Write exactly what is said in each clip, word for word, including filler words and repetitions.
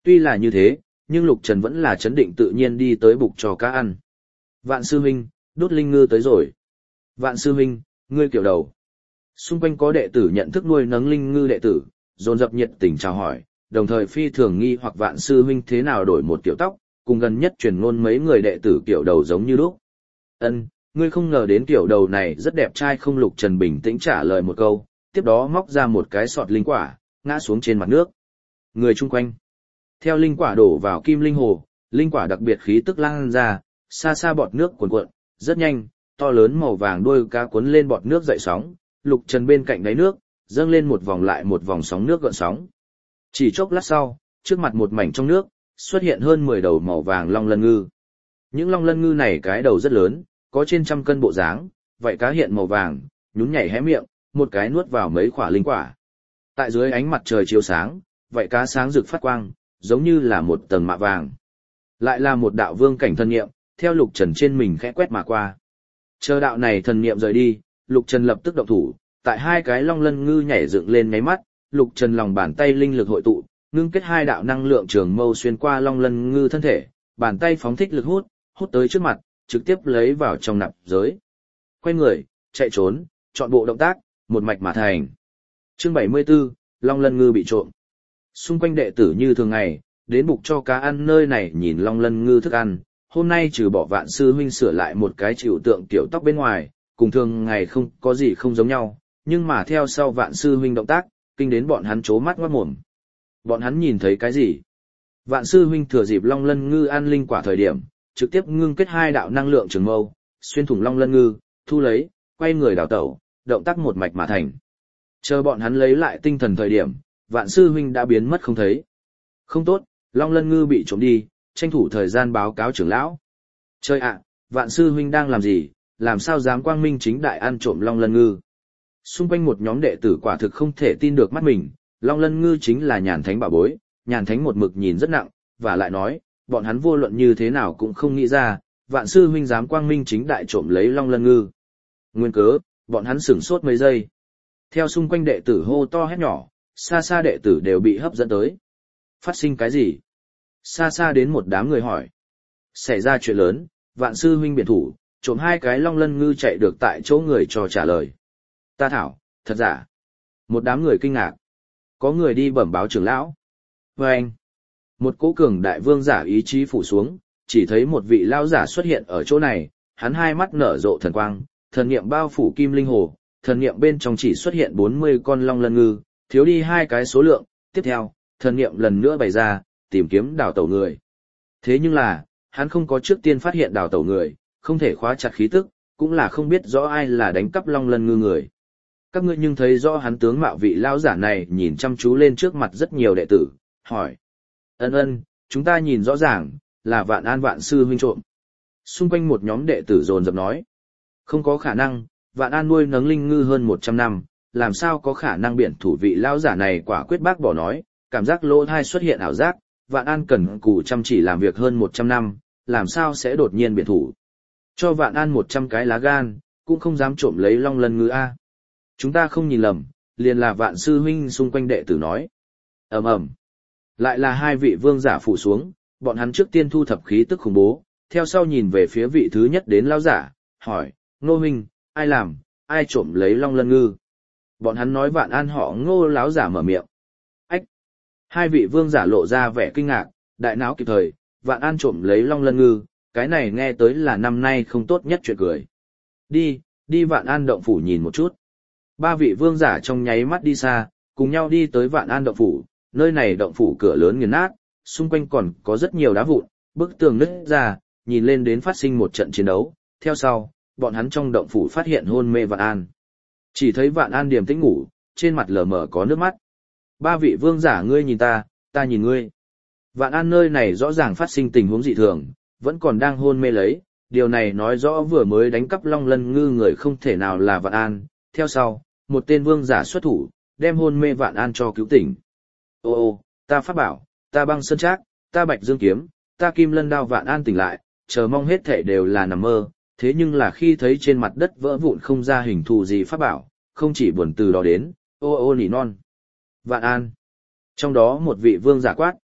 Tuy là như thế, nhưng Lục Trần vẫn là chấn định tự nhiên đi tới bục cho cá ăn. Vạn sư huynh, đốt linh ngư tới rồi. Vạn sư huynh, ngươi kiểu đầu. Xung quanh có đệ tử nhận thức nuôi nấng linh ngư đệ tử, dồn dập nhiệt tình chào hỏi, đồng thời phi thường nghi hoặc Vạn sư huynh thế nào đổi một kiểu tóc, cùng gần nhất truyền ngôn mấy người đệ tử kiểu đầu giống như lúc. Ân, ngươi không ngờ đến kiểu đầu này rất đẹp trai không? Lục Trần bình tĩnh trả lời một câu, tiếp đó móc ra một cái sọt linh quả, ngã xuống trên mặt nước. Người chung quanh. Theo linh quả đổ vào kim linh hồ, linh quả đặc biệt khí tức lan ra, xa xa bọt nước cuồn cuộn, rất nhanh, to lớn màu vàng đuôi cá cuốn lên bọt nước dậy sóng, Lục Trần bên cạnh đáy nước, dâng lên một vòng lại một vòng sóng nước gợn sóng. Chỉ chốc lát sau, trước mặt một mảnh trong nước, xuất hiện hơn mười đầu màu vàng long lân ngư. Những long lân ngư này cái đầu rất lớn, có trên trăm cân bộ dáng, vậy cá hiện màu vàng, nhún nhảy hé miệng, một cái nuốt vào mấy quả linh quả. Tại dưới ánh mặt trời chiếu sáng, vậy cá sáng rực phát quang, giống như là một tầng mạ vàng. Lại là một đạo vương cảnh thần niệm, theo Lục Trần trên mình khẽ quét mà qua. Chờ đạo này thần niệm rời đi, Lục Trần lập tức động thủ, tại hai cái long lân ngư nhảy dựng lên nháy mắt, Lục Trần lòng bàn tay linh lực hội tụ, ngưng kết hai đạo năng lượng trường mâu xuyên qua long lân ngư thân thể, bàn tay phóng thích lực hút, hút tới trước mặt, trực tiếp lấy vào trong nạp giới. Quay người, chạy trốn, chọn bộ động tác, một mạch mà thành. Chương bảy mươi 74, long lân ngư bị trộm. Xung quanh đệ tử như thường ngày, đến bục cho cá ăn nơi này nhìn long lân ngư thức ăn, hôm nay trừ bỏ Vạn sư huynh sửa lại một cái chịu tượng tiểu tóc bên ngoài, cùng thường ngày không có gì không giống nhau, nhưng mà theo sau Vạn sư huynh động tác, kinh đến bọn hắn chố mắt ngoát mồm. Bọn hắn nhìn thấy cái gì? Vạn sư huynh thừa dịp long lân ngư ăn linh quả thời điểm, trực tiếp ngưng kết hai đạo năng lượng trường mâu, xuyên thủng long lân ngư, thu lấy, quay người đào tẩu, động tác một mạch mà thành. Chờ bọn hắn lấy lại tinh thần thời điểm, Vạn sư huynh đã biến mất không thấy. Không tốt, long lân ngư bị trộm đi, tranh thủ thời gian báo cáo trưởng lão. Trời ạ, Vạn sư huynh đang làm gì, làm sao dám quang minh chính đại ăn trộm long lân ngư? Xung quanh một nhóm đệ tử quả thực không thể tin được mắt mình, long lân ngư chính là Nhàn Thánh bảo bối, Nhàn Thánh một mực nhìn rất nặng, và lại nói, bọn hắn vô luận như thế nào cũng không nghĩ ra, Vạn sư huynh dám quang minh chính đại trộm lấy long lân ngư. Nguyên cớ, bọn hắn sửng sốt mấy giây. Theo xung quanh đệ tử hô to hét nhỏ, xa xa đệ tử đều bị hấp dẫn tới. Phát sinh cái gì? Xa xa đến một đám người hỏi. Xảy ra chuyện lớn, Vạn sư huynh biển thủ, trộm hai cái long lân ngư chạy được tại chỗ người cho trả lời. Ta thảo, thật giả. Một đám người kinh ngạc. Có người đi bẩm báo trưởng lão. Và anh, một cỗ cường đại vương giả ý chí phủ xuống, chỉ thấy một vị lao giả xuất hiện ở chỗ này, hắn hai mắt nở rộ thần quang, thần niệm bao phủ kim linh hồ, thần niệm bên trong chỉ xuất hiện bốn mươi con long lân ngư, thiếu đi hai cái số lượng, tiếp theo, thần niệm lần nữa bày ra, tìm kiếm đào tẩu người. Thế nhưng là, hắn không có trước tiên phát hiện đào tẩu người, không thể khóa chặt khí tức, cũng là không biết rõ ai là đánh cắp long lân ngư người. Các ngươi nhưng thấy rõ hắn tướng mạo vị lão giả này nhìn chăm chú lên trước mặt rất nhiều đệ tử, hỏi. Ân ân, chúng ta nhìn rõ ràng, là Vạn An Vạn sư huynh trộm. Xung quanh một nhóm đệ tử dồn dập nói. Không có khả năng, Vạn An nuôi nấng linh ngư hơn một trăm năm, làm sao có khả năng biển thủ vị lão giả này quả quyết bác bỏ nói, cảm giác lỗ thai xuất hiện ảo giác, Vạn An cần cù chăm chỉ làm việc hơn một trăm năm, làm sao sẽ đột nhiên biển thủ. Cho Vạn An một trăm cái lá gan, cũng không dám trộm lấy long lân ngư a. Chúng ta không nhìn lầm, liền là Vạn sư huynh. Xung quanh đệ tử nói. Ầm ầm. Lại là hai vị vương giả phủ xuống, bọn hắn trước tiên thu thập khí tức khủng bố, theo sau nhìn về phía vị thứ nhất đến lão giả, hỏi, Ngô huynh, ai làm, ai trộm lấy long lân ngư? Bọn hắn nói Vạn An họ Ngô. Lão giả mở miệng. Ách. Hai vị vương giả lộ ra vẻ kinh ngạc, đại não kịp thời, Vạn An trộm lấy long lân ngư, cái này nghe tới là năm nay không tốt nhất chuyện cười. Đi, đi Vạn An động phủ nhìn một chút. Ba vị vương giả trong nháy mắt đi xa, cùng nhau đi tới Vạn An động phủ, nơi này động phủ cửa lớn nghiền nát, xung quanh còn có rất nhiều đá vụn, bức tường nứt ra, nhìn lên đến phát sinh một trận chiến đấu, theo sau, bọn hắn trong động phủ phát hiện hôn mê Vạn An. Chỉ thấy Vạn An điềm tĩnh ngủ, trên mặt lờ mờ có nước mắt. Ba vị vương giả ngươi nhìn ta, ta nhìn ngươi. Vạn An nơi này rõ ràng phát sinh tình huống dị thường, vẫn còn đang hôn mê lấy, điều này nói rõ vừa mới đánh cắp long lân ngư người không thể nào là Vạn An. Theo sau, một tên vương giả xuất thủ, đem hôn mê Vạn An cho cứu tỉnh. Ô ô, ta pháp bảo, ta băng sơn trác, ta bạch dương kiếm, ta kim lân đao. Vạn An tỉnh lại, chờ mong hết thể đều là nằm mơ, thế nhưng là khi thấy trên mặt đất vỡ vụn không ra hình thù gì pháp bảo, không chỉ buồn từ đó đến, ô ô nỉ non. Vạn An. Trong đó một vị vương giả quát,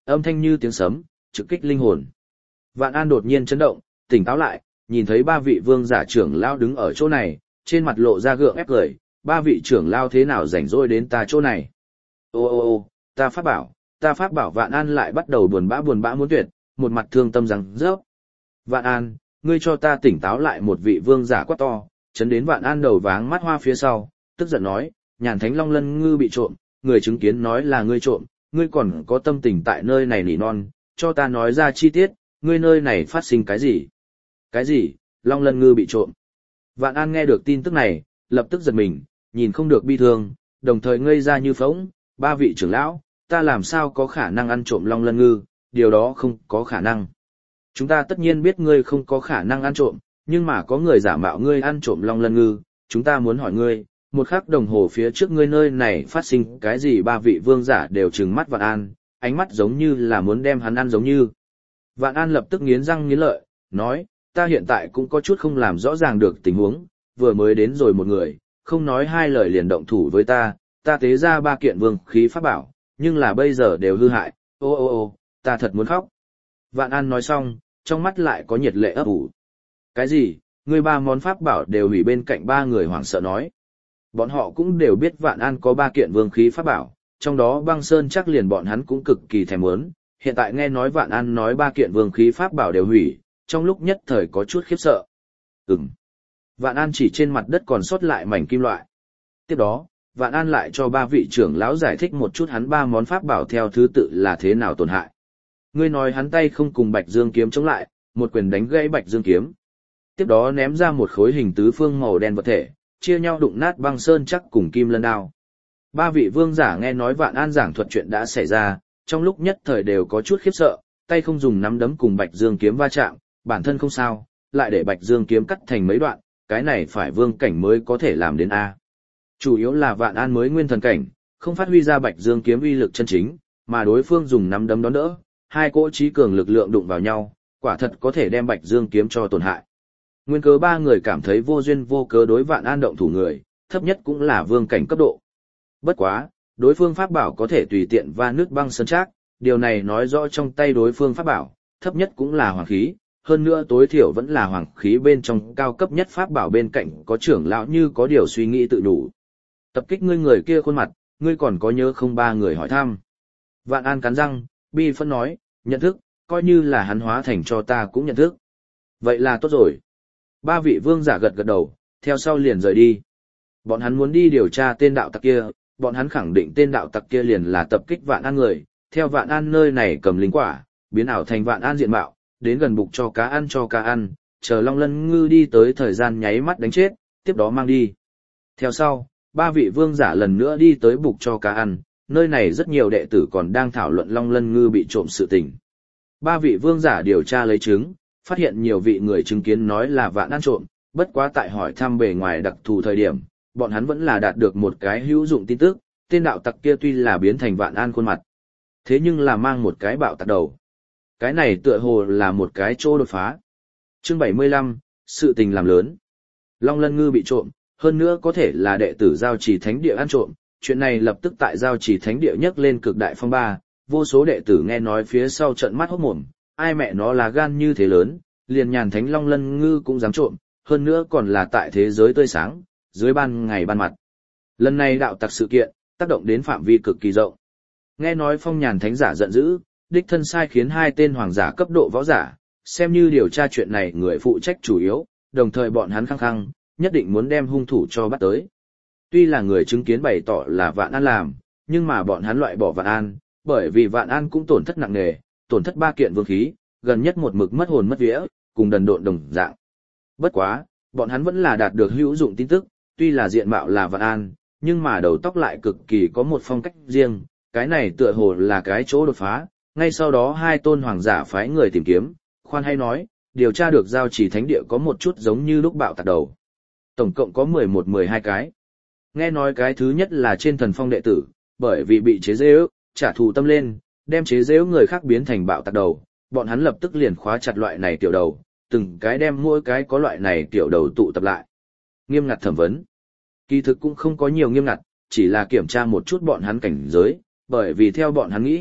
âm thanh như tiếng sấm, trực kích linh hồn. Vạn An đột nhiên chấn động, tỉnh táo lại, nhìn thấy ba vị vương giả trưởng lao đứng ở chỗ này, trên mặt lộ ra gượng ép cười, ba vị trưởng lao thế nào rảnh rỗi đến ta chỗ này. Ô ô ô, ta pháp bảo, ta pháp bảo. Vạn An lại bắt đầu buồn bã buồn bã muốn tuyệt, một mặt thương tâm rằng rớp. Vạn An, ngươi cho ta tỉnh táo lại. Một vị vương giả quát to, chấn đến Vạn An đầu váng mắt hoa phía sau, tức giận nói, Nhàn Thánh Long Lân Ngư bị trộm, người chứng kiến nói là ngươi trộm, ngươi còn có tâm tình tại nơi này nỉ non, cho ta nói ra chi tiết, ngươi nơi này phát sinh cái gì? Cái gì? Long Lân Ngư bị trộm. Vạn An nghe được tin tức này, lập tức giật mình, nhìn không được bi thương, đồng thời ngây ra như phỗng, ba vị trưởng lão, ta làm sao có khả năng ăn trộm Long Lân Ngư, điều đó không có khả năng. Chúng ta tất nhiên biết ngươi không có khả năng ăn trộm, nhưng mà có người giả mạo ngươi ăn trộm Long Lân Ngư, chúng ta muốn hỏi ngươi, một khắc đồng hồ phía trước ngươi nơi này phát sinh cái gì? Ba vị vương giả đều trừng mắt Vạn An, ánh mắt giống như là muốn đem hắn ăn giống như. Vạn An lập tức nghiến răng nghiến lợi, nói, ta hiện tại cũng có chút không làm rõ ràng được tình huống, vừa mới đến rồi một người, không nói hai lời liền động thủ với ta, ta tế ra ba kiện vương khí pháp bảo, nhưng là bây giờ đều hư hại, ô ô ô, ta thật muốn khóc. Vạn An nói xong, trong mắt lại có nhiệt lệ ấp ủ. Cái gì? Ngươi ba món pháp bảo đều hủy? Bên cạnh ba người hoảng sợ nói. Bọn họ cũng đều biết Vạn An có ba kiện vương khí pháp bảo, trong đó băng sơn chắc liền bọn hắn cũng cực kỳ thèm muốn, hiện tại nghe nói Vạn An nói ba kiện vương khí pháp bảo đều hủy, trong lúc nhất thời có chút khiếp sợ. Ừm. Vạn An chỉ trên mặt đất còn sót lại mảnh kim loại. Tiếp đó, Vạn An lại cho ba vị trưởng lão giải thích một chút hắn ba món pháp bảo theo thứ tự là thế nào tổn hại. Ngươi nói hắn tay không cùng Bạch Dương kiếm chống lại, một quyền đánh gãy Bạch Dương kiếm. Tiếp đó ném ra một khối hình tứ phương màu đen vật thể, chia nhau đụng nát băng sơn chắc cùng kim lân đao. Ba vị vương giả nghe nói Vạn An giảng thuật chuyện đã xảy ra, trong lúc nhất thời đều có chút khiếp sợ, tay không dùng nắm đấm cùng Bạch Dương kiếm va chạm, bản thân không sao, lại để Bạch Dương kiếm cắt thành mấy đoạn, cái này phải vương cảnh mới có thể làm đến a. Chủ yếu là Vạn An mới nguyên thần cảnh, không phát huy ra Bạch Dương kiếm uy lực chân chính, mà đối phương dùng nắm đấm đón đỡ, hai cỗ trí cường lực lượng đụng vào nhau, quả thật có thể đem Bạch Dương kiếm cho tổn hại. Nguyên cớ ba người cảm thấy vô duyên vô cớ đối Vạn An động thủ người, thấp nhất cũng là vương cảnh cấp độ. Bất quá, đối phương pháp bảo có thể tùy tiện va nứt băng sơn trác, điều này nói rõ trong tay đối phương pháp bảo, thấp nhất cũng là hoàng khí, hơn nữa tối thiểu vẫn là hoàng khí bên trong cao cấp nhất pháp bảo. Bên cạnh có trưởng lão như có điều suy nghĩ tự đủ. Tập kích ngươi người kia khuôn mặt, ngươi còn có nhớ không? Ba người hỏi thăm. Vạn An cắn răng, bi phân nói, nhận thức, coi như là hắn hóa thành cho ta cũng nhận thức. Vậy là tốt rồi. Ba vị vương giả gật gật đầu, theo sau liền rời đi. Bọn hắn muốn đi điều tra tên đạo tặc kia, bọn hắn khẳng định tên đạo tặc kia liền là tập kích Vạn An người, theo Vạn An nơi này cầm linh quả, biến ảo thành Vạn An diện mạo, đến gần bục cho cá ăn cho cá ăn, chờ Long Lân Ngư đi tới thời gian nháy mắt đánh chết, tiếp đó mang đi. Theo sau, ba vị vương giả lần nữa đi tới bục cho cá ăn, nơi này rất nhiều đệ tử còn đang thảo luận Long Lân Ngư bị trộm sự tình. Ba vị vương giả điều tra lấy chứng, phát hiện nhiều vị người chứng kiến nói là Vạn An trộm, bất quá tại hỏi thăm bề ngoài đặc thù thời điểm, bọn hắn vẫn là đạt được một cái hữu dụng tin tức, tên đạo tặc kia tuy là biến thành Vạn An khuôn mặt, thế nhưng là mang một cái bạo tặc đầu. Cái này tựa hồ là một cái chỗ đột phá. Chương bảy mươi lăm, sự tình làm lớn. Long Lân Ngư bị trộm, hơn nữa có thể là đệ tử Giao Chỉ Thánh Địa ăn trộm, chuyện này lập tức tại Giao Chỉ Thánh Địa nhấc lên cực đại phong ba, vô số đệ tử nghe nói phía sau trợn mắt hốt mồm, ai mẹ nó là gan như thế lớn, liền Nhàn Thánh Long Lân Ngư cũng dám trộm, hơn nữa còn là tại thế giới tươi sáng, dưới ban ngày ban mặt. Lần này đạo tặc sự kiện, tác động đến phạm vi cực kỳ rộng. Nghe nói Phong Nhàn Thánh giả giận dữ, đích thân sai khiến hai tên hoàng giả cấp độ võ giả, xem như điều tra chuyện này người phụ trách chủ yếu, đồng thời bọn hắn khăng khăng, nhất định muốn đem hung thủ cho bắt tới. Tuy là người chứng kiến bày tỏ là Vạn An làm, nhưng mà bọn hắn loại bỏ Vạn An, bởi vì Vạn An cũng tổn thất nặng nề, tổn thất ba kiện vương khí, gần nhất một mực mất hồn mất vía, cùng đần độn đồng dạng. Bất quá, bọn hắn vẫn là đạt được hữu dụng tin tức, tuy là diện mạo là Vạn An, nhưng mà đầu tóc lại cực kỳ có một phong cách riêng, cái này tựa hồ là cái chỗ đột phá. Ngay sau đó hai tôn hoàng giả phái người tìm kiếm, khoan hay nói, điều tra được Giao Chỉ Thánh Địa có một chút giống như lúc bạo tạc đầu. Tổng cộng có mười một mười hai cái. Nghe nói cái thứ nhất là trên Thần Phong đệ tử, bởi vì bị chế giễu, trả thù tâm lên, đem chế giễu người khác biến thành bạo tạc đầu, bọn hắn lập tức liền khóa chặt loại này tiểu đầu, từng cái đem mỗi cái có loại này tiểu đầu tụ tập lại. Nghiêm ngặt thẩm vấn. Kỳ thực cũng không có nhiều nghiêm ngặt, chỉ là kiểm tra một chút bọn hắn cảnh giới, bởi vì theo bọn hắn nghĩ,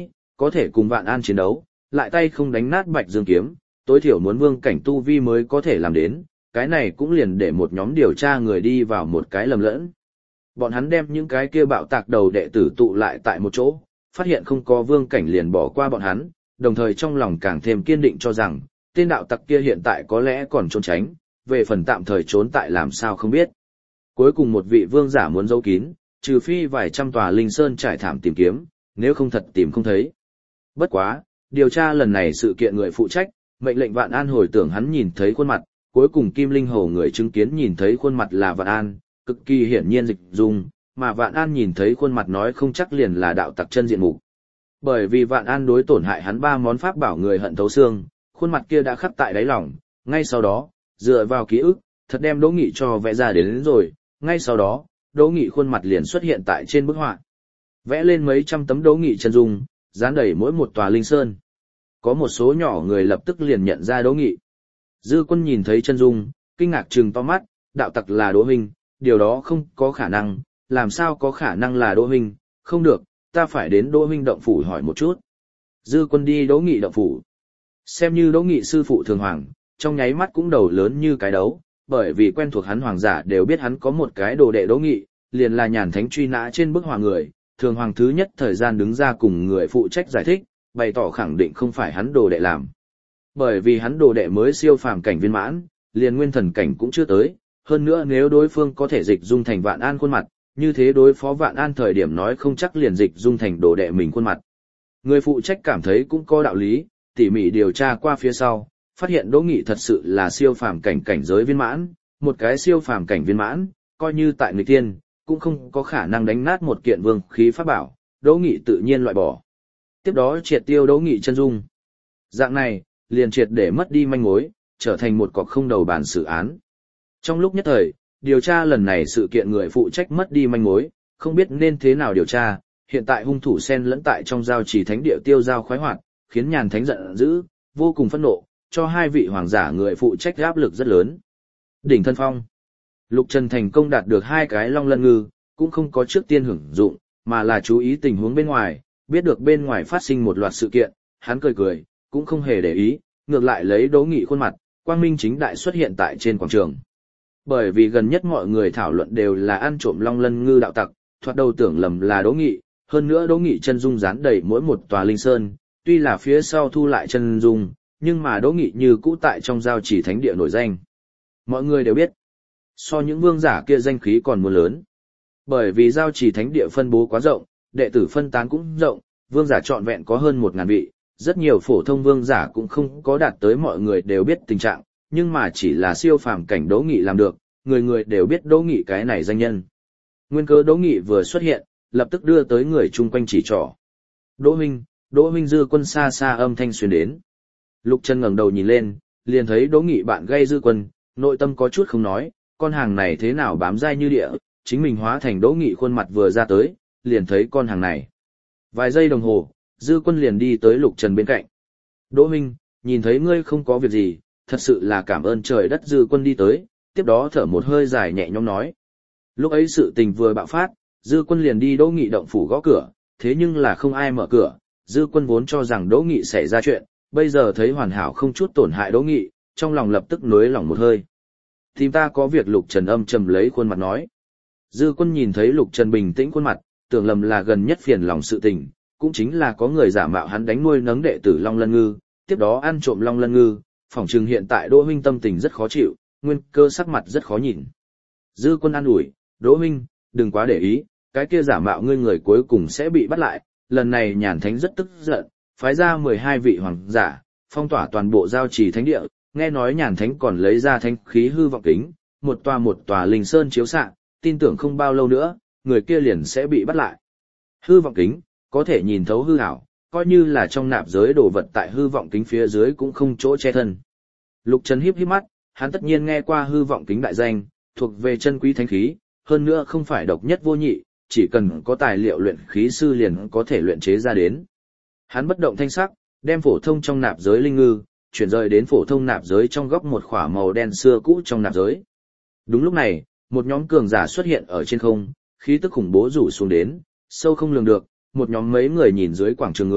có thể cùng Vạn An chiến đấu, lại tay không đánh nát Bạch Dương kiếm, tối thiểu muốn vương cảnh tu vi mới có thể làm đến, cái này cũng liền để một nhóm điều tra người đi vào một cái lầm lẫn. Bọn hắn đem những cái kia bạo tạc đầu đệ tử tụ lại tại một chỗ, phát hiện không có vương cảnh liền bỏ qua bọn hắn, đồng thời trong lòng càng thêm kiên định cho rằng, tên đạo tặc kia hiện tại có lẽ còn trốn tránh, về phần tạm thời trốn tại làm sao không biết. Cuối cùng một vị vương giả muốn giấu kín, trừ phi vài trăm tòa linh sơn trải thảm tìm kiếm, nếu không thật tìm không thấy. Bất quá, điều tra lần này sự kiện người phụ trách, mệnh lệnh Vạn An hồi tưởng hắn nhìn thấy khuôn mặt, cuối cùng Kim Linh Hồ người chứng kiến nhìn thấy khuôn mặt là Vạn An, cực kỳ hiển nhiên Dịch Dung, mà Vạn An nhìn thấy khuôn mặt nói không chắc liền là đạo tặc chân diện mục. Bởi vì Vạn An đối tổn hại hắn ba món pháp bảo người hận thấu xương, khuôn mặt kia đã khắc tại đáy lòng, ngay sau đó, dựa vào ký ức, thật đem Đỗ Nghị cho vẽ ra đến, đến rồi, ngay sau đó, Đỗ Nghị khuôn mặt liền xuất hiện tại trên bức họa. Vẽ lên mấy trăm tấm Đỗ Nghị chân dung, dán đầy mỗi một tòa linh sơn. Có một số nhỏ người lập tức liền nhận ra Đỗ Nghị. Dư Quân nhìn thấy chân dung, kinh ngạc trừng to mắt, đạo tặc là Đỗ huynh, điều đó không có khả năng, làm sao có khả năng là Đỗ huynh, không được, ta phải đến Đỗ huynh động phủ hỏi một chút. Dư Quân đi Đỗ Nghị động phủ. Xem như Đỗ Nghị sư phụ thường hoàng, trong nháy mắt cũng đầu lớn như cái đấu, bởi vì quen thuộc hắn hoàng giả đều biết hắn có một cái đồ đệ Đỗ Nghị, liền là Nhàn Thánh truy nã trên bức họa người, thường hoàng thứ nhất thời gian đứng ra cùng người phụ trách giải thích, bày tỏ khẳng định không phải hắn đồ đệ làm. Bởi vì hắn đồ đệ mới siêu phàm cảnh viên mãn, liền nguyên thần cảnh cũng chưa tới, hơn nữa nếu đối phương có thể dịch dung thành Vạn An khuôn mặt, như thế đối phó Vạn An thời điểm nói không chắc liền dịch dung thành đồ đệ mình khuôn mặt. Người phụ trách cảm thấy cũng có đạo lý, tỉ mỉ điều tra qua phía sau, phát hiện Đỗ Nghị thật sự là siêu phàm cảnh cảnh giới viên mãn, một cái siêu phàm cảnh viên mãn, coi như tại người tiên, cũng không có khả năng đánh nát một kiện vương khí pháp bảo, Đỗ Nghị tự nhiên loại bỏ. Tiếp đó triệt tiêu Đỗ Nghị chân dung. Dạng này, liền triệt để mất đi manh mối, trở thành một cọc không đầu bản xử án. Trong lúc nhất thời, điều tra lần này sự kiện người phụ trách mất đi manh mối, không biết nên thế nào điều tra, hiện tại hung thủ xen lẫn tại trong giao trì thánh địa tiêu giao khoái hoạt, khiến Nhàn Thánh giận dữ, vô cùng phẫn nộ, cho hai vị hoàng giả người phụ trách áp lực rất lớn. Đỉnh Thân Phong. Lục Trần thành công đạt được hai cái long lân ngư, cũng không có trước tiên hưởng dụng, mà là chú ý tình huống bên ngoài, biết được bên ngoài phát sinh một loạt sự kiện, hắn cười cười, cũng không hề để ý, ngược lại lấy Đỗ Nghị khuôn mặt, quang minh chính đại xuất hiện tại trên quảng trường. Bởi vì gần nhất mọi người thảo luận đều là ăn trộm long lân ngư đạo tặc, thoạt đầu tưởng lầm là Đỗ Nghị, hơn nữa Đỗ Nghị chân dung dán đầy mỗi một tòa linh sơn, tuy là phía sau thu lại chân dung, nhưng mà Đỗ Nghị như cũ tại trong giao chỉ thánh địa nổi danh. Mọi người đều biết, so những vương giả kia danh khí còn muốn lớn. Bởi vì giao chỉ thánh địa phân bố quá rộng, đệ tử phân tán cũng rộng, vương giả trọn vẹn có hơn một ngàn vị, rất nhiều phổ thông vương giả cũng không có đạt tới mọi người đều biết tình trạng, nhưng mà chỉ là siêu phàm cảnh Đỗ Nghị làm được, người người đều biết Đỗ Nghị cái này danh nhân. Nguyên cớ Đỗ Nghị vừa xuất hiện, lập tức đưa tới người chung quanh chỉ trỏ. Đỗ huynh, Đỗ huynh Dư Quân xa xa âm thanh truyền đến. Lục Trần ngẩng đầu nhìn lên, liền thấy Đỗ Nghị bạn gây Dư Quân, nội tâm có chút không nói, con hàng này thế nào bám dai như địa, chính mình hóa thành Đỗ Nghị khuôn mặt vừa ra tới, liền thấy con hàng này. Vài giây đồng hồ, Dư Quân liền đi tới Lục Trần bên cạnh. Đỗ huynh, nhìn thấy ngươi không có việc gì, thật sự là cảm ơn trời đất. Dư Quân đi tới, tiếp đó thở một hơi dài nhẹ nhõm nói. Lúc ấy sự tình vừa bạo phát, Dư Quân liền đi Đỗ Nghị động phủ gõ cửa, thế nhưng là không ai mở cửa, Dư Quân vốn cho rằng Đỗ Nghị xảy ra chuyện, bây giờ thấy hoàn hảo không chút tổn hại Đỗ Nghị, trong lòng lập tức nới lỏng một hơi. Tìm ta có việc. Lục Trần âm trầm lấy khuôn mặt nói. Dư Quân nhìn thấy Lục Trần bình tĩnh khuôn mặt, tưởng lầm là gần nhất phiền lòng sự tình, cũng chính là có người giả mạo hắn đánh nuôi nấng đệ tử Long Lân Ngư, tiếp đó ăn trộm Long Lân Ngư, phỏng chừng hiện tại Đỗ huynh tâm tình rất khó chịu, nguyên cơ sắc mặt rất khó nhìn. Dư Quân an ủi, Đỗ huynh, đừng quá để ý, cái kia giả mạo ngươi người cuối cùng sẽ bị bắt lại, lần này Nhàn Thánh rất tức giận, phái ra mười hai vị hoàng giả, phong tỏa toàn bộ giao trì thánh địa, nghe nói Nhàn Thánh còn lấy ra thánh khí hư vọng kính, một tòa một tòa linh sơn chiếu xạ, tin tưởng không bao lâu nữa, người kia liền sẽ bị bắt lại. Hư vọng kính, có thể nhìn thấu hư ảo, coi như là trong nạp giới đồ vật tại hư vọng kính phía dưới cũng không chỗ che thân. Lục Trần híp híp mắt, hắn tất nhiên nghe qua hư vọng kính đại danh, thuộc về chân quý thánh khí, hơn nữa không phải độc nhất vô nhị, chỉ cần có tài liệu luyện khí sư liền có thể luyện chế ra đến. Hắn bất động thanh sắc, đem phổ thông trong nạp giới linh ngư, chuyển rời đến phổ thông nạp giới trong góc một khỏa màu đen xưa cũ trong nạp giới. Đúng lúc này, một nhóm cường giả xuất hiện ở trên không, khí tức khủng bố rủ xuống đến, sâu không lường được, một nhóm mấy người nhìn dưới quảng trường người,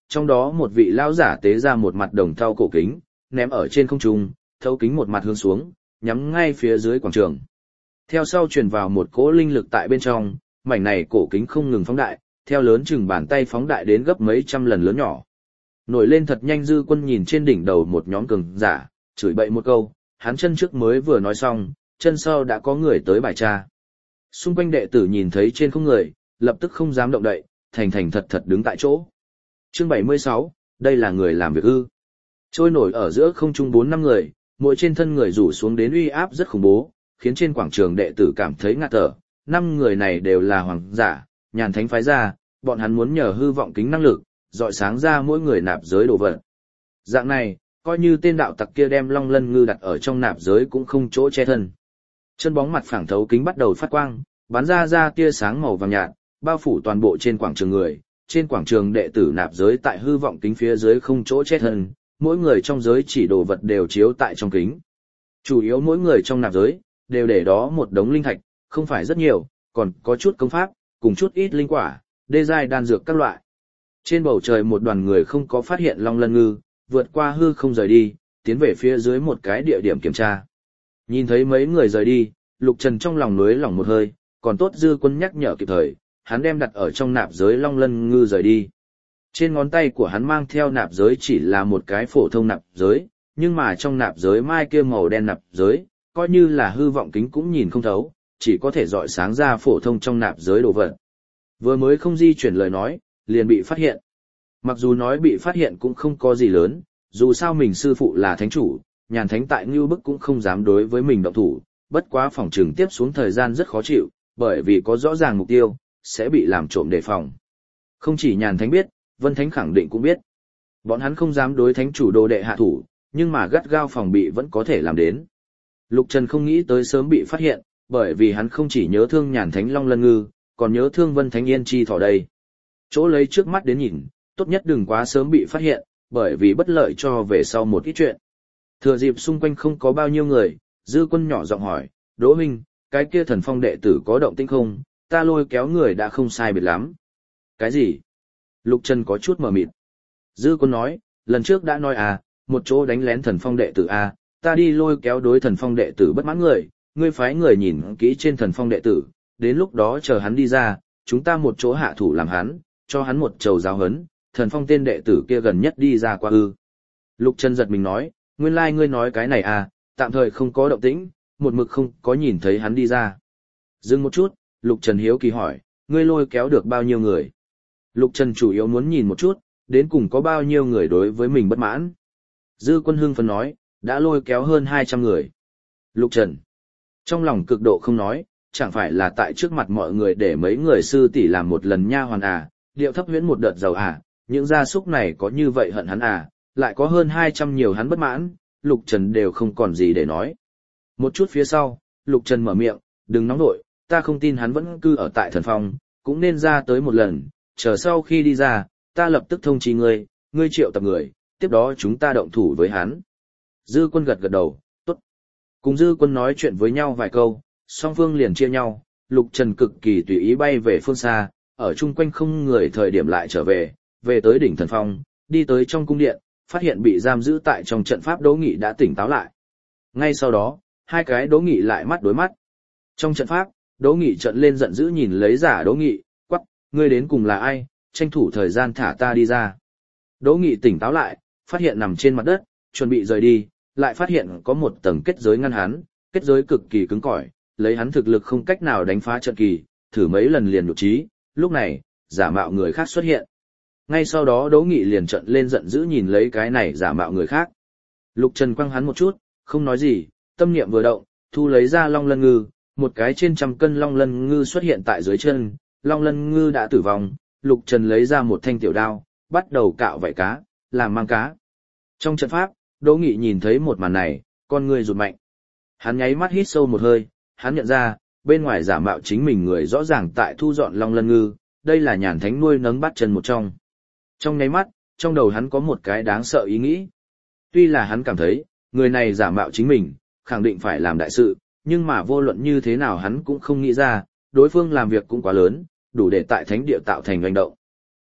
trong đó một vị lão giả tế ra một mặt đồng thau cổ kính, ném ở trên không trung, thấu kính một mặt hướng xuống, nhắm ngay phía dưới quảng trường. Theo sau truyền vào một cỗ linh lực tại bên trong, mảnh này cổ kính không ngừng phóng đại, theo lớn chừng bàn tay phóng đại đến gấp mấy trăm lần lớn nhỏ. Nổi lên thật nhanh Dư Quân nhìn trên đỉnh đầu một nhóm cường giả, chửi bậy một câu, hắn chân trước mới vừa nói xong, chân sau đã có người tới bài tra. Xung quanh đệ tử nhìn thấy trên không người, lập tức không dám động đậy, thành thành thật thật đứng tại chỗ. Chương bảy mươi sáu, đây là người làm việc ư. Trôi nổi ở giữa không trung bốn năm người, mỗi trên thân người rủ xuống đến uy áp rất khủng bố, khiến trên quảng trường đệ tử cảm thấy ngạt thở. Năm người này đều là hoàng giả, nhàn thánh phái ra, bọn hắn muốn nhờ hư vọng kính năng lực, dọi sáng ra mỗi người nạp giới đồ vật. Dạng này, coi như tên đạo tặc kia đem long lân ngư đặt ở trong nạp giới cũng không chỗ che thân. Chân bóng mặt phẳng thấu kính bắt đầu phát quang, bắn ra ra tia sáng màu vàng nhạt, bao phủ toàn bộ trên quảng trường người. Trên quảng trường đệ tử nạp giới tại hư vọng kính phía dưới không chỗ che thân, mỗi người trong giới chỉ đồ vật đều chiếu tại trong kính. Chủ yếu mỗi người trong nạp giới đều để đó một đống linh thạch, không phải rất nhiều, còn có chút công pháp, cùng chút ít linh quả, đê giai đan dược các loại. Trên bầu trời một đoàn người không có phát hiện long lân ngư, vượt qua hư không rời đi, tiến về phía dưới một cái địa điểm kiểm tra. Nhìn thấy mấy người rời đi, Lục Trần trong lòng nối lỏng một hơi, còn tốt Dư Quân nhắc nhở kịp thời, hắn đem đặt ở trong nạp giới long lân ngư rời đi. Trên ngón tay của hắn mang theo nạp giới chỉ là một cái phổ thông nạp giới, nhưng mà trong nạp giới mai kia màu đen nạp giới, coi như là hư vọng kính cũng nhìn không thấu, chỉ có thể dọi sáng ra phổ thông trong nạp giới đồ vật. Vừa mới không di chuyển lời nói, liền bị phát hiện. Mặc dù nói bị phát hiện cũng không có gì lớn, dù sao mình sư phụ là thánh chủ, nhàn thánh tại Ngưu Bức cũng không dám đối với mình động thủ, bất quá phòng trường tiếp xuống thời gian rất khó chịu, bởi vì có rõ ràng mục tiêu, sẽ bị làm trộm đề phòng. Không chỉ nhàn thánh biết, Vân Thánh khẳng định cũng biết. Bọn hắn không dám đối thánh chủ đồ đệ hạ thủ, nhưng mà gắt gao phòng bị vẫn có thể làm đến. Lục Trần không nghĩ tới sớm bị phát hiện, bởi vì hắn không chỉ nhớ thương nhàn thánh long lân ngư, còn nhớ thương Vân Thánh yên chi thỏ đây. Chỗ lấy trước mắt đến nhìn, tốt nhất đừng quá sớm bị phát hiện, bởi vì bất lợi cho về sau một ít chuyện. Thừa dịp xung quanh không có bao nhiêu người, Dư Quân nhỏ giọng hỏi, Đỗ Minh, cái kia thần phong đệ tử có động tĩnh không, ta lôi kéo người đã không sai biệt lắm. Cái gì? Lục Trần có chút mờ mịt. Dư Quân nói, lần trước đã nói à, một chỗ đánh lén thần phong đệ tử à, ta đi lôi kéo đối thần phong đệ tử bất mãn người, ngươi phái người nhìn kỹ trên thần phong đệ tử, đến lúc đó chờ hắn đi ra, chúng ta một chỗ hạ thủ làm hắn, cho hắn một trầu giáo hấn, thần phong tên đệ tử kia gần nhất đi ra qua ư. Lục Trần giật mình nói, nguyên lai like ngươi nói cái này à, tạm thời không có động tĩnh, một mực không có nhìn thấy hắn đi ra. Dừng một chút, Lục Trần hiếu kỳ hỏi, ngươi lôi kéo được bao nhiêu người? Lục Trần chủ yếu muốn nhìn một chút, đến cùng có bao nhiêu người đối với mình bất mãn. Dư Quân hưng phấn nói, đã lôi kéo hơn hai trăm người. Lục Trần, trong lòng cực độ không nói, chẳng phải là tại trước mặt mọi người để mấy người sư tỷ làm một lần nha hoàn à, điệu thấp huyễn một đợt giàu à, những gia súc này có như vậy hận hắn à, lại có hơn hai trăm nhiều hắn bất mãn, Lục Trần đều không còn gì để nói. Một chút phía sau, Lục Trần mở miệng, đừng nóng nội, ta không tin hắn vẫn cư ở tại thần phong, cũng nên ra tới một lần, chờ sau khi đi ra, ta lập tức thông chi ngươi, ngươi triệu tập người, tiếp đó chúng ta động thủ với hắn. Dư Quân gật gật đầu, tốt. Cùng Dư Quân nói chuyện với nhau vài câu, song phương liền chia nhau, Lục Trần cực kỳ tùy ý bay về phương xa, ở chung quanh không người thời điểm lại trở về, về tới đỉnh thần phong, đi tới trong cung điện, phát hiện bị giam giữ tại trong trận pháp Đỗ Nghị đã tỉnh táo lại. Ngay sau đó, hai cái Đỗ Nghị lại mắt đối mắt. Trong trận pháp, Đỗ Nghị trợn lên giận dữ nhìn lấy giả Đỗ Nghị, quắc, ngươi đến cùng là ai, tranh thủ thời gian thả ta đi ra. Đỗ Nghị tỉnh táo lại, phát hiện nằm trên mặt đất, chuẩn bị rời đi, lại phát hiện có một tầng kết giới ngăn hắn, kết giới cực kỳ cứng cỏi, lấy hắn thực lực không cách nào đánh phá trận kỳ, thử mấy lần liền nhục trí, lúc này, giả mạo người khác xuất hiện. Ngay sau đó Đỗ Nghị liền trợn lên giận dữ nhìn lấy cái này giả mạo người khác. Lục Trần quăng hắn một chút, không nói gì, tâm niệm vừa động, thu lấy ra long lân ngư, một cái trên trăm cân long lân ngư xuất hiện tại dưới chân, long lân ngư đã tử vong, Lục Trần lấy ra một thanh tiểu đao, bắt đầu cạo vảy cá, làm mang cá. Trong trận pháp, Đỗ Nghị nhìn thấy một màn này, con người rụt mạnh. Hắn nháy mắt hít sâu một hơi, hắn nhận ra, bên ngoài giả mạo chính mình người rõ ràng tại thu dọn long lân ngư, đây là nhàn thánh nuôi nấng bắt chân một trong. Trong nháy mắt, trong đầu hắn có một cái đáng sợ ý nghĩ. Tuy là hắn cảm thấy, người này giả mạo chính mình, khẳng định phải làm đại sự, nhưng mà vô luận như thế nào hắn cũng không nghĩ ra, đối phương làm việc cũng quá lớn, đủ để tại thánh địa tạo thành hành động.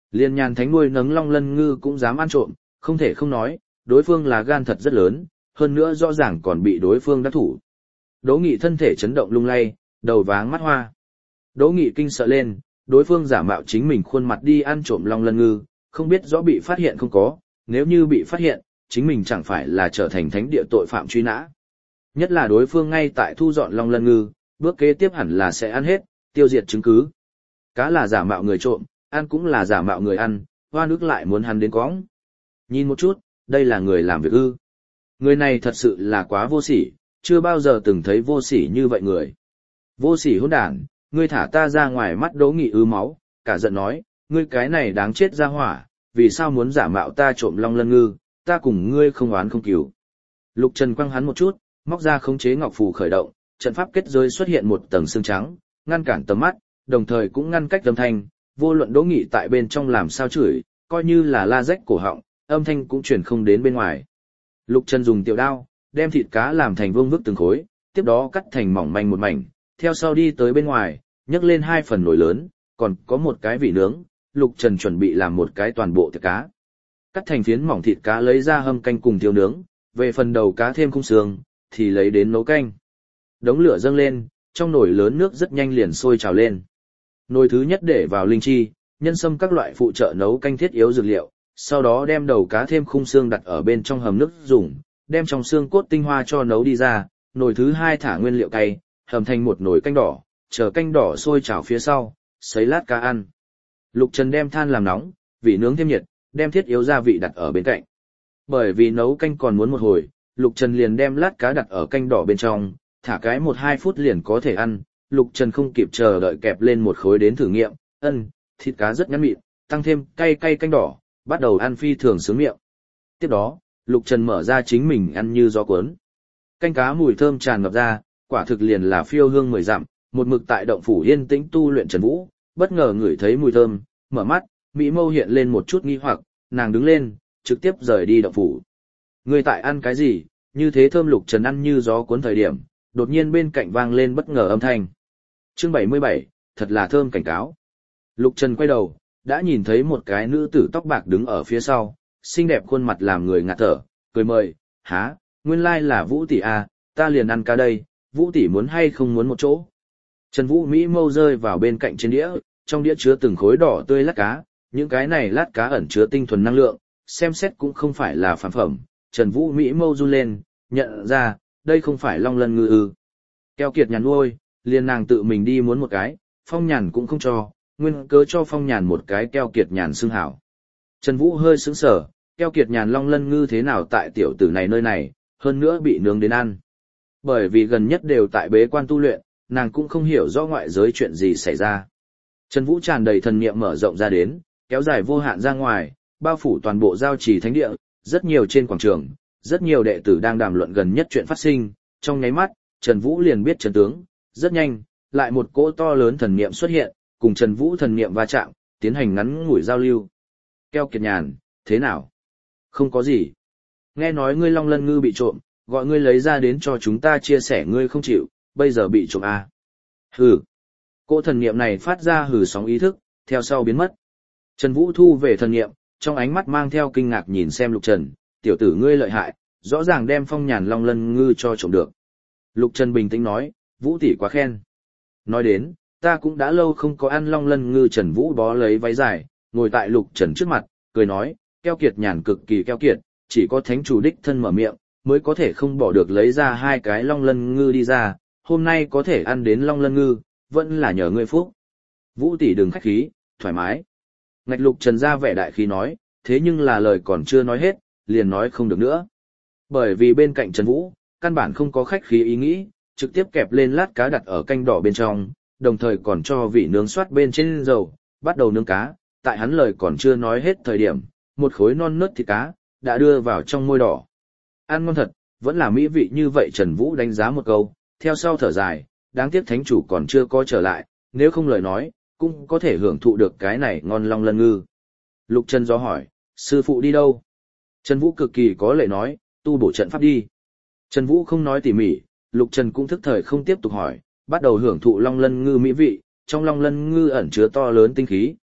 Liên Nhàn Thánh nuôi nấng Long Lân Ngư cũng dám ăn trộm, không thể không nói, đối phương là gan thật rất lớn, hơn nữa rõ ràng còn bị đối phương đắc thủ. Đỗ Nghị thân thể chấn động lung lay, đầu váng mắt hoa. Đỗ Nghị kinh sợ lên, đối phương giả mạo chính mình khuôn mặt đi ăn trộm Long Lân Ngư, không biết rõ bị phát hiện không có, nếu như bị phát hiện, chính mình chẳng phải là trở thành thánh địa tội phạm truy nã. Nhất là đối phương ngay tại thu dọn Long Lân Ngư, bước kế tiếp hẳn là sẽ ăn hết, tiêu diệt chứng cứ. Cá là giả mạo người trộm, ăn cũng là giả mạo người ăn, hoa nước lại muốn hắn đến cõng. Nhìn một chút, đây là người làm việc ư. Người này thật sự là quá vô sỉ, chưa bao giờ từng thấy vô sỉ như vậy người. Vô sỉ hỗn đản, ngươi thả ta ra ngoài. Mắt Đỗ Nghị ứ máu, cả giận nói, ngươi cái này đáng chết ra hỏa, vì sao muốn giả mạo ta trộm Long Lân Ngư, ta cùng ngươi không oán không cừu. Lục Trần quăng hắn một chút, móc ra khống chế ngọc phù khởi động, trận pháp kết giới xuất hiện một tầng xương trắng, ngăn cản tầm mắt, đồng thời cũng ngăn cách âm thanh, vô luận Đỗ Nghị tại bên trong làm sao chửi, coi như là la rách cổ họng, âm thanh cũng truyền không đến bên ngoài. Lục Trần dùng tiểu đao, đem thịt cá làm thành vương vức từng khối, tiếp đó cắt thành mỏng manh một mảnh, theo sau đi tới bên ngoài, nhấc lên hai phần nồi lớn, còn có một cái vị nướng, Lục Trần chuẩn bị làm một cái toàn bộ thịt cá. Cắt thành phiến mỏng thịt cá lấy ra hâm canh cùng tiêu nướng, về phần đầu cá thêm khung xương, thì lấy đến nấu canh. Đống lửa dâng lên, trong nồi lớn nước rất nhanh liền sôi trào lên. Nồi thứ nhất để vào linh chi, nhân sâm các loại phụ trợ nấu canh thiết yếu dược liệu, sau đó đem đầu cá thêm khung xương đặt ở bên trong hầm nước dùng, đem trong xương cốt tinh hoa cho nấu đi ra, nồi thứ hai thả nguyên liệu cay, hầm thành một nồi canh đỏ, chờ canh đỏ sôi trào phía sau, sấy lát cá ăn. Lục Trần đem than làm nóng, vị nướng thêm nhiệt, đem thiết yếu gia vị đặt ở bên cạnh. Bởi vì nấu canh còn muốn một hồi, Lục Trần liền đem lát cá đặt ở canh đỏ bên trong, thả cái một hai phút liền có thể ăn. Lục Trần không kịp chờ đợi kẹp lên một khối đến thử nghiệm, ân, thịt cá rất nhắn mịn, tăng thêm cay cay canh đỏ, bắt đầu ăn phi thường sướng miệng. Tiếp đó, Lục Trần mở ra chính mình ăn như gió cuốn. Canh cá mùi thơm tràn ngập ra, quả thực liền là phiêu hương mười dặm, một mực tại động phủ yên tĩnh tu luyện Trần Vũ, bất ngờ ngửi thấy mùi thơm, mở mắt, mỹ mâu hiện lên một chút nghi hoặc, nàng đứng lên, trực tiếp rời đi động phủ. Người tại ăn cái gì, như thế thơm. Lục Trần ăn như gió cuốn thời điểm, đột nhiên bên cạnh vang lên bất ngờ âm thanh. Chương bảy mươi bảy, thật là thơm cảnh cáo. Lục Trần quay đầu, đã nhìn thấy một cái nữ tử tóc bạc đứng ở phía sau, xinh đẹp khuôn mặt làm người ngạt thở, cười mời, há, nguyên lai là Vũ tỷ à, ta liền ăn cá đây, Vũ tỷ muốn hay không muốn một chỗ. Trần Vũ Mỹ mâu rơi vào bên cạnh trên đĩa, trong đĩa chứa từng khối đỏ tươi lát cá, những cái này lát cá ẩn chứa tinh thuần năng lượng, xem xét cũng không phải là phản phẩm. Trần Vũ Mỹ mâu run lên, nhận ra, đây không phải Long Lân Ngư ư. Keo kiệt nhàn nuôi, liền nàng tự mình đi muốn một cái, Phong Nhàn cũng không cho, nguyên cớ cho Phong Nhàn một cái keo kiệt nhàn xưng hảo. Trần Vũ hơi sững sờ, keo kiệt nhàn Long Lân Ngư thế nào tại tiểu tử này nơi này, hơn nữa bị nướng đến ăn. Bởi vì gần nhất đều tại bế quan tu luyện, nàng cũng không hiểu rõ ngoại giới chuyện gì xảy ra. Trần Vũ tràn đầy thần niệm mở rộng ra đến, kéo dài vô hạn ra ngoài, bao phủ toàn bộ giao trì thánh địa, rất nhiều trên quảng trường, rất nhiều đệ tử đang đàm luận gần nhất chuyện phát sinh, trong nháy mắt, Trần Vũ liền biết chân tướng, rất nhanh, lại một cỗ to lớn thần niệm xuất hiện, cùng Trần Vũ thần niệm va chạm, tiến hành ngắn ngủi giao lưu. Keo kiệt nhàn, thế nào? Không có gì. Nghe nói ngươi Long Lân Ngư bị trộm, gọi ngươi lấy ra đến cho chúng ta chia sẻ, ngươi không chịu, bây giờ bị trộm à. Hừ. Cỗ thần niệm này phát ra hừ sóng ý thức, theo sau biến mất. Trần Vũ thu về thần niệm, trong ánh mắt mang theo kinh ngạc nhìn xem Lục Trần, tiểu tử ngươi lợi hại, rõ ràng đem Phong Nhàn Long Lân Ngư cho trộm được. Lục Trần bình tĩnh nói, Vũ tỷ quá khen. Nói đến, ta cũng đã lâu không có ăn Long Lân Ngư. Trần Vũ bó lấy váy dài, ngồi tại Lục Trần trước mặt, cười nói, keo kiệt nhàn cực kỳ keo kiệt, chỉ có thánh chủ đích thân mở miệng, mới có thể không bỏ được lấy ra hai cái Long Lân Ngư đi ra, hôm nay có thể ăn đến Long Lân Ngư, vẫn là nhờ ngươi phúc. Vũ tỷ đừng khách khí, thoải mái. Ngạch Lục Trần ra vẻ đại khí nói, thế nhưng là lời còn chưa nói hết, liền nói không được nữa. Bởi vì bên cạnh Trần Vũ, căn bản không có khách khí ý nghĩ, trực tiếp kẹp lên lát cá đặt ở canh đỏ bên trong, đồng thời còn cho vị nướng xoát bên trên dầu, bắt đầu nướng cá. Tại hắn lời còn chưa nói hết thời điểm, một khối non nớt thịt cá đã đưa vào trong môi đỏ. Ăn ngon thật, vẫn là mỹ vị như vậy. Trần Vũ đánh giá một câu, theo sau thở dài, đáng tiếc thánh chủ còn chưa có trở lại, nếu không lời nói, cũng có thể hưởng thụ được cái này ngon Long Lân Ngư. Lục Trần do hỏi, sư phụ đi đâu? Trần Vũ cực kỳ có lệ nói, tu bổ trận pháp đi. Trần Vũ không nói tỉ mỉ, Lục Trần cũng thức thời không tiếp tục hỏi, bắt đầu hưởng thụ Long Lân Ngư mỹ vị, trong Long Lân Ngư ẩn chứa to lớn tinh khí,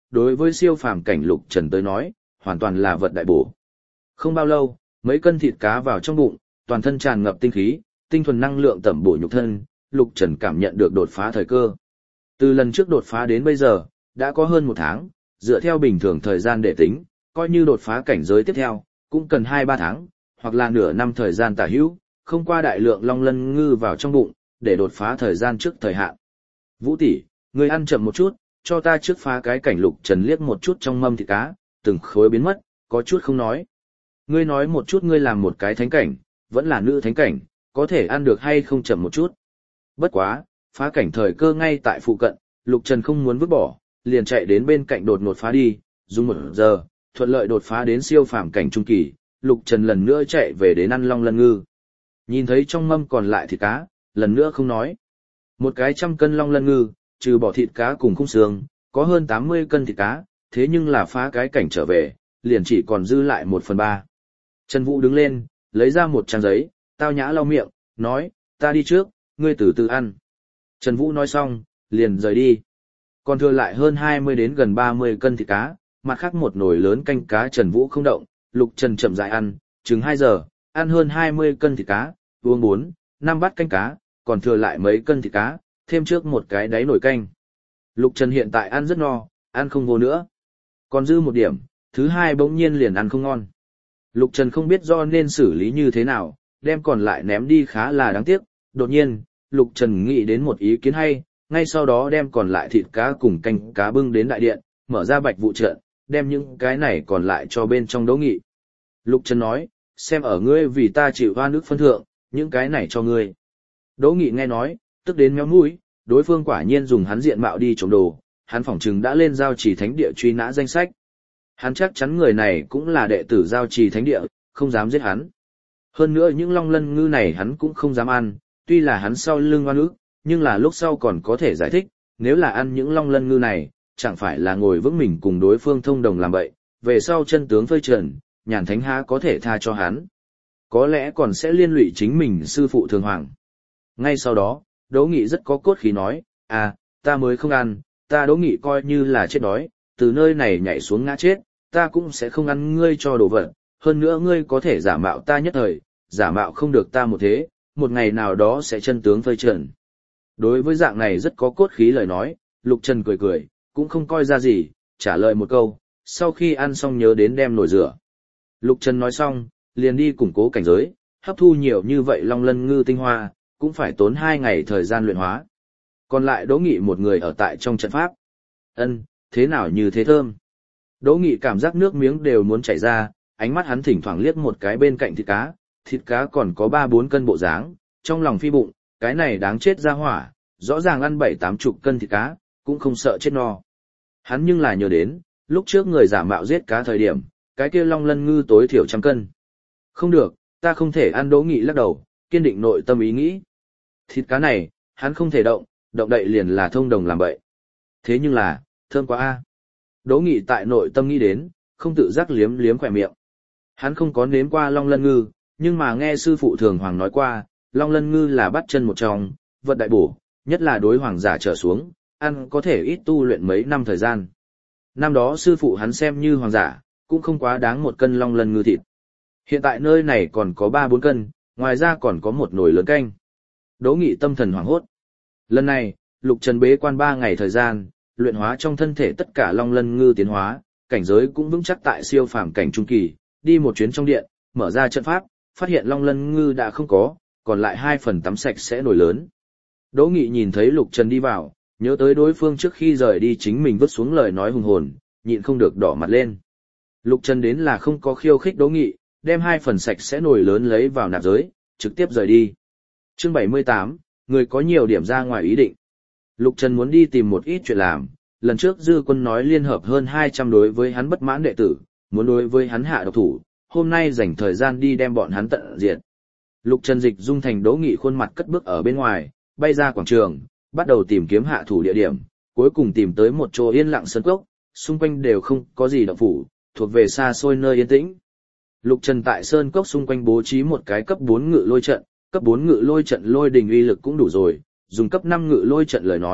đối với siêu phàm cảnh Lục Trần tới nói, hoàn toàn là vật đại bổ. Không bao lâu, mấy cân thịt cá vào trong bụng, toàn thân tràn ngập tinh khí, tinh thuần năng lượng tẩm bổ nhục thân, Lục Trần cảm nhận được đột phá thời cơ. Từ lần trước đột phá đến bây giờ, đã có hơn một tháng, dựa theo bình thường thời gian để tính, coi như đột phá cảnh giới tiếp theo, cũng cần hai ba tháng, hoặc là nửa năm thời gian tả hữu, không qua đại lượng long lân ngư vào trong bụng, để đột phá thời gian trước thời hạn. Vũ tỷ, ngươi ăn chậm một chút, cho ta trước phá cái cảnh. Lục Trần liếc một chút trong mâm thịt cá, từng khối biến mất, có chút không nói. Ngươi nói một chút, ngươi làm một cái thánh cảnh, vẫn là nữ thánh cảnh, có thể ăn được hay không chậm một chút. Bất quá, phá cảnh thời cơ ngay tại phụ cận, Lục Trần không muốn vứt bỏ, liền chạy đến bên cạnh đột ngột phá đi, dùng một giờ, thuận lợi đột phá đến siêu phàm cảnh trung kỳ, Lục Trần lần nữa chạy về đến ăn long lân ngư. Nhìn thấy trong mâm còn lại thịt cá, lần nữa không nói. Một cái trăm cân long lân ngư, trừ bỏ thịt cá cùng khung xương, có hơn tám mươi cân thịt cá, thế nhưng là phá cái cảnh trở về, liền chỉ còn dư lại một phần ba. Trần Vũ đứng lên, lấy ra một trang giấy, tao nhã lau miệng, nói, ta đi trước, ngươi từ từ ăn. Trần Vũ nói xong, liền rời đi. Còn thừa lại hơn hai mươi đến gần ba mươi cân thịt cá, mặt khác một nồi lớn canh cá Trần Vũ không động, Lục Trần chậm rãi ăn, chừng hai giờ, ăn hơn hai mươi cân thịt cá, uống bốn, năm bát canh cá, còn thừa lại mấy cân thịt cá, thêm trước một cái đáy nồi canh. Lục Trần hiện tại ăn rất no, ăn không vô nữa. Còn dư một điểm, thứ hai bỗng nhiên liền ăn không ngon. Lục Trần không biết do nên xử lý như thế nào, đem còn lại ném đi khá là đáng tiếc. Đột nhiên, Lục Trần nghĩ đến một ý kiến hay, ngay sau đó đem còn lại thịt cá cùng canh cá bưng đến đại điện, mở ra bạch vụ trận, đem những cái này còn lại cho bên trong Đỗ Nghị. Lục Trần nói, xem ở ngươi vì ta chịu hoa nước phân thượng, những cái này cho ngươi. Đỗ Nghị nghe nói, tức đến méo mũi, đối phương quả nhiên dùng hắn diện mạo đi trộm đồ, hắn phỏng chừng đã lên giao trì thánh địa truy nã danh sách. Hắn chắc chắn người này cũng là đệ tử giao trì thánh địa, không dám giết hắn. Hơn nữa những long lân ngư này hắn cũng không dám ăn, tuy là hắn sau lưng oan ức, nhưng là lúc sau còn có thể giải thích, nếu là ăn những long lân ngư này, chẳng phải là ngồi vững mình cùng đối phương thông đồng làm bậy, về sau chân tướng phơi trần, Nhàn Thánh há có thể tha cho hắn. Có lẽ còn sẽ liên lụy chính mình sư phụ Thường Hoàng. Ngay sau đó, Đỗ Nghị rất có cốt khí nói, à, ta mới không ăn, ta Đỗ Nghị coi như là chết đói, từ nơi này nhảy xuống ngã chết, ta cũng sẽ không ăn ngươi cho đồ vật, hơn nữa ngươi có thể giả mạo ta nhất thời, giả mạo không được ta một thế, một ngày nào đó sẽ chân tướng phơi trần. Đối với dạng này rất có cốt khí lời nói, Lục Trần cười cười, cũng không coi ra gì, trả lời một câu, sau khi ăn xong nhớ đến đem nồi rửa. Lục Trần nói xong, liền đi củng cố cảnh giới, hấp thu nhiều như vậy long lân ngư tinh hoa, cũng phải tốn hai ngày thời gian luyện hóa. Còn lại Đỗ Nghị một người ở tại trong trận pháp. Ân, thế nào như thế thơm. Đỗ Nghị cảm giác nước miếng đều muốn chảy ra, ánh mắt hắn thỉnh thoảng liếc một cái bên cạnh thịt cá, thịt cá còn có ba bốn cân bộ dáng, trong lòng phi bụng, cái này đáng chết ra hỏa, rõ ràng ăn bảy tám chục cân thịt cá, cũng không sợ chết no. Hắn nhưng là nhớ đến, lúc trước người giả mạo giết cá thời điểm, cái kia long lân ngư tối thiểu trăm cân. Không được, ta không thể ăn. Đỗ Nghị lắc đầu, kiên định nội tâm ý nghĩ. Thịt cá này, hắn không thể động, động đậy liền là thông đồng làm bậy. Thế nhưng là, thơm quá a. Đỗ Nghị tại nội tâm nghĩ đến, không tự giác liếm liếm khỏe miệng. Hắn không có nếm qua long lân ngư, nhưng mà nghe sư phụ Thường Hoàng nói qua, long lân ngư là bắt chân một trong, vật đại bổ, nhất là đối hoàng giả trở xuống, ăn có thể ít tu luyện mấy năm thời gian. Năm đó sư phụ hắn xem như hoàng giả, cũng không quá đáng một cân long lân ngư thịt. Hiện tại nơi này còn có ba bốn cân, ngoài ra còn có một nồi lớn canh. Đỗ Nghị tâm thần hoảng hốt. Lần này, Lục Trần bế quan ba ngày thời gian, luyện hóa trong thân thể tất cả long lân ngư tiến hóa, cảnh giới cũng vững chắc tại siêu phàm cảnh trung kỳ, đi một chuyến trong điện, mở ra trận pháp, phát hiện long lân ngư đã không có, còn lại hai phần tắm sạch sẽ nổi lớn. Đỗ Nghị nhìn thấy Lục Trần đi vào, nhớ tới đối phương trước khi rời đi chính mình vứt xuống lời nói hùng hồn, nhịn không được đỏ mặt lên. Lục Trần đến là không có khiêu khích Đỗ Nghị, đem hai phần sạch sẽ nổi lớn lấy vào nạp giới, trực tiếp rời đi. Chương bảy mươi tám, người có nhiều điểm ra ngoài ý định. Lục Trần muốn đi tìm một ít chuyện làm, lần trước Dư Quân nói liên hợp hơn hai trăm đối với hắn bất mãn đệ tử, muốn đối với hắn hạ độc thủ, hôm nay dành thời gian đi đem bọn hắn tận diệt. Lục Trần dịch dung thành Đỗ Nghị khuôn mặt cất bước ở bên ngoài, bay ra quảng trường, bắt đầu tìm kiếm hạ thủ địa điểm, cuối cùng tìm tới một chỗ yên lặng sân cốc, xung quanh đều không có gì động phủ, thuộc về xa xôi nơi yên tĩnh. Lục Trần tại sơn cốc xung quanh bố trí một cái cấp bốn ngự lôi trận, cấp bốn ngự lôi trận lôi đình uy lực cũng đủ rồi, dùng cấp năm ngự lôi trận lời nói,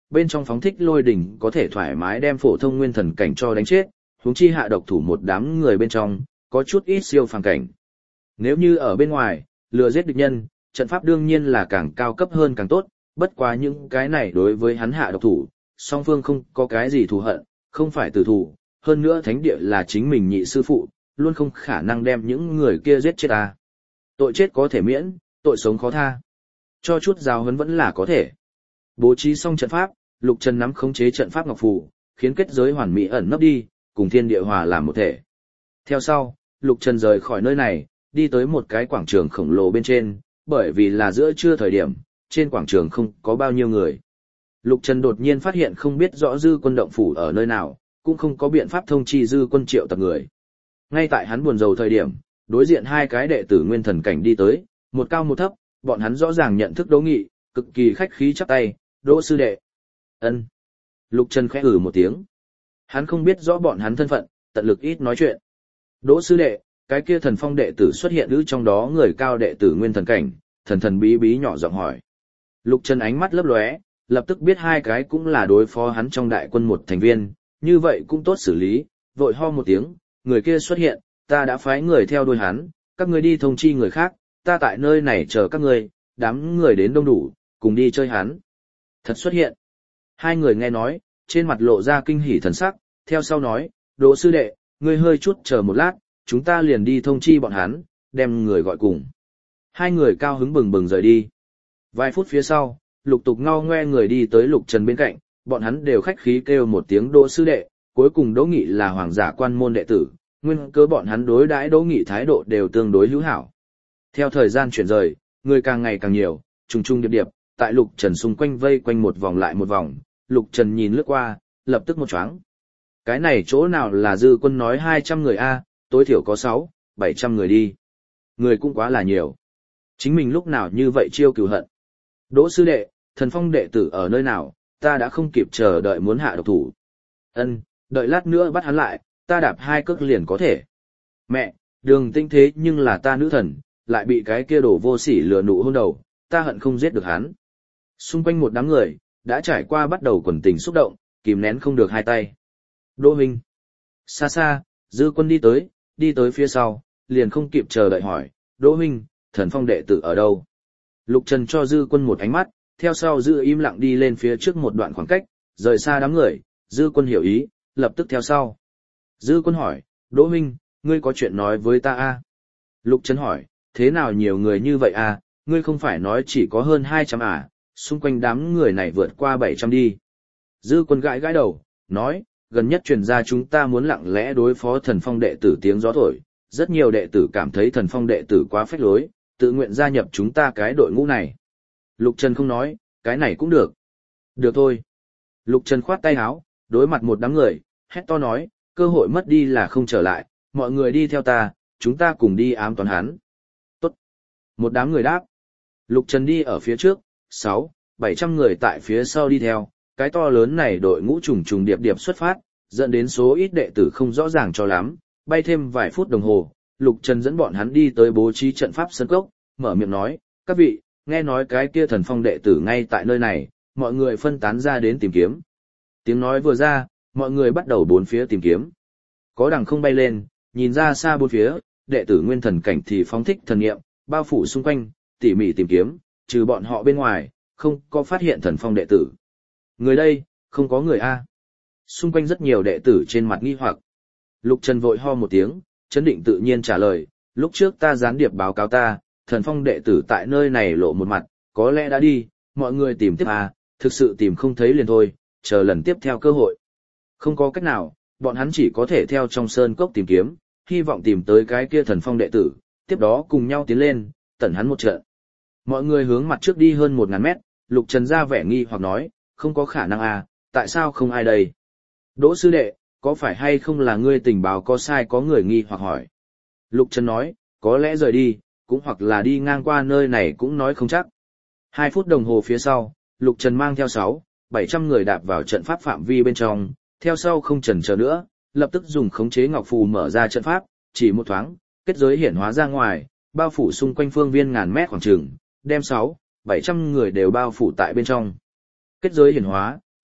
bên trong phóng thích lôi đỉnh có thể thoải mái đem phổ thông nguyên thần cảnh cho đánh chết, huống chi hạ độc thủ một đám người bên trong, có chút ít siêu phàm cảnh. Nếu như ở bên ngoài, lừa giết địch nhân, trận pháp đương nhiên là càng cao cấp hơn càng tốt, bất quá những cái này đối với hắn hạ độc thủ, song phương không có cái gì thù hận, không phải tử thù, hơn nữa thánh địa là chính mình nhị sư phụ, luôn không khả năng đem những người kia giết chết ta. Tội chết có thể miễn, tội sống khó tha. Cho chút giáo huấn vẫn là có thể. Bố trí xong trận pháp, Lục Trần nắm khống chế trận pháp ngọc phù, khiến kết giới hoàn mỹ ẩn nấp đi, cùng thiên địa hòa làm một thể. Theo sau, Lục Trần rời khỏi nơi này, đi tới một cái quảng trường khổng lồ bên trên, bởi vì là giữa trưa thời điểm, trên quảng trường không có bao nhiêu người. Lục Trần đột nhiên phát hiện không biết rõ Dư Quân động phủ ở nơi nào, cũng không có biện pháp thông chi Dư Quân triệu tập người. Ngay tại hắn buồn rầu thời điểm, đối diện hai cái đệ tử nguyên thần cảnh đi tới, một cao một thấp, bọn hắn rõ ràng nhận thức Đỗ Nghị, cực kỳ khách khí chắp tay, "Đỗ sư đệ." "Ân." Lục Trần khẽ ử một tiếng. Hắn không biết rõ bọn hắn thân phận, tận lực ít nói chuyện. "Đỗ sư đệ, cái kia thần phong đệ tử xuất hiện ư?" Trong đó người cao đệ tử nguyên thần cảnh, thần thần bí bí nhỏ giọng hỏi. Lục Trần ánh mắt lấp lóe, lập tức biết hai cái cũng là đối phó hắn trong đại quân một thành viên, như vậy cũng tốt xử lý, vội ho một tiếng, "Người kia xuất hiện, ta đã phái người theo đuôi hắn, các ngươi đi thông chi người khác, ta tại nơi này chờ các ngươi, đám người đến đông đủ, cùng đi chơi hắn." Thật xuất hiện. Hai người nghe nói, trên mặt lộ ra kinh hỉ thần sắc, theo sau nói, "Đỗ sư đệ, ngươi hơi chút chờ một lát, chúng ta liền đi thông chi bọn hắn, đem người gọi cùng." Hai người cao hứng bừng bừng rời đi. Vài phút phía sau, lục tục ngao ngoe người đi tới Lục Trần bên cạnh, bọn hắn đều khách khí kêu một tiếng "Đỗ sư đệ", cuối cùng Đỗ Nghị là hoàng giả quan môn đệ tử, nguyên cớ bọn hắn đối đãi Đỗ Nghị thái độ đều tương đối hữu hảo. Theo thời gian chuyển rời, người càng ngày càng nhiều, trùng trùng điệp điệp, tại Lục Trần xung quanh vây quanh một vòng lại một vòng, Lục Trần nhìn lướt qua, lập tức một choáng. Cái này chỗ nào là Dư Quân nói hai trăm người a, tối thiểu có sáu, bảy trăm người đi. Người cũng quá là nhiều. Chính mình lúc nào như vậy chiêu cừu hận. "Đỗ sư đệ, thần phong đệ tử ở nơi nào, ta đã không kịp chờ đợi muốn hạ độc thủ." "Ân, đợi lát nữa bắt hắn lại, ta đạp hai cước liền có thể." "Mẹ, Đường Tinh thế nhưng là ta nữ thần, lại bị cái kia đổ vô sỉ lừa nụ hôn đầu, ta hận không giết được hắn." Xung quanh một đám người, đã trải qua bắt đầu quần tình xúc động, kìm nén không được hai tay. "Đỗ huynh." Xa xa, Dư Quân đi tới, đi tới phía sau, liền không kịp chờ đợi hỏi, "Đỗ huynh, thần phong đệ tử ở đâu?" Lục Trần cho Dư Quân một ánh mắt, theo sau giữ im lặng đi lên phía trước một đoạn khoảng cách, rời xa đám người, Dư Quân hiểu ý, lập tức theo sau. Dư Quân hỏi, "Đỗ huynh, ngươi có chuyện nói với ta a?" Lục Trần hỏi, "Thế nào nhiều người như vậy a, ngươi không phải nói chỉ có hơn hai trăm à, xung quanh đám người này vượt qua bảy trăm đi." Dư Quân gãi gãi đầu, nói, "Gần nhất truyền ra chúng ta muốn lặng lẽ đối phó thần phong đệ tử tiếng gió thổi, rất nhiều đệ tử cảm thấy thần phong đệ tử quá phách lối, tự nguyện gia nhập chúng ta cái đội ngũ này." Lục Trần không nói, "Cái này cũng được." "Được thôi." Lục Trần khoát tay áo, đối mặt một đám người, hét to nói, "Cơ hội mất đi là không trở lại, mọi người đi theo ta, chúng ta cùng đi ám toán hắn." "Tốt." Một đám người đáp. Lục Trần đi ở phía trước, sáu, bảy trăm người tại phía sau đi theo, cái to lớn này đội ngũ trùng trùng điệp điệp xuất phát, dẫn đến số ít đệ tử không rõ ràng cho lắm, bay thêm vài phút đồng hồ, Lục Trần dẫn bọn hắn đi tới bố trí trận pháp sân cốc, mở miệng nói, "Các vị, nghe nói cái kia thần phong đệ tử ngay tại nơi này, mọi người phân tán ra đến tìm kiếm." Tiếng nói vừa ra, mọi người bắt đầu bốn phía tìm kiếm. Có đằng không bay lên, nhìn ra xa bốn phía, đệ tử nguyên thần cảnh thì phóng thích thần niệm, bao phủ xung quanh, tỉ mỉ tìm kiếm, trừ bọn họ bên ngoài, không có phát hiện thần phong đệ tử. "Người đây, không có người a." Xung quanh rất nhiều đệ tử trên mặt nghi hoặc. Lục Trần vội ho một tiếng, chấn định tự nhiên trả lời, "Lúc trước ta gián điệp báo cáo ta, thần phong đệ tử tại nơi này lộ một mặt, có lẽ đã đi, mọi người tìm tiếp à, thực sự tìm không thấy liền thôi, chờ lần tiếp theo cơ hội." Không có cách nào, bọn hắn chỉ có thể theo trong sơn cốc tìm kiếm, hy vọng tìm tới cái kia thần phong đệ tử, tiếp đó cùng nhau tiến lên, tẩn hắn một trận. Mọi người hướng mặt trước đi hơn một ngàn mét, Lục Trần ra vẻ nghi hoặc nói, "Không có khả năng à, tại sao không ai đây?" "Đỗ sư đệ, có phải hay không là ngươi tình báo có sai?" có người nghi hoặc hỏi. Lục Trần nói, "Có lẽ rời đi, cũng hoặc là đi ngang qua nơi này cũng nói không chắc." Hai phút đồng hồ phía sau, Lục Trần mang theo sáu, bảy trăm người đạp vào trận pháp phạm vi bên trong, theo sau không chần chờ nữa, lập tức dùng khống chế ngọc phù mở ra trận pháp, chỉ một thoáng, kết giới hiển hóa ra ngoài, bao phủ xung quanh phương viên ngàn mét khoảng trường, đem sáu, bảy trăm người đều bao phủ tại bên trong. Kết giới hiển hóa,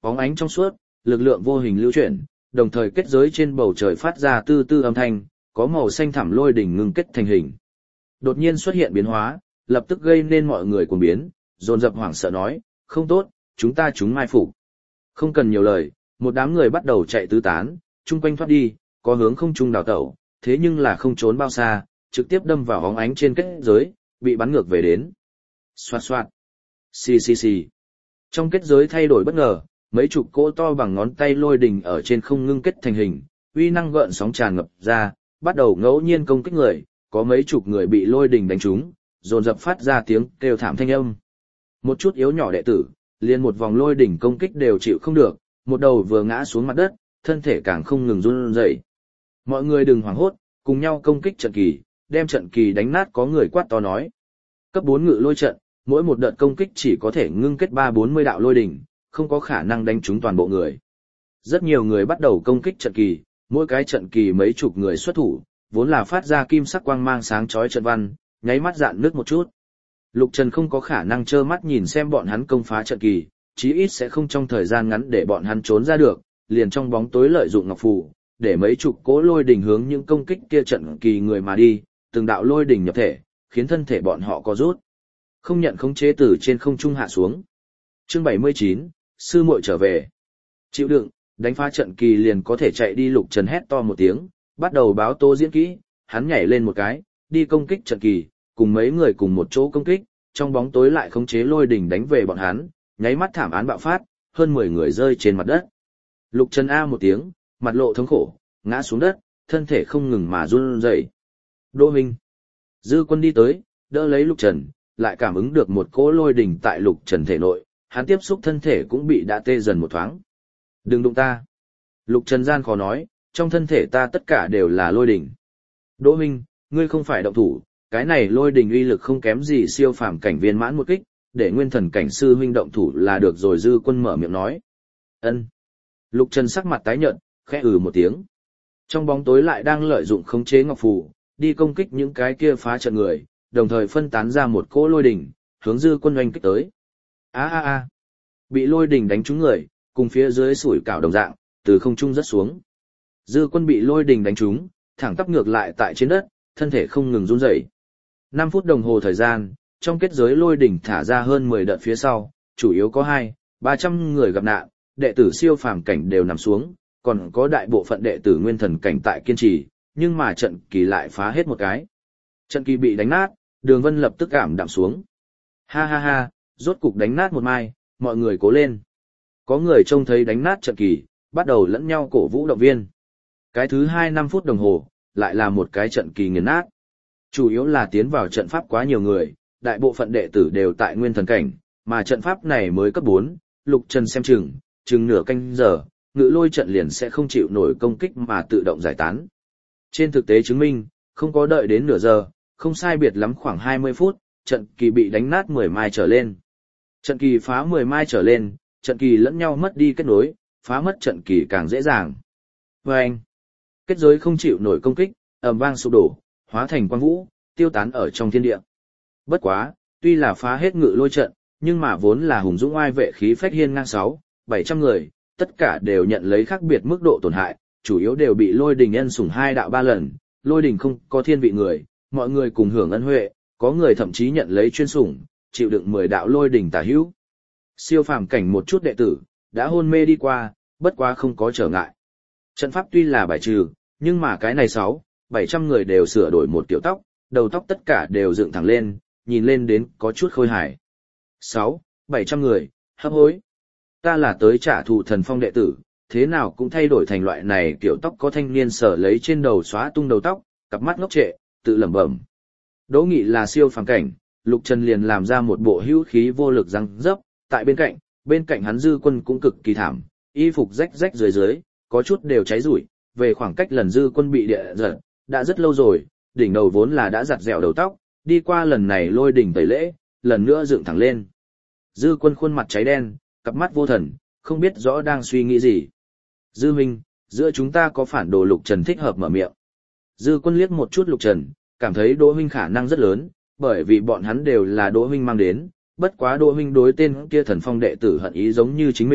Bóng ánh trong suốt, lực lượng vô hình lưu chuyển, đồng thời kết giới trên bầu trời phát ra tư tư âm thanh, có màu xanh thẳm lôi đỉnh ngưng kết thành hình. Đột nhiên xuất hiện biến hóa, lập tức gây nên mọi người cuồng biến, dồn dập hoảng sợ nói, không tốt, chúng ta chúng mai phục. Không cần nhiều lời, một đám người bắt đầu chạy tứ tán, chung quanh thoát đi, có hướng không trung đào tẩu, thế nhưng là không trốn bao xa, trực tiếp đâm vào hóng ánh trên kết giới, bị bắn ngược về đến. Xoạt xoạt, xì xì xì. Trong kết giới thay đổi bất ngờ, mấy chục cỗ to bằng ngón tay lôi đình ở trên không ngưng kết thành hình, uy năng gợn sóng tràn ngập ra, bắt đầu ngẫu nhiên công kích người, có mấy chục người bị lôi đình đánh trúng, dồn dập phát ra tiếng kêu thảm thanh âm. Một chút yếu nhỏ đệ tử, liền một vòng lôi đỉnh công kích đều chịu không được, một đầu vừa ngã xuống mặt đất, thân thể càng không ngừng run rẩy. Mọi người đừng hoảng hốt, cùng nhau công kích trận kỳ, đem trận kỳ đánh nát, có người quát to nói. Cấp bốn ngự lôi trận, mỗi một đợt công kích chỉ có thể ngưng kết ba bốn mươi đạo lôi đỉnh, không có khả năng đánh trúng toàn bộ người. Rất nhiều người bắt đầu công kích trận kỳ, mỗi cái trận kỳ mấy chục người xuất thủ, vốn là phát ra kim sắc quang mang sáng chói trận văn, nháy mắt dạn nước một chút. Lục Trần không có khả năng trơ mắt nhìn xem bọn hắn công phá trận kỳ, chí ít sẽ không trong thời gian ngắn để bọn hắn trốn ra được, liền trong bóng tối lợi dụng ngọc phù, để mấy chục cỗ lôi đỉnh hướng những công kích kia trận kỳ người mà đi, từng đạo lôi đỉnh nhập thể, khiến thân thể bọn họ có rút. Không nhận khống chế từ trên không trung hạ xuống. Chương bảy mươi chín, sư muội trở về. Chịu đựng, đánh phá trận kỳ liền có thể chạy đi. Lục Trần hét to một tiếng, bắt đầu báo tố diễn kỹ, hắn nhảy lên một cái, đi công kích trận kỳ, cùng mấy người cùng một chỗ công kích, trong bóng tối lại khống chế lôi đỉnh đánh về bọn hắn, nháy mắt thảm án bạo phát, hơn mười người rơi trên mặt đất. Lục Trần a một tiếng, mặt lộ thống khổ, ngã xuống đất, thân thể không ngừng mà run rẩy. Đỗ Minh, Dư Quân đi tới, đỡ lấy Lục Trần, lại cảm ứng được một cỗ lôi đỉnh tại Lục Trần thể nội, hắn tiếp xúc thân thể cũng bị đã tê dần một thoáng. Đừng đụng ta. Lục Trần gian khó nói, trong thân thể ta tất cả đều là lôi đỉnh. Đỗ Minh, ngươi không phải động thủ, cái này lôi đỉnh uy lực không kém gì siêu phàm cảnh viên mãn một kích, để nguyên thần cảnh sư huynh động thủ là được rồi. Dư Quân mở miệng nói. Ân. Lục Trần sắc mặt tái nhợt, khẽ ừ một tiếng. Trong bóng tối lại đang lợi dụng khống chế ngọc phù, đi công kích những cái kia phá trận người, đồng thời phân tán ra một cỗ lôi đỉnh, hướng Dư Quân oanh kích tới. A a a. Bị lôi đỉnh đánh trúng người, cùng phía dưới sủi cảo đồng dạng, từ không trung rớt xuống. Dư Quân bị lôi đỉnh đánh trúng, thẳng tắp ngược lại tại trên đất, thân thể không ngừng run rẩy. năm phút đồng hồ thời gian, trong kết giới lôi đỉnh thả ra hơn mười đợt phía sau, chủ yếu có hai, ba trăm người gặp nạn, đệ tử siêu phàm cảnh đều nằm xuống, còn có đại bộ phận đệ tử nguyên thần cảnh tại kiên trì, nhưng mà trận kỳ lại phá hết một cái. Trận kỳ bị đánh nát, Đường Vân lập tức cảm đạm xuống. Ha ha ha, rốt cục đánh nát một mai, mọi người cố lên. Có người trông thấy đánh nát trận kỳ, bắt đầu lẫn nhau cổ vũ động viên. Cái thứ hai năm phút đồng hồ, lại là một cái trận kỳ nghiền nát. Chủ yếu là tiến vào trận pháp quá nhiều người, đại bộ phận đệ tử đều tại nguyên thần cảnh, mà trận pháp này mới cấp bốn, Lục Trần xem chừng, chừng nửa canh giờ, ngự lôi trận liền sẽ không chịu nổi công kích mà tự động giải tán. Trên thực tế chứng minh, không có đợi đến nửa giờ, không sai biệt lắm khoảng hai mươi phút, trận kỳ bị đánh nát mười mai trở lên. Trận kỳ phá mười mai trở lên, trận kỳ lẫn nhau mất đi kết nối, phá mất trận kỳ càng dễ dàng. Và anh, kết giới không chịu nổi công kích, ầm vang sụp đổ, hóa thành quang vũ, tiêu tán ở trong thiên địa. Bất quá, tuy là phá hết ngự lôi trận, nhưng mà vốn là hùng dũng oai vệ khí phách hiên ngang sáu, bảy trăm người, tất cả đều nhận lấy khác biệt mức độ tổn hại, chủ yếu đều bị lôi đình ân sủng hai đạo ba lần, lôi đình không có thiên vị người, mọi người cùng hưởng ân huệ, có người thậm chí nhận lấy chuyên sủng, chịu đựng mười đạo lôi đình tả hữu. Siêu phàm cảnh một chút đệ tử, đã hôn mê đi qua, bất quá không có trở ngại. Trận pháp tuy là bài trừ, nhưng mà cái này sáu, bảy trăm người đều sửa đổi một kiểu tóc, đầu tóc tất cả đều dựng thẳng lên, nhìn lên đến có chút khôi hài. Sáu, bảy trăm người, hấp hối. Ta là tới trả thù Thần Phong đệ tử, thế nào cũng thay đổi thành loại này kiểu tóc. Có thanh niên sở lấy trên đầu xóa tung đầu tóc, cặp mắt ngốc trệ, tự lẩm bẩm. Đỗ Nghị là siêu phàm cảnh, Lục Trần liền làm ra một bộ hữu khí vô lực răng dấp, tại bên cạnh, bên cạnh hắn Dư Quân cũng cực kỳ thảm, y phục rách rách dưới dưới, có chút đều cháy rủi, về khoảng cách lần Dư Quân bị địa giật, đã rất lâu rồi, đỉnh đầu vốn là đã giặt dẻo đầu tóc, đi qua lần này lôi đỉnh tẩy lễ, lần nữa dựng thẳng lên. Dư Quân khuôn mặt cháy đen, cặp mắt vô thần, không biết rõ đang suy nghĩ gì. Dư huynh, giữa chúng ta có phản đồ. Lục Trần thích hợp mở miệng. Dư Quân liếc một chút Lục Trần, cảm thấy Đỗ huynh khả năng rất lớn, bởi vì bọn hắn đều là Đỗ huynh mang đến, bất quá Đỗ huynh đối tên kia Thần Phong đệ tử hận ý giống như chính mình,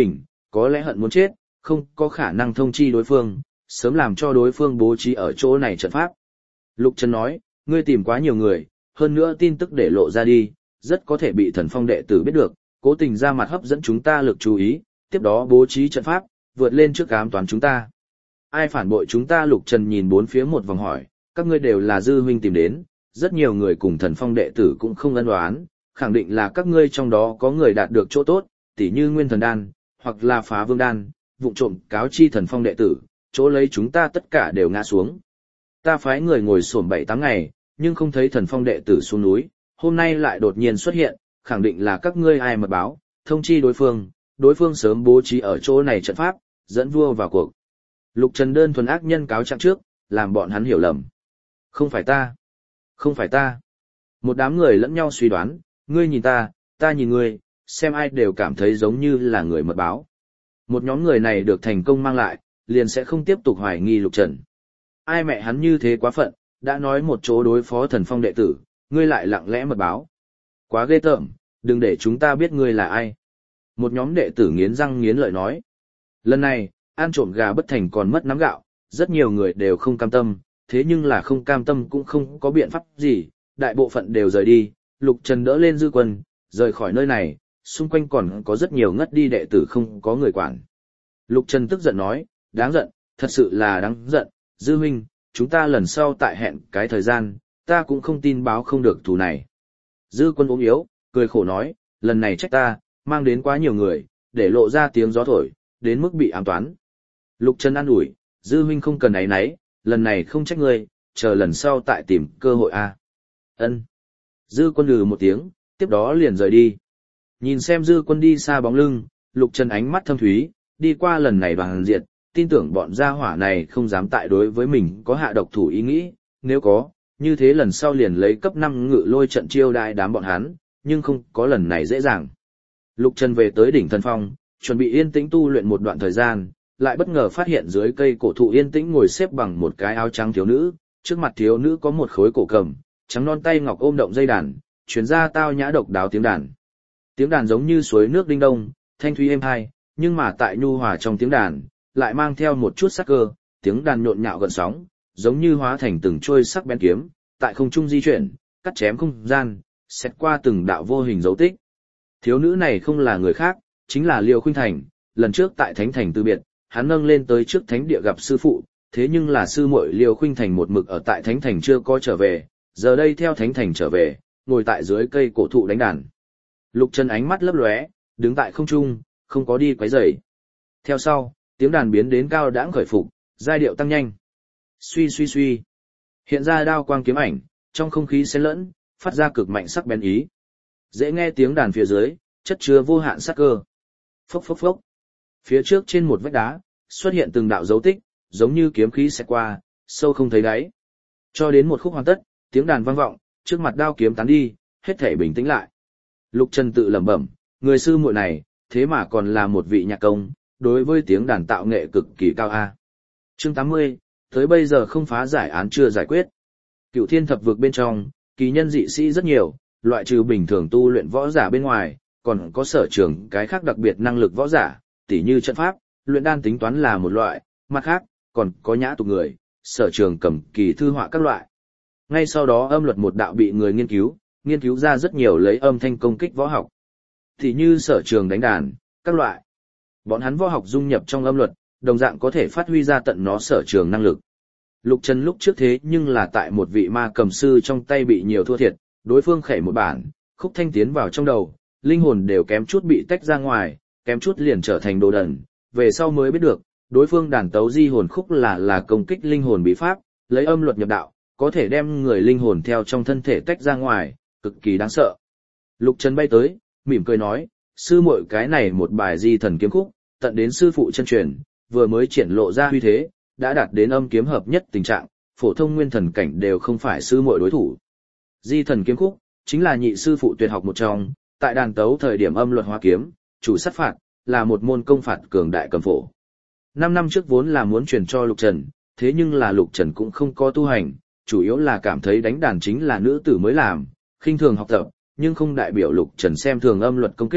có lẽ hận muốn chết, không có khả năng thông chi đối phương, sớm làm cho đối phương bố trí ở chỗ này trận pháp. Lục Trần nói, ngươi tìm quá nhiều người, hơn nữa tin tức để lộ ra đi, rất có thể bị Thần Phong đệ tử biết được, cố tình ra mặt hấp dẫn chúng ta lực chú ý, tiếp đó bố trí trận pháp, vượt lên trước ám toán chúng ta. Ai phản bội chúng ta? Lục Trần nhìn bốn phía một vòng hỏi, các ngươi đều là dư huynh tìm đến, rất nhiều người cùng Thần Phong đệ tử cũng không ân oán, khẳng định là các ngươi trong đó có người đạt được chỗ tốt, tỉ như Nguyên Thần Đan, hoặc là Phá Vương Đan, vụng trộm cáo chi Thần Phong đệ tử, chỗ lấy chúng ta tất cả đều ngã xuống. Ta phái người ngồi xổm bảy tám ngày, nhưng không thấy Thần Phong đệ tử xuống núi, hôm nay lại đột nhiên xuất hiện, khẳng định là các ngươi ai mật báo, thông chi đối phương, đối phương sớm bố trí ở chỗ này trận pháp, dẫn vua vào cuộc. Lục Trần đơn thuần ác nhân cáo trạng trước, làm bọn hắn hiểu lầm. Không phải ta, không phải ta. Một đám người lẫn nhau suy đoán, ngươi nhìn ta, ta nhìn ngươi, xem ai đều cảm thấy giống như là người mật báo. Một nhóm người này được thành công mang lại, liền sẽ không tiếp tục hoài nghi Lục Trần. Ai mẹ hắn như thế quá phận, đã nói một chỗ đối phó Thần Phong đệ tử, ngươi lại lặng lẽ mật báo. Quá ghê tởm, đừng để chúng ta biết ngươi là ai. Một nhóm đệ tử nghiến răng nghiến lợi nói. Lần này, ăn trộm gà bất thành còn mất nắm gạo, rất nhiều người đều không cam tâm, thế nhưng là không cam tâm cũng không có biện pháp gì, đại bộ phận đều rời đi, Lục Trần đỡ lên dư quân, rời khỏi nơi này, xung quanh còn có rất nhiều ngất đi đệ tử không có người quản. Lục Trần tức giận nói, đáng giận, thật sự là đáng giận, dư huynh, chúng ta lần sau tại hẹn cái thời gian, ta cũng không tin báo không được thù này. Dư quân ốm yếu, cười khổ nói, lần này trách ta, mang đến quá nhiều người, để lộ ra tiếng gió thổi, đến mức bị ám toán. Lục Trần an ủi, dư huynh không cần áy náy, lần này không trách ngươi, chờ lần sau tại tìm cơ hội a. Ân. Dư quân lừ một tiếng, tiếp đó liền rời đi. Nhìn xem dư quân đi xa bóng lưng, Lục Trần ánh mắt thâm thúy, đi qua lần này đoàn diệt, tin tưởng bọn gia hỏa này không dám tại đối với mình có hạ độc thủ ý nghĩ, nếu có, như thế lần sau liền lấy cấp năm ngự lôi trận chiêu đại đám bọn hắn, nhưng không có lần này dễ dàng. Lục Trần về tới đỉnh Thần Phong, chuẩn bị yên tĩnh tu luyện một đoạn thời gian, lại bất ngờ phát hiện dưới cây cổ thụ yên tĩnh ngồi xếp bằng một cái áo trắng thiếu nữ, trước mặt thiếu nữ có một khối cổ cầm, trắng non tay ngọc ôm động dây đàn, truyền ra tao nhã độc đáo tiếng đàn. Tiếng đàn giống như suối nước đinh đông, thanh thúy êm hai, nhưng mà tại nhu hòa trong tiếng đàn, lại mang theo một chút sắc cơ, tiếng đàn nhộn nhạo gần sóng, giống như hóa thành từng trôi sắc bén kiếm, tại không trung di chuyển, cắt chém không gian, xét qua từng đạo vô hình dấu tích. Thiếu nữ này không là người khác, chính là Liêu Khuynh Thành, lần trước tại Thánh Thành từ biệt, hắn nâng lên tới trước thánh địa gặp sư phụ, thế nhưng là sư muội Liêu Khuynh Thành một mực ở tại Thánh Thành chưa có trở về, giờ đây theo Thánh Thành trở về, ngồi tại dưới cây cổ thụ đánh đàn. Lục Trần ánh mắt lấp lóe, đứng tại không trung, không có đi quấy rầy. Theo sau, tiếng đàn biến đến cao đãng khởi phục, giai điệu tăng nhanh. Suy suy suy. Hiện ra đao quang kiếm ảnh, trong không khí xen lẫn, phát ra cực mạnh sắc bén ý. Dễ nghe tiếng đàn phía dưới, chất chứa vô hạn sắc cơ. Phốc phốc phốc. Phía trước trên một vách đá, xuất hiện từng đạo dấu tích, giống như kiếm khí xẹt qua, sâu không thấy đáy. Cho đến một khúc hoàn tất, tiếng đàn vang vọng, trước mặt đao kiếm tán đi, hết thảy bình tĩnh lại. Lục Trần tự lẩm bẩm, người sư muội này, thế mà còn là một vị nhạc công, đối với tiếng đàn tạo nghệ cực kỳ cao a. Chương tám mươi, tới bây giờ không phá giải án chưa giải quyết. Cựu Thiên Thập Vực bên trong, kỳ nhân dị sĩ rất nhiều, loại trừ bình thường tu luyện võ giả bên ngoài, còn có sở trường cái khác đặc biệt năng lực võ giả, tỉ như trận pháp, luyện đan tính toán là một loại, mặt khác, còn có nhã tục người, sở trường cầm kỳ thư họa các loại. Ngay sau đó âm luật một đạo bị người nghiên cứu, nghiên cứu ra rất nhiều lấy âm thanh công kích võ học, tỉ như sở trường đánh đàn, các loại. Bọn hắn võ học dung nhập trong âm luật, đồng dạng có thể phát huy ra tận nó sở trường năng lực. Lục Trần lúc trước thế nhưng là tại một vị ma cầm sư trong tay bị nhiều thua thiệt, đối phương khẩy một bản, khúc thanh tiến vào trong đầu, linh hồn đều kém chút bị tách ra ngoài, kém chút liền trở thành đồ đần, về sau mới biết được, đối phương đàn tấu di hồn khúc là là công kích linh hồn bí pháp, lấy âm luật nhập đạo, có thể đem người linh hồn theo trong thân thể tách ra ngoài, cực kỳ đáng sợ. Lục Trần bay tới, mỉm cười nói, sư muội cái này một bài di thần kiếm khúc, tận đến sư phụ chân truyền, vừa mới triển lộ ra huy thế, đã đạt đến âm kiếm hợp nhất tình trạng, phổ thông nguyên thần cảnh đều không phải sư muội đối thủ. Di thần kiếm khúc, chính là nhị sư phụ tuyệt học một trong, tại đàn tấu thời điểm âm luật hóa kiếm, chủ sát phạt, là một môn công phạt cường đại cầm phổ. Năm năm trước vốn là muốn truyền cho Lục Trần, thế nhưng là Lục Trần cũng không có tu hành, chủ yếu là cảm thấy đánh đàn chính là nữ tử mới làm, khinh thường học tập, nhưng không đại biểu Lục Trần xem thường âm luật công kích,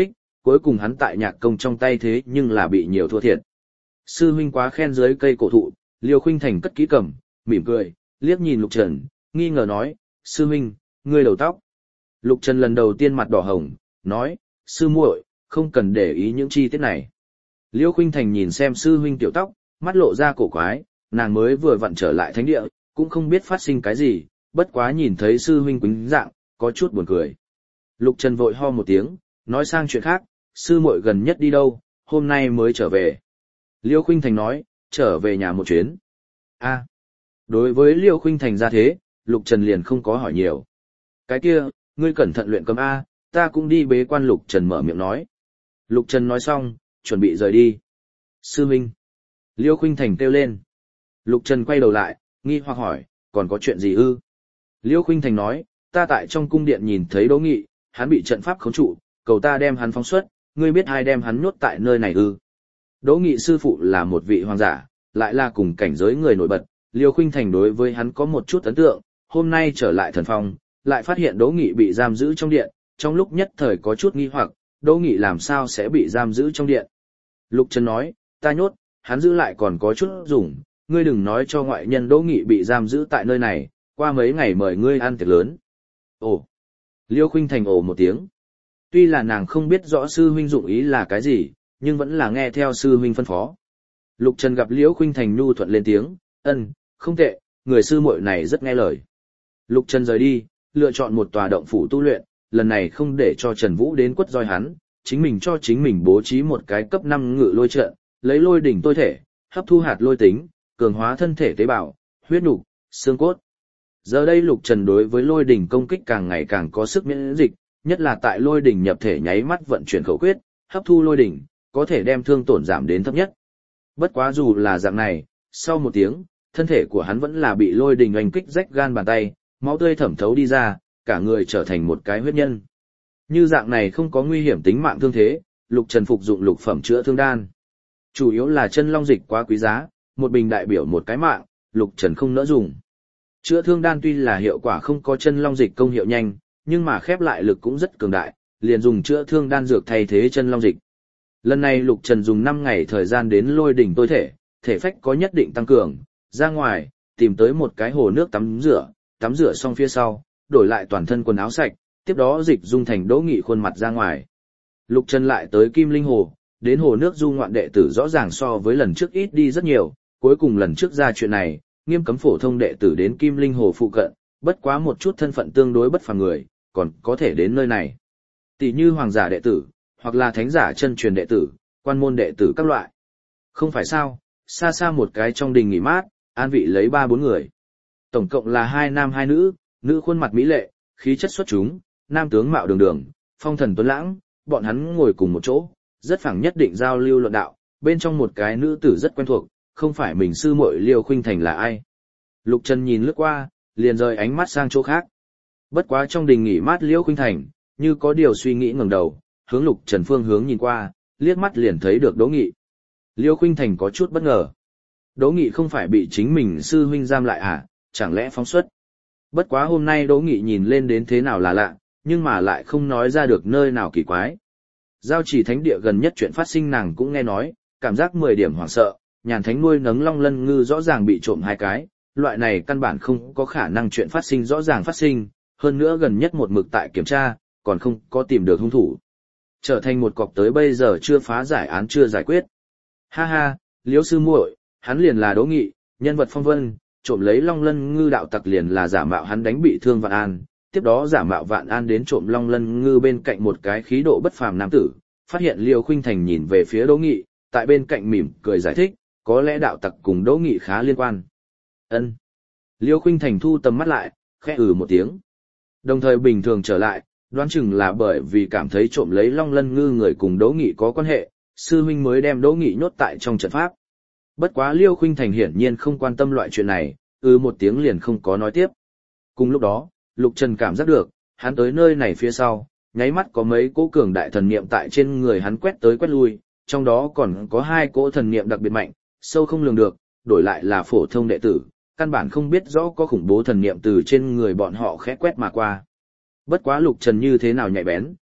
cuối cùng hắn tại nhạc công trong tay thế nhưng là bị nhiều thua thiệt. Sư huynh quá khen dưới cây cổ thụ, Liêu Khuynh Thành cất kỹ cầm, mỉm cười, liếc nhìn Lục Trần, nghi ngờ nói, sư huynh, ngươi đầu tóc. Lục Trần lần đầu tiên mặt đỏ hồng, nói, sư muội, không cần để ý những chi tiết này. Liêu Khuynh Thành nhìn xem sư huynh tiểu tóc, mắt lộ ra cổ quái, nàng mới vừa vặn trở lại thánh địa, cũng không biết phát sinh cái gì, bất quá nhìn thấy sư huynh quýnh dạng, có chút buồn cười. Lục Trần vội ho một tiếng, nói sang chuyện khác, sư muội gần nhất đi đâu, hôm nay mới trở về. Liêu Khuynh Thành nói, trở về nhà một chuyến. A, đối với Liêu Khuynh Thành ra thế, Lục Trần liền không có hỏi nhiều. Cái kia, ngươi cẩn thận luyện cầm A, ta cũng đi bế quan. Lục Trần mở miệng nói. Lục Trần nói xong, chuẩn bị rời đi. Sư huynh. Liêu Khuynh Thành kêu lên. Lục Trần quay đầu lại, nghi hoặc hỏi, còn có chuyện gì ư? Liêu Khuynh Thành nói, ta tại trong cung điện nhìn thấy Đỗ Nghị, hắn bị trận pháp khống trụ, cầu ta đem hắn phóng xuất, ngươi biết ai đem hắn nhốt tại nơi này ư? Đỗ Nghị sư phụ là một vị hoàng giả, lại là cùng cảnh giới người nổi bật, Liêu Khuynh Thành đối với hắn có một chút ấn tượng, hôm nay trở lại thần phong, lại phát hiện Đỗ Nghị bị giam giữ trong điện, trong lúc nhất thời có chút nghi hoặc, Đỗ Nghị làm sao sẽ bị giam giữ trong điện? Lục Trần nói, ta nhốt, hắn giữ lại còn có chút dùng, ngươi đừng nói cho ngoại nhân Đỗ Nghị bị giam giữ tại nơi này, qua mấy ngày mời ngươi ăn tiệc lớn. Ồ! Liêu Khuynh Thành ồ một tiếng. Tuy là nàng không biết rõ sư huynh dụng ý là cái gì, nhưng vẫn là nghe theo sư huynh phân phó. Lục Trần gặp Liêu Khuynh Thành nhu thuận lên tiếng, ân, không tệ, người sư muội này rất nghe lời. Lục Trần rời đi, lựa chọn một tòa động phủ tu luyện, lần này không để cho Trần Vũ đến quất roi hắn, chính mình cho chính mình bố trí một cái cấp năm ngự lôi trận, lấy lôi đỉnh tôi thể, hấp thu hạt lôi tính, cường hóa thân thể tế bào, huyết nục, xương cốt. Giờ đây Lục Trần đối với lôi đỉnh công kích càng ngày càng có sức miễn dịch, nhất là tại lôi đỉnh nhập thể nháy mắt vận chuyển khẩu quyết, hấp thu lôi đỉnh, có thể đem thương tổn giảm đến thấp nhất. Bất quá dù là dạng này, sau một tiếng, thân thể của hắn vẫn là bị lôi đỉnh oanh kích rách gan bàn tay, máu tươi thẩm thấu đi ra, cả người trở thành một cái huyết nhân. Như dạng này không có nguy hiểm tính mạng thương thế, Lục Trần phục dụng lục phẩm chữa thương đan. Chủ yếu là chân long dịch quá quý giá, một bình đại biểu một cái mạng, Lục Trần không nỡ dùng. Chữa thương đan tuy là hiệu quả không có chân long dịch công hiệu nhanh, nhưng mà khép lại lực cũng rất cường đại, liền dùng chữa thương đan dược thay thế chân long dịch. Lần này Lục Trần dùng năm ngày thời gian đến lôi đỉnh tôi thể, thể phách có nhất định tăng cường, ra ngoài, tìm tới một cái hồ nước tắm rửa, tắm rửa xong phía sau, đổi lại toàn thân quần áo sạch, tiếp đó dịch dung thành Đỗ Nghị khuôn mặt ra ngoài. Lục Trần lại tới Kim Linh Hồ, đến hồ nước du ngoạn đệ tử rõ ràng so với lần trước ít đi rất nhiều, cuối cùng lần trước ra chuyện này, nghiêm cấm phổ thông đệ tử đến Kim Linh Hồ phụ cận, bất quá một chút thân phận tương đối bất phàm người, còn có thể đến nơi này. Tỷ như hoàng giả đệ tử, hoặc là thánh giả chân truyền đệ tử, quan môn đệ tử các loại. Không phải sao, xa xa một cái trong đình nghỉ mát, an vị lấy ba bốn người. Tổng cộng là hai nam hai nữ, nữ khuôn mặt mỹ lệ, khí chất xuất chúng, nam tướng mạo đường đường, phong thần tuấn lãng, bọn hắn ngồi cùng một chỗ, rất phẳng nhất định giao lưu luận đạo, bên trong một cái nữ tử rất quen thuộc, không phải mình sư muội Liêu Khuynh Thành là ai. Lục Trần nhìn lướt qua, liền rời ánh mắt sang chỗ khác. Bất quá trong đình nghỉ mát Liêu Khuynh Thành, như có điều suy nghĩ ngẩng đầu, hướng Lục Trần phương hướng nhìn qua, liếc mắt liền thấy được Đỗ Nghị. Liêu Khuynh Thành có chút bất ngờ. Đỗ Nghị không phải bị chính mình sư huynh giam lại à, chẳng lẽ phóng xuất? Bất quá hôm nay Đỗ Nghị nhìn lên đến thế nào là lạ, nhưng mà lại không nói ra được nơi nào kỳ quái. Giao Chỉ Thánh địa gần nhất chuyện phát sinh nàng cũng nghe nói, cảm giác mười điểm hoảng sợ, Nhàn Thánh nuôi nấng Long Lân Ngư rõ ràng bị trộm hai cái, loại này căn bản không có khả năng chuyện phát sinh rõ ràng phát sinh, hơn nữa gần nhất một mực tại kiểm tra, còn không có tìm được hung thủ. Trở thành một cọc tới bây giờ chưa phá giải án chưa giải quyết. Ha ha, Liễu sư muội, hắn liền là Đỗ Nghị, nhân vật phong vân, trộm lấy Long Lân Ngư đạo tặc liền là giả mạo hắn đánh bị thương Vạn An, tiếp đó giả mạo Vạn An đến trộm Long Lân Ngư bên cạnh một cái khí độ bất phàm nam tử, phát hiện Liêu Khuynh Thành nhìn về phía Đỗ Nghị, tại bên cạnh mỉm cười giải thích, có lẽ đạo tặc cùng Đỗ Nghị khá liên quan. Ân. Liêu Khuynh Thành thu tầm mắt lại, khẽ ừ một tiếng. Đồng thời bình thường trở lại, đoán chừng là bởi vì cảm thấy trộm lấy Long Lân Ngư người cùng Đỗ Nghị có quan hệ, sư huynh mới đem Đỗ Nghị nhốt tại trong trận pháp. Bất quá Liêu Khuynh Thành hiển nhiên không quan tâm loại chuyện này, ừ một tiếng liền không có nói tiếp. Cùng lúc đó, Lục Trần cảm giác được, hắn tới nơi này phía sau, nháy mắt có mấy cỗ cường đại thần niệm tại trên người hắn quét tới quét lui, trong đó còn có hai cỗ thần niệm đặc biệt mạnh, sâu không lường được, đổi lại là phổ thông đệ tử, căn bản không biết rõ có khủng bố thần niệm từ trên người bọn họ khẽ quét mà qua. Bất quá Lục Trần như thế nào nhạy bén,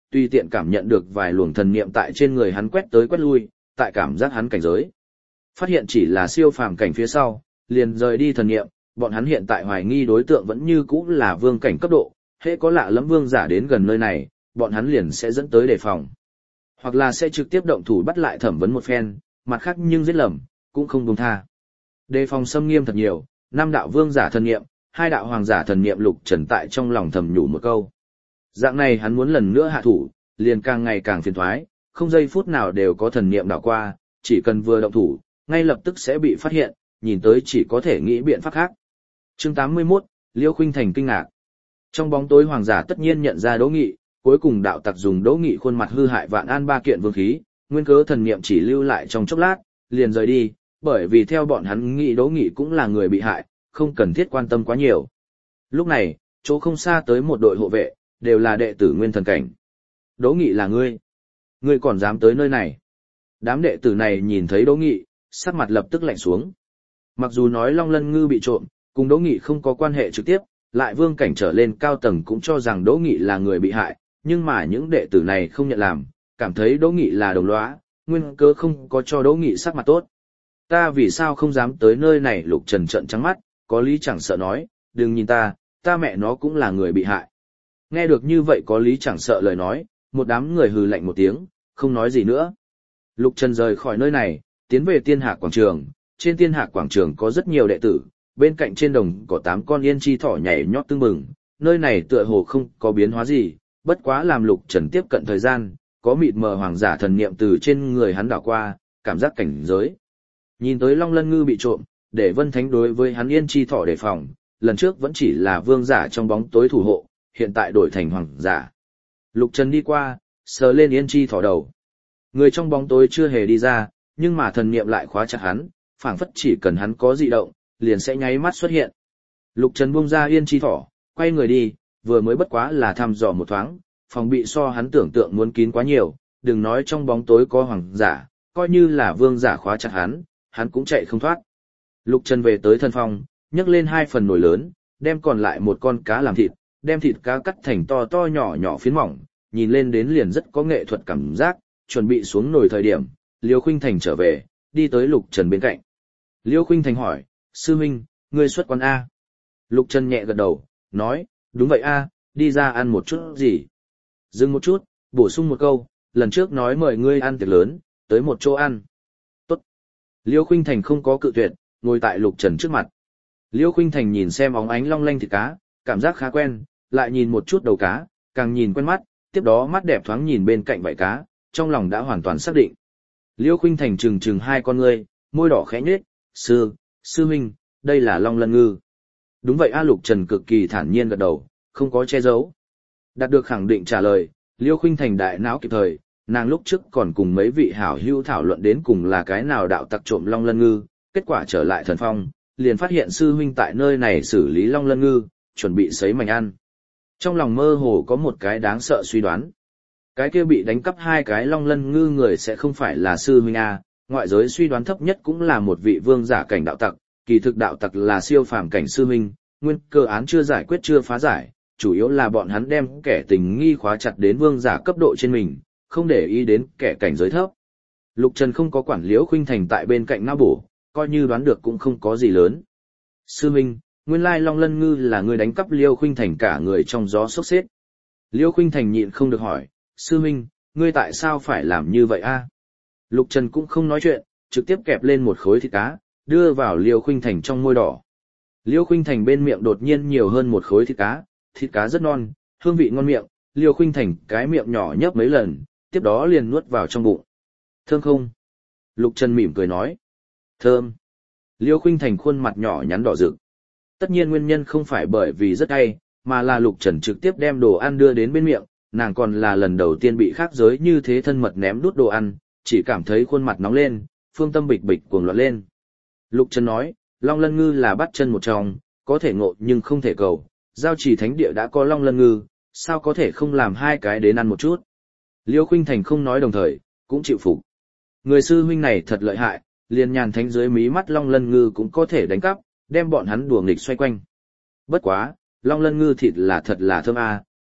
tùy tiện cảm nhận được vài luồng thần niệm tại trên người hắn quét tới quét lui, tại cảm giác hắn cảnh giới. Phát hiện chỉ là siêu phàm cảnh phía sau, liền rời đi thần niệm, bọn hắn hiện tại hoài nghi đối tượng vẫn như cũ là vương cảnh cấp độ, hễ có lạ lẫm vương giả đến gần nơi này, bọn hắn liền sẽ dẫn tới đề phòng. Hoặc là sẽ trực tiếp động thủ bắt lại thẩm vấn một phen, mặt khác nhưng giết lầm, cũng không buông tha. Đề phòng xâm nghiêm thật nhiều, năm đạo vương giả thần niệm, hai đạo hoàng giả thần niệm Lục Trần tại trong lòng thầm nhủ một câu. Dạng này hắn muốn lần nữa hạ thủ, liền càng ngày càng phiền toái, không giây phút nào đều có thần niệm đảo qua, chỉ cần vừa động thủ, ngay lập tức sẽ bị phát hiện, nhìn tới chỉ có thể nghĩ biện pháp khác. Chương tám mươi mốt, Liêu Khuynh Thành kinh ngạc. Trong bóng tối hoàng giả tất nhiên nhận ra Đỗ Nghị, cuối cùng đạo tặc dùng Đỗ Nghị khuôn mặt hư hại vạn an ba kiện vương khí, nguyên cớ thần niệm chỉ lưu lại trong chốc lát, liền rời đi, bởi vì theo bọn hắn nghĩ Đỗ Nghị cũng là người bị hại, không cần thiết quan tâm quá nhiều. Lúc này, chỗ không xa tới một đội hộ vệ, đều là đệ tử nguyên thần cảnh. Đỗ Nghị là ngươi. Ngươi còn dám tới nơi này. Đám đệ tử này nhìn thấy Đỗ Nghị, sắc mặt lập tức lạnh xuống. Mặc dù nói Long Lân Ngư bị trộm, cùng Đỗ Nghị không có quan hệ trực tiếp, lại vương cảnh trở lên cao tầng cũng cho rằng Đỗ Nghị là người bị hại, nhưng mà những đệ tử này không nhận làm, cảm thấy Đỗ Nghị là đồng lõa, nguyên cớ không có cho Đỗ Nghị sắc mặt tốt. Ta vì sao không dám tới nơi này? Lục Trần trợn trắng mắt, có lý chẳng sợ nói, đừng nhìn ta, ta mẹ nó cũng là người bị hại. Nghe được như vậy có lý chẳng sợ lời nói, một đám người hừ lạnh một tiếng, không nói gì nữa. Lục Trần rời khỏi nơi này, tiến về Tiên Hạc Quảng Trường, trên Tiên Hạc Quảng Trường có rất nhiều đệ tử, bên cạnh trên đồng có tám con yên chi thỏ nhảy nhót tưng bừng, nơi này tựa hồ không có biến hóa gì, bất quá làm Lục Trần tiếp cận thời gian, có mịt mờ hoàng giả thần niệm từ trên người hắn đảo qua, cảm giác cảnh giới. Nhìn tới Long Lân Ngư bị trộm, để Vân Thánh đối với hắn yên chi thỏ đề phòng, lần trước vẫn chỉ là vương giả trong bóng tối thủ hộ, hiện tại đổi thành hoàng giả. Lục Trần đi qua, sờ lên yên chi thỏ đầu. Người trong bóng tối chưa hề đi ra, nhưng mà thần niệm lại khóa chặt hắn, phảng phất chỉ cần hắn có dị động, liền sẽ nháy mắt xuất hiện. Lục Trần buông ra yên chi thỏ, quay người đi, vừa mới bất quá là thăm dò một thoáng, phòng bị so hắn tưởng tượng muốn kín quá nhiều, đừng nói trong bóng tối có hoàng giả, coi như là vương giả khóa chặt hắn, hắn cũng chạy không thoát. Lục Trần về tới thân phòng, nhấc lên hai phần nồi lớn, đem còn lại một con cá làm thịt, đem thịt cá cắt thành to to nhỏ nhỏ phiến mỏng, nhìn lên đến liền rất có nghệ thuật cảm giác, chuẩn bị xuống nồi thời điểm, Liêu Khuynh Thành trở về, đi tới Lục Trần bên cạnh. Liêu Khuynh Thành hỏi, sư huynh, ngươi xuất quán A. Lục Trần nhẹ gật đầu, nói, đúng vậy A, đi ra ăn một chút gì. Dừng một chút, bổ sung một câu, lần trước nói mời ngươi ăn tiệc lớn, tới một chỗ ăn. Tốt. Liêu Khuynh Thành không có cự tuyệt, ngồi tại Lục Trần trước mặt. Liêu Khuynh Thành nhìn xem óng ánh long lanh thịt cá, cảm giác khá quen, lại nhìn một chút đầu cá, càng nhìn quen mắt, tiếp đó mắt đẹp thoáng nhìn bên cạnh vảy cá, trong lòng đã hoàn toàn xác định. Liêu Khuynh Thành trừng trừng hai con ngươi, môi đỏ khẽ nhếch, sư, sư huynh, đây là Long Lân Ngư. Đúng vậy A. Lục Trần cực kỳ thản nhiên gật đầu, không có che giấu. Đạt được khẳng định trả lời, Liêu Khuynh Thành đại não kịp thời, nàng lúc trước còn cùng mấy vị hảo hữu thảo luận đến cùng là cái nào đạo tặc trộm Long Lân Ngư, kết quả trở lại thần phong, liền phát hiện sư huynh tại nơi này xử lý Long Lân Ngư, chuẩn bị sấy mành ăn. Trong lòng mơ hồ có một cái đáng sợ suy đoán. Cái kia bị đánh cắp hai cái Long Lân Ngư người sẽ không phải là sư huynh A, ngoại giới suy đoán thấp nhất cũng là một vị vương giả cảnh đạo tặc, kỳ thực đạo tặc là siêu phàm cảnh sư huynh, nguyên cơ án chưa giải quyết chưa phá giải, chủ yếu là bọn hắn đem kẻ tình nghi khóa chặt đến vương giả cấp độ trên mình, không để ý đến kẻ cảnh giới thấp. Lục Trần không có quản Liễu Khuynh Thành tại bên cạnh não bổ, coi như đoán được cũng không có gì lớn. Sư huynh, nguyên lai Long Lân Ngư là người đánh cắp Liêu Khuynh Thành cả người trong gió sốc xếp. Liêu Khuynh Thành nhịn không được hỏi, sư huynh, ngươi tại sao phải làm như vậy a? Lục Trần cũng không nói chuyện, trực tiếp kẹp lên một khối thịt cá, đưa vào Liêu Khuynh Thành trong môi đỏ. Liêu Khuynh Thành bên miệng đột nhiên nhiều hơn một khối thịt cá, thịt cá rất non, hương vị ngon miệng, Liêu Khuynh Thành cái miệng nhỏ nhấp mấy lần, tiếp đó liền nuốt vào trong bụng. Thơm không? Lục Trần mỉm cười nói. Thơm. Liêu Khuynh Thành khuôn mặt nhỏ nhắn đỏ rực. Tất nhiên nguyên nhân không phải bởi vì rất cay, mà là Lục Trần trực tiếp đem đồ ăn đưa đến bên miệng, nàng còn là lần đầu tiên bị khác giới như thế thân mật ném đút đồ ăn, chỉ cảm thấy khuôn mặt nóng lên, phương tâm bịch bịch cuồng loạn lên. Lục Trần nói, Long Lân Ngư là bắt chân một trong, có thể ngộ nhưng không thể cầu, giao chỉ thánh địa đã có Long Lân Ngư, sao có thể không làm hai cái đến ăn một chút. Liêu Khuynh Thành không nói đồng thời, cũng chịu phục. Người sư huynh này thật lợi hại, liền nhàn thánh dưới mí mắt Long Lân Ngư cũng có thể đánh cắp, đem bọn hắn đùa nghịch xoay quanh. Bất quá, Long Lân Ngư thịt là thật là thơm a,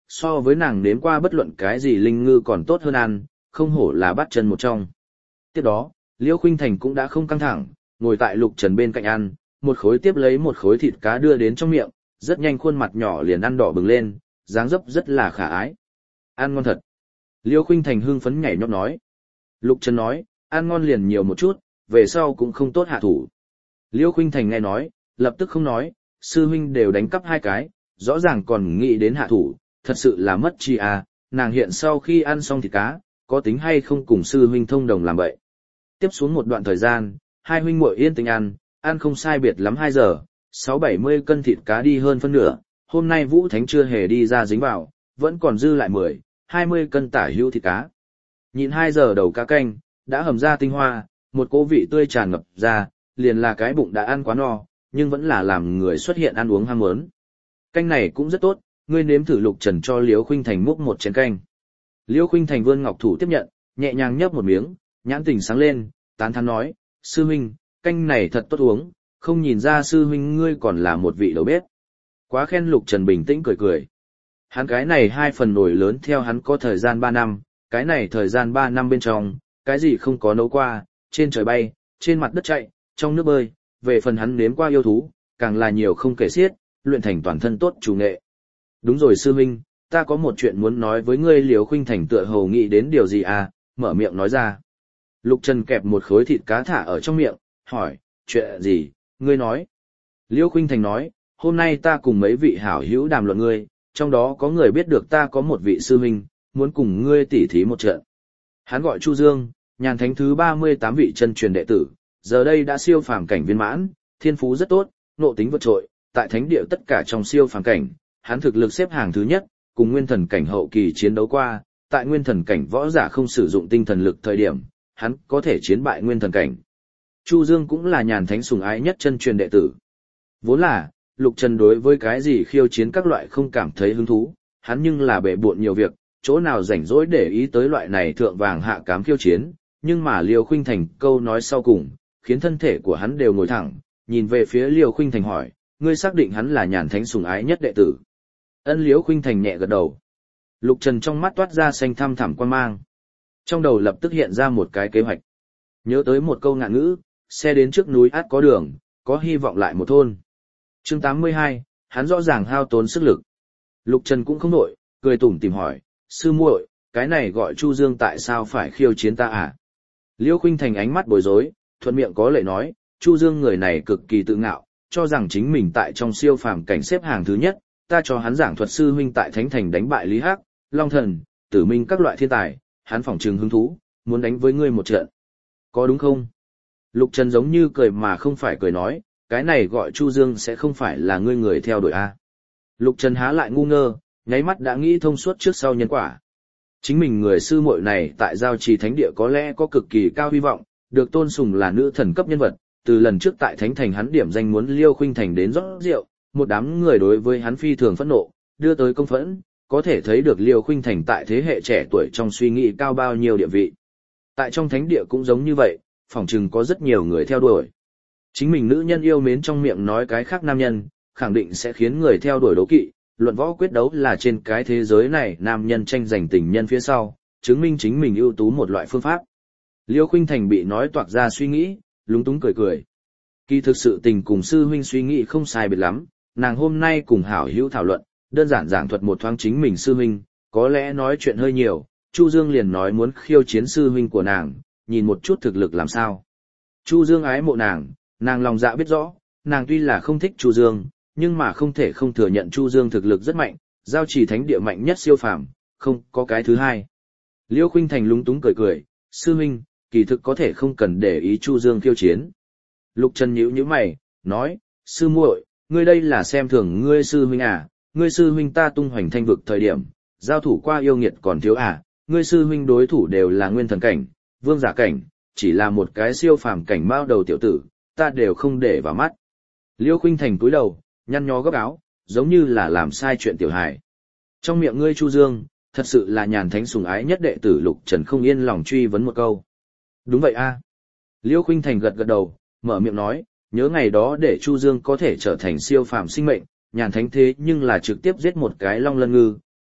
so với nàng nếm qua bất luận cái gì linh ngư còn tốt hơn ăn, không hổ là bắt chân một trong. Tiếp đó, Liễu Khuynh Thành cũng đã không căng thẳng, ngồi tại Lục Trần bên cạnh ăn, một khối tiếp lấy một khối thịt cá đưa đến trong miệng, rất nhanh khuôn mặt nhỏ liền ăn đỏ bừng lên, dáng dấp rất là khả ái. Ăn ngon thật. Liễu Khuynh Thành hưng phấn nhảy nhót nói. Lục Trần nói, ăn ngon liền nhiều một chút, về sau cũng không tốt hạ thủ. Liễu Khuynh Thành nghe nói, lập tức không nói, sư huynh đều đánh cắp hai cái, rõ ràng còn nghĩ đến hạ thủ, thật sự là mất chi à, nàng hiện sau khi ăn xong thịt cá, có tính hay không cùng sư huynh thông đồng làm vậy. Tiếp xuống một đoạn thời gian, hai huynh muội yên tĩnh ăn, ăn không sai biệt lắm hai giờ, sáu bảy mươi cân thịt cá đi hơn phân nửa, hôm nay Vũ Thánh chưa hề đi ra dính vào, vẫn còn dư lại mười, hai mươi cân tả hữu thịt cá. Nhịn hai giờ đầu cá canh, đã hầm ra tinh hoa, một cỗ vị tươi tràn ngập ra, liền là cái bụng đã ăn quá no, nhưng vẫn là làm người xuất hiện ăn uống ham muốn. Canh này cũng rất tốt, ngươi nếm thử. Lục Trần cho Liễu Khuynh Thành múc một chén canh. Liễu Khuynh Thành vươn ngọc thủ tiếp nhận, nhẹ nhàng nhấp một miếng, nhãn tình sáng lên, tán thán nói, sư huynh, canh này thật tốt uống, không nhìn ra sư huynh ngươi còn là một vị đầu bếp. Quá khen. Lục Trần bình tĩnh cười cười. Hắn cái này hai phần nồi lớn theo hắn có thời gian ba năm, cái này thời gian ba năm bên trong, cái gì không có nấu qua, trên trời bay, trên mặt đất chạy, trong nước bơi, về phần hắn nếm qua yêu thú, càng là nhiều không kể xiết, luyện thành toàn thân tốt chủ nghệ. Đúng rồi sư huynh, ta có một chuyện muốn nói với ngươi. Liễu Khuynh Thành tựa hồ nghĩ đến điều gì à, mở miệng nói ra. Lục Trần kẹp một khối thịt cá thả ở trong miệng, hỏi, chuyện gì, ngươi nói. Liễu Khuynh Thành nói, hôm nay ta cùng mấy vị hảo hữu đàm luận ngươi, trong đó có người biết được ta có một vị sư huynh, muốn cùng ngươi tỉ thí một trận. Hắn gọi Chu Dương, nhàn thánh thứ ba mươi tám vị chân truyền đệ tử, giờ đây đã siêu phàm cảnh viên mãn, thiên phú rất tốt, nộ tính vượt trội, tại thánh địa tất cả trong siêu phàm cảnh, hắn thực lực xếp hàng thứ nhất, cùng nguyên thần cảnh hậu kỳ chiến đấu qua, tại nguyên thần cảnh võ giả không sử dụng tinh thần lực thời điểm, hắn có thể chiến bại nguyên thần cảnh. Chu Dương cũng là nhàn thánh sủng ái nhất chân truyền đệ tử. Vốn là, Lục Trần đối với cái gì khiêu chiến các loại không cảm thấy hứng thú, hắn nhưng là bệ bộn nhiều việc, chỗ nào rảnh rỗi để ý tới loại này thượng vàng hạ cám khiêu chiến, nhưng mà Liễu Khuynh Thành câu nói sau cùng, khiến thân thể của hắn đều ngồi thẳng, nhìn về phía Liễu Khuynh Thành hỏi, ngươi xác định hắn là nhàn thánh sủng ái nhất đệ tử? Ân. Liễu Khuynh Thành nhẹ gật đầu. Lục Trần trong mắt toát ra xanh thăm thẳm quan mang. Trong đầu lập tức hiện ra một cái kế hoạch. Nhớ tới một câu ngạn ngữ, xe đến trước núi ắt có đường, có hy vọng lại một thôn. Chương tám mươi hai, hắn rõ ràng hao tốn sức lực. Lục Trần cũng không nổi, cười tủm tỉm hỏi, sư muội, cái này gọi Chu Dương tại sao phải khiêu chiến ta à? Liễu Khuynh Thành ánh mắt bối rối, thuận miệng có lệ nói, Chu Dương người này cực kỳ tự ngạo, cho rằng chính mình tại trong siêu phàm cảnh xếp hàng thứ nhất, ta cho hắn giảng thuật sư huynh tại Thánh Thành đánh bại Lý Hắc, Long Thần, Tử Minh các loại thiên tài, hắn phỏng trừng hứng thú, muốn đánh với ngươi một trận. Có đúng không? Lục Trần giống như cười mà không phải cười nói, cái này gọi Chu Dương sẽ không phải là ngươi người theo đuổi a? Lục Trần há lại ngu ngơ, nháy mắt đã nghĩ thông suốt trước sau nhân quả. Chính mình người sư muội này tại Giao Trì Thánh Địa có lẽ có cực kỳ cao hy vọng, được tôn sùng là nữ thần cấp nhân vật, từ lần trước tại Thánh Thành hắn điểm danh muốn Liêu Khuynh Thành đến rót rượu, một đám người đối với hắn phi thường phẫn nộ, đưa tới công phẫn, có thể thấy được Liêu Khuynh Thành tại thế hệ trẻ tuổi trong suy nghĩ cao bao nhiêu địa vị. Tại trong Thánh Địa cũng giống như vậy, phỏng chừng có rất nhiều người theo đuổi. Chính mình nữ nhân yêu mến trong miệng nói cái khác nam nhân, khẳng định sẽ khiến người theo đuổi đố kỵ, luận võ quyết đấu là trên cái thế giới này nam nhân tranh giành tình nhân phía sau, chứng minh chính mình ưu tú một loại phương pháp. Liêu Khuynh Thành bị nói toạc ra suy nghĩ, lúng túng cười cười. Kỳ thực sự tình cùng sư huynh suy nghĩ không sai biệt lắm, nàng hôm nay cùng hảo hữu thảo luận, đơn giản giảng thuật một thoáng chính mình sư huynh, có lẽ nói chuyện hơi nhiều, Chu Dương liền nói muốn khiêu chiến sư huynh của nàng, nhìn một chút thực lực làm sao. Chu Dương ái mộ nàng, nàng lòng dạ biết rõ, nàng tuy là không thích Chu Dương, nhưng mà không thể không thừa nhận Chu Dương thực lực rất mạnh, Giao Trì Thánh Địa mạnh nhất siêu phàm, không có cái thứ hai. Liêu Khuynh Thành lúng túng cười cười, sư huynh, kỳ thực có thể không cần để ý Chu Dương khiêu chiến. Lục Trần nhíu nhíu mày, nói, sư muội, ngươi đây là xem thường ngươi sư huynh à, ngươi sư huynh ta tung hoành thanh vực thời điểm, giao thủ qua yêu nghiệt còn thiếu à, ngươi sư huynh đối thủ đều là nguyên thần cảnh, vương giả cảnh, chỉ là một cái siêu phàm cảnh mao đầu tiểu tử, ta đều không để vào mắt. Liêu Khuynh Thành cúi đầu, nhăn nhó góc áo, giống như là làm sai chuyện tiểu hài. Trong miệng ngươi Chu Dương, thật sự là nhàn thánh sủng ái nhất đệ tử. Lục Trần không yên lòng truy vấn một câu. Đúng vậy a. À. Liêu Khuynh Thành gật gật đầu, mở miệng nói, nhớ ngày đó để Chu Dương có thể trở thành siêu phàm sinh mệnh, nhàn thánh thế nhưng là trực tiếp giết một cái long lân ngư,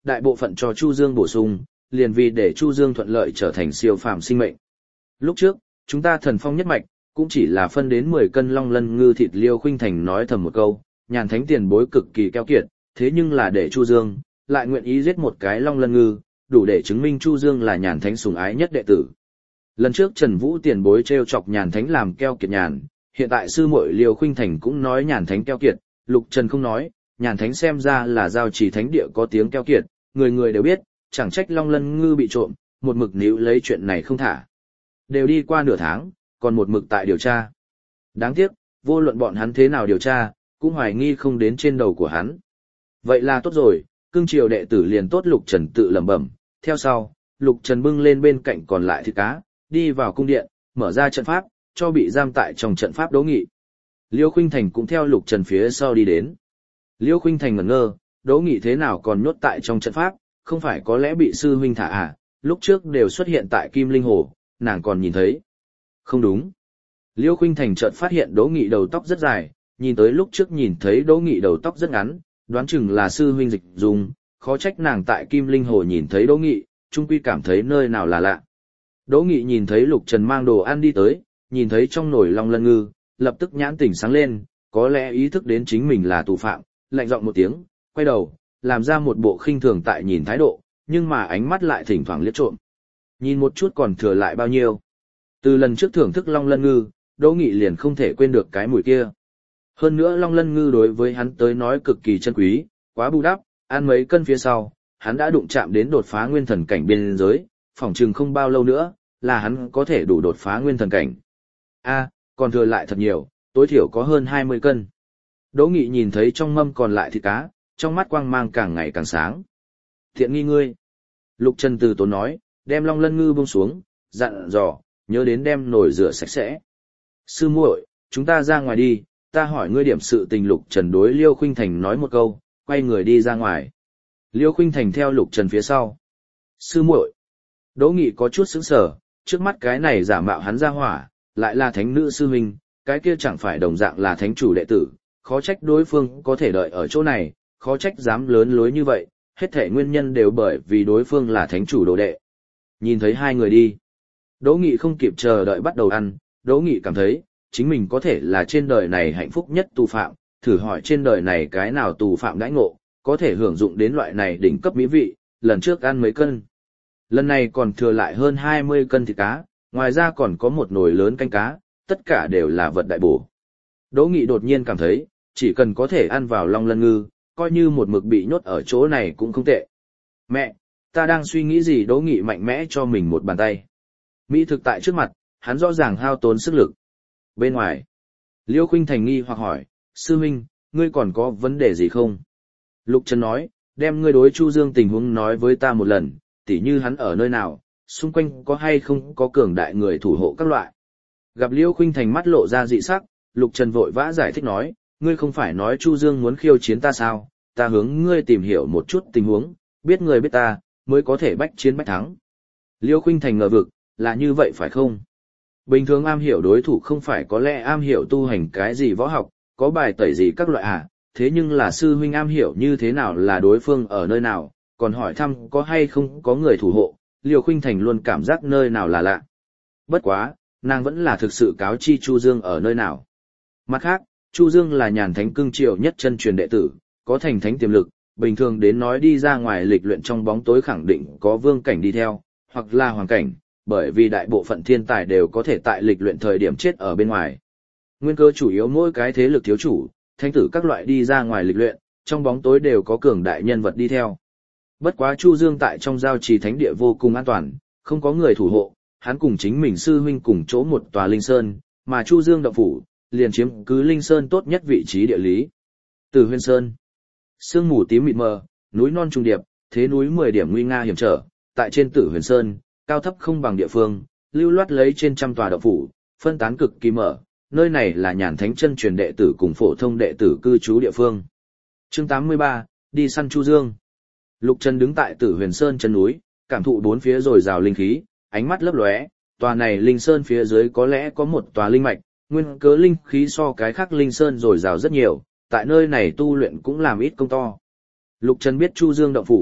đại bộ phận cho Chu Dương bổ sung, liền vì để Chu Dương thuận lợi trở thành siêu phàm sinh mệnh. Lúc trước, chúng ta thần phong nhất mạch, cũng chỉ là phân đến mười cân long lân ngư thịt. Liêu Khuynh Thành nói thầm một câu, Nhàn Thánh tiền bối cực kỳ keo kiệt, thế nhưng là để Chu Dương lại nguyện ý giết một cái long lân ngư, đủ để chứng minh Chu Dương là Nhàn Thánh sủng ái nhất đệ tử. Lần trước Trần Vũ tiền bối trêu chọc Nhàn Thánh làm keo kiệt nhàn, hiện tại sư muội Liêu Khuynh Thành cũng nói Nhàn Thánh keo kiệt, Lục Trần không nói, Nhàn Thánh xem ra là giao chỉ thánh địa có tiếng keo kiệt, người người đều biết, chẳng trách long lân ngư bị trộm, một mực níu lấy chuyện này không thả. Đều đi qua nửa tháng, còn một mực tại điều tra. Đáng tiếc, vô luận bọn hắn thế nào điều tra, cũng hoài nghi không đến trên đầu của hắn. Vậy là tốt rồi, cương triều đệ tử liền tốt. Lục Trần tự lẩm bẩm. Theo sau, Lục Trần bưng lên bên cạnh còn lại thịt cá, đi vào cung điện, mở ra trận pháp, cho bị giam tại trong trận pháp Đỗ Nghị. Liêu Khuynh Thành cũng theo Lục Trần phía sau đi đến. Liêu Khuynh Thành ngẩn ngơ, Đỗ Nghị thế nào còn nhốt tại trong trận pháp, không phải có lẽ bị sư huynh thả à, lúc trước đều xuất hiện tại Kim Linh Hồ, nàng còn nhìn thấy. Không đúng. Liêu Khuynh Thành chợt phát hiện Đỗ Nghị đầu tóc rất dài, nhìn tới lúc trước nhìn thấy Đỗ Nghị đầu tóc rất ngắn, đoán chừng là sư huynh dịch dùng, khó trách nàng tại Kim Linh Hồ nhìn thấy Đỗ Nghị, trung quy cảm thấy nơi nào là lạ. Đỗ Nghị nhìn thấy Lục Trần mang đồ ăn đi tới, nhìn thấy trong nồi long lân ngư, lập tức nhãn tỉnh sáng lên, có lẽ ý thức đến chính mình là tù phạm, lạnh giọng một tiếng, quay đầu, làm ra một bộ khinh thường tại nhìn thái độ, nhưng mà ánh mắt lại thỉnh thoảng liếc trộm. Nhìn một chút còn thừa lại bao nhiêu. Từ lần trước thưởng thức long lân ngư, Đỗ Nghị liền không thể quên được cái mùi kia. Hơn nữa long lân ngư đối với hắn tới nói cực kỳ chân quý, quá bù đắp, ăn mấy cân phía sau, hắn đã đụng chạm đến đột phá nguyên thần cảnh biên giới, phỏng chừng không bao lâu nữa, là hắn có thể đủ đột phá nguyên thần cảnh. A, còn thừa lại thật nhiều, tối thiểu có hơn hai mươi cân. Đỗ Nghị nhìn thấy trong mâm còn lại thịt cá, trong mắt quang mang càng ngày càng sáng. Thiện nghi ngươi. Lục Trần từ tốn nói, đem long lân ngư buông xuống, dặn dò, nhớ đến đem nồi rửa sạch sẽ. Sư muội, chúng ta ra ngoài đi, ta hỏi ngươi điểm sự tình. Lục Trần đối Liêu Khuynh Thành nói một câu, quay người đi ra ngoài. Liêu Khuynh Thành theo Lục Trần phía sau. Sư muội. Đỗ Nghị có chút sững sờ, trước mắt cái này giả mạo hắn ra hỏa, lại là thánh nữ sư huynh, cái kia chẳng phải đồng dạng là thánh chủ đệ tử, khó trách đối phương có thể đợi ở chỗ này, khó trách dám lớn lối như vậy, hết thể nguyên nhân đều bởi vì đối phương là thánh chủ đồ đệ. Nhìn thấy hai người đi, Đỗ Nghị không kịp chờ đợi bắt đầu ăn, Đỗ Nghị cảm thấy, chính mình có thể là trên đời này hạnh phúc nhất tù phạm, thử hỏi trên đời này cái nào tù phạm đãi ngộ, có thể hưởng dụng đến loại này đỉnh cấp mỹ vị, lần trước ăn mấy cân. Lần này còn thừa lại hơn hai mươi cân thịt cá, ngoài ra còn có một nồi lớn canh cá, tất cả đều là vật đại bổ. Đỗ Nghị đột nhiên cảm thấy, chỉ cần có thể ăn vào long lân ngư, coi như một mực bị nhốt ở chỗ này cũng không tệ. Mẹ, ta đang suy nghĩ gì? Đỗ Nghị mạnh mẽ cho mình một bàn tay. Mỹ thực tại trước mặt, hắn rõ ràng hao tốn sức lực. Bên ngoài, Liêu Khuynh Thành nghi hoặc hỏi, sư huynh, ngươi còn có vấn đề gì không? Lục Trần nói, đem ngươi đối Chu Dương tình huống nói với ta một lần, tỉ như hắn ở nơi nào, xung quanh có hay không có cường đại người thủ hộ các loại. Gặp Liêu Khuynh Thành mắt lộ ra dị sắc, Lục Trần vội vã giải thích nói, ngươi không phải nói Chu Dương muốn khiêu chiến ta sao, ta hướng ngươi tìm hiểu một chút tình huống, biết người biết ta, mới có thể bách chiến bách thắng. Liêu Khuynh Thành ngờ vực, là như vậy phải không? Bình thường am hiểu đối thủ không phải có lẽ am hiểu tu hành cái gì võ học, có bài tẩy gì các loại à, thế nhưng là sư huynh am hiểu như thế nào là đối phương ở nơi nào, còn hỏi thăm có hay không có người thủ hộ, Liêu Khuynh Thành luôn cảm giác nơi nào là lạ. Bất quá, nàng vẫn là thực sự cáo chi Chu Dương ở nơi nào. Mặt khác, Chu Dương là Nhàn Thánh cương triều nhất chân truyền đệ tử, có thành thánh tiềm lực, bình thường đến nói đi ra ngoài lịch luyện trong bóng tối khẳng định có vương cảnh đi theo, hoặc là hoàng cảnh, bởi vì đại bộ phận thiên tài đều có thể tại lịch luyện thời điểm chết ở bên ngoài. Nguyên cơ chủ yếu mỗi cái thế lực thiếu chủ, thánh tử các loại đi ra ngoài lịch luyện, trong bóng tối đều có cường đại nhân vật đi theo. Bất quá Chu Dương tại trong giao trì thánh địa vô cùng an toàn, không có người thủ hộ, hắn cùng chính mình sư huynh cùng chỗ một tòa linh sơn, mà Chu Dương động phủ liền chiếm cứ linh sơn tốt nhất vị trí địa lý. Tử Huyền Sơn, sương mù tím mịt mờ, núi non trùng điệp, thế núi mười điểm nguy nga hiểm trở, tại trên Tử Huyền Sơn, cao thấp không bằng địa phương, lưu loát lấy trên trăm tòa động phủ, phân tán cực kỳ mở, nơi này là Nhàn Thánh chân truyền đệ tử cùng phổ thông đệ tử cư trú địa phương. Chương tám mươi ba, đi săn Chu Dương. Lục Trần đứng tại Tử Huyền Sơn chân núi, cảm thụ bốn phía dồi dào linh khí, ánh mắt lấp lóe, tòa này linh sơn phía dưới có lẽ có một tòa linh mạch, nguyên cớ linh khí so cái khác linh sơn dồi dào rất nhiều, tại nơi này tu luyện cũng làm ít công to. Lục Trần biết Chu Dương động phủ,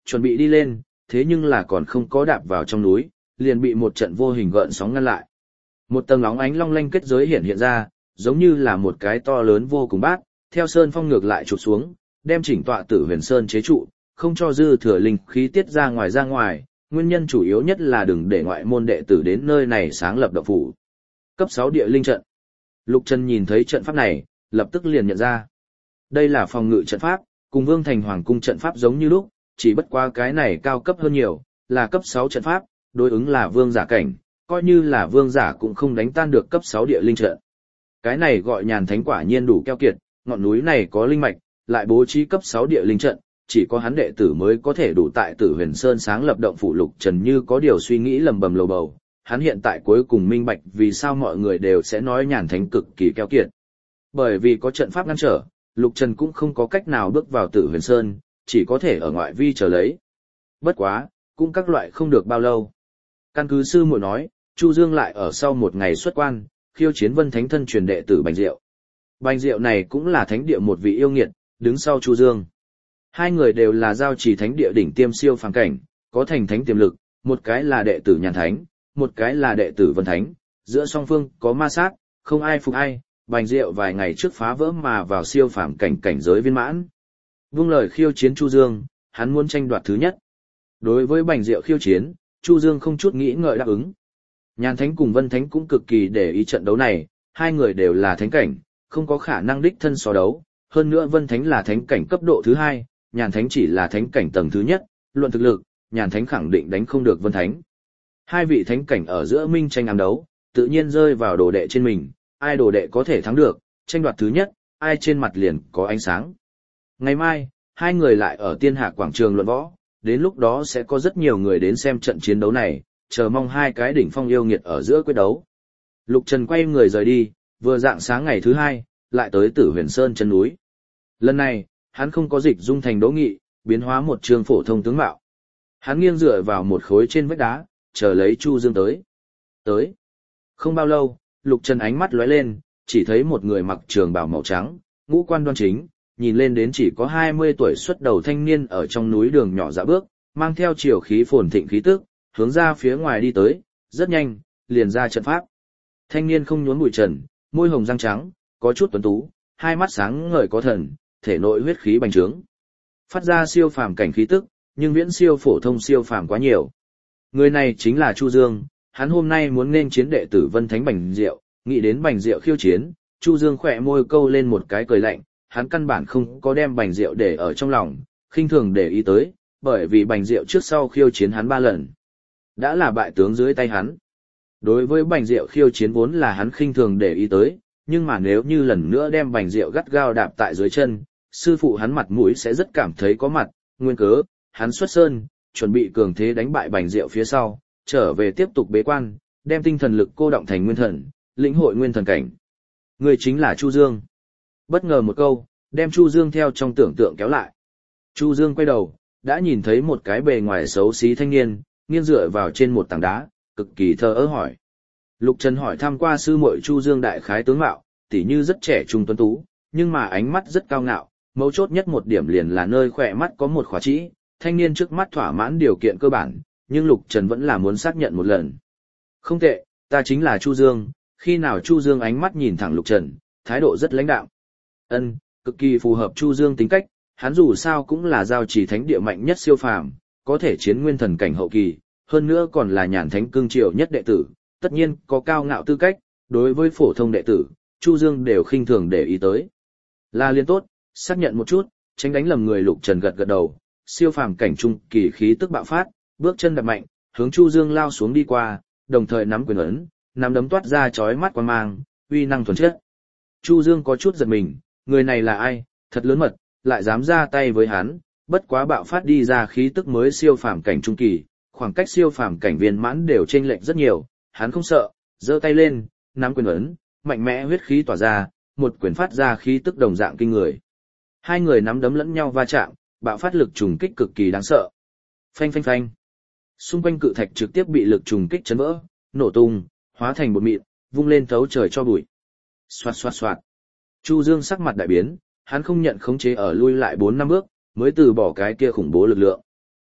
chuẩn bị đi lên, thế nhưng là còn không có đạp vào trong núi, liền bị một trận vô hình gợn sóng ngăn lại. Một tầng óng ánh long lanh kết giới hiện hiện ra, giống như là một cái to lớn vô cùng bát, theo sơn phong ngược lại chụp xuống, đem chỉnh tọa Tử Huyền Sơn chế trụ, không cho dư thừa linh khí tiết ra ngoài ra ngoài, nguyên nhân chủ yếu nhất là đừng để ngoại môn đệ tử đến nơi này sáng lập động phủ. Cấp sáu địa linh trận. Lục Trần nhìn thấy trận pháp này, lập tức liền nhận ra. Đây là phòng ngự trận pháp, cùng Vương Thành Hoàng cung trận pháp giống như lúc, chỉ bất qua cái này cao cấp hơn nhiều, là cấp sáu trận pháp, đối ứng là vương giả cảnh, coi như là vương giả cũng không đánh tan được cấp sáu địa linh trận. Cái này gọi Nhàn Thánh quả nhiên đủ keo kiệt, ngọn núi này có linh mạch, lại bố trí cấp sáu địa linh trận, chỉ có hắn đệ tử mới có thể đủ tại Tử Huyền Sơn sáng lập động phủ. Lục Trần như có điều suy nghĩ lầm bầm lầu bầu, hắn hiện tại cuối cùng minh bạch vì sao mọi người đều sẽ nói Nhàn Thánh cực kỳ keo kiệt. Bởi vì có trận pháp ngăn trở, Lục Trần cũng không có cách nào bước vào Tử Huyền Sơn, chỉ có thể ở ngoại vi chờ lấy. Bất quá, cũng các loại không được bao lâu. Căn cứ sư muội nói, Chu Dương lại ở sau một ngày xuất quan, khiêu chiến Vân Thánh thân truyền đệ tử Bành Diệu. Bành Diệu này cũng là thánh địa một vị yêu nghiệt, đứng sau Chu Dương. Hai người đều là giao trì thánh địa đỉnh tiêm siêu phàm cảnh, có thành thánh tiềm lực, một cái là đệ tử Nhàn Thánh, một cái là đệ tử Vân Thánh, giữa song phương có ma sát, không ai phục ai. Bành Diệu vài ngày trước phá vỡ mà vào siêu phàm cảnh cảnh giới viên mãn. Vung lời khiêu chiến Chu Dương, hắn muốn tranh đoạt thứ nhất. Đối với Bành Diệu khiêu chiến, Chu Dương không chút nghĩ ngợi đáp ứng. Nhàn Thánh cùng Vân Thánh cũng cực kỳ để ý trận đấu này, hai người đều là thánh cảnh, không có khả năng đích thân so đấu, hơn nữa Vân Thánh là thánh cảnh cấp độ thứ hai, Nhàn Thánh chỉ là thánh cảnh tầng thứ nhất, luận thực lực, Nhàn Thánh khẳng định đánh không được Vân Thánh. Hai vị thánh cảnh ở giữa minh tranh ám đấu, tự nhiên rơi vào đồ đệ trên mình, ai đồ đệ có thể thắng được, tranh đoạt thứ nhất, ai trên mặt liền có ánh sáng. Ngày mai, hai người lại ở Tiên Hạ quảng trường luận võ, đến lúc đó sẽ có rất nhiều người đến xem trận chiến đấu này, chờ mong hai cái đỉnh phong yêu nghiệt ở giữa quyết đấu. Lục Trần quay người rời đi, vừa dạng sáng ngày thứ hai, lại tới Tử Huyền Sơn chân núi. Lần này, hắn không có dịch dung thành Đỗ Nghị, biến hóa một trường phổ thông tướng mạo. Hắn nghiêng dựa vào một khối trên vách đá, chờ lấy Chu Dương tới. Tới. Không bao lâu, Lục Trần ánh mắt lóe lên, chỉ thấy một người mặc trường bào màu trắng, ngũ quan đoan chính, nhìn lên đến chỉ có hai mươi tuổi xuất đầu thanh niên ở trong núi đường nhỏ dạo bước, mang theo chiều khí phồn thịnh khí tức, hướng ra phía ngoài đi tới, rất nhanh, liền ra trận pháp. Thanh niên không nhốn bụi trần, môi hồng răng trắng, có chút tuấn tú, hai mắt sáng ngời có thần, thể nội huyết khí bành trướng. Phát ra siêu phàm cảnh khí tức, nhưng viễn siêu phổ thông siêu phàm quá nhiều. Người này chính là Chu Dương, hắn hôm nay muốn nên chiến đệ tử Vân Thánh Bành Diệu, nghĩ đến Bành Diệu khiêu chiến, Chu Dương khỏe môi câu lên một cái cười lạnh, hắn căn bản không có đem Bành Diệu để ở trong lòng, khinh thường để ý tới, bởi vì Bành Diệu trước sau khiêu chiến hắn ba lần, đã là bại tướng dưới tay hắn. Đối với Bành Diệu khiêu chiến vốn là hắn khinh thường để ý tới, nhưng mà nếu như lần nữa đem Bành Diệu gắt gao đạp tại dưới chân, sư phụ hắn mặt mũi sẽ rất cảm thấy có mặt, nguyên cớ, hắn xuất sơn, chuẩn bị cường thế đánh bại Bành Diệu phía sau, trở về tiếp tục bế quan, đem tinh thần lực cô động thành nguyên thần, lĩnh hội nguyên thần cảnh. Người chính là Chu Dương. Bất ngờ một câu, đem Chu Dương theo trong tưởng tượng kéo lại. Chu Dương quay đầu, đã nhìn thấy một cái bề ngoài xấu xí thanh niên, nghiêng dựa vào trên một tảng đá, cực kỳ thờ ơ hỏi. Lục Trần hỏi thăm qua sư muội Chu Dương đại khái tướng mạo, tỉ như rất trẻ trung tuấn tú, nhưng mà ánh mắt rất cao ngạo, mấu chốt nhất một điểm liền là nơi khỏe mắt có một khóa trĩ, thanh niên trước mắt thỏa mãn điều kiện cơ bản, nhưng Lục Trần vẫn là muốn xác nhận một lần. Không tệ, ta chính là Chu Dương. Khi nào Chu Dương ánh mắt nhìn thẳng Lục Trần, thái độ rất lãnh đạm. Ân, cực kỳ phù hợp Chu Dương tính cách, hắn dù sao cũng là giao trì thánh địa mạnh nhất siêu phàm, có thể chiến nguyên thần cảnh hậu kỳ, hơn nữa còn là Nhàn Thánh cương triều nhất đệ tử, tất nhiên có cao ngạo tư cách, đối với phổ thông đệ tử, Chu Dương đều khinh thường để ý tới. Là liên tốt, xác nhận một chút, tránh đánh lầm người. Lục Trần gật gật đầu, siêu phàm cảnh trung kỳ khí tức bạo phát, bước chân đạp mạnh, hướng Chu Dương lao xuống đi qua, đồng thời nắm quyền ấn, nắm đấm toát ra chói mắt quang mang, uy năng thuần chất. Chu Dương có chút giật mình, người này là ai, thật lớn mật, lại dám ra tay với hắn, bất quá bạo phát đi ra khí tức mới siêu phàm cảnh trung kỳ, khoảng cách siêu phàm cảnh viên mãn đều chênh lệch rất nhiều, hắn không sợ, giơ tay lên, nắm quyền ấn, mạnh mẽ huyết khí tỏa ra, một quyền phát ra khí tức đồng dạng kinh người. Hai người nắm đấm lẫn nhau va chạm, bạo phát lực trùng kích cực kỳ đáng sợ. Phanh phanh phanh. Xung quanh cự thạch trực tiếp bị lực trùng kích chấn vỡ, nổ tung, hóa thành bột mịn, vung lên thấu trời cho bụi. Xoạt xoạt xoạt. Chu Dương sắc mặt đại biến, hắn không nhận khống chế ở lui lại bốn năm bước, mới từ bỏ cái kia khủng bố lực lượng.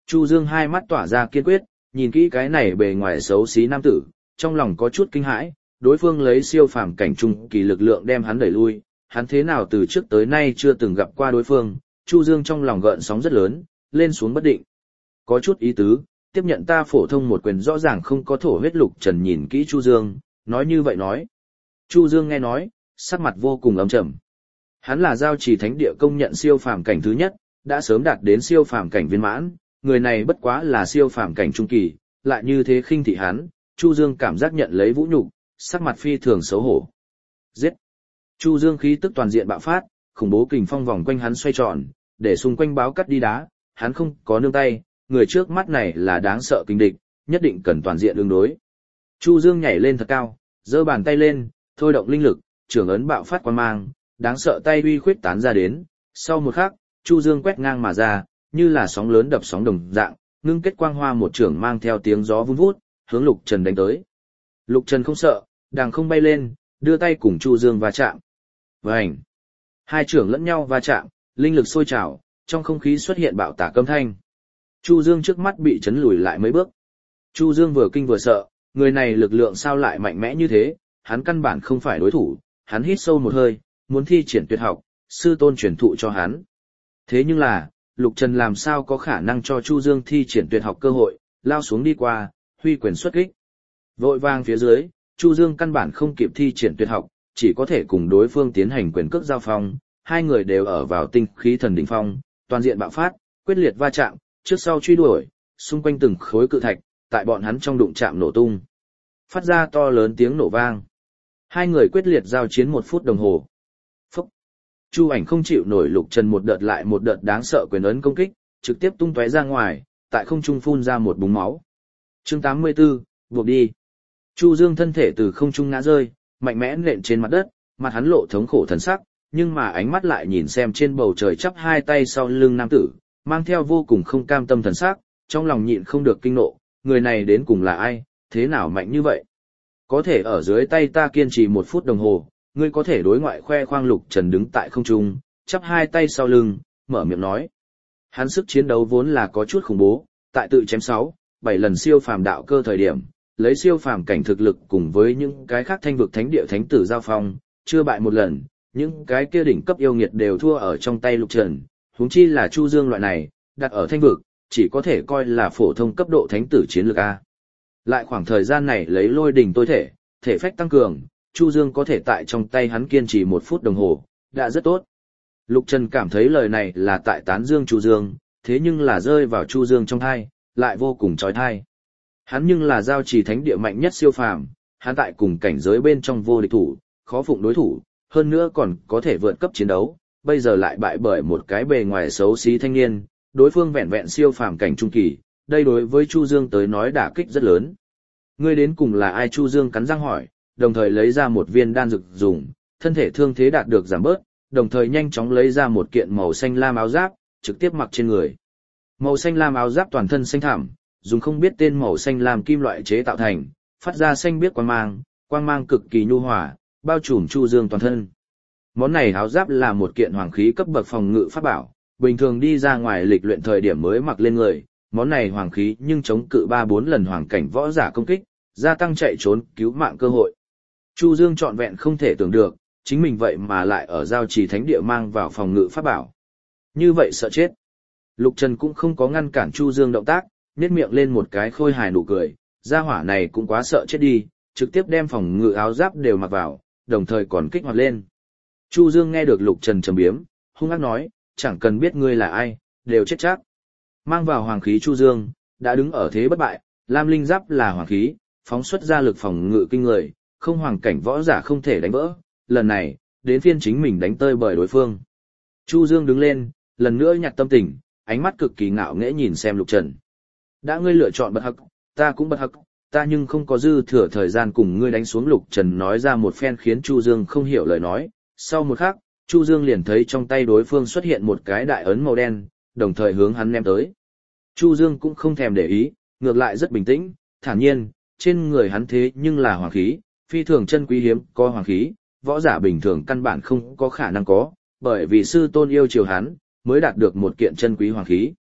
Chu Dương hai mắt tỏa ra kiên quyết, nhìn kỹ cái này bề ngoài xấu xí nam tử, trong lòng có chút kinh hãi, đối phương lấy siêu phàm cảnh trung kỳ lực lượng đem hắn đẩy lui, hắn thế nào từ trước tới nay chưa từng gặp qua đối phương, Chu Dương trong lòng gợn sóng rất lớn, lên xuống bất định. Có chút ý tứ, tiếp nhận ta phổ thông một quyền rõ ràng không có thổ huyết. Lục Trần nhìn kỹ Chu Dương, nói như vậy nói. Chu Dương nghe nói, sắc mặt vô cùng âm trầm. Hắn là giao trì thánh địa công nhận siêu phàm cảnh thứ nhất, đã sớm đạt đến siêu phàm cảnh viên mãn, người này bất quá là siêu phàm cảnh trung kỳ, lại như thế khinh thị hắn, Chu Dương cảm giác nhận lấy vũ nhục, sắc mặt phi thường xấu hổ. Giết! Chu Dương khí tức toàn diện bạo phát, khủng bố kình phong vòng quanh hắn xoay tròn, để xung quanh báo cắt đi đá, hắn không có nương tay, người trước mắt này là đáng sợ kinh địch, nhất định cần toàn diện ứng đối. Chu Dương nhảy lên thật cao, giơ bàn tay lên, thôi động linh lực, trưởng ấn bạo phát quang mang, đáng sợ tay uy khuyết tán ra đến, sau một khắc, Chu Dương quét ngang mà ra, như là sóng lớn đập sóng đồng dạng, ngưng kết quang hoa một trưởng mang theo tiếng gió vun vút, hướng Lục Trần đánh tới. Lục Trần không sợ, đàng không bay lên, đưa tay cùng Chu Dương va chạm. Vành! Hai trưởng lẫn nhau va chạm, linh lực sôi trào, trong không khí xuất hiện bạo tạc âm thanh. Chu Dương trước mắt bị chấn lùi lại mấy bước. Chu Dương vừa kinh vừa sợ, người này lực lượng sao lại mạnh mẽ như thế, hắn căn bản không phải đối thủ, hắn hít sâu một hơi, muốn thi triển tuyệt học, sư tôn truyền thụ cho hắn. Thế nhưng là, Lục Trần làm sao có khả năng cho Chu Dương thi triển tuyệt học cơ hội, lao xuống đi qua, huy quyền xuất kích. Vội vàng phía dưới, Chu Dương căn bản không kịp thi triển tuyệt học, chỉ có thể cùng đối phương tiến hành quyền cước giao phong, hai người đều ở vào tinh khí thần đỉnh phong, toàn diện bạo phát, quyết liệt va chạm, trước sau truy đuổi, xung quanh từng khối cự thạch, tại bọn hắn trong đụng chạm nổ tung. Phát ra to lớn tiếng nổ vang. Hai người quyết liệt giao chiến một phút đồng hồ. Phúc! Chu Ảnh không chịu nổi Lục Trần một đợt lại một đợt đáng sợ quyền ấn công kích, trực tiếp tung tóe ra ngoài, tại không trung phun ra một búng máu. Chương tám mươi tư, buộc đi. Chu Dương thân thể từ không trung ngã rơi, mạnh mẽ nện trên mặt đất, mặt hắn lộ thống khổ thần sắc, nhưng mà ánh mắt lại nhìn xem trên bầu trời chắp hai tay sau lưng nam tử, mang theo vô cùng không cam tâm thần sắc, trong lòng nhịn không được kinh nộ, người này đến cùng là ai, thế nào mạnh như vậy? Có thể ở dưới tay ta kiên trì một phút đồng hồ, ngươi có thể đối ngoại khoe khoang. Lục Trần đứng tại không trung, chắp hai tay sau lưng, mở miệng nói. Hắn sức chiến đấu vốn là có chút khủng bố, tại tự chém sáu, bảy lần siêu phàm đạo cơ thời điểm, lấy siêu phàm cảnh thực lực cùng với những cái khác thanh vực thánh địa thánh tử giao phong, chưa bại một lần, những cái kia đỉnh cấp yêu nghiệt đều thua ở trong tay Lục Trần, huống chi là Chu Dương loại này, đặt ở thanh vực, chỉ có thể coi là phổ thông cấp độ thánh tử chiến lược A. Lại khoảng thời gian này lấy lôi đỉnh tối thể, thể phách tăng cường, Chu Dương có thể tại trong tay hắn kiên trì một phút đồng hồ, đã rất tốt. Lục Trần cảm thấy lời này là tại tán dương Chu Dương, thế nhưng là rơi vào Chu Dương trong thai, lại vô cùng trói thai. Hắn nhưng là giao trì thánh địa mạnh nhất siêu phàm, hắn tại cùng cảnh giới bên trong vô địch thủ, khó phụng đối thủ, hơn nữa còn có thể vượt cấp chiến đấu, bây giờ lại bại bởi một cái bề ngoài xấu xí thanh niên, đối phương vẹn vẹn siêu phàm cảnh trung kỳ, đây đối với Chu Dương tới nói đả kích rất lớn. Ngươi đến cùng là ai? Chu Dương cắn răng hỏi, đồng thời lấy ra một viên đan dược dùng, thân thể thương thế đạt được giảm bớt, đồng thời nhanh chóng lấy ra một kiện màu xanh lam áo giáp, trực tiếp mặc trên người. Màu xanh lam áo giáp toàn thân xanh thẳm, dùng không biết tên màu xanh lam kim loại chế tạo thành, phát ra xanh biếc quang mang, quang mang cực kỳ nhu hòa, bao trùm Chu Dương toàn thân. Món này áo giáp là một kiện hoàng khí cấp bậc phòng ngự pháp bảo, bình thường đi ra ngoài lịch luyện thời điểm mới mặc lên người, món này hoàng khí nhưng chống cự ba bốn lần hoàng cảnh võ giả công kích, gia tăng chạy trốn cứu mạng cơ hội. Chu Dương trọn vẹn không thể tưởng được, chính mình vậy mà lại ở giao trì thánh địa mang vào phòng ngự pháp bảo. Như vậy sợ chết. Lục Trần cũng không có ngăn cản Chu Dương động tác, nhếch miệng lên một cái khôi hài nụ cười, gia hỏa này cũng quá sợ chết đi, trực tiếp đem phòng ngự áo giáp đều mặc vào, đồng thời còn kích hoạt lên. Chu Dương nghe được Lục Trần trầm biếm, hung ác nói, chẳng cần biết ngươi là ai, đều chết chắc. Mang vào hoàng khí Chu Dương, đã đứng ở thế bất bại, lam linh giáp là hoàng khí, phóng xuất ra lực phòng ngự kinh người, không hoàng cảnh võ giả không thể đánh vỡ, lần này, đến phiên chính mình đánh tơi bởi đối phương. Chu Dương đứng lên, lần nữa nhặt tâm tình, ánh mắt cực kỳ ngạo nghễ nhìn xem Lục Trần. Đã ngươi lựa chọn bật hắc, ta cũng bật hắc, ta nhưng không có dư thừa thời gian cùng ngươi đánh xuống. Lục Trần nói ra một phen khiến Chu Dương không hiểu lời nói, sau một khắc, Chu Dương liền thấy trong tay đối phương xuất hiện một cái đại ấn màu đen, đồng thời hướng hắn ném tới. Chu Dương cũng không thèm để ý, ngược lại rất bình tĩnh, thản nhiên, trên người hắn thế nhưng là hoàng khí, phi thường chân quý hiếm có hoàng khí, võ giả bình thường căn bản không có khả năng có, bởi vì sư tôn yêu chiều hắn, mới đạt được một kiện chân quý hoàng khí.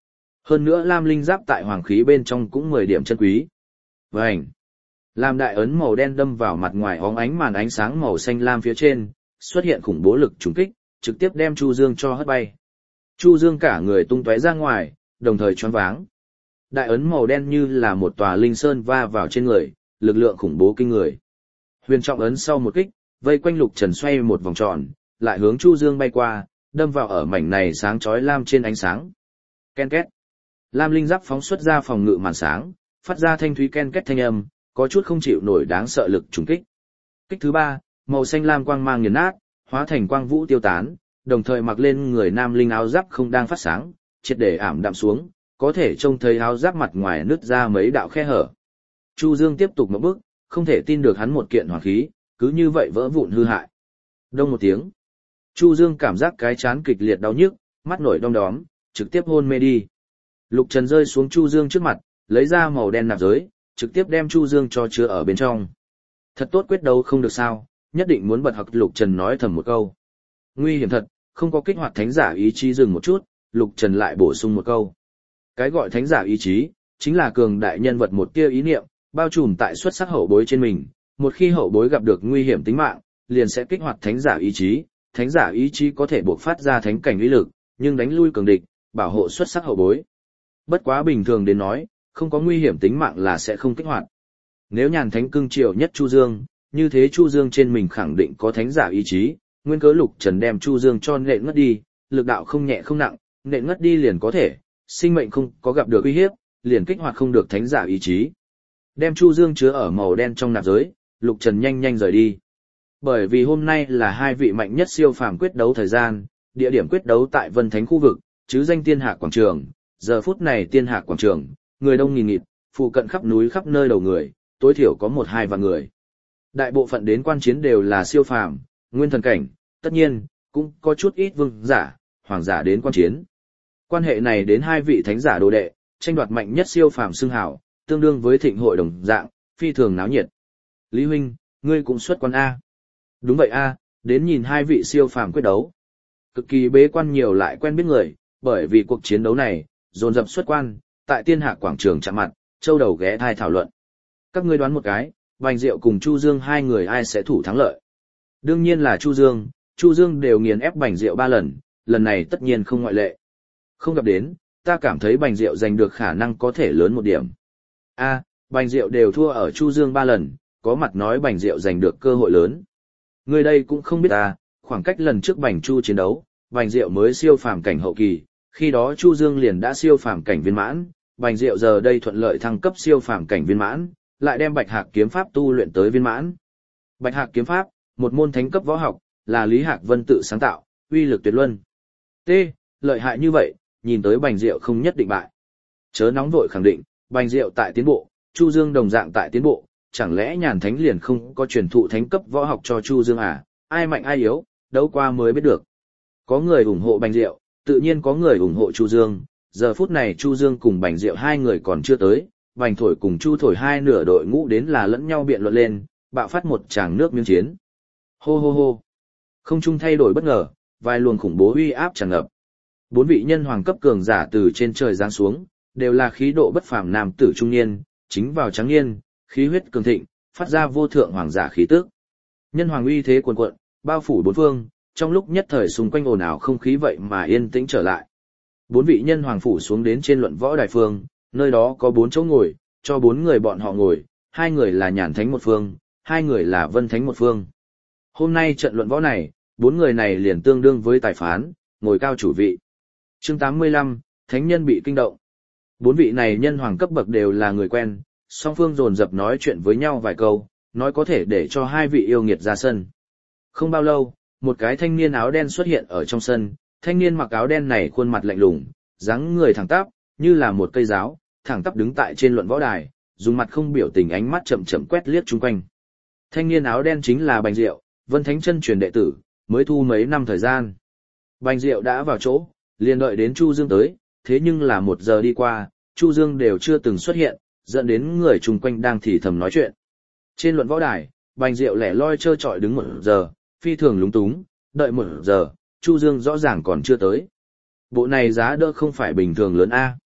Hơn nữa lam linh giáp tại hoàng khí bên trong cũng mười điểm chân quý. Vành. Lam đại ấn màu đen đâm vào mặt ngoài óng ánh màn ánh sáng màu xanh lam phía trên, xuất hiện khủng bố lực trùng kích, trực tiếp đem Chu Dương cho hất bay. Chu Dương cả người tung tóe ra ngoài, đồng thời choáng váng. Đại ấn màu đen như là một tòa linh sơn va vào trên người, lực lượng khủng bố kinh người. Huyền trọng ấn sau một kích, vây quanh Lục Trần xoay một vòng tròn, lại hướng Chu Dương bay qua, đâm vào ở mảnh này sáng chói lam trên ánh sáng. Ken két. Lam linh giáp phóng xuất ra phòng ngự màn sáng, phát ra thanh thúy ken két thanh âm, có chút không chịu nổi đáng sợ lực trùng kích. Kích thứ ba, màu xanh lam quang mang nghiền nát, hóa thành quang vũ tiêu tán, đồng thời mặc lên người nam linh áo giáp không đang phát sáng, triệt để ảm đạm xuống, có thể trông thấy áo giáp mặt ngoài nứt ra mấy đạo khe hở. Chu Dương tiếp tục một bước, không thể tin được hắn một kiện hoàng khí, cứ như vậy vỡ vụn hư hại. Đông một tiếng. Chu Dương cảm giác cái chán kịch liệt đau nhức, mắt nổi đom đóm, trực tiếp hôn mê đi. Lục Trần rơi xuống Chu Dương trước mặt, lấy ra màu đen nạp giới, trực tiếp đem Chu Dương cho chứa ở bên trong. Thật tốt quyết đấu không được sao, nhất định muốn bật học. Lục Trần nói thầm một câu. Nguy hiểm thật, không có kích hoạt thánh giả ý chí dừng một chút, Lục Trần lại bổ sung một câu. Cái gọi thánh giả ý chí, chính là cường đại nhân vật một tia ý niệm, bao trùm tại xuất sắc hậu bối trên mình, một khi hậu bối gặp được nguy hiểm tính mạng, liền sẽ kích hoạt thánh giả ý chí, thánh giả ý chí có thể bộc phát ra thánh cảnh uy lực, nhưng đánh lui cường địch, bảo hộ xuất sắc hậu bối. Bất quá bình thường đến nói, không có nguy hiểm tính mạng là sẽ không kích hoạt. Nếu nhàn thánh cưng chiều nhất Chu Dương, như thế Chu Dương trên mình khẳng định có thánh giả ý chí, nguyên cớ Lục Trần đem Chu Dương cho nện ngất đi, lực đạo không nhẹ không nặng, nện ngất đi liền có thể, sinh mệnh không có gặp được uy hiếp, liền kích hoạt không được thánh giả ý chí. Đem Chu Dương chứa ở màu đen trong nạp giới, Lục Trần nhanh nhanh rời đi. Bởi vì hôm nay là hai vị mạnh nhất siêu phàm quyết đấu thời gian, địa điểm quyết đấu tại Vân Thánh khu vực, chứ danh Tiên Hạc quảng trường. Giờ phút này Tiên Hạc quảng trường, người đông nghìn nghịt, phụ cận khắp núi khắp nơi đầu người, tối thiểu có một hai vạn người. Đại bộ phận đến quan chiến đều là siêu phàm, nguyên thần cảnh, tất nhiên cũng có chút ít vương giả, hoàng giả đến quan chiến. Quan hệ này đến hai vị thánh giả đồ đệ, tranh đoạt mạnh nhất siêu phàm xưng hào, tương đương với thịnh hội đồng dạng, phi thường náo nhiệt. Lý huynh, ngươi cũng xuất quan a? Đúng vậy a, đến nhìn hai vị siêu phàm quyết đấu. Cực kỳ bế quan nhiều lại quen biết người, bởi vì cuộc chiến đấu này, dồn dập xuất quan, tại Tiên Hạc quảng trường chạm mặt, châu đầu ghé thai thảo luận. Các ngươi đoán một cái, Bành Diệu cùng Chu Dương hai người ai sẽ thủ thắng lợi? Đương nhiên là Chu Dương, Chu Dương đều nghiền ép Bành Diệu ba lần, lần này tất nhiên không ngoại lệ. Không gặp đến, ta cảm thấy Bành Diệu giành được khả năng có thể lớn một điểm. A, Bành Diệu đều thua ở Chu Dương ba lần, có mặt nói Bành Diệu giành được cơ hội lớn. Người đây cũng không biết ta, khoảng cách lần trước Bành Chu chiến đấu, Bành Diệu mới siêu phàm cảnh hậu kỳ, khi đó Chu Dương liền đã siêu phàm cảnh viên mãn, Bành Diệu giờ đây thuận lợi thăng cấp siêu phàm cảnh viên mãn, lại đem Bạch Hạc kiếm pháp tu luyện tới viên mãn. Bạch Hạc kiếm pháp, một môn thánh cấp võ học, là Lý Hạc Vân tự sáng tạo, uy lực tuyệt luân. T, lợi hại như vậy, nhìn tới Bành Diệu không nhất định bại. Chớ nóng vội khẳng định, Bành Diệu tại tiến bộ, Chu Dương đồng dạng tại tiến bộ, chẳng lẽ Nhàn Thánh liền không có truyền thụ thánh cấp võ học cho Chu Dương à? Ai mạnh ai yếu, đấu qua mới biết được. Có người ủng hộ Bành Diệu, tự nhiên có người ủng hộ Chu Dương. Giờ phút này Chu Dương cùng Bành Diệu hai người còn chưa tới, Bành Thổi cùng Chu Thổi hai nửa đội ngũ đến là lẫn nhau biện luận lên, bạo phát một tràng nước miếng chiến. Hô hô hô. Không trung thay đổi bất ngờ, vài luồng khủng bố uy áp tràn ngập. Bốn vị nhân hoàng cấp cường giả từ trên trời giáng xuống, đều là khí độ bất phàm nam tử trung niên, chính vào trắng niên, khí huyết cường thịnh, phát ra vô thượng hoàng giả khí tức. Nhân hoàng uy thế cuồn cuộn, bao phủ bốn phương, trong lúc nhất thời xung quanh ồn ào không khí vậy mà yên tĩnh trở lại. Bốn vị nhân hoàng phủ xuống đến trên luận võ đài phương, nơi đó có bốn chỗ ngồi, cho bốn người bọn họ ngồi, hai người là Nhàn Thánh một phương, hai người là Vân Thánh một phương. Hôm nay trận luận võ này, bốn người này liền tương đương với tài phán, ngồi cao chủ vị. Chương tám mươi lăm, Thánh nhân bị kinh động. Bốn vị này nhân hoàng cấp bậc đều là người quen, song phương dồn dập nói chuyện với nhau vài câu, nói có thể để cho hai vị yêu nghiệt ra sân. Không bao lâu, một cái thanh niên áo đen xuất hiện ở trong sân, thanh niên mặc áo đen này khuôn mặt lạnh lùng, dáng người thẳng tắp, như là một cây giáo, thẳng tắp đứng tại trên luận võ đài, dùng mặt không biểu tình ánh mắt chậm chậm quét liếc chung quanh. Thanh niên áo đen chính là Bành Diệu, Vân Thánh chân truyền đệ tử, mới thu mấy năm thời gian. Bành Diệu đã vào chỗ, liền đợi đến Chu Dương tới, thế nhưng là một giờ đi qua, Chu Dương đều chưa từng xuất hiện, dẫn đến người chung quanh đang thì thầm nói chuyện. Trên luận võ đài, Bành Diệu lẻ loi trơ trọi đứng một giờ, phi thường lúng túng, đợi một giờ, Chu Dương rõ ràng còn chưa tới. Bộ này giá đỡ không phải bình thường lớn A.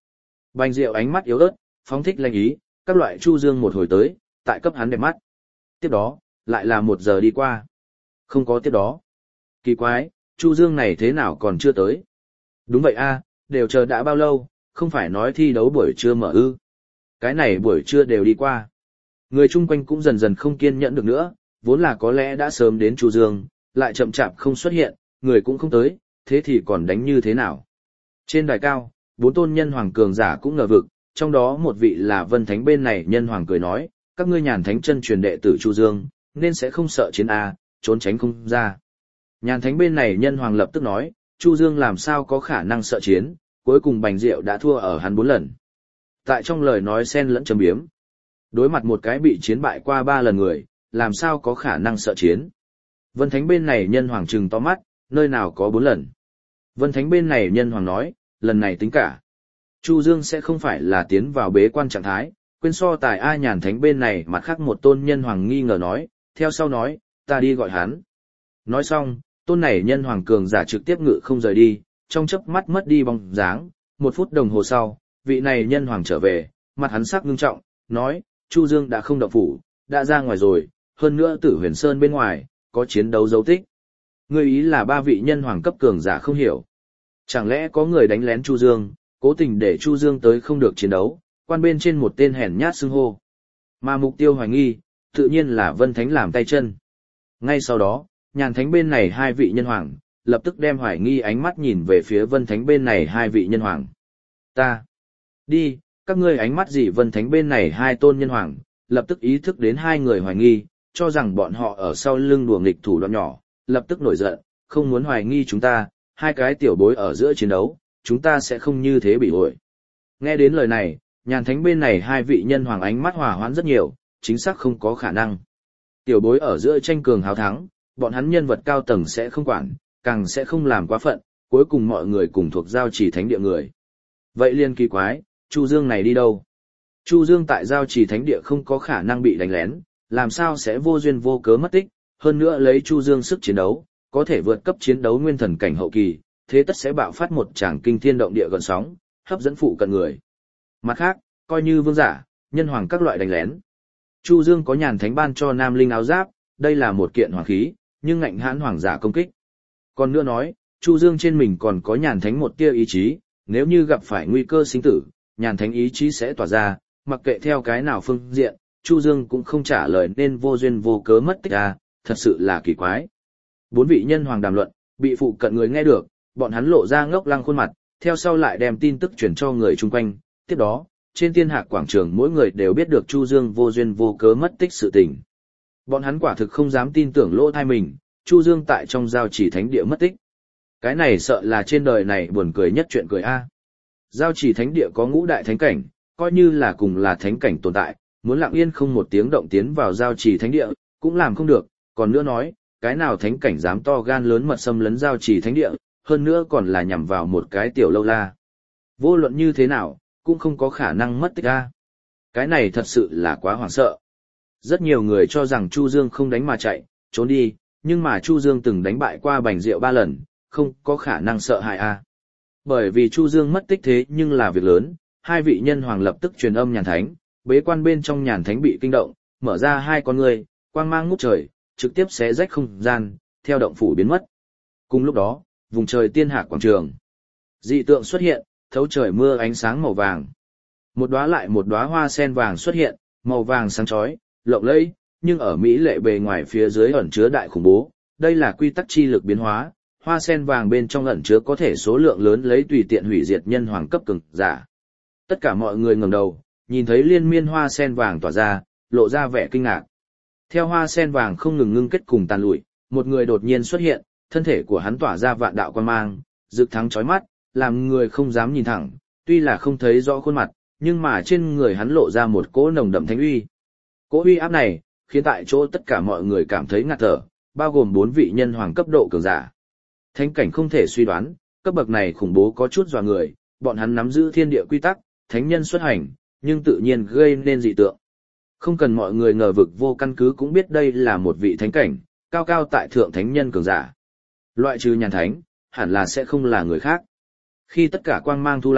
Bành Diệu ánh mắt yếu ớt, phóng thích lanh ý, các loại chu dương một hồi tới, tại cấp hắn đẹp mắt. Tiếp đó, lại là một giờ đi qua. Không có tiếp đó. Kỳ quái, chu dương này thế nào còn chưa tới? Đúng vậy a, đều chờ đã bao lâu, không phải nói thi đấu buổi trưa mở ư. Cái này buổi trưa đều đi qua. Người chung quanh cũng dần dần không kiên nhẫn được nữa, vốn là có lẽ đã sớm đến chu dương, lại chậm chạp không xuất hiện, người cũng không tới, thế thì còn đánh như thế nào? Trên đài cao, bốn tôn nhân hoàng cường giả cũng ngờ vực, trong đó một vị là Vân Thánh bên này nhân hoàng cười nói, các ngươi Nhàn Thánh chân truyền đệ tử Chu Dương, nên sẽ không sợ chiến a, trốn tránh không ra. Nhàn Thánh bên này nhân hoàng lập tức nói, Chu Dương làm sao có khả năng sợ chiến, cuối cùng Bành Diệu đã thua ở hắn bốn lần. Tại trong lời nói xen lẫn châm biếm, đối mặt một cái bị chiến bại qua ba lần người, làm sao có khả năng sợ chiến. Vân Thánh bên này nhân hoàng trừng to mắt, nơi nào có bốn lần. Vân Thánh bên này nhân hoàng nói, lần này tính cả. Chu Dương sẽ không phải là tiến vào bế quan trạng thái, quên so tài A. Nhàn Thánh bên này mặt khác một tôn nhân hoàng nghi ngờ nói, theo sau nói, ta đi gọi hắn. Nói xong, tôn này nhân hoàng cường giả trực tiếp ngự không rời đi, trong chớp mắt mất đi bóng dáng, một phút đồng hồ sau, vị này nhân hoàng trở về, mặt hắn sắc ngưng trọng, nói, Chu Dương đã không động phủ, đã ra ngoài rồi, hơn nữa Tử Huyền Sơn bên ngoài, có chiến đấu dấu tích. Ngươi ý là ba vị nhân hoàng cấp cường giả không hiểu. Chẳng lẽ có người đánh lén Chu Dương, cố tình để Chu Dương tới không được chiến đấu, quan bên trên một tên hèn nhát xưng hô. Mà mục tiêu hoài nghi, tự nhiên là Vân Thánh làm tay chân. Ngay sau đó, Nhàn Thánh bên này hai vị nhân hoàng, lập tức đem hoài nghi ánh mắt nhìn về phía Vân Thánh bên này hai vị nhân hoàng. Ta, đi, các ngươi ánh mắt gì? Vân Thánh bên này hai tôn nhân hoàng, lập tức ý thức đến hai người hoài nghi, cho rằng bọn họ ở sau lưng đùa nghịch thủ đoạn nhỏ, lập tức nổi giận, không muốn hoài nghi chúng ta, hai cái tiểu bối ở giữa chiến đấu, chúng ta sẽ không như thế bị ổi. Nghe đến lời này, Nhàn Thánh bên này hai vị nhân hoàng ánh mắt hòa hoãn rất nhiều, chính xác không có khả năng. Tiểu bối ở giữa tranh cường hào thắng, bọn hắn nhân vật cao tầng sẽ không quản, càng sẽ không làm quá phận, cuối cùng mọi người cùng thuộc giao chỉ thánh địa người. Vậy liên kỳ quái, Chu Dương này đi đâu? Chu Dương tại giao chỉ thánh địa không có khả năng bị đánh lén, làm sao sẽ vô duyên vô cớ mất tích, hơn nữa lấy Chu Dương sức chiến đấu, có thể vượt cấp chiến đấu nguyên thần cảnh hậu kỳ, thế tất sẽ bạo phát một tràng kinh thiên động địa gần sóng, hấp dẫn phụ cận người. Mặt khác, coi như vương giả, nhân hoàng các loại đánh lén. Chu Dương có Nhàn Thánh ban cho Nam Linh áo giáp, đây là một kiện hoàng khí, nhưng ngạnh hãn hoàng giả công kích. Còn nữa nói, Chu Dương trên mình còn có Nhàn Thánh một tia ý chí, nếu như gặp phải nguy cơ sinh tử, Nhàn Thánh ý chí sẽ tỏa ra, mặc kệ theo cái nào phương diện, Chu Dương cũng không trả lời nên vô duyên vô cớ mất tích à, thật sự là kỳ quái. Bốn vị nhân hoàng đàm luận, bị phụ cận người nghe được, bọn hắn lộ ra ngốc lăng khuôn mặt, theo sau lại đem tin tức truyền cho người chung quanh, tiếp đó, trên Thiên Hạc quảng trường mỗi người đều biết được Chu Dương vô duyên vô cớ mất tích sự tình. Bọn hắn quả thực không dám tin tưởng lỗ tai mình, Chu Dương tại trong giao chỉ thánh địa mất tích. Cái này sợ là trên đời này buồn cười nhất chuyện cười a. Giao chỉ thánh địa có ngũ đại thánh cảnh, coi như là cùng là thánh cảnh tồn tại, muốn lặng yên không một tiếng động tiến vào giao chỉ thánh địa, cũng làm không được, còn nữa nói, cái nào thánh cảnh dám to gan lớn mật xâm lấn giao chỉ thánh địa, hơn nữa còn là nhằm vào một cái tiểu lâu la. Vô luận như thế nào, cũng không có khả năng mất tích a. Cái này thật sự là quá hoảng sợ. Rất nhiều người cho rằng Chu Dương không đánh mà chạy, trốn đi, nhưng mà Chu Dương từng đánh bại qua Bành Diệu ba lần, không có khả năng sợ hãi a. Bởi vì Chu Dương mất tích thế nhưng là việc lớn, hai vị nhân hoàng lập tức truyền âm Nhàn Thánh, bế quan bên trong Nhàn Thánh bị kinh động, mở ra hai con người, quang mang ngút trời, trực tiếp xé rách không gian, theo động phủ biến mất. Cùng lúc đó, vùng trời Tiên Hạc quảng trường, dị tượng xuất hiện, thấu trời mưa ánh sáng màu vàng. Một đóa lại một đóa hoa sen vàng xuất hiện, màu vàng sáng chói, lộng lẫy, nhưng ở mỹ lệ bề ngoài phía dưới ẩn chứa đại khủng bố, đây là quy tắc chi lực biến hóa, hoa sen vàng bên trong ẩn chứa có thể số lượng lớn lấy tùy tiện hủy diệt nhân hoàng cấp cường giả. Tất cả mọi người ngẩng đầu, nhìn thấy liên miên hoa sen vàng tỏa ra, lộ ra vẻ kinh ngạc. Theo hoa sen vàng không ngừng ngưng kết cùng tàn lụi, một người đột nhiên xuất hiện, thân thể của hắn tỏa ra vạn đạo quang mang, rực thắng chói mắt, làm người không dám nhìn thẳng, tuy là không thấy rõ khuôn mặt, nhưng mà trên người hắn lộ ra một cỗ nồng đậm thánh uy. Cỗ uy áp này, khiến tại chỗ tất cả mọi người cảm thấy ngạt thở, bao gồm bốn vị nhân hoàng cấp độ cường giả. Thánh cảnh không thể suy đoán, cấp bậc này khủng bố có chút dọa người, bọn hắn nắm giữ thiên địa quy tắc, thánh nhân xuất hành, nhưng tự nhiên gây nên dị tượng. Không cần mọi người ngờ vực vô căn cứ cũng biết đây là một vị thánh cảnh, cao cao tại thượng thánh nhân cường giả. Loại trừ Nhàn Thánh, hẳn là sẽ không là người khác. Khi tất cả quang mang thu lại,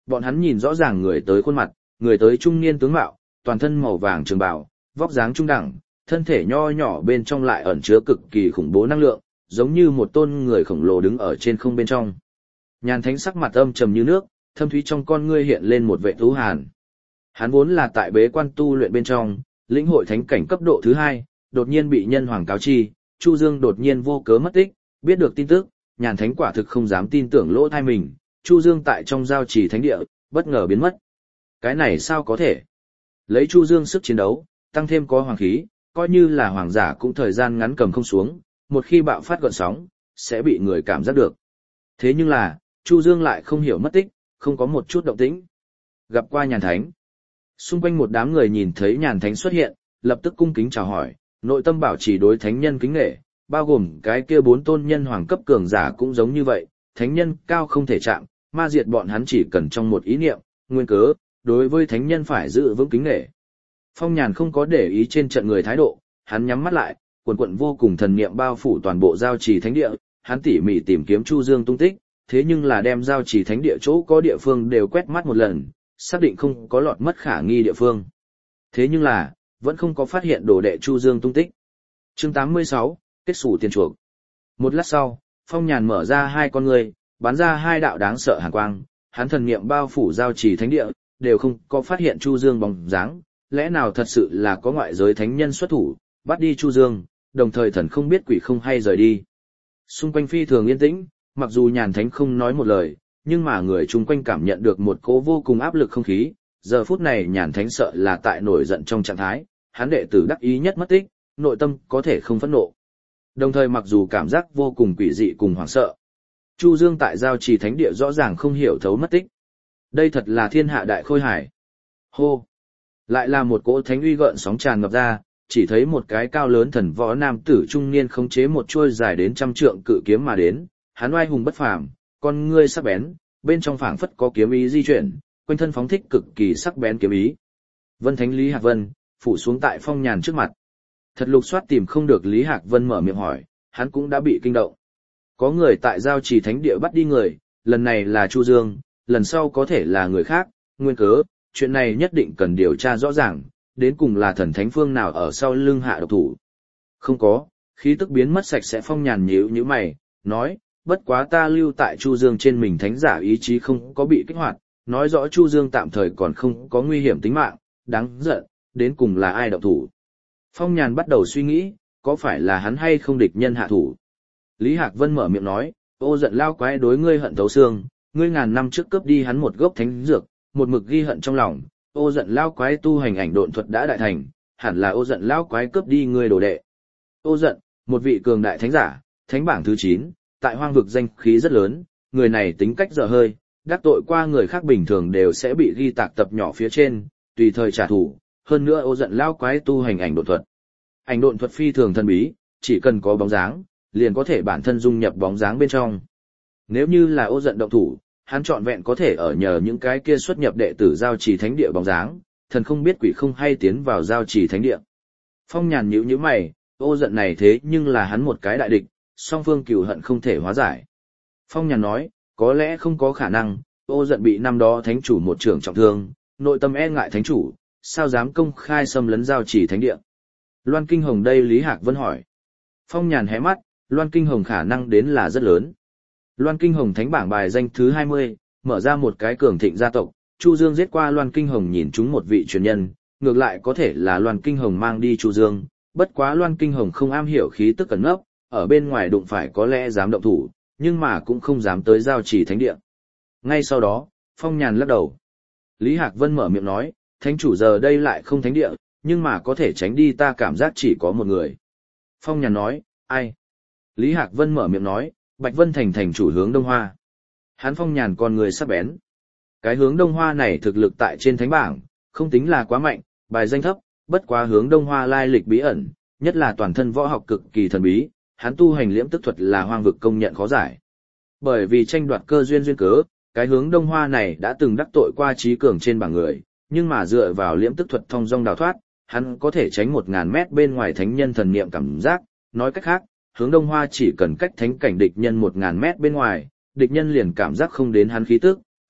bọn hắn nhìn rõ ràng người tới khuôn mặt, người tới trung niên tướng mạo, toàn thân màu vàng trường bào, vóc dáng trung đẳng, thân thể nho nhỏ bên trong lại ẩn chứa cực kỳ khủng bố năng lượng, giống như một tôn người khổng lồ đứng ở trên không bên trong. Nhàn Thánh sắc mặt âm trầm như nước, thâm thúy trong con ngươi hiện lên một vẻ thú hàn. Hắn vốn là tại bế quan tu luyện bên trong, lĩnh hội thánh cảnh cấp độ thứ hai, đột nhiên bị nhân hoàng cáo chi, Chu Dương đột nhiên vô cớ mất tích, biết được tin tức, Nhàn Thánh quả thực không dám tin tưởng lỗ tai mình, Chu Dương tại trong giao trì thánh địa, bất ngờ biến mất. Cái này sao có thể? Lấy Chu Dương sức chiến đấu, tăng thêm có hoàng khí, coi như là hoàng giả cũng thời gian ngắn cầm không xuống, một khi bạo phát gợn sóng, sẽ bị người cảm giác được. Thế nhưng là, Chu Dương lại không hiểu mất tích, không có một chút động tĩnh. Gặp qua Nhàn Thánh. Xung quanh một đám người nhìn thấy Nhàn Thánh xuất hiện, lập tức cung kính chào hỏi, nội tâm bảo trì đối thánh nhân kính nể, bao gồm cái kia bốn tôn nhân hoàng cấp cường giả cũng giống như vậy, thánh nhân cao không thể chạm, ma diệt bọn hắn chỉ cần trong một ý niệm, nguyên cớ, đối với thánh nhân phải giữ vững kính nể. Phong Nhàn không có để ý trên trận người thái độ, hắn nhắm mắt lại, quần quận vô cùng thần niệm bao phủ toàn bộ giao trì thánh địa, hắn tỉ mỉ tìm kiếm Chu Dương tung tích, thế nhưng là đem giao trì thánh địa chỗ có địa phương đều quét mắt một lần, xác định không có lọt mất khả nghi địa phương. Thế nhưng là, vẫn không có phát hiện đồ đệ Chu Dương tung tích. Chương tám mươi sáu, kết sủ tiền chuộc. Một lát sau, Phong Nhàn mở ra hai con người, bắn ra hai đạo đáng sợ hàn quang, hắn thần niệm bao phủ giao trì thánh địa, đều không có phát hiện Chu Dương bóng dáng, lẽ nào thật sự là có ngoại giới thánh nhân xuất thủ, bắt đi Chu Dương, đồng thời thần không biết quỷ không hay rời đi. Xung quanh phi thường yên tĩnh, mặc dù Nhàn Thánh không nói một lời, nhưng mà người chung quanh cảm nhận được một cỗ vô cùng áp lực không khí, giờ phút này Nhàn Thánh sợ là tại nổi giận trong trạng thái, hắn đệ tử đắc ý nhất mất tích, nội tâm có thể không phẫn nộ. Đồng thời mặc dù cảm giác vô cùng quỷ dị cùng hoảng sợ, Chu Dương tại giao trì thánh địa rõ ràng không hiểu thấu mất tích. Đây thật là thiên hạ đại khôi hải. Hô! Lại là một cỗ thánh uy gợn sóng tràn ngập ra, chỉ thấy một cái cao lớn thần võ nam tử trung niên khống chế một chuôi dài đến trăm trượng cự kiếm mà đến, hắn oai hùng bất phàm, con ngươi sắc bén, bên trong phảng phất có kiếm ý di chuyển, quanh thân phóng thích cực kỳ sắc bén kiếm ý. Vân Thánh Lý Hạc Vân phủ xuống tại Phong Nhàn trước mặt. Thật lục soát tìm không được Lý Hạc Vân mở miệng hỏi, hắn cũng đã bị kinh động. Có người tại giao trì thánh địa bắt đi người, lần này là Chu Dương, lần sau có thể là người khác, nguyên cớ, chuyện này nhất định cần điều tra rõ ràng, đến cùng là thần thánh phương nào ở sau lưng hạ độc thủ. Không có, khí tức biến mất sạch sẽ. Phong Nhàn nhíu nhíu mày, nói, bất quá ta lưu tại Chu Dương trên mình thánh giả ý chí không có bị kích hoạt, nói rõ Chu Dương tạm thời còn không có nguy hiểm tính mạng, đáng giận, đến cùng là ai độc thủ. Phong Nhàn bắt đầu suy nghĩ, có phải là hắn hay không địch nhân hạ thủ. Lý Hạc Vân mở miệng nói, Ô Giận lao quái đối ngươi hận thấu xương, ngươi ngàn năm trước cướp đi hắn một gốc thánh dược, một mực ghi hận trong lòng, Ô Giận lao quái tu hành ảnh độn thuật đã đại thành, hẳn là Ô Giận lao quái cướp đi ngươi đồ đệ. Ô Giận, một vị cường đại thánh giả, thánh bảng thứ chín, tại hoang vực danh khí rất lớn, người này tính cách dở hơi, đắc tội qua người khác bình thường đều sẽ bị ghi tạc tập nhỏ phía trên, tùy thời trả thù. Hơn nữa Ô Giận lao quái tu hành ảnh độn thuật. Ảnh độn thuật phi thường thần bí, chỉ cần có bóng dáng, liền có thể bản thân dung nhập bóng dáng bên trong. Nếu như là Ô Giận động thủ, hắn trọn vẹn có thể ở nhờ những cái kia xuất nhập đệ tử giao trì thánh địa bóng dáng, thần không biết quỷ không hay tiến vào giao trì thánh địa. Phong Nhàn nhíu nhíu mày, Ô Giận này thế nhưng là hắn một cái đại địch, song phương cừu hận không thể hóa giải. Phong Nhàn nói, có lẽ không có khả năng, Ô Giận bị năm đó thánh chủ một trưởng trọng thương, nội tâm e ngại thánh chủ, sao dám công khai xâm lấn giao trì thánh địa. Loan Kinh Hồng đây? Lý Hạc Vân hỏi. Phong Nhàn hé mắt, Loan Kinh Hồng khả năng đến là rất lớn. Loan Kinh Hồng thánh bảng bài danh thứ hai mươi, mở ra một cái cường thịnh gia tộc, Chu Dương giết qua Loan Kinh Hồng nhìn chúng một vị truyền nhân, ngược lại có thể là Loan Kinh Hồng mang đi Chu Dương, bất quá Loan Kinh Hồng không am hiểu khí tức cẩn nấp, ở bên ngoài đụng phải có lẽ dám động thủ, nhưng mà cũng không dám tới giao trì thánh địa. Ngay sau đó, Phong Nhàn lắc đầu. Lý Hạc Vân mở miệng nói, thánh chủ giờ đây lại không thánh địa, nhưng mà có thể tránh đi ta cảm giác chỉ có một người. Phong Nhàn nói, ai? Lý Hạc Vân mở miệng nói, Bạch Vân Thành thành chủ hướng Đông Hoa. Hắn Phong Nhàn con người sắc bén. Cái hướng Đông Hoa này thực lực tại trên thánh bảng, không tính là quá mạnh, bài danh thấp, bất quá hướng Đông Hoa lai lịch bí ẩn, nhất là toàn thân võ học cực kỳ thần bí, hắn tu hành liễm tức thuật là hoang vực công nhận khó giải. Bởi vì tranh đoạt cơ duyên duyên cớ, cái hướng Đông Hoa này đã từng đắc tội qua trí cường trên bảng người, nhưng mà dựa vào liễm tức thuật thông dong đào thoát, hắn có thể tránh một ngàn mét bên ngoài thánh nhân thần niệm cảm giác, nói cách khác, hướng Đông Hoa chỉ cần cách thánh cảnh địch nhân một ngàn mét bên ngoài, địch nhân liền cảm giác không đến hắn khí tức,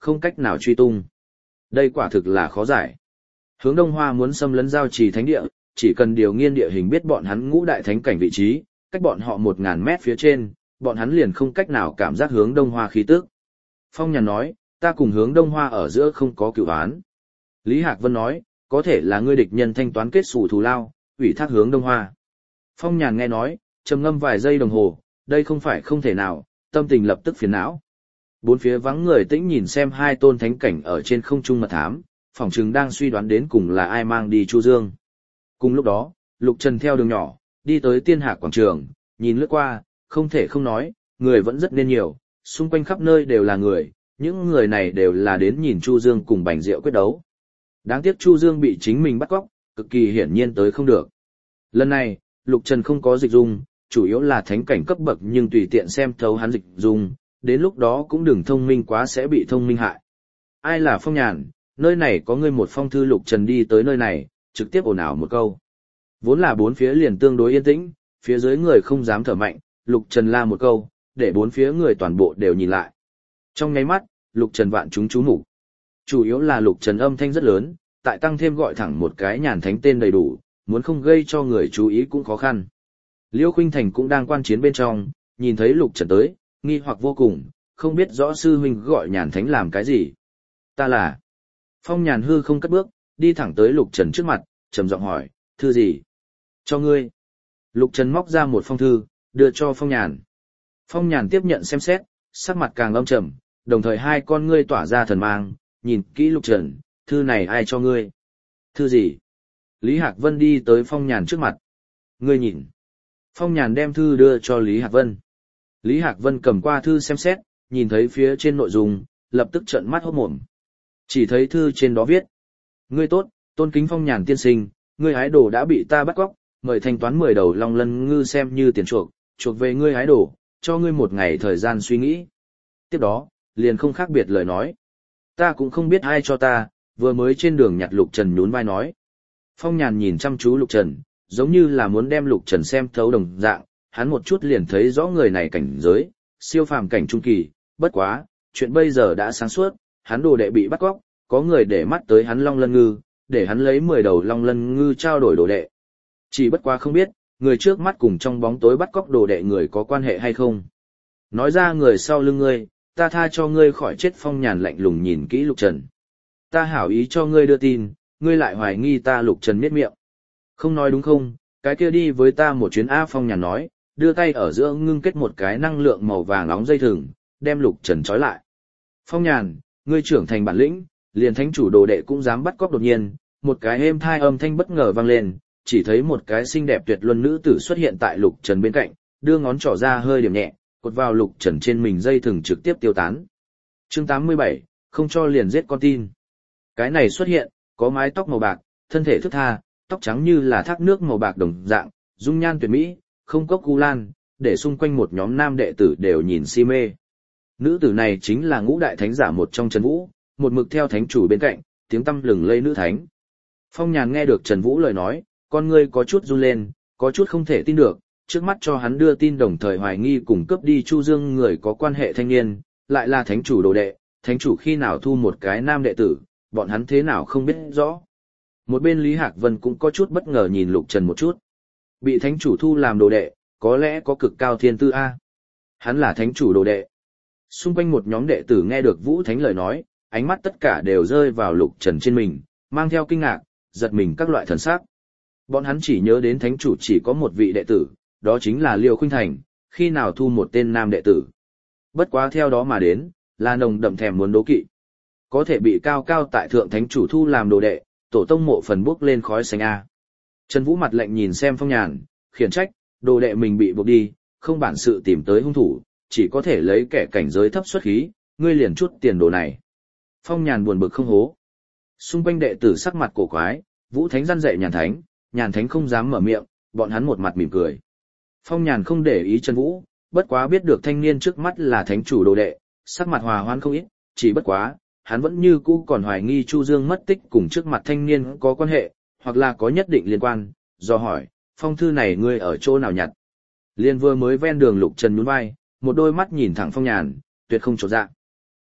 không cách nào truy tung. Đây quả thực là khó giải. Hướng Đông Hoa muốn xâm lấn giao trì thánh địa, chỉ cần điều nghiên địa hình biết bọn hắn ngũ đại thánh cảnh vị trí, cách bọn họ một ngàn mét phía trên, bọn hắn liền không cách nào cảm giác Hướng Đông Hoa khí tức. Phong Nhàn nói, ta cùng Hướng Đông Hoa ở giữa không có cửu án. Lý Hạc Vân nói, có thể là ngươi địch nhân thanh toán kết sủ thù lao, ủy thác Hướng Đông Hoa. Phong Nhàn nghe nói, trầm ngâm vài giây đồng hồ, đây không phải không thể nào, tâm tình lập tức phiền não. Bốn phía vắng người tĩnh nhìn xem hai tôn thánh cảnh ở trên không trung mật thám, phỏng chừng đang suy đoán đến cùng là ai mang đi Chu Dương. Cùng lúc đó, Lục Trần theo đường nhỏ, đi tới Tiên Hạc quảng trường, nhìn lướt qua, không thể không nói, người vẫn rất nên nhiều, xung quanh khắp nơi đều là người, những người này đều là đến nhìn Chu Dương cùng Bành Diệu quyết đấu. Đáng tiếc Chu Dương bị chính mình bắt cóc, cực kỳ hiển nhiên tới không được. Lần này, Lục Trần không có dịch dung, chủ yếu là thánh cảnh cấp bậc nhưng tùy tiện xem thấu hắn dịch dung, đến lúc đó cũng đừng thông minh quá sẽ bị thông minh hại. Ai là Phong Nhàn, nơi này có ngươi một phong thư. Lục Trần đi tới nơi này, trực tiếp ồn ào một câu. Vốn là bốn phía liền tương đối yên tĩnh, phía dưới người không dám thở mạnh, Lục Trần la một câu, để bốn phía người toàn bộ đều nhìn lại. Trong nháy mắt, Lục Trần vạn chúng chú mục. Chủ yếu là Lục Trần âm thanh rất lớn, tại tăng thêm gọi thẳng một cái nhàn thánh tên đầy đủ, muốn không gây cho người chú ý cũng khó khăn. Liêu Khuynh Thành cũng đang quan chiến bên trong, nhìn thấy Lục Trần tới, nghi hoặc vô cùng, không biết rõ sư huynh gọi nhàn thánh làm cái gì. Ta là... Phong Nhàn hư không cất bước, đi thẳng tới Lục Trần trước mặt, trầm giọng hỏi, thư gì? Cho ngươi. Lục Trần móc ra một phong thư, đưa cho Phong Nhàn. Phong Nhàn tiếp nhận xem xét, sắc mặt càng âm trầm, đồng thời hai con ngươi tỏa ra thần mang, nhìn kỹ Lục Trần, thư này ai cho ngươi? Thư gì? Lý Hạc Vân đi tới Phong Nhàn trước mặt. Ngươi nhìn. Phong Nhàn đem thư đưa cho Lý Hạc Vân. Lý Hạc Vân cầm qua thư xem xét, nhìn thấy phía trên nội dung, lập tức trợn mắt hốt mồm. Chỉ thấy thư trên đó viết. Ngươi tốt, tôn kính Phong Nhàn tiên sinh, ngươi hái đồ đã bị ta bắt cóc, mời thanh toán mười đầu long lân ngư xem như tiền chuộc, chuộc về ngươi hái đồ, cho ngươi một ngày thời gian suy nghĩ. Tiếp đó, liền không khác biệt lời nói. Ta cũng không biết ai cho ta, vừa mới trên đường nhặt Lục Trần nhún vai nói. Phong Nhàn nhìn chăm chú Lục Trần, giống như là muốn đem Lục Trần xem thấu đồng dạng, hắn một chút liền thấy rõ người này cảnh giới, siêu phàm cảnh trung kỳ, bất quá, chuyện bây giờ đã sáng suốt, hắn đồ đệ bị bắt cóc, có người để mắt tới hắn long lân ngư, để hắn lấy mười đầu long lân ngư trao đổi đồ đệ. Chỉ bất quá không biết, người trước mắt cùng trong bóng tối bắt cóc đồ đệ người có quan hệ hay không. Nói ra người sau lưng ngươi, ta tha cho ngươi khỏi chết. Phong Nhàn lạnh lùng nhìn kỹ Lục Trần. Ta hảo ý cho ngươi đưa tin, ngươi lại hoài nghi ta. Lục Trần miết miệng. Không nói đúng không, cái kia đi với ta một chuyến. A. Phong Nhàn nói, đưa tay ở giữa ngưng kết một cái năng lượng màu vàng nóng dây thừng, đem Lục Trần trói lại. Phong Nhàn, ngươi trưởng thành bản lĩnh, liền thánh chủ đồ đệ cũng dám bắt cóc. Đột nhiên, một cái êm thai âm thanh bất ngờ vang lên, chỉ thấy một cái xinh đẹp tuyệt luân nữ tử xuất hiện tại Lục Trần bên cạnh, đưa ngón trỏ ra hơi điểm nhẹ, cột vào Lục Trần trên mình dây thừng trực tiếp tiêu tán. Chương tám mươi bảy, không cho liền giết con tin. Cái này xuất hiện, có mái tóc màu bạc, thân thể thướt tha, tóc trắng như là thác nước màu bạc đồng dạng, dung nhan tuyệt mỹ, không cốc cu lan, để xung quanh một nhóm nam đệ tử đều nhìn si mê. Nữ tử này chính là ngũ đại thánh giả một trong Trần Vũ, một mực theo thánh chủ bên cạnh, tiếng tăm lừng lây nữ thánh. Phong Nhàn nghe được Trần Vũ lời nói, con ngươi có chút run lên, có chút không thể tin được, trước mắt cho hắn đưa tin đồng thời hoài nghi cùng cướp đi Chu Dương người có quan hệ thanh niên, lại là thánh chủ đồ đệ, thánh chủ khi nào thu một cái nam đệ tử, bọn hắn thế nào không biết rõ. Một bên Lý Hạc Vân cũng có chút bất ngờ nhìn Lục Trần một chút. Bị thánh chủ thu làm đồ đệ, có lẽ có cực cao thiên tư A. Hắn là thánh chủ đồ đệ. Xung quanh một nhóm đệ tử nghe được Vũ Thánh lời nói, ánh mắt tất cả đều rơi vào Lục Trần trên mình, mang theo kinh ngạc, giật mình các loại thần sắc. Bọn hắn chỉ nhớ đến thánh chủ chỉ có một vị đệ tử, đó chính là Liêu Khuynh Thành, khi nào thu một tên nam đệ tử. Bất quá theo đó mà đến, là nồng đậm thèm muốn đố kỵ. Có thể bị cao cao tại thượng thánh chủ thu làm đồ đệ, tổ tông mộ phần bốc lên khói xanh A. Trần Vũ mặt lạnh nhìn xem Phong Nhàn, khiển trách, đồ đệ mình bị buộc đi, không bản sự tìm tới hung thủ, chỉ có thể lấy kẻ cảnh giới thấp xuất khí, ngươi liền chút tiền đồ này. Phong Nhàn buồn bực không hố. Xung quanh đệ tử sắc mặt cổ quái, Vũ Thánh răn dạy Nhàn Thánh, Nhàn Thánh không dám mở miệng, bọn hắn một mặt mỉm cười. Phong Nhàn không để ý Trần Vũ, bất quá biết được thanh niên trước mắt là thánh chủ đồ đệ, sắc mặt hòa hoan không ít, chỉ bất quá, hắn vẫn như cũ còn hoài nghi Chu Dương mất tích cùng trước mặt thanh niên có quan hệ, hoặc là có nhất định liên quan, do hỏi, phong thư này ngươi ở chỗ nào nhặt? Liên vừa mới ven đường Lục Trần nhún vai, một đôi mắt nhìn thẳng Phong Nhàn, tuyệt không chột dạ.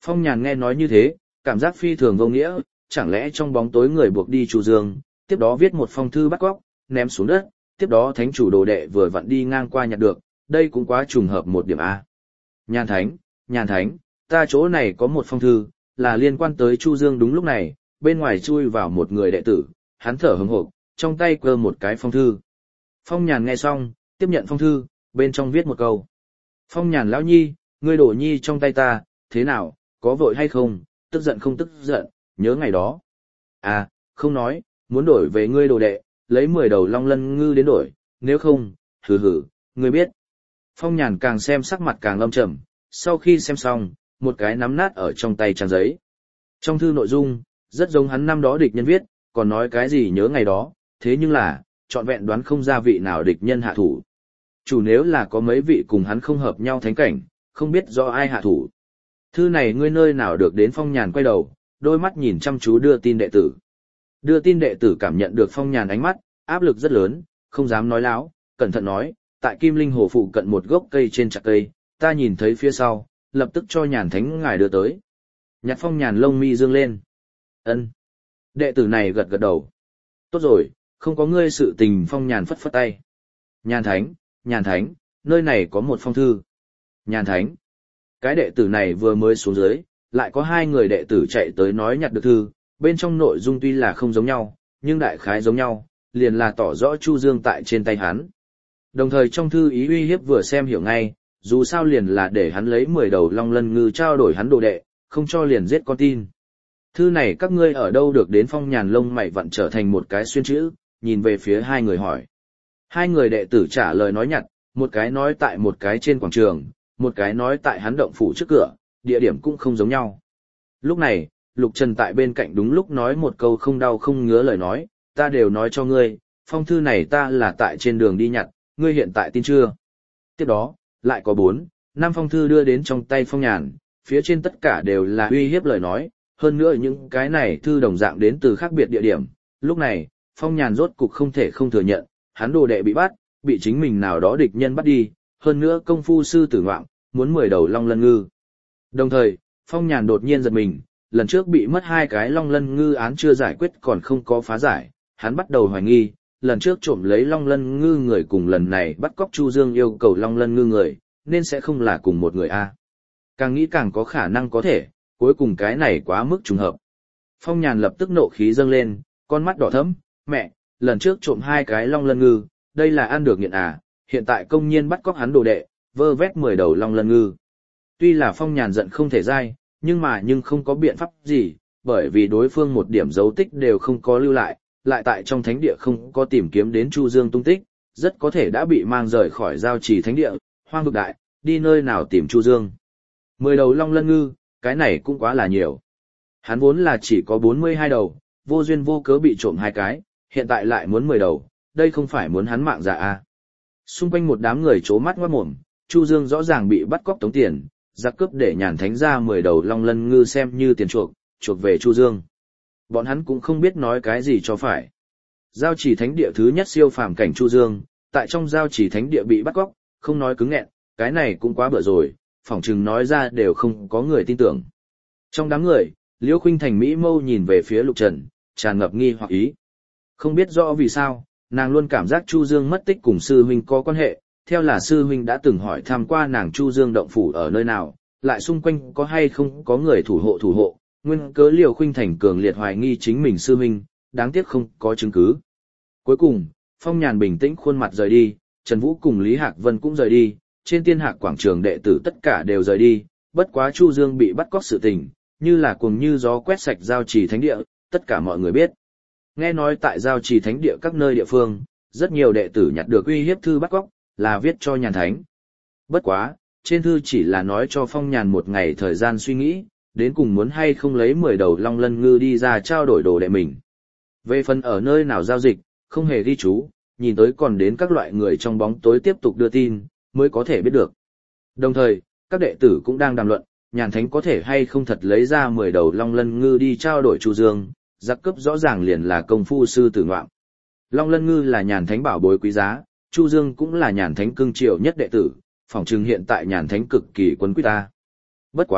Phong Nhàn nghe nói như thế, cảm giác phi thường vô nghĩa, chẳng lẽ trong bóng tối người buộc đi Chu Dương, tiếp đó viết một phong thư bắt cóc, ném xuống đất, tiếp đó thánh chủ đồ đệ vừa vặn đi ngang qua nhặt được, đây cũng quá trùng hợp một điểm A. Nhàn Thánh, Nhàn Thánh, ta chỗ này có một phong thư, là liên quan tới Chu Dương. Đúng lúc này, bên ngoài chui vào một người đệ tử, hắn thở hừng hực, trong tay cơ một cái phong thư. Phong Nhàn nghe xong, tiếp nhận phong thư, bên trong viết một câu. Phong Nhàn lão nhi, ngươi đổ nhi trong tay ta, thế nào, có vội hay không, tức giận không tức giận, nhớ ngày đó. À, không nói, muốn đổi về ngươi đồ đệ, lấy mười đầu long lân ngư đến đổi, nếu không, hừ hừ, ngươi biết. Phong Nhàn càng xem sắc mặt càng lâm trầm, sau khi xem xong, một cái nắm nát ở trong tay trang giấy. Trong thư nội dung, rất giống hắn năm đó địch nhân viết, còn nói cái gì nhớ ngày đó, thế nhưng là, trọn vẹn đoán không ra vị nào địch nhân hạ thủ. Chủ nếu là có mấy vị cùng hắn không hợp nhau thánh cảnh, không biết do ai hạ thủ. Thư này ngươi nơi nào được đến? Phong Nhàn quay đầu, đôi mắt nhìn chăm chú đưa tin đệ tử. Đưa tin đệ tử cảm nhận được Phong Nhàn ánh mắt, áp lực rất lớn, không dám nói láo, cẩn thận nói, tại Kim Linh Hồ phụ cận một gốc cây trên chặt cây, ta nhìn thấy phía sau, lập tức cho Nhàn Thánh ngài đưa tới. Nhặt Phong Nhàn lông mi dương lên. Ân. Đệ tử này gật gật đầu. Tốt rồi, không có ngươi sự tình. Phong Nhàn phất phất tay. Nhàn Thánh, Nhàn Thánh, nơi này có một phong thư. Nhàn Thánh. Cái đệ tử này vừa mới xuống dưới, lại có hai người đệ tử chạy tới nói nhặt được thư, bên trong nội dung tuy là không giống nhau, nhưng đại khái giống nhau, liền là tỏ rõ Chu Dương tại trên tay hắn. Đồng thời trong thư ý uy hiếp vừa xem hiểu ngay, dù sao liền là để hắn lấy mười đầu long lân ngư trao đổi hắn đồ đệ, không cho liền giết con tin. Thư này các ngươi ở đâu được đến? Phong Nhàn lông mày vặn trở thành một cái xuyên chữ, nhìn về phía hai người hỏi. Hai người đệ tử trả lời nói nhặt, một cái nói tại một cái trên quảng trường, một cái nói tại hắn động phủ trước cửa, địa điểm cũng không giống nhau. Lúc này, Lục Trần tại bên cạnh đúng lúc nói một câu không đau không ngứa lời nói, ta đều nói cho ngươi, phong thư này ta là tại trên đường đi nhặt, ngươi hiện tại tin chưa? Tiếp đó, lại có bốn, năm phong thư đưa đến trong tay Phong Nhàn, phía trên tất cả đều là uy hiếp lời nói, hơn nữa những cái này thư đồng dạng đến từ khác biệt địa điểm. Lúc này, Phong Nhàn rốt cục không thể không thừa nhận, hắn đồ đệ bị bắt, bị chính mình nào đó địch nhân bắt đi, hơn nữa công phu sư tử ngoạm, muốn mười đầu long lân ngư. Đồng thời, Phong Nhàn đột nhiên giật mình, lần trước bị mất hai cái long lân ngư án chưa giải quyết còn không có phá giải, hắn bắt đầu hoài nghi, lần trước trộm lấy long lân ngư người cùng lần này bắt cóc Chu Dương yêu cầu long lân ngư người, nên sẽ không là cùng một người a. Càng nghĩ càng có khả năng có thể, cuối cùng cái này quá mức trùng hợp. Phong Nhàn lập tức nộ khí dâng lên, con mắt đỏ thẫm, mẹ, lần trước trộm hai cái long lân ngư, đây là ăn được nghiện à, hiện tại công nhiên bắt cóc hắn đồ đệ, vơ vét mười đầu long lân ngư. Tuy là Phong Nhàn giận không thể dai, nhưng mà nhưng không có biện pháp gì, bởi vì đối phương một điểm dấu tích đều không có lưu lại, lại tại trong thánh địa không có tìm kiếm đến Chu Dương tung tích, rất có thể đã bị mang rời khỏi giao trì thánh địa, hoang vực đại, đi nơi nào tìm Chu Dương. Mười đầu long lân ngư, cái này cũng quá là nhiều. Hắn vốn là chỉ có bốn mươi hai đầu, vô duyên vô cớ bị trộm hai cái, hiện tại lại muốn mười đầu, đây không phải muốn hắn mạng dạ à. Xung quanh một đám người trố mắt ngoát mồm, Chu Dương rõ ràng bị bắt cóc tống tiền, giặc cướp để Nhàn Thánh ra mười đầu long lân ngư xem như tiền chuộc, chuộc về Chu Dương. Bọn hắn cũng không biết nói cái gì cho phải. Giao chỉ thánh địa thứ nhất siêu phàm cảnh Chu Dương, tại trong giao chỉ thánh địa bị bắt cóc, không nói cứng nghẹn, cái này cũng quá bựa rồi, phỏng chừng nói ra đều không có người tin tưởng. Trong đám người, Liễu Khuynh Thành mỹ mâu nhìn về phía Lục Trần, tràn ngập nghi hoặc ý. Không biết rõ vì sao, nàng luôn cảm giác Chu Dương mất tích cùng sư huynh có quan hệ, theo là sư huynh đã từng hỏi thăm qua nàng Chu Dương động phủ ở nơi nào, lại xung quanh có hay không có người thủ hộ thủ hộ, nguyên cớ Liễu Khuynh Thành cường liệt hoài nghi chính mình sư huynh, đáng tiếc không có chứng cứ. Cuối cùng, Phong Nhàn bình tĩnh khuôn mặt rời đi, Trần Vũ cùng Lý Hạc Vân cũng rời đi, trên Tiên Hạc quảng trường đệ tử tất cả đều rời đi, bất quá Chu Dương bị bắt cóc sự tình, như là cuồng như gió quét sạch giao trì thánh địa, tất cả mọi người biết. Nghe nói tại giao trì thánh địa các nơi địa phương, rất nhiều đệ tử nhặt được uy hiếp thư bắt cóc, là viết cho Nhàn Thánh. Bất quá, trên thư chỉ là nói cho Phong Nhàn một ngày thời gian suy nghĩ, đến cùng muốn hay không lấy mười đầu long lân ngư đi ra trao đổi đồ đệ mình. Về phần ở nơi nào giao dịch, không hề ghi chú, nhìn tới còn đến các loại người trong bóng tối tiếp tục đưa tin, mới có thể biết được. Đồng thời, các đệ tử cũng đang đàm luận, Nhàn Thánh có thể hay không thật lấy ra mười đầu long lân ngư đi trao đổi Chu Dương, giặc cướp rõ ràng liền là công phu sư tử ngoạm. Long lân ngư là Nhàn Thánh bảo bối quý giá, Chu Dương cũng là Nhàn Thánh cưng chiều nhất đệ tử, phỏng chừng hiện tại Nhàn Thánh cực kỳ quấn quýt ta. Bất quá,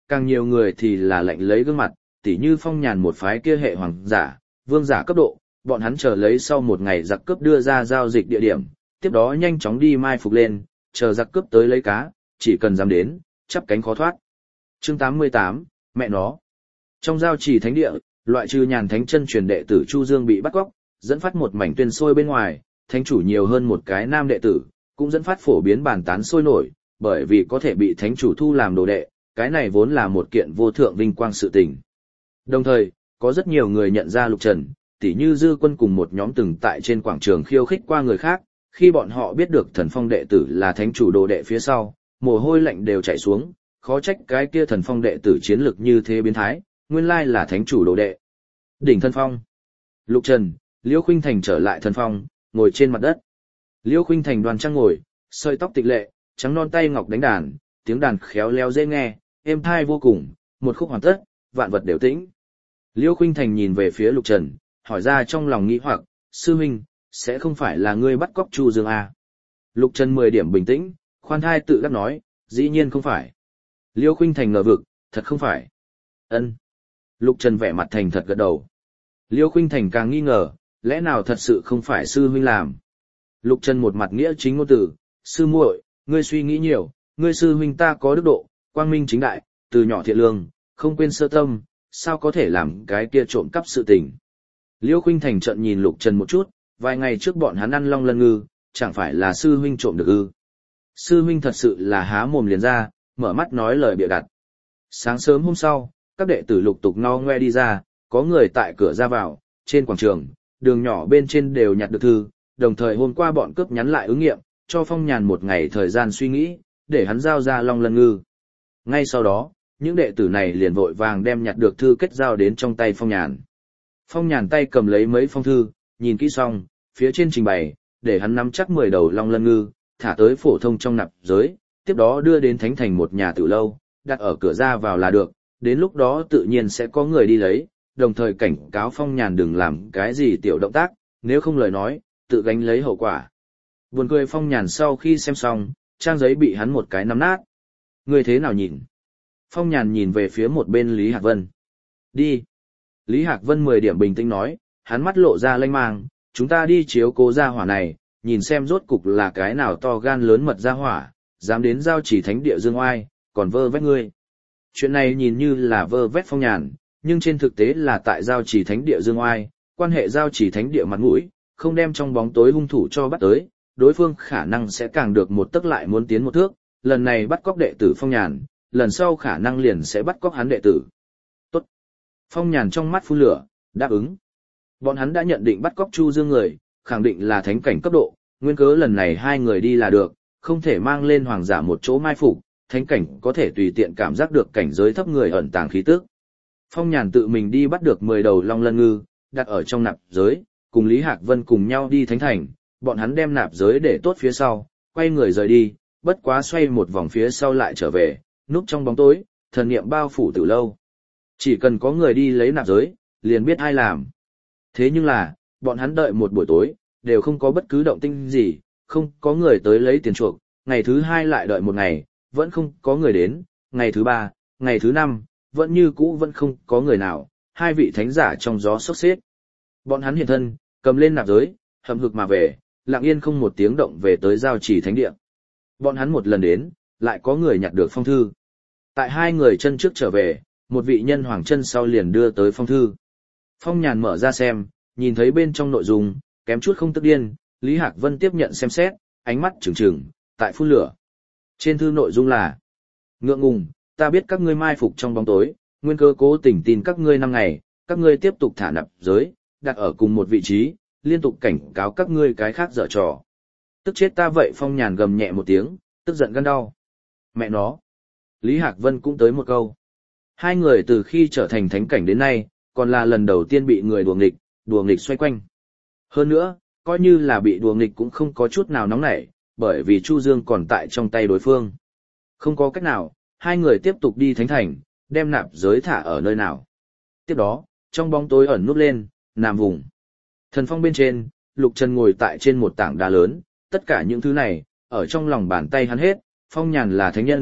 càng nhiều người thì là lạnh lấy gương mặt, tỉ như Phong Nhàn một phái kia hệ hoàng giả, vương giả cấp độ, bọn hắn chờ lấy sau một ngày giặc cướp đưa ra giao dịch địa điểm, tiếp đó nhanh chóng đi mai phục lên, chờ giặc cướp tới lấy cá, chỉ cần dám đến, chắp cánh khó thoát. Chương tám mươi tám, mẹ nó. Trong giao trì thánh địa, loại trừ Nhàn Thánh chân truyền đệ tử Chu Dương bị bắt cóc, dẫn phát một mảnh tuyên sôi bên ngoài, thánh chủ nhiều hơn một cái nam đệ tử, cũng dẫn phát phổ biến bàn tán sôi nổi, bởi vì có thể bị thánh chủ thu làm đồ đệ, cái này vốn là một kiện vô thượng vinh quang sự tình. Đồng thời, có rất nhiều người nhận ra Lục Trần, tỉ như Dư Quân cùng một nhóm từng tại trên quảng trường khiêu khích qua người khác, khi bọn họ biết được Thần Phong đệ tử là thánh chủ đồ đệ phía sau, mồ hôi lạnh đều chảy xuống, khó trách cái kia Thần Phong đệ tử chiến lực như thế biến thái, nguyên lai là thánh chủ đồ đệ. Đỉnh Thần Phong. Lục Trần, Liễu Khuynh Thành trở lại Thần Phong, ngồi trên mặt đất. Liễu Khuynh Thành đoan trang ngồi, sợi tóc tịch lệ, trắng non tay ngọc đánh đàn, tiếng đàn khéo léo dễ nghe, êm tai vô cùng, một khúc hoàn tất, vạn vật đều tĩnh. Liễu Khuynh Thành nhìn về phía Lục Trần, hỏi ra trong lòng nghĩ hoặc, sư huynh, sẽ không phải là ngươi bắt cóc Chu Dương à? Lục Trần mười điểm bình tĩnh, khoan thai tự đắc nói, dĩ nhiên không phải. Liễu Khuynh Thành ngờ vực, thật không phải. Ân. Lục Trần vẻ mặt thành thật gật đầu. Liễu Khuynh Thành càng nghi ngờ, lẽ nào thật sự không phải sư huynh làm? Lục Trần một mặt nghĩa chính ngôn từ, sư muội, ngươi suy nghĩ nhiều, ngươi sư huynh ta có đức độ, quang minh chính đại, từ nhỏ thiện lương, không quên sơ tâm, sao có thể làm cái kia trộm cắp sự tình. Liễu Khuynh Thành trợn nhìn Lục Trần một chút, vài ngày trước bọn hắn ăn long lân ngư, chẳng phải là sư huynh trộm được ư? Sư huynh thật sự là há mồm liền ra, mở mắt nói lời bịa đặt. Sáng sớm hôm sau, các đệ tử lục tục no ngoe đi ra, có người tại cửa ra vào, trên quảng trường, đường nhỏ bên trên đều nhặt được thư, đồng thời hôm qua bọn cướp nhắn lại ứng nghiệm, cho Phong Nhàn một ngày thời gian suy nghĩ, để hắn giao ra long lân ngư. Ngay sau đó, những đệ tử này liền vội vàng đem nhặt được thư kết giao đến trong tay Phong Nhàn. Phong Nhàn tay cầm lấy mấy phong thư, nhìn kỹ xong, phía trên trình bày, để hắn nắm chắc mười đầu long lân ngư, thả tới phổ thông trong nạp giới, tiếp đó đưa đến thánh thành một nhà tử lâu, đặt ở cửa ra vào là được, đến lúc đó tự nhiên sẽ có người đi lấy, đồng thời cảnh cáo Phong Nhàn đừng làm cái gì tiểu động tác, nếu không lời nói, tự gánh lấy hậu quả. Buồn cười Phong Nhàn sau khi xem xong, trang giấy bị hắn một cái nắm nát. Người thế nào nhìn? Phong Nhàn nhìn về phía một bên Lý Hạc Vân. Đi. Lý Hạc Vân mười điểm bình tĩnh nói, hắn mắt lộ ra lanh mang, chúng ta đi chiếu cố gia hỏa này, nhìn xem rốt cục là cái nào to gan lớn mật gia hỏa, dám đến giao chỉ thánh địa dương oai, còn vơ vét ngươi. Chuyện này nhìn như là vơ vét Phong Nhàn, nhưng trên thực tế là tại giao chỉ thánh địa dương oai, quan hệ giao chỉ thánh địa mặt mũi, không đem trong bóng tối hung thủ cho bắt tới, đối phương khả năng sẽ càng được một tấc lại muốn tiến một thước, lần này bắt cóc đệ tử Phong Nhàn, lần sau khả năng liền sẽ bắt cóc hắn đệ tử. Tốt. Phong Nhàn trong mắt phun lửa, đáp ứng. Bọn hắn đã nhận định bắt cóc Chu Dương người, khẳng định là thánh cảnh cấp độ, nguyên cớ lần này hai người đi là được, không thể mang lên hoàng giả một chỗ mai phục, thánh cảnh có thể tùy tiện cảm giác được cảnh giới thấp người ẩn tàng khí tức. Phong Nhàn tự mình đi bắt được mười đầu long lân ngư, đặt ở trong nạp giới, cùng Lý Hạc Vân cùng nhau đi thánh thành, bọn hắn đem nạp giới để tốt phía sau, quay người rời đi, bất quá xoay một vòng phía sau lại trở về, núp trong bóng tối, thần niệm bao phủ từ lâu. Chỉ cần có người đi lấy nạp giới, liền biết ai làm. Thế nhưng là, bọn hắn đợi một buổi tối, đều không có bất cứ động tĩnh gì, không có người tới lấy tiền chuộc, ngày thứ hai lại đợi một ngày, vẫn không có người đến, ngày thứ ba, ngày thứ năm, vẫn như cũ vẫn không có người nào, hai vị thánh giả trong gió sốc xếp. Bọn hắn hiện thân, cầm lên nạp giới, hầm hực mà về, lặng yên không một tiếng động về tới giao chỉ thánh địa. Bọn hắn một lần đến, lại có người nhặt được phong thư. Tại hai người chân trước trở về, một vị nhân hoàng chân sau liền đưa tới phong thư. Phong Nhàn mở ra xem, nhìn thấy bên trong nội dung, kém chút không tức điên, Lý Hạc Vân tiếp nhận xem xét, ánh mắt trừng trừng, tại phun lửa. Trên thư nội dung là: ngượng ngùng, ta biết các ngươi mai phục trong bóng tối, nguyên cơ cố tình tin các ngươi năm ngày, các ngươi tiếp tục thả nạp giới, đặt ở cùng một vị trí, liên tục cảnh cáo các ngươi cái khác dở trò. Tức chết ta vậy. Phong Nhàn gầm nhẹ một tiếng, tức giận gan đau. Mẹ nó. Lý Hạc Vân cũng tới một câu. Hai người từ khi trở thành thánh cảnh đến nay, còn là lần đầu tiên bị người đùa nghịch, đùa nghịch xoay quanh. Hơn nữa, coi như là bị đùa nghịch cũng không có chút nào nóng nảy, bởi vì Chu Dương còn tại trong tay đối phương. Không có cách nào, hai người tiếp tục đi thánh thành, đem nạp giới thả ở nơi nào. Tiếp đó, trong bóng tối ẩn núp lên, nằm vùng. Thần phong bên trên, Lục Trần ngồi tại trên một tảng đá lớn, tất cả những thứ này, ở trong lòng bàn tay hắn hết, Phong Nhàn là thánh nhân,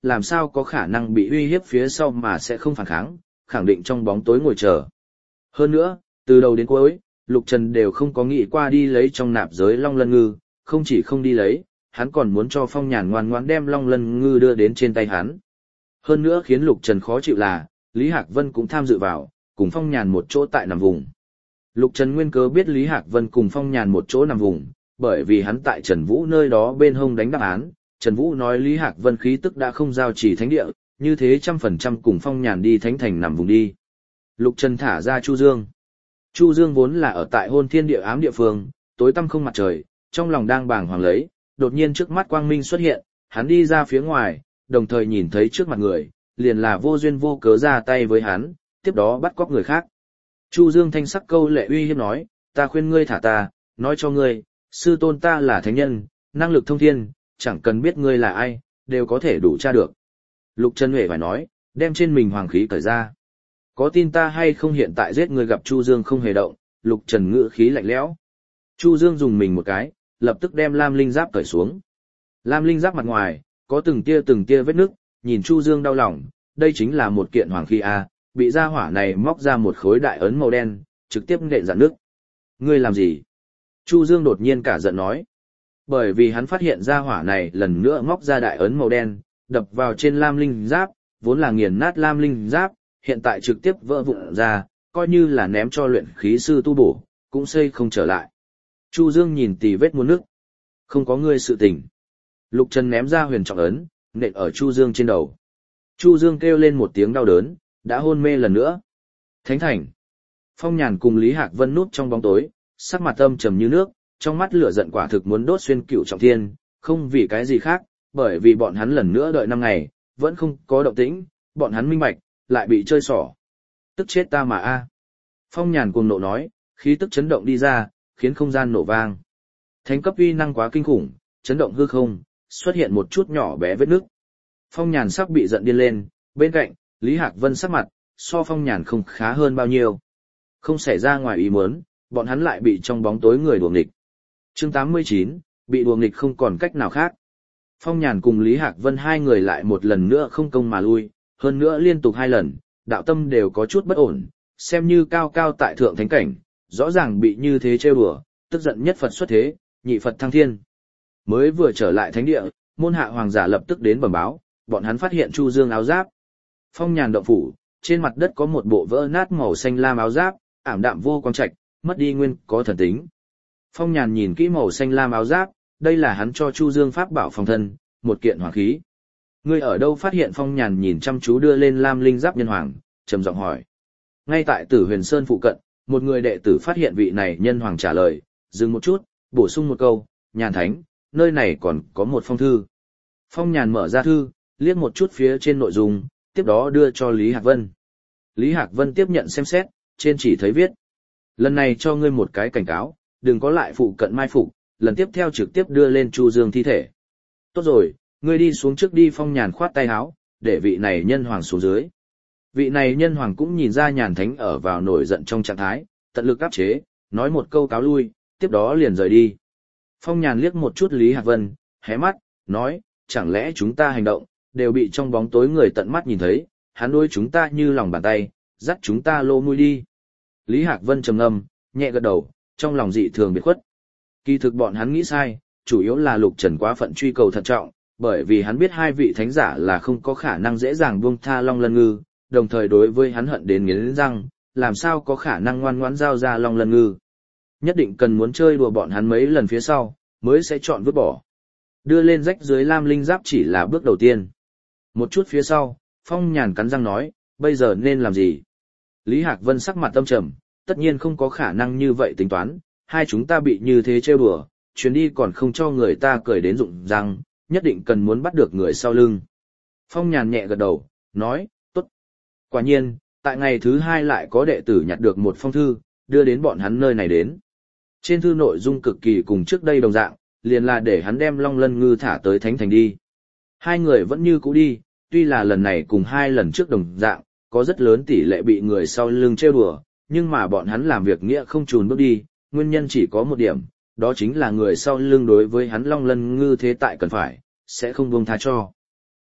làm sao có khả năng bị uy hiếp phía sau mà sẽ không phản kháng, khẳng định trong bóng tối ngồi chờ. Hơn nữa, từ đầu đến cuối, Lục Trần đều không có nghĩ qua đi lấy trong nạp giới Long Lân Ngư, không chỉ không đi lấy, hắn còn muốn cho Phong Nhàn ngoan ngoãn đem Long Lân Ngư đưa đến trên tay hắn. Hơn nữa khiến Lục Trần khó chịu là, Lý Hạc Vân cũng tham dự vào, cùng Phong Nhàn một chỗ tại nằm vùng. Lục Trần nguyên cớ biết Lý Hạc Vân cùng Phong Nhàn một chỗ nằm vùng, bởi vì hắn tại Trần Vũ nơi đó bên hông đánh đáp án, Trần Vũ nói Lý Hạc Vân khí tức đã không giao chỉ thánh địa, như thế trăm phần trăm cùng Phong Nhàn đi thánh thành nằm vùng đi. Lục Trần thả ra Chu Dương. Chu Dương vốn là ở tại hôn thiên địa ám địa phương, tối tăm không mặt trời, trong lòng đang bàng hoàng lấy, đột nhiên trước mắt quang minh xuất hiện, hắn đi ra phía ngoài, đồng thời nhìn thấy trước mặt người, liền là vô duyên vô cớ ra tay với hắn, tiếp đó bắt cóc người khác. Chu Dương thanh sắc câu lệ uy hiếp nói, ta khuyên ngươi thả ta, nói cho ngươi, sư tôn ta là thánh nhân, năng lực thông thiên, chẳng cần biết ngươi là ai, đều có thể đủ tra được. Lục Trần Huệ phải nói, đem trên mình hoàng khí cởi ra. Có tin ta hay không hiện tại giết người gặp Chu Dương không hề động, Lục Trần ngữ khí lạnh lẽo. Chu Dương dùng mình một cái, lập tức đem Lam Linh Giáp cởi xuống. Lam Linh Giáp mặt ngoài, có từng tia từng tia vết nứt, nhìn Chu Dương đau lòng, đây chính là một kiện hoàng khí A, bị gia hỏa này móc ra một khối đại ấn màu đen, trực tiếp nện dạn nước. Ngươi làm gì? Chu Dương đột nhiên cả giận nói. Bởi vì hắn phát hiện gia hỏa này lần nữa móc ra đại ấn màu đen, đập vào trên Lam Linh Giáp, vốn là nghiền nát Lam Linh Giáp, hiện tại trực tiếp vỡ vụn ra, coi như là ném cho luyện khí sư tu bổ, cũng xây không trở lại. Chu Dương nhìn tì vết muôn nước. Không có ngươi sự tình. Lục Trần ném ra huyền trọng ấn, nện ở Chu Dương trên đầu. Chu Dương kêu lên một tiếng đau đớn, đã hôn mê lần nữa. Thánh thành. Phong Nhàn cùng Lý Hạc Vân núp trong bóng tối, sắc mặt âm trầm như nước, trong mắt lửa giận quả thực muốn đốt xuyên cửu trọng thiên, không vì cái gì khác, bởi vì bọn hắn lần nữa đợi năm ngày, vẫn không có động tĩnh, bọn hắn minh bạch, lại bị chơi xỏ. Tức chết ta mà a. Phong Nhàn cuồng nộ nói, khí tức chấn động đi ra, khiến không gian nổ vang. Thánh cấp uy năng quá kinh khủng, chấn động hư không, xuất hiện một chút nhỏ bé vết nước. Phong Nhàn sắp bị giận điên lên, bên cạnh, Lý Hạc Vân sắc mặt, so Phong Nhàn không khá hơn bao nhiêu. Không xảy ra ngoài ý muốn, bọn hắn lại bị trong bóng tối người đuổi nghịch. Chương tám mươi chín, bị đuổi nghịch không còn cách nào khác. Phong Nhàn cùng Lý Hạc Vân hai người lại một lần nữa không công mà lui, hơn nữa liên tục hai lần, đạo tâm đều có chút bất ổn, xem như cao cao tại thượng thánh cảnh, rõ ràng bị như thế trêu đùa, tức giận nhất Phật xuất thế, nhị Phật thăng thiên. Mới vừa trở lại thánh địa, môn hạ hoàng giả lập tức đến bẩm báo, bọn hắn phát hiện Chu Dương áo giáp. Phong Nhàn động phủ, trên mặt đất có một bộ vỡ nát màu xanh lam áo giáp, ảm đạm vô quang trạch, mất đi nguyên có thần tính. Phong Nhàn nhìn kỹ màu xanh lam áo giáp, đây là hắn cho Chu Dương pháp bảo phòng thân, một kiện hoàng khí. Ngươi ở đâu phát hiện? Phong Nhàn nhìn chăm chú đưa lên lam linh giáp nhân hoàng, trầm giọng hỏi. Ngay tại Tử Huyền Sơn phụ cận, một người đệ tử phát hiện vị này nhân hoàng trả lời, dừng một chút, bổ sung một câu, Nhàn Thánh, nơi này còn có một phong thư. Phong Nhàn mở ra thư, liếc một chút phía trên nội dung, tiếp đó đưa cho Lý Hạc Vân. Lý Hạc Vân tiếp nhận xem xét, trên chỉ thấy viết. Lần này cho ngươi một cái cảnh cáo, đừng có lại phụ cận mai phục, lần tiếp theo trực tiếp đưa lên Chu Dương thi thể. Tốt rồi, ngươi đi xuống trước đi. Phong Nhàn khoát tay áo, để vị này nhân hoàng xuống dưới. Vị này nhân hoàng cũng nhìn ra Nhàn Thánh ở vào nổi giận trong trạng thái, tận lực áp chế, nói một câu cáo lui, tiếp đó liền rời đi. Phong Nhàn liếc một chút Lý Hạc Vân, hé mắt, nói, chẳng lẽ chúng ta hành động, đều bị trong bóng tối người tận mắt nhìn thấy, hắn đối chúng ta như lòng bàn tay, dắt chúng ta lô mũi đi. Lý Hạc Vân trầm ngâm, nhẹ gật đầu, trong lòng dị thường biệt khuất. Kỳ thực bọn hắn nghĩ sai, chủ yếu là Lục Trần quá phận truy cầu thận trọng, bởi vì hắn biết hai vị thánh giả là không có khả năng dễ dàng buông tha Long Lân Ngư, đồng thời đối với hắn hận đến nghiến răng, làm sao có khả năng ngoan ngoãn giao ra Long Lân Ngư. Nhất định cần muốn chơi đùa bọn hắn mấy lần phía sau, mới sẽ chọn vứt bỏ. Đưa lên rách dưới lam linh giáp chỉ là bước đầu tiên. Một chút phía sau, Phong Nhàn cắn răng nói, bây giờ nên làm gì? Lý Hạc Vân sắc mặt âm trầm, tất nhiên không có khả năng như vậy tính toán, hai chúng ta bị như thế trêu đùa, chuyến đi còn không cho người ta cười đến rụng răng, nhất định cần muốn bắt được người sau lưng. Phong Nhàn nhẹ gật đầu, nói, tốt. Quả nhiên, tại ngày thứ hai lại có đệ tử nhặt được một phong thư, đưa đến bọn hắn nơi này đến. Trên thư nội dung cực kỳ cùng trước đây đồng dạng, liền là để hắn đem Long Lân Ngư thả tới Thánh Thành đi. Hai người vẫn như cũ đi, tuy là lần này cùng hai lần trước đồng dạng, có rất lớn tỷ lệ bị người sau lưng trêu đùa, nhưng mà bọn hắn làm việc nghĩa không chùn bước đi, nguyên nhân chỉ có một điểm, đó chính là người sau lưng đối với hắn Long Lân Ngư thế tại cần phải, sẽ không buông tha cho.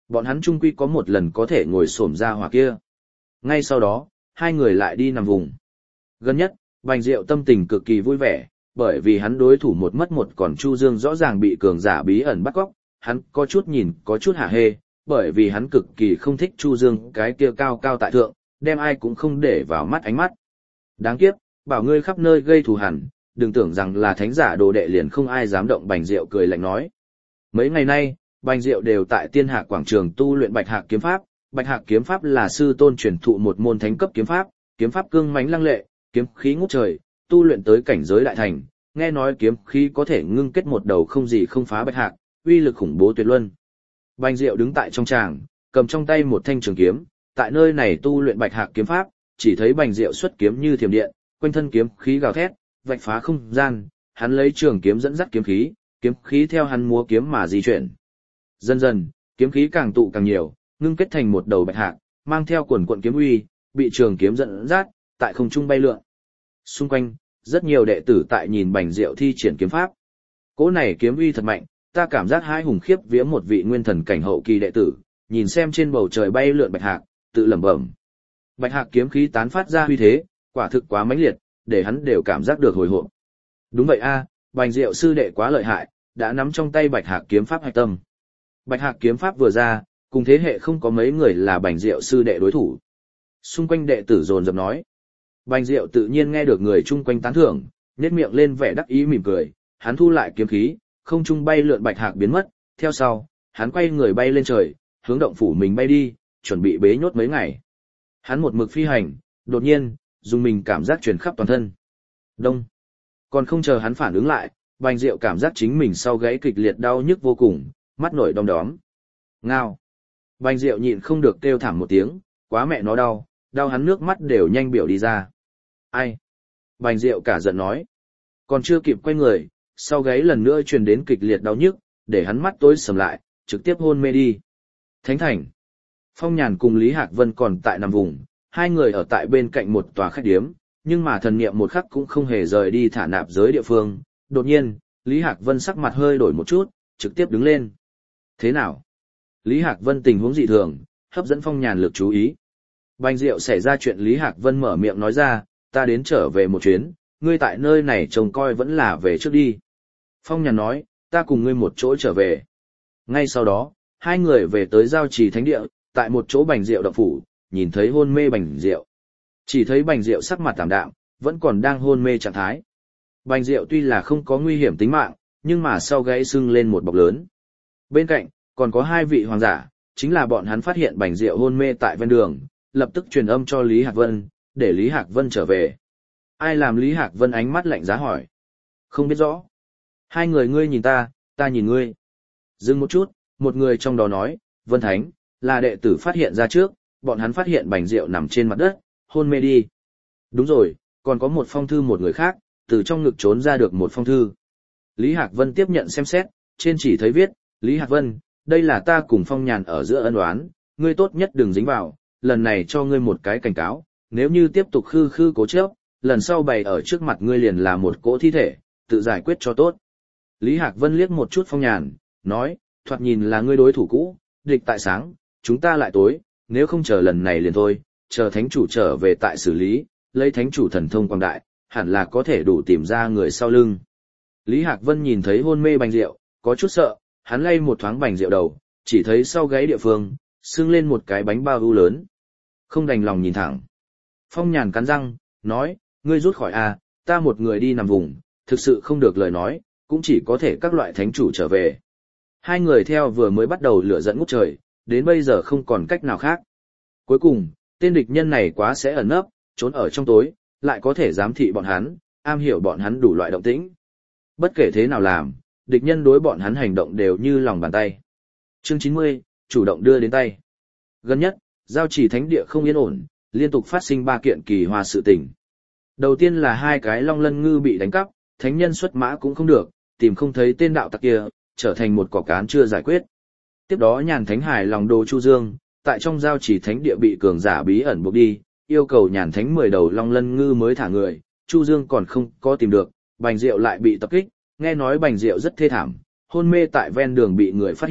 Bọn hắn chung quy có một lần có thể ngồi xổm ra hỏa kia. Ngay sau đó, hai người lại đi nằm vùng. Gần nhất, Bành Diệu tâm tình cực kỳ vui vẻ, bởi vì hắn đối thủ một mất một còn Chu Dương rõ ràng bị cường giả bí ẩn bắt cóc, hắn có chút nhìn có chút hả hê, bởi vì hắn cực kỳ không thích Chu Dương cái kia cao cao tại thượng, đem ai cũng không để vào mắt ánh mắt. Đáng kiếp, bảo ngươi khắp nơi gây thù hằn, đừng tưởng rằng là thánh giả đồ đệ liền không ai dám động. Bành Diệu cười lạnh nói. Mấy ngày nay, Bành Diệu đều tại Tiên Hạc quảng trường tu luyện Bạch Hạc kiếm pháp. Bạch Hạc kiếm pháp là sư tôn truyền thụ một môn thánh cấp kiếm pháp, kiếm pháp cương mãnh lăng lệ, kiếm khí ngút trời, tu luyện tới cảnh giới đại thành, nghe nói kiếm khí có thể ngưng kết một đầu không gì không phá bạch hạc, uy lực khủng bố tuyệt luân. Bành Diệu đứng tại trong tràng, cầm trong tay một thanh trường kiếm, tại nơi này tu luyện Bạch Hạc kiếm pháp, chỉ thấy Bành Diệu xuất kiếm như thiểm điện, quanh thân kiếm khí gào thét, vạch phá không gian, hắn lấy trường kiếm dẫn dắt kiếm khí, kiếm khí theo hắn múa kiếm mà di chuyển. Dần dần, kiếm khí càng tụ càng nhiều, ngưng kết thành một đầu bạch hạc, mang theo quần quận kiếm uy, bị trường kiếm dẫn dắt, tại không trung bay lượn. Xung quanh, rất nhiều đệ tử tại nhìn Bành Diệu thi triển kiếm pháp. Cỗ này kiếm uy thật mạnh, ta cảm giác hai hùng khiếp vía một vị nguyên thần cảnh hậu kỳ đệ tử, nhìn xem trên bầu trời bay lượn bạch hạc, tự lẩm bẩm. Bạch hạc kiếm khí tán phát ra uy thế, quả thực quá mãnh liệt, để hắn đều cảm giác được hồi hộp. Đúng vậy a, Bành Diệu sư đệ quá lợi hại, đã nắm trong tay Bạch Hạc kiếm pháp hạch tâm. Bạch Hạc kiếm pháp vừa ra, cùng thế hệ không có mấy người là Bành Diệu sư đệ đối thủ. Xung quanh đệ tử dồn dập nói. Bành Diệu tự nhiên nghe được người chung quanh tán thưởng, nhếch miệng lên vẻ đắc ý mỉm cười, hắn thu lại kiếm khí, không trung bay lượn Bạch Hạc biến mất, theo sau, hắn quay người bay lên trời, hướng động phủ mình bay đi, chuẩn bị bế nhốt mấy ngày. Hắn một mực phi hành, đột nhiên, dùng mình cảm giác truyền khắp toàn thân. Đông. Còn không chờ hắn phản ứng lại, Bành Diệu cảm giác chính mình sau gáy kịch liệt đau nhức vô cùng, mắt nổi đom đóm. Ngao. Bành Diệu nhịn không được kêu thảm một tiếng, quá mẹ nó đau, đau hắn nước mắt đều nhanh biểu đi ra. Ai? Bành Diệu cả giận nói. Còn chưa kịp quay người, sau gáy lần nữa truyền đến kịch liệt đau nhức, để hắn mắt tối sầm lại, trực tiếp hôn mê đi. Thánh Thành. Phong Nhàn cùng Lý Hạc Vân còn tại nằm vùng, hai người ở tại bên cạnh một tòa khách điếm, nhưng mà thần niệm một khắc cũng không hề rời đi thả nạp giới địa phương. Đột nhiên, Lý Hạc Vân sắc mặt hơi đổi một chút, trực tiếp đứng lên. Thế nào? Lý Hạc Vân tình huống dị thường, hấp dẫn Phong Nhàn lực chú ý. Bành Diệu xảy ra chuyện, Lý Hạc Vân mở miệng nói ra, ta đến trở về một chuyến, ngươi tại nơi này trông coi vẫn là về trước đi. Phong Nhàn nói, ta cùng ngươi một chỗ trở về. Ngay sau đó, hai người về tới Giao Trì Thánh Địa, tại một chỗ Bành Diệu động phủ, nhìn thấy hôn mê Bành Diệu. Chỉ thấy Bành Diệu sắc mặt tạm đạm, vẫn còn đang hôn mê trạng thái. Bành Diệu tuy là không có nguy hiểm tính mạng, nhưng mà sau gáy sưng lên một bọc lớn. Bên cạnh, còn có hai vị hoàng giả, chính là bọn hắn phát hiện Bành Diệu hôn mê tại ven đường, lập tức truyền âm cho Lý Hạc Vân, để Lý Hạc Vân trở về. Ai làm? Lý Hạc Vân ánh mắt lạnh giá hỏi. Không biết rõ. Hai người ngươi nhìn ta, ta nhìn ngươi. Dừng một chút, một người trong đó nói, Vân Thánh, là đệ tử phát hiện ra trước, bọn hắn phát hiện Bành Diệu nằm trên mặt đất, hôn mê đi. Đúng rồi, còn có một phong thư, một người khác, từ trong ngực trốn ra được một phong thư. Lý Hạc Vân tiếp nhận xem xét, trên chỉ thấy viết, Lý Hạc Vân, đây là ta cùng Phong Nhàn ở giữa ân oán, ngươi tốt nhất đừng dính vào, lần này cho ngươi một cái cảnh cáo, nếu như tiếp tục khư khư cố chấp, lần sau bày ở trước mặt ngươi liền là một cỗ thi thể, tự giải quyết cho tốt. Lý Hạc Vân liếc một chút Phong Nhàn, nói, thoạt nhìn là ngươi đối thủ cũ, địch tại sáng, chúng ta lại tối, nếu không chờ lần này liền thôi, chờ thánh chủ trở về tại xử lý, lấy thánh chủ thần thông quang đại, hẳn là có thể đủ tìm ra người sau lưng. Lý Hạc Vân nhìn thấy hôn mê Bành Diệu, có chút sợ, hắn lay một thoáng Bành Diệu đầu, chỉ thấy sau gáy địa phương, sưng lên một cái bánh bao u lớn. Không đành lòng nhìn thẳng. Phong Nhàn cắn răng, nói, ngươi rút khỏi a, ta một người đi nằm vùng, thực sự không được lời nói, cũng chỉ có thể các loại thánh chủ trở về. Hai người theo vừa mới bắt đầu lửa giận ngút trời, đến bây giờ không còn cách nào khác. Cuối cùng, tên địch nhân này quá sẽ ẩn nấp, trốn ở trong tối, lại có thể giám thị bọn hắn, am hiểu bọn hắn đủ loại động tĩnh. Bất kể thế nào làm, địch nhân đối bọn hắn hành động đều như lòng bàn tay. Chương chín mươi, chủ động đưa đến tay. Gần nhất, Giao Trì Thánh Địa không yên ổn, liên tục phát sinh ba kiện kỳ hoa sự tình. Đầu tiên là hai cái long lân ngư bị đánh cắp, thánh nhân xuất mã cũng không được, tìm không thấy tên đạo tặc kia, trở thành một cỏ cán chưa giải quyết. Tiếp đó Nhàn Thánh hài lòng đồ Chu Dương, tại trong Giao Trì Thánh Địa bị cường giả bí ẩn buộc đi, yêu cầu Nhàn Thánh mười đầu long lân ngư mới thả người, Chu Dương còn không có tìm được, Bành Diệu lại bị tập kích, nghe nói Bành Diệu rất thê thảm, hôn mê tại ven đường bị người phát hiện,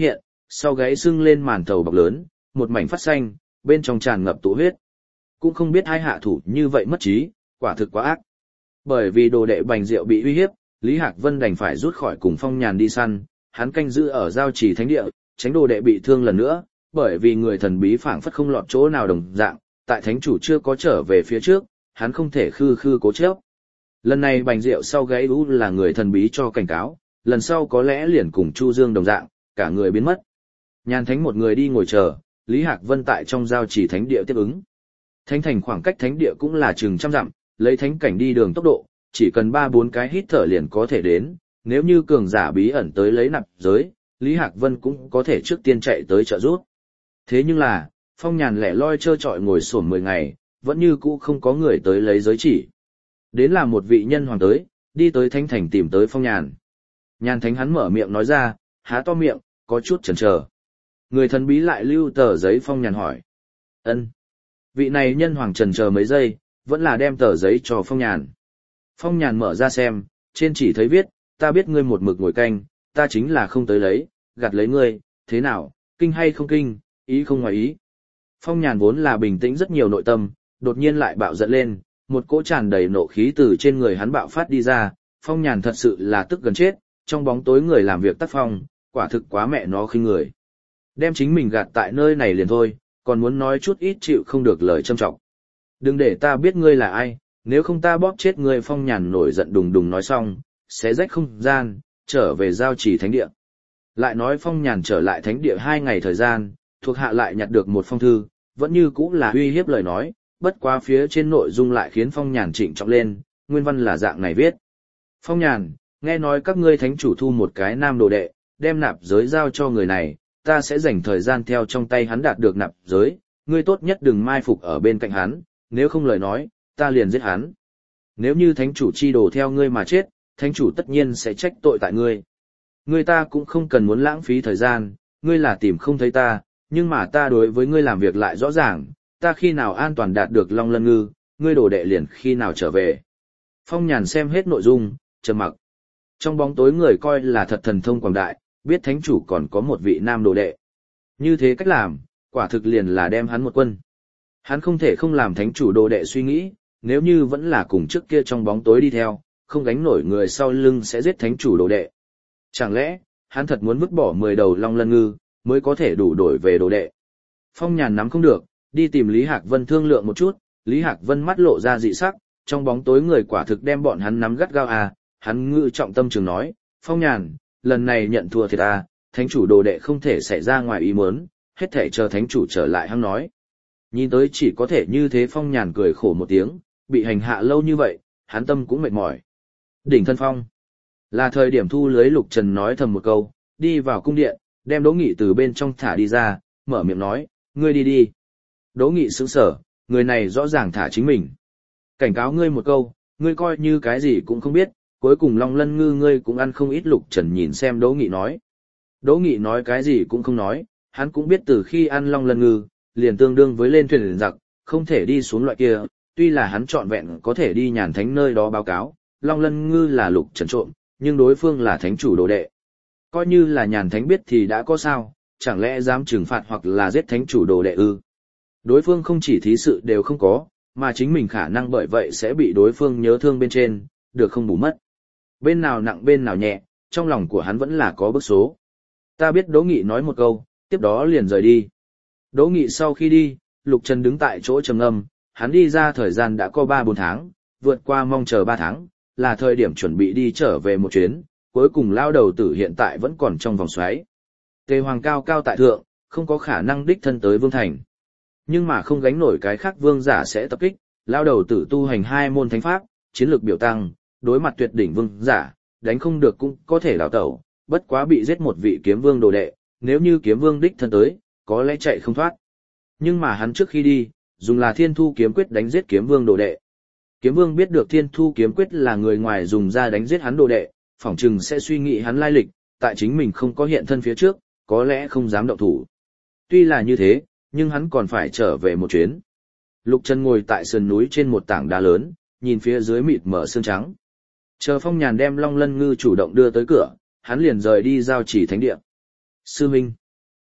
sau gáy sưng lên màn thầu bọc lớn, một mảnh phát xanh, bên trong tràn ngập tụ huyết. Cũng không biết hai hạ thủ như vậy mất trí, quả thực quá ác. Bởi vì đồ đệ Bành Diệu bị uy hiếp, Lý Hạc Vân đành phải rút khỏi cùng Phong Nhàn đi săn, hắn canh giữ ở giao trì thánh địa, tránh đồ đệ bị thương lần nữa, bởi vì người thần bí phảng phất không lọt chỗ nào đồng dạng, tại thánh chủ chưa có trở về phía trước, hắn không thể khư khư cố chấp. Lần này Bành Diệu sau gáy ú là người thần bí cho cảnh cáo, lần sau có lẽ liền cùng Chu Dương đồng dạng, cả người biến mất. Nhàn Thánh một người đi ngồi chờ, Lý Hạc Vân tại trong giao trì thánh địa tiếp ứng. Thánh thành khoảng cách thánh địa cũng là chừng trăm dặm, lấy thánh cảnh đi đường tốc độ, chỉ cần ba bốn cái hít thở liền có thể đến, nếu như cường giả bí ẩn tới lấy nạp giới, Lý Hạc Vân cũng có thể trước tiên chạy tới trợ giúp. Thế nhưng là, Phong Nhàn lẻ loi trơ trọi ngồi xổm mười ngày, vẫn như cũ không có người tới lấy giới chỉ. Đến là một vị nhân hoàng tới, đi tới thánh thành tìm tới Phong Nhàn. Nhàn Thánh hắn mở miệng nói ra, há to miệng, có chút chần chờ. Người thần bí lại lưu tờ giấy Phong Nhàn hỏi. Ân. Vị này nhân hoàng chần chờ mấy giây, vẫn là đem tờ giấy cho Phong Nhàn. Phong Nhàn mở ra xem, trên chỉ thấy viết, ta biết ngươi một mực ngồi canh, ta chính là không tới lấy, gạt lấy ngươi, thế nào, kinh hay không kinh, ý không ngoài ý. Phong Nhàn vốn là bình tĩnh rất nhiều nội tâm, đột nhiên lại bạo giận lên, một cỗ tràn đầy nộ khí từ trên người hắn bạo phát đi ra, Phong Nhàn thật sự là tức gần chết, trong bóng tối người làm việc tác phong, quả thực quá mẹ nó khinh người. Đem chính mình gạt tại nơi này liền thôi, còn muốn nói chút ít chịu không được lời châm trọng. Đừng để ta biết ngươi là ai, nếu không ta bóp chết ngươi. Phong Nhàn nổi giận đùng đùng nói xong, xé rách không gian, trở về giao trì thánh địa. Lại nói Phong Nhàn trở lại thánh địa hai ngày thời gian, thuộc hạ lại nhặt được một phong thư, vẫn như cũ là uy hiếp lời nói, bất quá phía trên nội dung lại khiến Phong Nhàn trịnh trọng lên, nguyên văn là dạng này viết. Phong Nhàn, nghe nói các ngươi thánh chủ thu một cái nam đồ đệ, đem nạp giới giao cho người này, ta sẽ dành thời gian theo trong tay hắn đạt được nạp giới, ngươi tốt nhất đừng mai phục ở bên cạnh hắn, nếu không lời nói, ta liền giết hắn. Nếu như thánh chủ chi đồ theo ngươi mà chết, thánh chủ tất nhiên sẽ trách tội tại ngươi. Ngươi ta cũng không cần muốn lãng phí thời gian, ngươi là tìm không thấy ta, nhưng mà ta đối với ngươi làm việc lại rõ ràng, ta khi nào an toàn đạt được Long Lân Ngư, ngươi đồ đệ liền khi nào trở về. Phong Nhàn xem hết nội dung, trầm mặc. Trong bóng tối người coi là thật thần thông quảng đại, biết thánh chủ còn có một vị nam đồ đệ. Như thế cách làm, quả thực liền là đem hắn một quân. Hắn không thể không làm thánh chủ đồ đệ suy nghĩ, nếu như vẫn là cùng trước kia trong bóng tối đi theo, không gánh nổi người sau lưng sẽ giết thánh chủ đồ đệ. Chẳng lẽ, hắn thật muốn vứt bỏ mười đầu Long Lân Ngư, mới có thể đủ đổi về đồ đệ. Phong Nhàn nắm không được, đi tìm Lý Hạc Vân thương lượng một chút, Lý Hạc Vân mắt lộ ra dị sắc, trong bóng tối người quả thực đem bọn hắn nắm gắt gao à, hắn ngự trọng tâm trường nói, Phong Nhàn, lần này nhận thua thiệt à, thánh chủ đồ đệ không thể xảy ra ngoài ý muốn, hết thể chờ thánh chủ trở lại hắn nói. Nhìn tới chỉ có thể như thế. Phong Nhàn cười khổ một tiếng, bị hành hạ lâu như vậy, hắn tâm cũng mệt mỏi. Đỉnh thân phong. Là thời điểm thu lưới. Lục Trần nói thầm một câu, đi vào cung điện, đem Đỗ Nghị từ bên trong thả đi ra, mở miệng nói, ngươi đi đi. Đỗ Nghị sững sờ, người này rõ ràng thả chính mình. Cảnh cáo ngươi một câu, ngươi coi như cái gì cũng không biết, cuối cùng Long Lân Ngư ngươi cũng ăn không ít. Lục Trần nhìn xem Đỗ Nghị nói. Đỗ Nghị nói cái gì cũng không nói, hắn cũng biết từ khi ăn Long Lân Ngư, liền tương đương với lên thuyền giặc, không thể đi xuống loại kia, tuy là hắn trọn vẹn có thể đi Nhàn Thánh nơi đó báo cáo, Long Lân Ngư là Lục Trần trộm, nhưng đối phương là thánh chủ đồ đệ. Coi như là Nhàn Thánh biết thì đã có sao, chẳng lẽ dám trừng phạt hoặc là giết thánh chủ đồ đệ ư? Đối phương không chỉ thí sự đều không có, mà chính mình khả năng bởi vậy sẽ bị đối phương nhớ thương bên trên, được không bù mất. Bên nào nặng bên nào nhẹ, trong lòng của hắn vẫn là có bức số. Ta biết. Đỗ Nghị nói một câu, tiếp đó liền rời đi. Đỗ Nghị sau khi đi, Lục Trần đứng tại chỗ trầm ngâm, hắn đi ra thời gian đã có ba bốn tháng, vượt qua mong chờ ba tháng, là thời điểm chuẩn bị đi trở về một chuyến, cuối cùng lao đầu tử hiện tại vẫn còn trong vòng xoáy. Tề Hoàng cao cao tại thượng, không có khả năng đích thân tới Vương Thành. Nhưng mà không gánh nổi cái khác vương giả sẽ tập kích, lao đầu tử tu hành hai môn thánh pháp, chiến lược biểu tăng, đối mặt tuyệt đỉnh vương giả, đánh không được cũng có thể đào tẩu, bất quá bị giết một vị kiếm vương đồ đệ, nếu như kiếm vương đích thân tới, có lẽ chạy không thoát. Nhưng mà hắn trước khi đi, dùng là Thiên Thu kiếm quyết đánh giết kiếm vương đồ đệ. Kiếm vương biết được Thiên Thu kiếm quyết là người ngoài dùng ra đánh giết hắn đồ đệ, phỏng chừng sẽ suy nghĩ hắn lai lịch, tại chính mình không có hiện thân phía trước, có lẽ không dám động thủ. Tuy là như thế, nhưng hắn còn phải trở về một chuyến. Lục Trần ngồi tại sườn núi trên một tảng đá lớn, nhìn phía dưới mịt mờ sương trắng. Chờ Phong Nhàn đem Long Lân Ngư chủ động đưa tới cửa, hắn liền rời đi giao chỉ thánh địa. Sư huynh,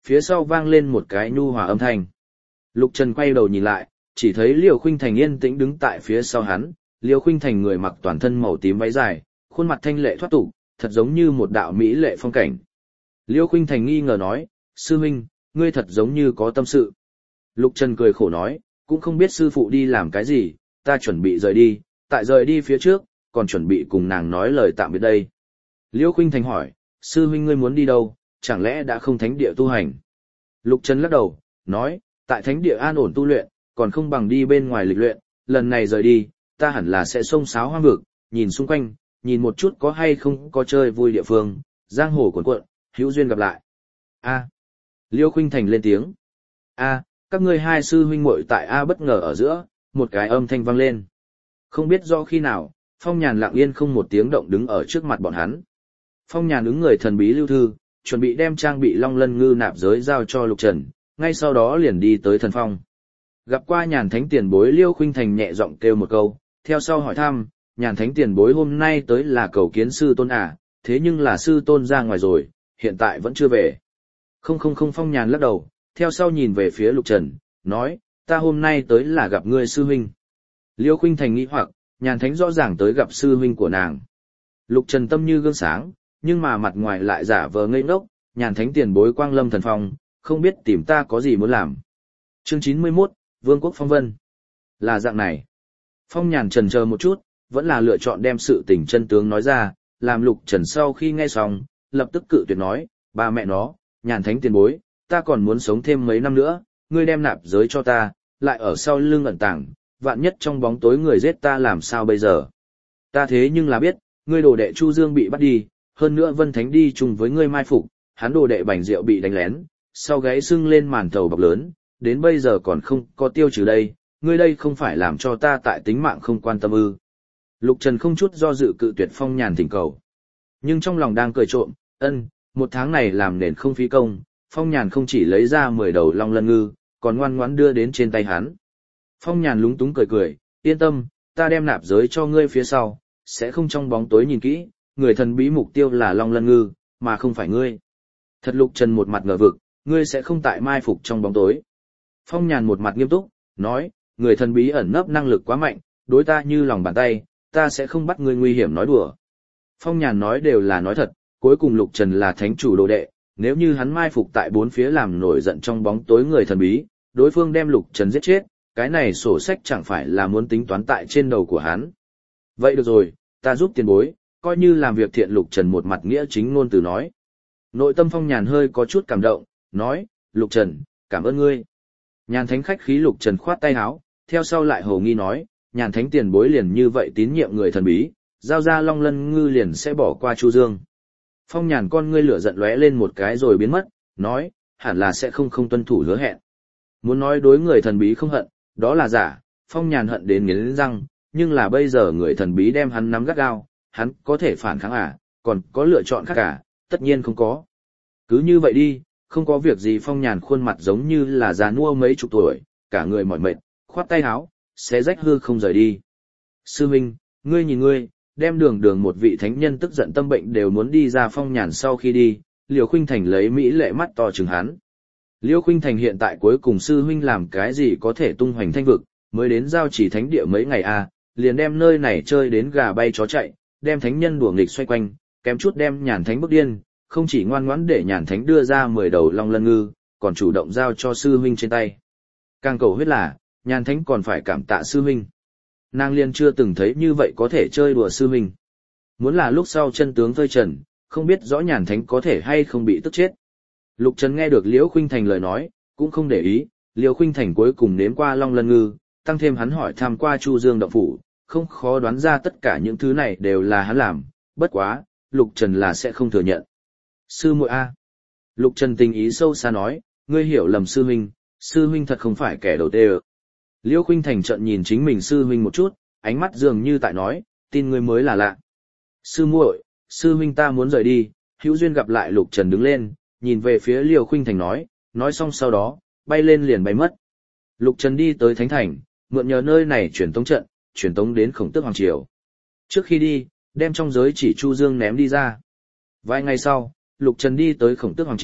Phía sau vang lên một cái nhu hòa âm thanh. Lục Trần quay đầu nhìn lại, chỉ thấy Liêu Khuynh Thành yên tĩnh đứng tại phía sau hắn. Liêu Khuynh Thành người mặc toàn thân màu tím váy dài, khuôn mặt thanh lệ thoát tục, thật giống như một đạo mỹ lệ phong cảnh. Liêu Khuynh Thành nghi ngờ nói, sư huynh, ngươi thật giống như có tâm sự. Lục Trần cười khổ nói, cũng không biết sư phụ đi làm cái gì, ta chuẩn bị rời đi, tại rời đi phía trước, còn chuẩn bị cùng nàng nói lời tạm biệt đây. Liêu Khuynh Thành hỏi, sư huynh ngươi muốn đi đâu, chẳng lẽ đã không thánh địa tu hành? Lục Trần lắc đầu, nói, tại thánh địa an ổn tu luyện, còn không bằng đi bên ngoài lịch luyện, lần này rời đi, ta hẳn là sẽ xông xáo hoang vực, nhìn xung quanh, nhìn một chút có hay không có chơi vui địa phương, giang hồ cuộn cuộn, hữu duyên gặp lại. A. Liêu Khuynh Thành lên tiếng. A, các ngươi hai sư huynh muội tại A bất ngờ ở giữa, một cái âm thanh vang lên. Không biết do khi nào, Phong Nhàn lặng yên không một tiếng động đứng ở trước mặt bọn hắn. Phong Nhàn ứng người thần bí lưu thư, chuẩn bị đem trang bị Long Lân Ngư nạp giới giao cho Lục Trần, ngay sau đó liền đi tới thần phong. Gặp qua Nhàn Thánh tiền bối, Liêu Khuynh Thành nhẹ giọng kêu một câu, theo sau hỏi thăm, Nhàn Thánh tiền bối hôm nay tới là cầu kiến sư tôn à, thế nhưng là sư tôn ra ngoài rồi, hiện tại vẫn chưa về. Không không không, Phong Nhàn lắc đầu, theo sau nhìn về phía Lục Trần, nói, ta hôm nay tới là gặp ngươi sư huynh. Liêu Khuynh Thành nghĩ hoặc, Nhàn Thánh rõ ràng tới gặp sư huynh của nàng. Lục Trần tâm như gương sáng, nhưng mà mặt ngoài lại giả vờ ngây ngốc, Nhàn Thánh tiền bối quang lâm thần phong, không biết tìm ta có gì muốn làm. Chương chín mươi mốt, Vương quốc phong vân. Là dạng này. Phong Nhàn chần chờ một chút, vẫn là lựa chọn đem sự tình chân tướng nói ra, làm Lục Trần sau khi nghe xong, lập tức cự tuyệt nói, ba mẹ nó, Nhàn Thánh tiền bối, ta còn muốn sống thêm mấy năm nữa, ngươi đem nạp giới cho ta, lại ở sau lưng ẩn tàng, vạn nhất trong bóng tối người giết ta làm sao bây giờ. Ta thế nhưng là biết, ngươi đồ đệ Chu Dương bị bắt đi, hơn nữa Vân Thánh đi chung với ngươi mai phục, hắn đồ đệ Bành Diệu bị đánh lén, sau gáy sưng lên màn thầu bọc lớn, đến bây giờ còn không có tiêu trừ đây, ngươi đây không phải làm cho ta tại tính mạng không quan tâm ư. Lục Trần không chút do dự cự tuyệt Phong Nhàn thỉnh cầu. Nhưng trong lòng đang cười trộm, ân, một tháng này làm nền không phí công, Phong Nhàn không chỉ lấy ra mười đầu Long Lân Ngư, còn ngoan ngoãn đưa đến trên tay hắn. Phong Nhàn lúng túng cười cười, yên tâm, ta đem nạp giới cho ngươi phía sau, sẽ không trong bóng tối nhìn kỹ, người thần bí mục tiêu là Long Lân Ngư, mà không phải ngươi. Thật. Lục Trần một mặt ngờ vực, ngươi sẽ không tại mai phục trong bóng tối. Phong Nhàn một mặt nghiêm túc, nói, người thần bí ẩn nấp năng lực quá mạnh, đối ta như lòng bàn tay, ta sẽ không bắt ngươi nguy hiểm nói đùa. Phong Nhàn nói đều là nói thật, cuối cùng Lục Trần là thánh chủ đồ đệ, nếu như hắn mai phục tại bốn phía làm nổi giận trong bóng tối người thần bí, đối phương đem Lục Trần giết chết, cái này sổ sách chẳng phải là muốn tính toán tại trên đầu của hắn. Vậy được rồi, ta giúp tiền bối, coi như làm việc thiện. Lục Trần một mặt nghĩa chính ngôn từ nói. Nội tâm Phong Nhàn hơi có chút cảm động, nói, Lục Trần, cảm ơn ngươi. Nhàn Thánh khách khí. Lục Trần khoát tay áo, theo sau lại hồ nghi nói, Nhàn Thánh tiền bối liền như vậy tín nhiệm người thần bí, giao ra Long Lân Ngư liền sẽ bỏ qua Chu Dương. Phong Nhàn con ngươi lửa giận lóe lên một cái rồi biến mất, nói, hẳn là sẽ không không tuân thủ hứa hẹn. Muốn nói đối người thần bí không hận, đó là giả. Phong Nhàn hận đến nghiến răng, nhưng là bây giờ người thần bí đem hắn nắm gắt gao, hắn có thể phản kháng à, còn có lựa chọn khác cả, tất nhiên không có. Cứ như vậy đi, không có việc gì. Phong Nhàn khuôn mặt giống như là già nua mấy chục tuổi, cả người mỏi mệt, khoát tay áo, xé rách hư không rời đi. Sư Minh, ngươi nhìn ngươi, đem đường đường một vị thánh nhân tức giận tâm bệnh đều muốn đi ra. Phong Nhàn sau khi đi, Liêu Khuynh Thành lấy mỹ lệ mắt to chừng hắn. Liêu Khuynh Thành hiện tại cuối cùng sư huynh làm cái gì có thể tung hoành thanh vực, mới đến giao chỉ thánh địa mấy ngày à, liền đem nơi này chơi đến gà bay chó chạy, đem thánh nhân đùa nghịch xoay quanh, kém chút đem Nhàn Thánh bức điên, không chỉ ngoan ngoãn để Nhàn Thánh đưa ra mười đầu Long Lân Ngư, còn chủ động giao cho sư huynh trên tay. Càng cầu huyết là, Nhàn Thánh còn phải cảm tạ sư huynh. Nàng liên chưa từng thấy như vậy có thể chơi đùa sư huynh. Muốn là lúc sau chân tướng phơi trần, không biết rõ Nhàn Thánh có thể hay không bị tức chết. Lục Trần nghe được Liễu Khuynh Thành lời nói, cũng không để ý, Liễu Khuynh Thành cuối cùng nếm qua Long Lân Ngư, tăng thêm hắn hỏi tham qua Chu Dương động phủ, không khó đoán ra tất cả những thứ này đều là hắn làm, bất quá, Lục Trần là sẽ không thừa nhận. Sư muội a. Lục Trần tình ý sâu xa nói, ngươi hiểu lầm sư huynh, sư huynh thật không phải kẻ đầu tê ơ. Liễu Khuynh Thành trợn nhìn chính mình sư huynh một chút, ánh mắt dường như tại nói, tin ngươi mới là lạ. Sư muội, sư huynh ta muốn rời đi. Hữu duyên gặp lại. Lục Trần đứng lên, nhìn về phía Liêu Khuynh Thành nói, nói xong sau đó, bay lên liền bay mất. Lục Trần đi tới Thánh Thành, mượn nhờ nơi này truyền tống trận, truyền tống đến Khổng Tước Hoàng Triều. Trước khi đi, đem trong giới chỉ Chu Dương ném đi ra. Vài ngày sau, Lục Trần đi tới Khổng Tước Hoàng Triều,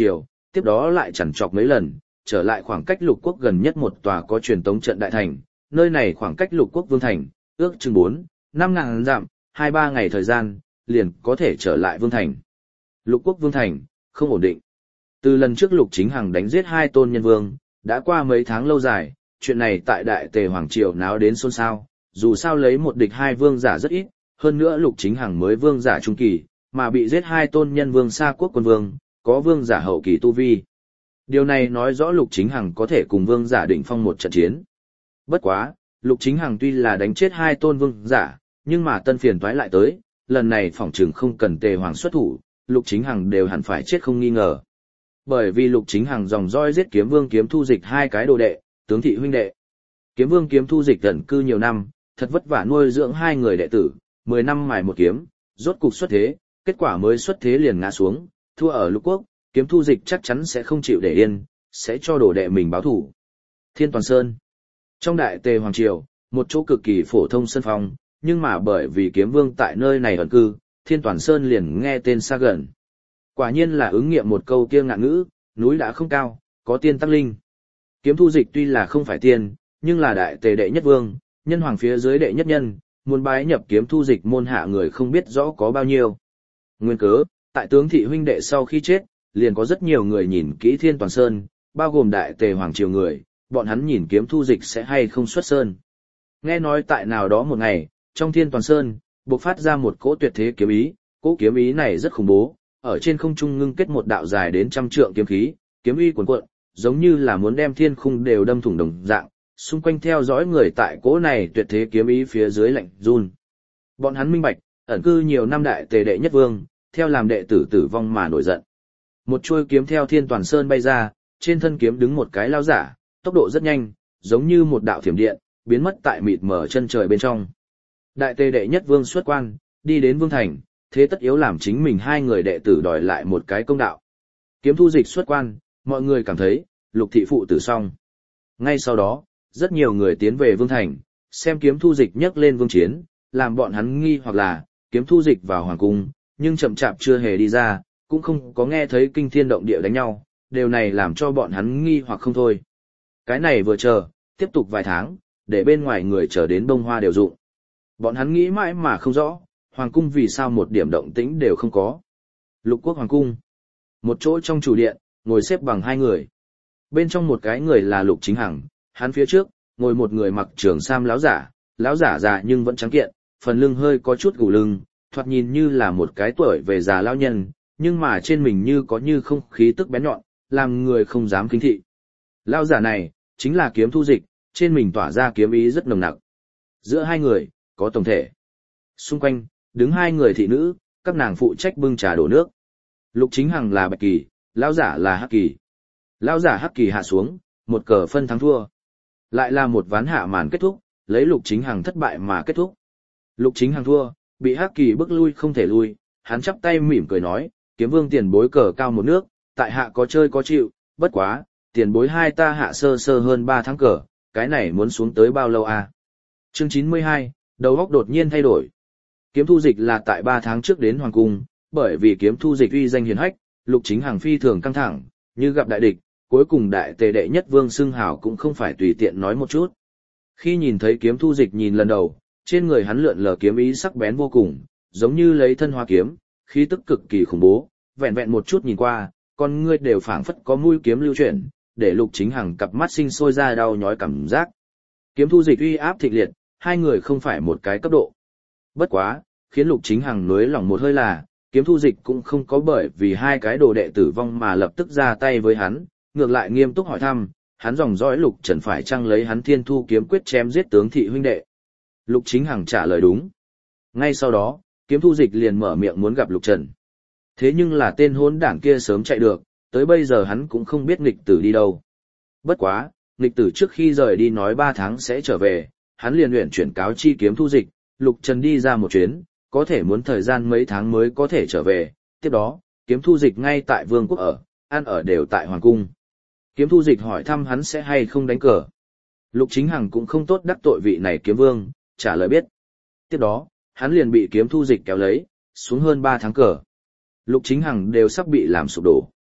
tiếp đó lại chằn trọc mấy lần, trở lại khoảng cách lục quốc gần nhất một tòa có truyền tống trận đại thành, nơi này khoảng cách lục quốc vương thành, ước chừng bốn, năm ngàn dặm, hai ba ngày thời gian, liền có thể trở lại vương thành. Lục quốc vương thành, không ổn định. Từ lần trước Lục Chính Hằng đánh giết hai tôn nhân vương, đã qua mấy tháng lâu dài, chuyện này tại Đại Tề Hoàng Triều náo đến xôn xao, dù sao lấy một địch hai vương giả rất ít, hơn nữa Lục Chính Hằng mới vương giả trung kỳ, mà bị giết hai tôn nhân vương xa quốc quân vương, có vương giả hậu kỳ tu vi. Điều này nói rõ Lục Chính Hằng có thể cùng vương giả đỉnh phong một trận chiến. Bất quá, Lục Chính Hằng tuy là đánh chết hai tôn vương giả, nhưng mà tân phiền toái lại tới, lần này phỏng chừng không cần Tề Hoàng xuất thủ, Lục Chính Hằng đều hẳn phải chết không nghi ngờ. Bởi vì Lục Chính Hằng dòng roi giết Kiếm Vương Kiếm Thu Dịch hai cái đồ đệ, tướng thị huynh đệ. Kiếm Vương Kiếm Thu Dịch tận cư nhiều năm, thật vất vả nuôi dưỡng hai người đệ tử, mười năm mài một kiếm, rốt cục xuất thế, kết quả mới xuất thế liền ngã xuống, thua ở Lục Quốc, Kiếm Thu Dịch chắc chắn sẽ không chịu để yên, sẽ cho đồ đệ mình báo thù. Thiên Toàn Sơn. Trong Đại Tề Hoàng Triều, một chỗ cực kỳ phổ thông sân phong, nhưng mà bởi vì Kiếm Vương tại nơi này ẩn cư, Thiên Toàn Sơn liền nghe tên xa gần. Quả nhiên là ứng nghiệm một câu kia ngạn ngữ, núi đã không cao, có tiên tắc linh. Kiếm Thu Dịch tuy là không phải tiên, nhưng là Đại Tề đệ nhất vương, nhân hoàng phía dưới đệ nhất nhân, muốn bái nhập Kiếm Thu Dịch môn hạ người không biết rõ có bao nhiêu. Nguyên cớ, tại tướng thị huynh đệ sau khi chết, liền có rất nhiều người nhìn kỹ Thiên Toàn Sơn, bao gồm Đại Tề Hoàng Triều người, bọn hắn nhìn Kiếm Thu Dịch sẽ hay không xuất sơn. Nghe nói tại nào đó một ngày, trong Thiên Toàn Sơn, bộc phát ra một cỗ tuyệt thế kiếm ý, cỗ kiếm ý này rất khủng bố, ở trên không trung ngưng kết một đạo dài đến trăm trượng kiếm khí, kiếm uy cuồn cuộn, giống như là muốn đem thiên khung đều đâm thủng đồng dạng, xung quanh theo dõi người tại cỗ này tuyệt thế kiếm ý phía dưới lạnh run. Bọn hắn minh bạch, ẩn cư nhiều năm Đại Tề đệ nhất vương, theo làm đệ tử tử vong mà nổi giận. Một chuôi kiếm theo Thiên Toàn Sơn bay ra, trên thân kiếm đứng một cái lao giả, tốc độ rất nhanh, giống như một đạo thiểm điện, biến mất tại mịt mờ chân trời bên trong. Đại Tề đệ nhất vương xuất quan, đi đến vương thành, thế tất yếu làm chính mình hai người đệ tử đòi lại một cái công đạo. Kiếm Thu Dịch xuất quan, mọi người cảm thấy, Lục thị phụ tử xong. Ngay sau đó, rất nhiều người tiến về vương thành, xem Kiếm Thu Dịch nhấc lên vương chiến, làm bọn hắn nghi hoặc là, Kiếm Thu Dịch vào hoàng cung, nhưng chậm chạp chưa hề đi ra, cũng không có nghe thấy kinh thiên động địa đánh nhau, điều này làm cho bọn hắn nghi hoặc không thôi. Cái này vừa chờ, tiếp tục vài tháng, để bên ngoài người chờ đến bông hoa đều rụng. Bọn hắn nghĩ mãi mà không rõ, hoàng cung vì sao một điểm động tĩnh đều không có. Lục quốc hoàng cung. Một chỗ trong chủ điện, ngồi xếp bằng hai người. Bên trong một cái người là Lục Chính Hằng, hắn phía trước, ngồi một người mặc trường sam láo giả, láo giả già nhưng vẫn trắng kiện, phần lưng hơi có chút gù lưng, thoạt nhìn như là một cái tuổi về già lão nhân, nhưng mà trên mình như có như không khí tức bén nhọn, làm người không dám kính thị. Lão giả này, chính là Kiếm Thu Dịch, trên mình tỏa ra kiếm ý rất nồng nặc. Giữa hai người, có tổng thể. Xung quanh, đứng hai người thị nữ, các nàng phụ trách bưng trà đổ nước. Lục Chính Hằng là bạch kỳ, lão giả là hắc kỳ. Lão giả hắc kỳ hạ xuống, một cờ phân thắng thua. Lại là một ván hạ màn kết thúc, lấy Lục Chính Hằng thất bại mà kết thúc. Lục Chính Hằng thua, bị hắc kỳ bức lui không thể lui, hắn chắp tay mỉm cười nói, Kiếm Vương tiền bối cờ cao một nước, tại hạ có chơi có chịu, bất quá, tiền bối hai ta hạ sơ sơ hơn ba tháng cờ, cái này muốn xuống tới bao lâu à? Chương chín mươi hai, đầu óc đột nhiên thay đổi. Kiếm Thu Dịch là tại ba tháng trước đến hoàng cung, bởi vì Kiếm Thu Dịch uy danh hiển hách, Lục Chính Hằng phi thường căng thẳng, như gặp đại địch, cuối cùng Đại Tề đệ nhất vương xưng hào cũng không phải tùy tiện nói một chút. Khi nhìn thấy Kiếm Thu Dịch nhìn lần đầu, trên người hắn lượn lờ kiếm ý sắc bén vô cùng, giống như lấy thân hoa kiếm, khí tức cực kỳ khủng bố, vẹn vẹn một chút nhìn qua, con ngươi đều phảng phất có mũi kiếm lưu chuyển, để Lục Chính Hằng cặp mắt sinh sôi ra đau nhói cảm giác. Kiếm Thu Dịch uy áp thịnh liệt, hai người không phải một cái cấp độ. Bất quá, khiến Lục Chính Hằng nuối lòng một hơi là, Kiếm Thu Dịch cũng không có bởi vì hai cái đồ đệ tử vong mà lập tức ra tay với hắn, ngược lại nghiêm túc hỏi thăm, hắn dòng dõi Lục Trần phải chăng lấy hắn Thiên Thu kiếm quyết chém giết tướng thị huynh đệ. Lục Chính Hằng trả lời đúng. Ngay sau đó, Kiếm Thu Dịch liền mở miệng muốn gặp Lục Trần. Thế nhưng là tên hỗn đảng kia sớm chạy được, tới bây giờ hắn cũng không biết nghịch tử đi đâu. Bất quá, nghịch tử trước khi rời đi nói ba tháng sẽ trở về, hắn liền luyện chuyển cáo chi Kiếm Thu Dịch, Lục Trần đi ra một chuyến, có thể muốn thời gian mấy tháng mới có thể trở về, tiếp đó, Kiếm Thu Dịch ngay tại vương quốc ở, ăn ở đều tại hoàng cung. Kiếm Thu Dịch hỏi thăm hắn sẽ hay không đánh cờ. Lục Chính Hằng cũng không tốt đắc tội vị này kiếm vương, trả lời biết. Tiếp đó, hắn liền bị Kiếm Thu Dịch kéo lấy, xuống hơn ba tháng cờ. Lục Chính Hằng đều sắp bị làm sụp đổ.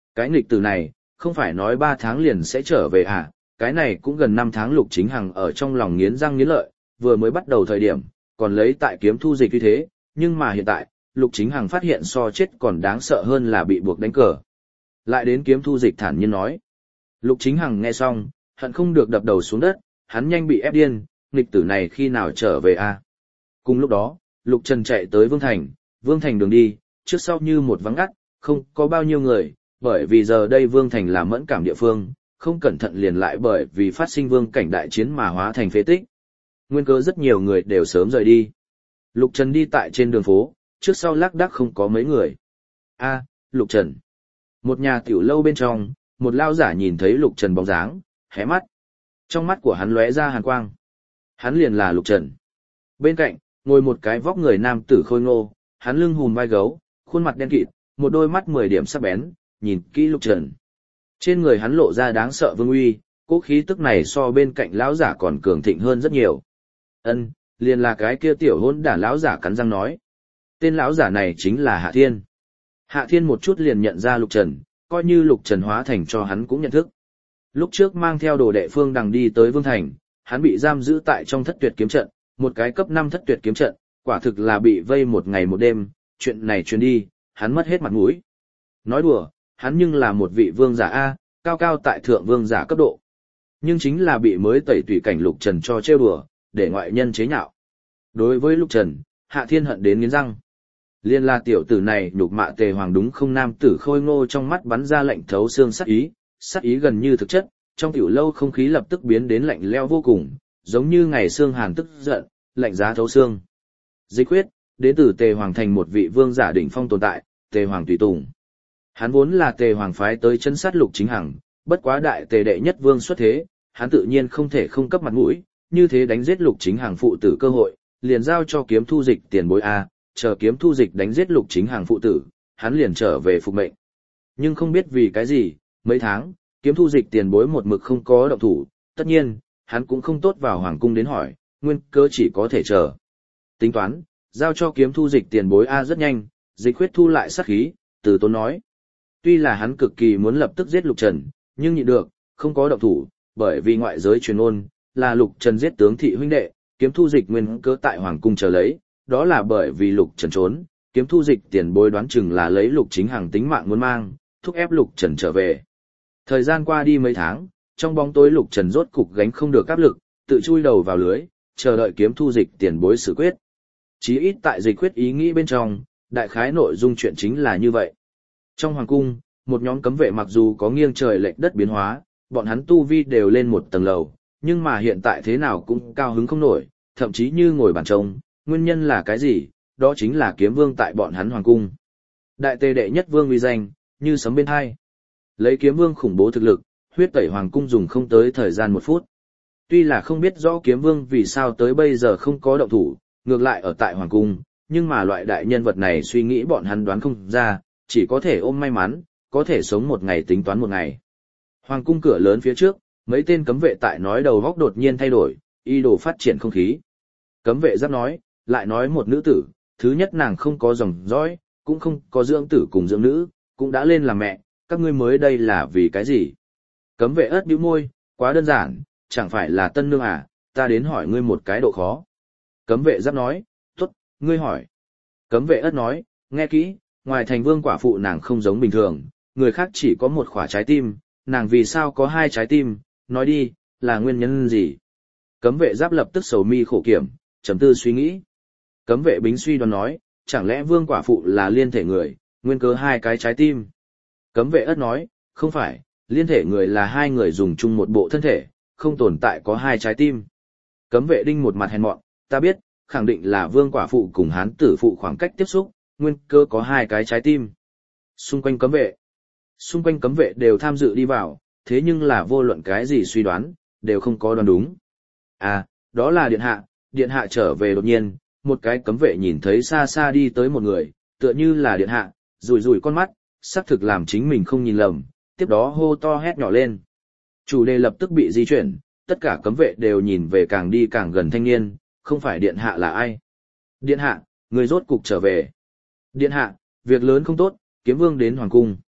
Cái nghịch tử này, không phải nói ba tháng liền sẽ trở về à, cái này cũng gần năm tháng Lục Chính Hằng ở trong lòng nghiến răng nghiến lợi, vừa mới bắt đầu thời điểm, còn lấy tại kiếm thu dịch như thế, nhưng mà hiện tại, Lục Chính Hằng phát hiện so chết còn đáng sợ hơn là bị buộc đánh cờ. Lại đến kiếm thu dịch thản nhiên nói. Lục Chính Hằng nghe xong, hận không được đập đầu xuống đất, hắn nhanh bị ép điên, nghịch tử này khi nào trở về à. Cùng lúc đó, Lục Trần chạy tới Vương Thành, Vương Thành đường đi, trước sau như một vắng ngắt, không có bao nhiêu người, bởi vì giờ đây Vương Thành là mẫn cảm địa phương, không cẩn thận liền lại bởi vì phát sinh vương cảnh đại chiến mà hóa thành phế tích. Nguyên cớ rất nhiều người đều sớm rời đi. Lục Trần đi tại trên đường phố, trước sau lác đác không có mấy người. A, Lục Trần. Một nhà tiểu lâu bên trong, một lao giả nhìn thấy Lục Trần bóng dáng, hé mắt. Trong mắt của hắn lóe ra hàn quang. Hắn liền là Lục Trần. Bên cạnh, ngồi một cái vóc người nam tử khôi ngô, hắn lưng hùm vai gấu, khuôn mặt đen kịt, một đôi mắt mười điểm sắc bén, nhìn kỹ Lục Trần. Trên người hắn lộ ra đáng sợ vương uy, cỗ khí tức này so bên cạnh lão giả còn cường thịnh hơn rất nhiều. Ân, liền là cái kia tiểu hỗn đản lão giả cắn răng nói. Tên lão giả này chính là Hạ Thiên. Hạ Thiên một chút liền nhận ra Lục Trần, coi như Lục Trần hóa thành cho hắn cũng nhận thức. Lúc trước mang theo đồ đệ Phương Đằng đi tới Vương Thành, hắn bị giam giữ tại trong thất tuyệt kiếm trận, một cái cấp năm thất tuyệt kiếm trận, quả thực là bị vây một ngày một đêm, chuyện này truyền đi, hắn mất hết mặt mũi. Nói đùa, hắn nhưng là một vị vương giả A, cao cao tại thượng vương giả cấp độ. Nhưng chính là bị mới tẩy tùy cảnh Lục Trần cho trêu đùa, để ngoại nhân chế nhạo. Đối với Lục Trần, Hạ Thiên hận đến nghiến răng. Liên la tiểu tử này nhục mạ Tề Hoàng đúng không, nam tử khôi ngô trong mắt bắn ra lạnh thấu xương sát ý, sát ý gần như thực chất, trong tiểu lâu không khí lập tức biến đến lạnh lẽo vô cùng, giống như ngày xương hàn tức giận, lạnh giá thấu xương. Dịch Huyết, đến từ Tề Hoàng thành một vị vương giả đỉnh phong tồn tại, Tề Hoàng tùy tùng. Hắn vốn là Tề Hoàng phái tới chân sát Lục Chính Hằng, bất quá đại Tề đệ nhất vương xuất thế, hắn tự nhiên không thể không cấp mặt mũi, như thế đánh giết Lục Chính Hằng phụ tử cơ hội, liền giao cho kiếm thu dịch tiền bối a, chờ kiếm thu dịch đánh giết Lục Chính Hằng phụ tử, hắn liền trở về phục mệnh. Nhưng không biết vì cái gì, mấy tháng, kiếm thu dịch tiền bối một mực không có động thủ, tất nhiên, hắn cũng không tốt vào hoàng cung đến hỏi, nguyên cớ chỉ có thể chờ. Tính toán, giao cho kiếm thu dịch tiền bối a rất nhanh, Dịch Huyết thu lại sát khí, từ tốn nói. Tuy là hắn cực kỳ muốn lập tức giết Lục Trần, nhưng nhịn được, không có động thủ, bởi vì ngoại giới truyền ôn là Lục Trần giết tướng thị huynh đệ, kiếm thu dịch nguyên cớ tại hoàng cung chờ lấy, đó là bởi vì Lục Trần trốn, kiếm thu dịch tiền bối đoán chừng là lấy Lục Chính Hằng tính mạng muốn mang, thúc ép Lục Trần trở về. Thời gian qua đi mấy tháng, trong bóng tối Lục Trần rốt cục gánh không được áp lực, tự chui đầu vào lưới, chờ đợi kiếm thu dịch tiền bối xử quyết. Chí ít tại Dịch Huyết ý nghĩ bên trong, đại khái nội dung chuyện chính là như vậy. Trong hoàng cung, một nhóm cấm vệ mặc dù có nghiêng trời lệch đất biến hóa, bọn hắn tu vi đều lên một tầng lầu, nhưng mà hiện tại thế nào cũng cao hứng không nổi, thậm chí như ngồi bàn trông, nguyên nhân là cái gì, đó chính là kiếm vương tại bọn hắn hoàng cung. Đại Tề đệ nhất vương uy danh, như sấm bên hai. Lấy kiếm vương khủng bố thực lực, huyết tẩy hoàng cung dùng không tới thời gian một phút. Tuy là không biết rõ kiếm vương vì sao tới bây giờ không có động thủ, ngược lại ở tại hoàng cung, nhưng mà loại đại nhân vật này suy nghĩ bọn hắn đoán không ra, chỉ có thể ôm may mắn, có thể sống một ngày tính toán một ngày. Hoàng cung cửa lớn phía trước, mấy tên cấm vệ tại nói đầu góc đột nhiên thay đổi, y đồ phát triển không khí. Cấm vệ giáp nói, lại nói một nữ tử, thứ nhất nàng không có dòng dõi, cũng không có dưỡng tử cùng dưỡng nữ, cũng đã lên làm mẹ, các ngươi mới đây là vì cái gì? Cấm vệ ớt bĩu môi, quá đơn giản, chẳng phải là tân nương à, ta đến hỏi ngươi một cái độ khó. Cấm vệ giáp nói, tốt, ngươi hỏi. Cấm vệ ớt nói, nghe kỹ, ngoài thành vương quả phụ nàng không giống bình thường, người khác chỉ có một khỏa trái tim, nàng vì sao có hai trái tim, nói đi, là nguyên nhân gì? Cấm vệ giáp lập tức sầu mi khổ kiểm, trầm tư suy nghĩ. Cấm vệ bính suy đoán nói, chẳng lẽ vương quả phụ là liên thể người, nguyên cớ hai cái trái tim? Cấm vệ ất nói, không phải, liên thể người là hai người dùng chung một bộ thân thể, không tồn tại có hai trái tim. Cấm vệ đinh một mặt hèn mọn, ta biết, khẳng định là vương quả phụ cùng hán tử phụ khoảng cách tiếp xúc, nguyên cơ có hai cái trái tim. Xung quanh cấm vệ, xung quanh cấm vệ đều tham dự đi vào, thế nhưng là vô luận cái gì suy đoán, đều không có đoán đúng. À, đó là điện hạ, điện hạ trở về đột nhiên, một cái cấm vệ nhìn thấy xa xa đi tới một người, tựa như là điện hạ, rủi rủi con mắt, xác thực làm chính mình không nhìn lầm, tiếp đó hô to hét nhỏ lên. Chủ đề lập tức bị di chuyển, tất cả cấm vệ đều nhìn về càng đi càng gần thanh niên, không phải điện hạ là ai. Điện hạ, người rốt cục trở về. Điện hạ, việc lớn không tốt, kiếm vương đến hoàng cung.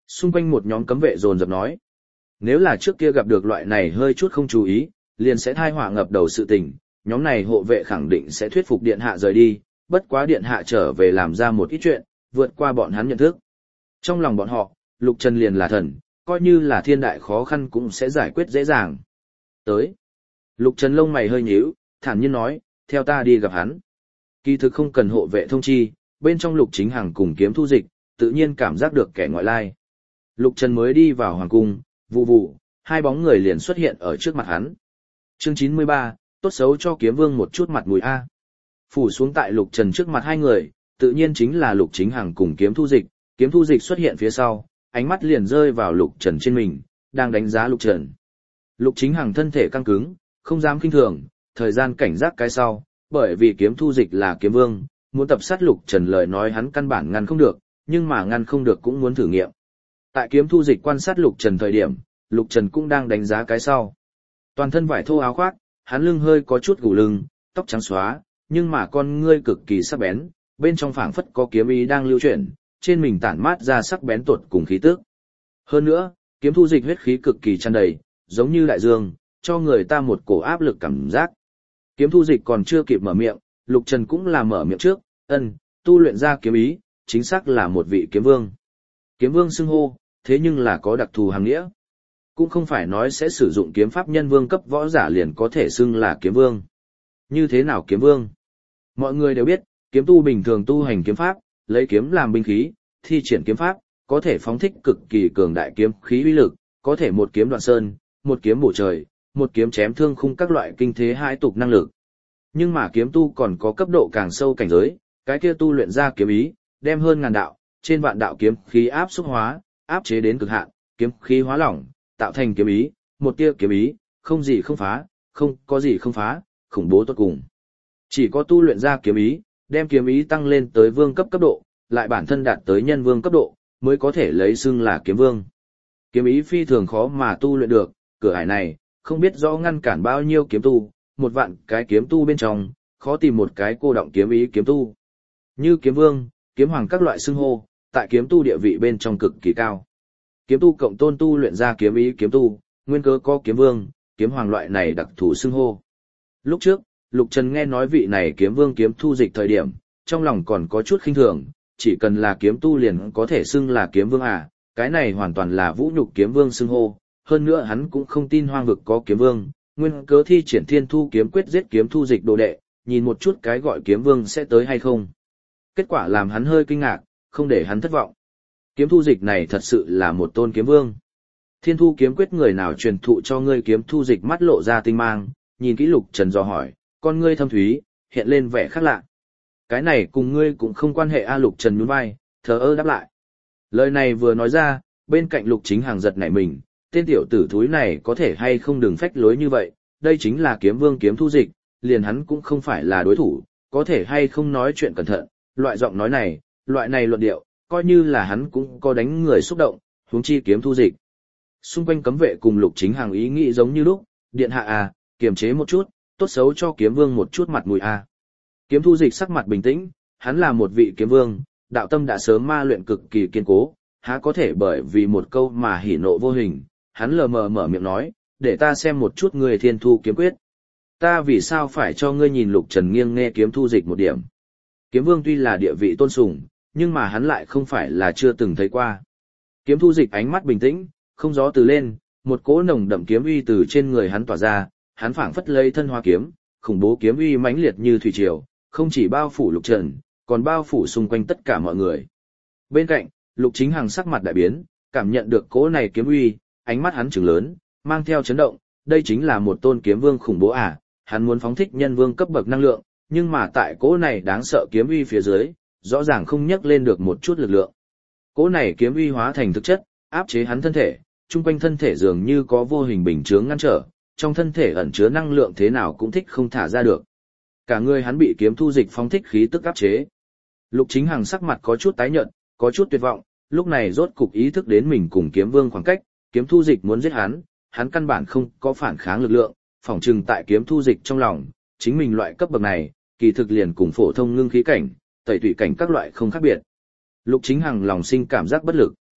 Xung quanh một nhóm cấm vệ dồn dập nói. Nếu là trước kia gặp được loại này hơi chút không chú ý, liền sẽ thai họa ngập đầu sự tình, nhóm này hộ vệ khẳng định sẽ thuyết phục điện hạ rời đi, bất quá điện hạ trở về làm ra một ít chuyện, vượt qua bọn hắn nhận thức. Trong lòng bọn họ, Lục Trần liền là thần, coi như là thiên đại khó khăn cũng sẽ giải quyết dễ dàng. Tới. Lục Trần lông mày hơi nhíu, thản nhiên nói, theo ta đi gặp hắn. Kỳ thực không cần hộ vệ thông chi, bên trong Lục Chính Hằng cùng Kiếm Thu Dịch, tự nhiên cảm giác được kẻ ngoại lai. Lục Trần mới đi vào hoàng cung, vụ vụ, hai bóng người liền xuất hiện ở trước mặt hắn. Chương chín mươi ba, tốt xấu cho Kiếm Vương một chút mặt mũi a. Phủ xuống tại Lục Trần trước mặt hai người, tự nhiên chính là Lục Chính Hằng cùng Kiếm Thu Dịch, Kiếm Thu Dịch xuất hiện phía sau, ánh mắt liền rơi vào Lục Trần trên mình, đang đánh giá Lục Trần. Lục Chính Hằng thân thể căng cứng, không dám kinh thường, thời gian cảnh giác cái sau, bởi vì Kiếm Thu Dịch là Kiếm Vương, muốn tập sát Lục Trần lời nói hắn căn bản ngăn không được, nhưng mà ngăn không được cũng muốn thử nghiệm. Tại Kiếm Thu Dịch quan sát Lục Trần thời điểm, Lục Trần cũng đang đánh giá cái sau. Toàn thân vải thô áo khoác, hắn lưng hơi có chút gù lưng, tóc trắng xóa, nhưng mà con ngươi cực kỳ sắc bén, bên trong phảng phất có kiếm ý đang lưu chuyển, trên mình tản mát ra sắc bén tột cùng khí tức. Hơn nữa, Kiếm Thu Dịch huyết khí cực kỳ tràn đầy, giống như đại dương, cho người ta một cổ áp lực cảm giác. Kiếm Thu Dịch còn chưa kịp mở miệng, Lục Trần cũng là mở miệng trước, ân, tu luyện ra kiếm ý, chính xác là một vị kiếm vương. Kiếm vương xưng hô, thế nhưng là có đặc thù hàng nghĩa. Cũng không phải nói sẽ sử dụng kiếm pháp nhân vương cấp võ giả liền có thể xưng là kiếm vương. Như thế nào kiếm vương? Mọi người đều biết, kiếm tu bình thường tu hành kiếm pháp, lấy kiếm làm binh khí, thi triển kiếm pháp, có thể phóng thích cực kỳ cường đại kiếm khí uy lực, có thể một kiếm đoạn sơn, một kiếm bổ trời, một kiếm chém thương khung các loại kinh thế hai tục năng lực. Nhưng mà kiếm tu còn có cấp độ càng sâu cảnh giới, cái kia tu luyện ra kiếm ý, đem hơn ngàn đạo, trên vạn đạo kiếm khí áp xúc hóa, áp chế đến cực hạn, kiếm khí hóa lỏng, tạo thành kiếm ý, một tia kiếm ý, không gì không phá, không có gì không phá, khủng bố tốt cùng. Chỉ có tu luyện ra kiếm ý, đem kiếm ý tăng lên tới vương cấp cấp độ, lại bản thân đạt tới nhân vương cấp độ, mới có thể lấy xưng là kiếm vương. Kiếm ý phi thường khó mà tu luyện được, cửa ải này, không biết rõ ngăn cản bao nhiêu kiếm tu, một vạn cái kiếm tu bên trong, khó tìm một cái cô động kiếm ý kiếm tu. Như kiếm vương, kiếm hoàng các loại xưng hô, tại kiếm tu địa vị bên trong cực kỳ cao. Kiếm tu cộng tôn tu luyện ra kiếm ý kiếm tu, nguyên cớ có kiếm vương, kiếm hoàng loại này đặc thù xưng hô. Lúc trước, Lục Trần nghe nói vị này kiếm vương Kiếm Thu Dịch thời điểm, trong lòng còn có chút khinh thường, chỉ cần là kiếm tu liền có thể xưng là kiếm vương à, cái này hoàn toàn là vũ nhục kiếm vương xưng hô, hơn nữa hắn cũng không tin hoang vực có kiếm vương, nguyên cớ thi triển thiên thu kiếm quyết giết Kiếm Thu Dịch đồ đệ, nhìn một chút cái gọi kiếm vương sẽ tới hay không. Kết quả làm hắn hơi kinh ngạc, không để hắn thất vọng. Kiếm Thu Dịch này thật sự là một tôn kiếm vương. Thiên thu kiếm quyết người nào truyền thụ cho ngươi? Kiếm Thu Dịch mắt lộ ra tinh mang, nhìn kỹ Lục Trần dò hỏi, con ngươi thâm thúy, hiện lên vẻ khác lạ. Cái này cùng ngươi cũng không quan hệ a. Lục Trần nhún vai, thờ ơ đáp lại. Lời này vừa nói ra, bên cạnh Lục Chính Hàng giật nảy mình, tên tiểu tử thúi này có thể hay không đừng phách lối như vậy, đây chính là kiếm vương Kiếm Thu Dịch, liền hắn cũng không phải là đối thủ, có thể hay không nói chuyện cẩn thận, loại giọng nói này, loại này luận điệu, coi như là hắn cũng có đánh người xúc động, huống chi Kiếm Thu Dịch. Xung quanh cấm vệ cùng Lục Chính Hàng ý nghĩ giống như lúc, điện hạ à, kiềm chế một chút, tốt xấu cho kiếm vương một chút mặt mũi a. Kiếm Thu Dịch sắc mặt bình tĩnh, hắn là một vị kiếm vương, đạo tâm đã sớm ma luyện cực kỳ kiên cố, há có thể bởi vì một câu mà hỉ nộ vô hình. Hắn lờ mờ mở miệng nói, để ta xem một chút người thiên thu kiếm quyết. Ta vì sao phải cho ngươi? Nhìn Lục Trần nghiêng nghe Kiếm Thu Dịch một điểm. Kiếm vương tuy là địa vị tôn sùng, nhưng mà hắn lại không phải là chưa từng thấy qua. Kiếm Thu Dịch ánh mắt bình tĩnh, không gió từ lên, một cỗ nồng đậm kiếm uy từ trên người hắn tỏa ra. Hắn phảng phất lấy thân hoa kiếm, khủng bố kiếm uy mãnh liệt như thủy triều, không chỉ bao phủ Lục Trần, còn bao phủ xung quanh tất cả mọi người. Bên cạnh, Lục Chính Hằng sắc mặt đại biến, cảm nhận được cỗ này kiếm uy, ánh mắt hắn trừng lớn, mang theo chấn động, đây chính là một tôn kiếm vương khủng bố à, hắn muốn phóng thích nhân vương cấp bậc năng lượng, nhưng mà tại cỗ này đáng sợ kiếm uy phía dưới, rõ ràng không nhấc lên được một chút lực lượng. Cỗ này kiếm uy hóa thành thực chất, áp chế hắn thân thể, chung quanh thân thể dường như có vô hình bình chướng ngăn trở, trong thân thể ẩn chứa năng lượng thế nào cũng thích không thả ra được. Cả người hắn bị Kiếm Thu Dịch phóng thích khí tức áp chế. Lục Chính Hằng sắc mặt có chút tái nhợt, có chút tuyệt vọng, lúc này rốt cục ý thức đến mình cùng Kiếm Vương khoảng cách, Kiếm Thu Dịch muốn giết hắn, hắn căn bản không có phản kháng lực lượng, phỏng chừng tại Kiếm Thu Dịch trong lòng, chính mình loại cấp bậc này, kỳ thực liền cùng phổ thông ngưng khí cảnh, tẩy tủy cảnh các loại không khác biệt. Lục Chính Hằng lòng sinh cảm giác bất lực.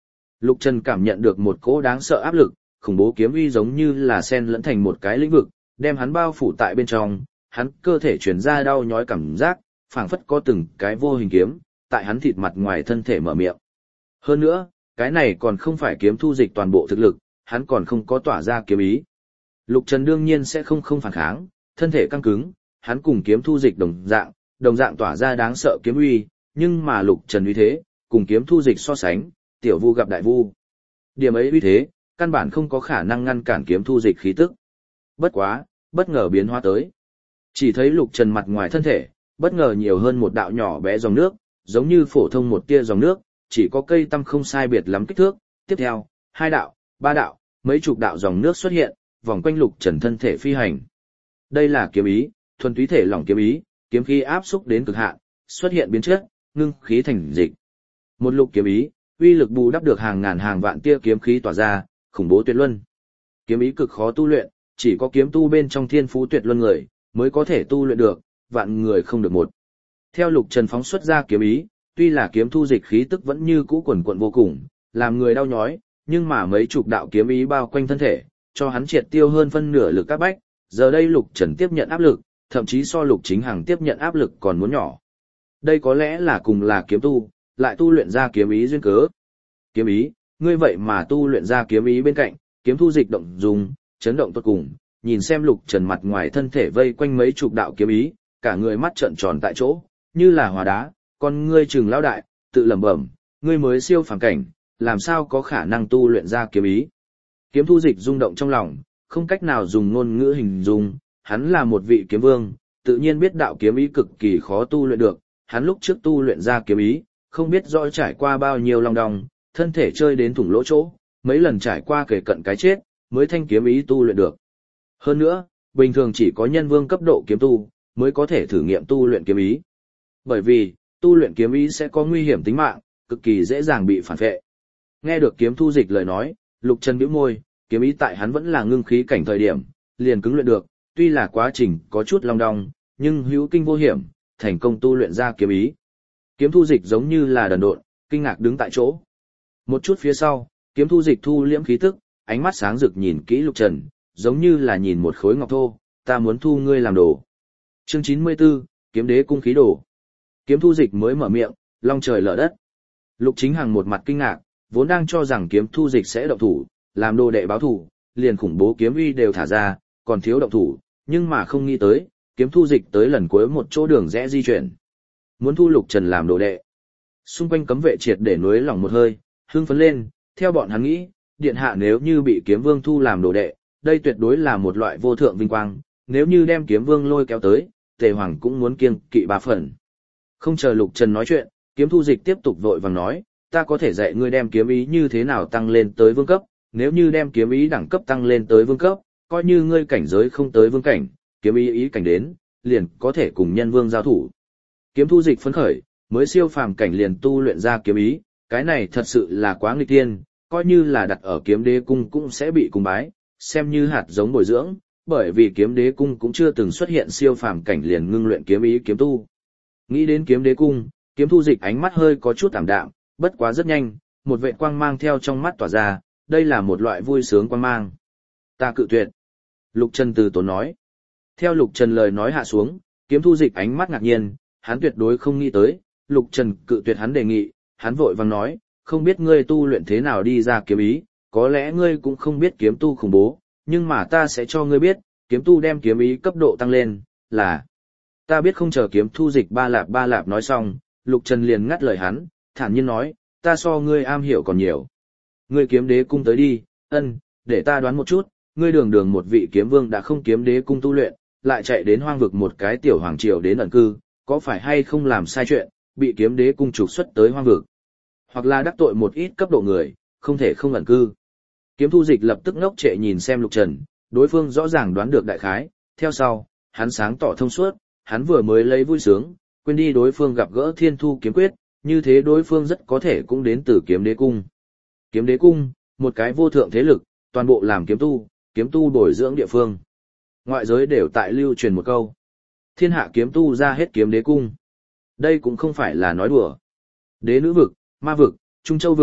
Lục Trần cảm nhận được một cỗ đáng sợ áp lực, khủng bố kiếm uy giống như là sen lẫn thành một cái lĩnh vực, đem hắn bao phủ tại bên trong, hắn cơ thể truyền ra đau nhói cảm giác, phảng phất có từng cái vô hình kiếm, tại hắn thịt mặt ngoài thân thể mở miệng. Hơn nữa, cái này còn không phải kiếm thu dịch toàn bộ thực lực, hắn còn không có tỏa ra kiếm ý. Lục Trần đương nhiên sẽ không không phản kháng, thân thể căng cứng, hắn cùng kiếm thu dịch đồng dạng, đồng dạng tỏa ra đáng sợ kiếm uy, nhưng mà Lục Trần uy thế, cùng kiếm thu dịch so sánh, tiểu vu gặp đại vu. Điểm ấy uy thế, căn bản không có khả năng ngăn cản kiếm thu dịch khí tức. Bất quá, bất ngờ biến hóa tới. Chỉ thấy Lục Trần mặt ngoài thân thể, bất ngờ nhiều hơn một đạo nhỏ bé dòng nước, giống như phổ thông một tia dòng nước, chỉ có cây tăm không sai biệt lắm kích thước. Tiếp theo, hai đạo, ba đạo, mấy chục đạo dòng nước xuất hiện, vòng quanh Lục Trần thân thể phi hành. Đây là kiếm ý, thuần túy thể lỏng kiếm ý, kiếm khí áp xúc đến cực hạn, xuất hiện biến chất, ngưng khí thành dịch. Một lục kiếm ý, uy lực bù đắp được hàng ngàn hàng vạn tia kiếm khí tỏa ra, khủng bố tuyệt luân. Kiếm ý cực khó tu luyện, chỉ có kiếm tu bên trong thiên phú tuyệt luân người mới có thể tu luyện được, vạn người không được một. Theo Lục Trần phóng xuất ra kiếm ý, tuy là kiếm thu dịch khí tức vẫn như cũ quần quận vô cùng, làm người đau nhói, nhưng mà mấy chục đạo kiếm ý bao quanh thân thể, cho hắn triệt tiêu hơn phân nửa lực các bách, giờ đây Lục Trần tiếp nhận áp lực, thậm chí so Lục Chính Hằng tiếp nhận áp lực còn muốn nhỏ. Đây có lẽ là cùng là kiếm tu, lại tu luyện ra kiếm ý duyên cớ. Kiếm ý, ngươi vậy mà tu luyện ra kiếm ý bên cạnh, kiếm thu dịch động dùng, chấn động tốt cùng, nhìn xem Lục Trần mặt ngoài thân thể vây quanh mấy chục đạo kiếm ý, cả người mắt trợn tròn tại chỗ, như là hóa đá, con ngươi trừng lão đại, tự lẩm bẩm, ngươi mới siêu phàm cảnh, làm sao có khả năng tu luyện ra kiếm ý. Kiếm thu dịch rung động trong lòng, không cách nào dùng ngôn ngữ hình dung, hắn là một vị kiếm vương, tự nhiên biết đạo kiếm ý cực kỳ khó tu luyện được, hắn lúc trước tu luyện ra kiếm ý, không biết rõ trải qua bao nhiêu long đong, thân thể chơi đến thủng lỗ chỗ, mấy lần trải qua kể cận cái chết, mới thanh kiếm ý tu luyện được. Hơn nữa, bình thường chỉ có nhân vương cấp độ kiếm tu, mới có thể thử nghiệm tu luyện kiếm ý. Bởi vì, tu luyện kiếm ý sẽ có nguy hiểm tính mạng, cực kỳ dễ dàng bị phản vệ. Nghe được kiếm thu dịch lời nói, Lục Trần bĩu môi, kiếm ý tại hắn vẫn là ngưng khí cảnh thời điểm, liền cứng luyện được, tuy là quá trình có chút long đong, nhưng hữu kinh vô hiểm, thành công tu luyện ra kiếm ý. Kiếm thu dịch giống như là đần độn, kinh ngạc đứng tại chỗ. Một chút phía sau, kiếm thu dịch thu liễm khí tức, ánh mắt sáng rực nhìn kỹ Lục Trần, giống như là nhìn một khối ngọc thô, ta muốn thu ngươi làm đồ. Chương chín mươi tư, kiếm đế cung khí đồ. Kiếm thu dịch mới mở miệng, long trời lở đất. Lục Chính Hằng một mặt kinh ngạc, vốn đang cho rằng kiếm thu dịch sẽ động thủ, làm đồ đệ báo thủ, liền khủng bố kiếm uy đều thả ra, còn thiếu động thủ, nhưng mà không nghĩ tới, kiếm thu dịch tới lần cuối một chỗ đường rẽ di chuyển. Muốn thu Lục Trần làm đồ đệ. Xung quanh cấm vệ triệt để nuối lòng một hơi, hưng phấn lên, theo bọn hắn nghĩ, điện hạ nếu như bị kiếm vương thu làm đồ đệ, đây tuyệt đối là một loại vô thượng vinh quang, nếu như đem kiếm vương lôi kéo tới, Tề Hoàng cũng muốn kiêng kỵ ba phần. Không chờ Lục Trần nói chuyện, kiếm thu dịch tiếp tục vội vàng nói, ta có thể dạy ngươi đem kiếm ý như thế nào tăng lên tới vương cấp, nếu như đem kiếm ý đẳng cấp tăng lên tới vương cấp, coi như ngươi cảnh giới không tới vương cảnh, kiếm ý ý cảnh đến, liền có thể cùng nhân vương giao thủ. Kiếm thu dịch phấn khởi, mới siêu phàm cảnh liền tu luyện ra kiếm ý, cái này thật sự là quá nghịch thiên, coi như là đặt ở kiếm đế cung cũng sẽ bị cung bái, xem như hạt giống bồi dưỡng, bởi vì kiếm đế cung cũng chưa từng xuất hiện siêu phàm cảnh liền ngưng luyện kiếm ý kiếm tu. Nghĩ đến kiếm đế cung, kiếm thu dịch ánh mắt hơi có chút tạm đạm, bất quá rất nhanh, một vệ quang mang theo trong mắt tỏa ra, đây là một loại vui sướng quang mang. Ta cự tuyệt. Lục Trần từ tốn nói. Theo Lục Trần lời nói hạ xuống, kiếm thu dịch ánh mắt ngạc nhiên, hắn tuyệt đối không nghĩ tới, Lục Trần cự tuyệt hắn đề nghị, hắn vội vàng nói, không biết ngươi tu luyện thế nào đi ra kiếm ý, có lẽ ngươi cũng không biết kiếm tu khủng bố, nhưng mà ta sẽ cho ngươi biết, kiếm tu đem kiếm ý cấp độ tăng lên, là... Ta biết. Không chờ kiếm thu dịch ba lạp ba lạp nói xong, Lục Trần liền ngắt lời hắn, thản nhiên nói, ta so ngươi am hiểu còn nhiều. Ngươi kiếm đế cung tới đi, ân, để ta đoán một chút, ngươi đường đường một vị kiếm vương đã không kiếm đế cung tu luyện, lại chạy đến hoang vực một cái tiểu hoàng triều đến ẩn cư, có phải hay không làm sai chuyện, bị kiếm đế cung trục xuất tới hoang vực. Hoặc là đắc tội một ít cấp độ người, không thể không ẩn cư. Kiếm thu dịch lập tức ngốc trệ nhìn xem Lục Trần, đối phương rõ ràng đoán được đại khái, theo sau, hắn sáng tỏ thông suốt, hắn vừa mới lấy vui sướng, quên đi đối phương gặp gỡ thiên thu kiếm quyết, như thế đối phương rất có thể cũng đến từ kiếm đế cung. Kiếm đế cung, một cái vô thượng thế lực, toàn bộ làm kiếm tu, kiếm tu bồi dưỡng địa phương. Ngoại giới đều tại lưu truyền một câu. Thiên hạ kiếm tu ra hết kiếm đế cung. Đây cũng không phải là nói đùa. Đế nữ vực, ma vực, trung châu vực,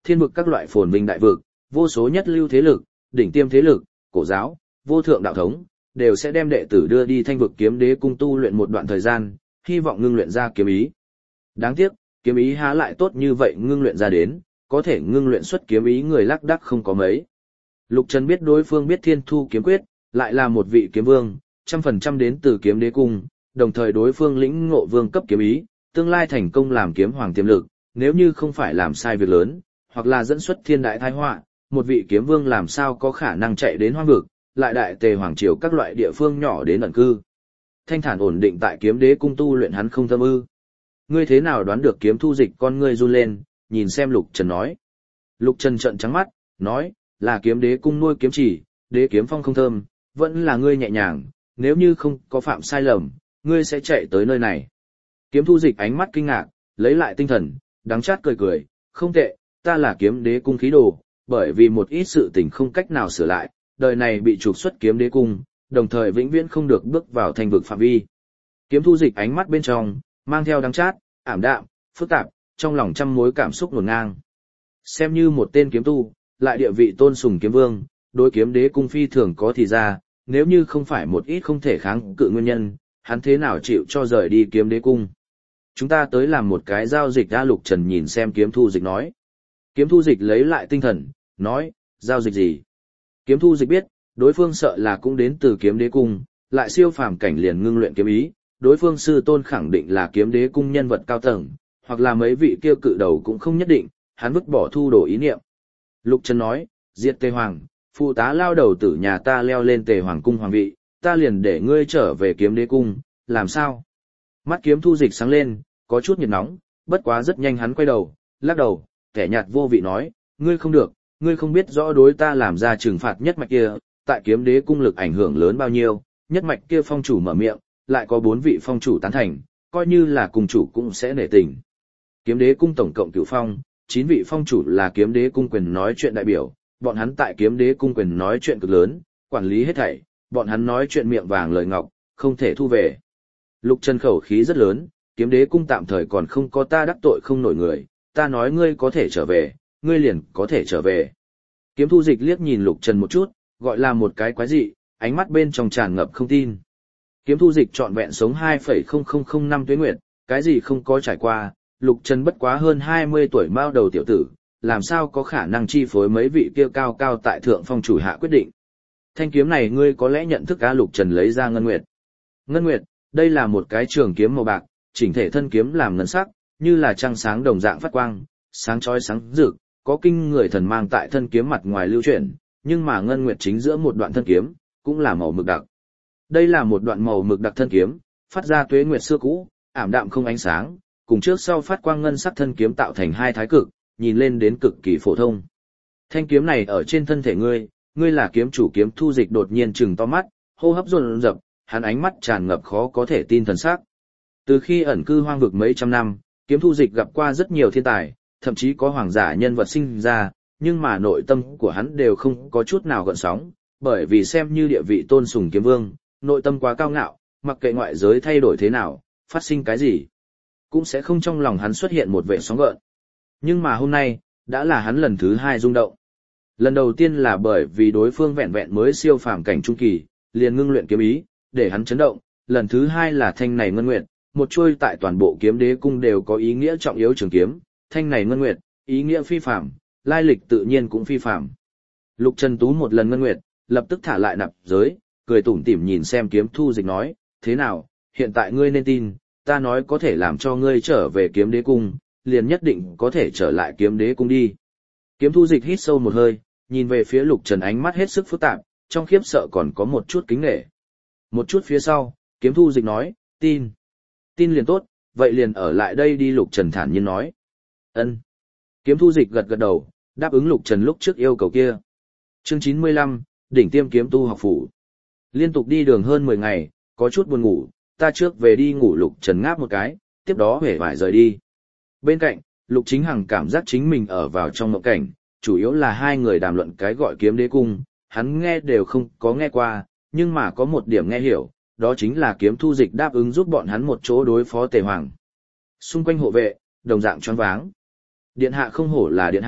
thiên vực các loại phồn vinh đại vực, vô số nhất lưu thế lực, đỉnh tiêm thế lực, cổ giáo, vô thượng đạo thống, đều sẽ đem đệ tử đưa đi thanh vực kiếm đế cung tu luyện một đoạn thời gian, hy vọng ngưng luyện ra kiếm ý. Đáng tiếc, kiếm ý há lại tốt như vậy ngưng luyện ra đến, có thể ngưng luyện xuất kiếm ý người lác đác không có mấy. Lục Trần biết đối phương biết Thiên Thu kiếm quyết, lại là một vị kiếm vương, trăm phần trăm đến từ kiếm đế cung, đồng thời đối phương lĩnh ngộ vương cấp kiếm ý, tương lai thành công làm kiếm hoàng tiềm lực, nếu như không phải làm sai việc lớn, hoặc là dẫn xuất thiên đại tai họa, một vị kiếm vương làm sao có khả năng chạy đến hoang vực, lại đại tề hoàng triều các loại địa phương nhỏ đến ẩn cư. Thanh thản ổn định tại kiếm đế cung tu luyện hắn không thâm ư. Ngươi thế nào đoán được Kiếm Thu Dịch? Con ngươi run lên, nhìn xem Lục Trần nói. Lục Trần trợn trắng mắt, nói, là kiếm đế cung nuôi kiếm chỉ, đế kiếm phong không thơm, vẫn là ngươi nhẹ nhàng, nếu như không có phạm sai lầm, ngươi sẽ chạy tới nơi này. Kiếm Thu Dịch ánh mắt kinh ngạc, lấy lại tinh thần, đắng chát cười cười, không tệ, ta là kiếm đế cung khí đồ, bởi vì một ít sự tình không cách nào sửa lại, đời này bị trục xuất kiếm đế cung, đồng thời vĩnh viễn không được bước vào thanh vực phạm vi. Kiếm Thu Dịch ánh mắt bên trong, mang theo đắng chát, ảm đạm, phức tạp, trong lòng trăm mối cảm xúc ngổn ngang. Xem như một tên kiếm tu, lại địa vị tôn sùng kiếm vương, đối kiếm đế cung phi thường có thì ra, nếu như không phải một ít không thể kháng cự nguyên nhân, hắn thế nào chịu cho rời đi kiếm đế cung. Chúng ta tới làm một cái giao dịch. Đã Lục Trần nhìn xem Kiếm Thu Dịch nói. Kiếm Thu Dịch lấy lại tinh thần, nói, giao dịch gì? Kiếm Thu Dịch biết, đối phương sợ là cũng đến từ kiếm đế cung, lại siêu phàm cảnh liền ngưng luyện kiếm ý, đối phương sư tôn khẳng định là kiếm đế cung nhân vật cao tầng, hoặc là mấy vị kia cự đầu cũng không nhất định, hắn vứt bỏ thu đồ ý niệm. Lục Trần nói, diệt Tề Hoàng, phụ tá lao đầu tử nhà ta leo lên Tề Hoàng cung hoàng vị, ta liền để ngươi trở về kiếm đế cung, làm sao? Mắt Kiếm Thu Dịch sáng lên, có chút nhiệt nóng, bất quá rất nhanh hắn quay đầu, lắc đầu, kẻ nhạt vô vị nói, ngươi không được, ngươi không biết rõ đối ta làm ra trừng phạt nhất mạch kia, tại kiếm đế cung lực ảnh hưởng lớn bao nhiêu, nhất mạch kia phong chủ mở miệng, lại có bốn vị phong chủ tán thành, coi như là cùng chủ cũng sẽ nể tình. Kiếm đế cung tổng cộng cửu phong, chín vị phong chủ là kiếm đế cung quyền nói chuyện đại biểu, bọn hắn tại kiếm đế cung quyền nói chuyện cực lớn, quản lý hết thảy, bọn hắn nói chuyện miệng vàng lời ngọc, không thể thu về. Lục Trần khẩu khí rất lớn, kiếm đế cung tạm thời còn không có ta đắc tội không nổi người, ta nói ngươi có thể trở về, ngươi liền có thể trở về. Kiếm Thu Dịch liếc nhìn Lục Trần một chút, gọi là một cái quái dị, ánh mắt bên trong tràn ngập không tin. Kiếm Thu Dịch trọn vẹn sống hai phẩy không không không năm tuế nguyệt, cái gì không có trải qua, Lục Trần bất quá hơn hai mươi tuổi mao đầu tiểu tử, làm sao có khả năng chi phối mấy vị kia cao cao tại thượng phong chủ hạ quyết định. Thanh kiếm này ngươi có lẽ nhận thức. Á Lục Trần lấy ra ngân nguyệt. Ngân nguyệt, đây là một cái trường kiếm màu bạc, chỉnh thể thân kiếm làm ngân sắc, như là trăng sáng đồng dạng phát quang, sáng chói sáng rực, có kinh người thần mang tại thân kiếm mặt ngoài lưu chuyển, nhưng mà ngân nguyệt chính giữa một đoạn thân kiếm, cũng là màu mực đặc. Đây là một đoạn màu mực đặc thân kiếm, phát ra tuế nguyệt xưa cũ, ảm đạm không ánh sáng, cùng trước sau phát quang ngân sắc thân kiếm tạo thành hai thái cực, nhìn lên đến cực kỳ phổ thông. Thanh kiếm này ở trên thân thể ngươi, ngươi là kiếm chủ. Kiếm Thu Dịch đột nhiên trừng to mắt, hô hấp dồn dập, hắn ánh mắt tràn ngập khó có thể tin thần sắc. Từ khi ẩn cư hoang vực mấy trăm năm, Kiếm Thu Dịch gặp qua rất nhiều thiên tài, thậm chí có hoàng giả nhân vật sinh ra, nhưng mà nội tâm của hắn đều không có chút nào gợn sóng, bởi vì xem như địa vị tôn sùng kiếm vương, nội tâm quá cao ngạo, mặc kệ ngoại giới thay đổi thế nào, phát sinh cái gì, cũng sẽ không trong lòng hắn xuất hiện một vẻ sóng gợn. Nhưng mà hôm nay, đã là hắn lần thứ hai rung động. Lần đầu tiên là bởi vì đối phương vẹn vẹn mới siêu phàm cảnh trung kỳ, liền ngưng luyện kiếm ý, để hắn chấn động. Lần thứ hai là thanh này ngân nguyệt, một chuôi tại toàn bộ kiếm đế cung đều có ý nghĩa trọng yếu trường kiếm, thanh này ngân nguyệt, ý nghĩa phi phàm, lai lịch tự nhiên cũng phi phàm. Lục Trần tú một lần ngân nguyệt, lập tức thả lại nạp giới, cười tủm tỉm nhìn xem Kiếm Thu Dịch nói, thế nào, hiện tại ngươi nên tin, ta nói có thể làm cho ngươi trở về kiếm đế cung, liền nhất định có thể trở lại kiếm đế cung đi. Kiếm Thu Dịch hít sâu một hơi, nhìn về phía Lục Trần ánh mắt hết sức phức tạp, trong khiếp sợ còn có một chút kính nể. Một chút phía sau, Kiếm Thu Dịch nói, tin. Tin liền tốt, vậy liền ở lại đây đi. Lục Trần thản nhiên nói. Ân. Kiếm Thu Dịch gật gật đầu, đáp ứng Lục Trần lúc trước yêu cầu kia. Chương chín mươi lăm, đỉnh tiêm kiếm tu học phủ. Liên tục đi đường hơn mười ngày, có chút buồn ngủ, ta trước về đi ngủ. Lục Trần ngáp một cái, tiếp đó hề vải rời đi. Bên cạnh, Lục Chính Hằng cảm giác chính mình ở vào trong mộng cảnh, chủ yếu là hai người đàm luận cái gọi kiếm đế cung, hắn nghe đều không có nghe qua, nhưng mà có một điểm nghe hiểu, đó chính là Kiếm Thu Dịch đáp ứng giúp bọn hắn một chỗ đối phó Tề Hoàng. Xung quanh hộ vệ, đồng dạng choáng váng. Điện hạ không hổ là điện hạ,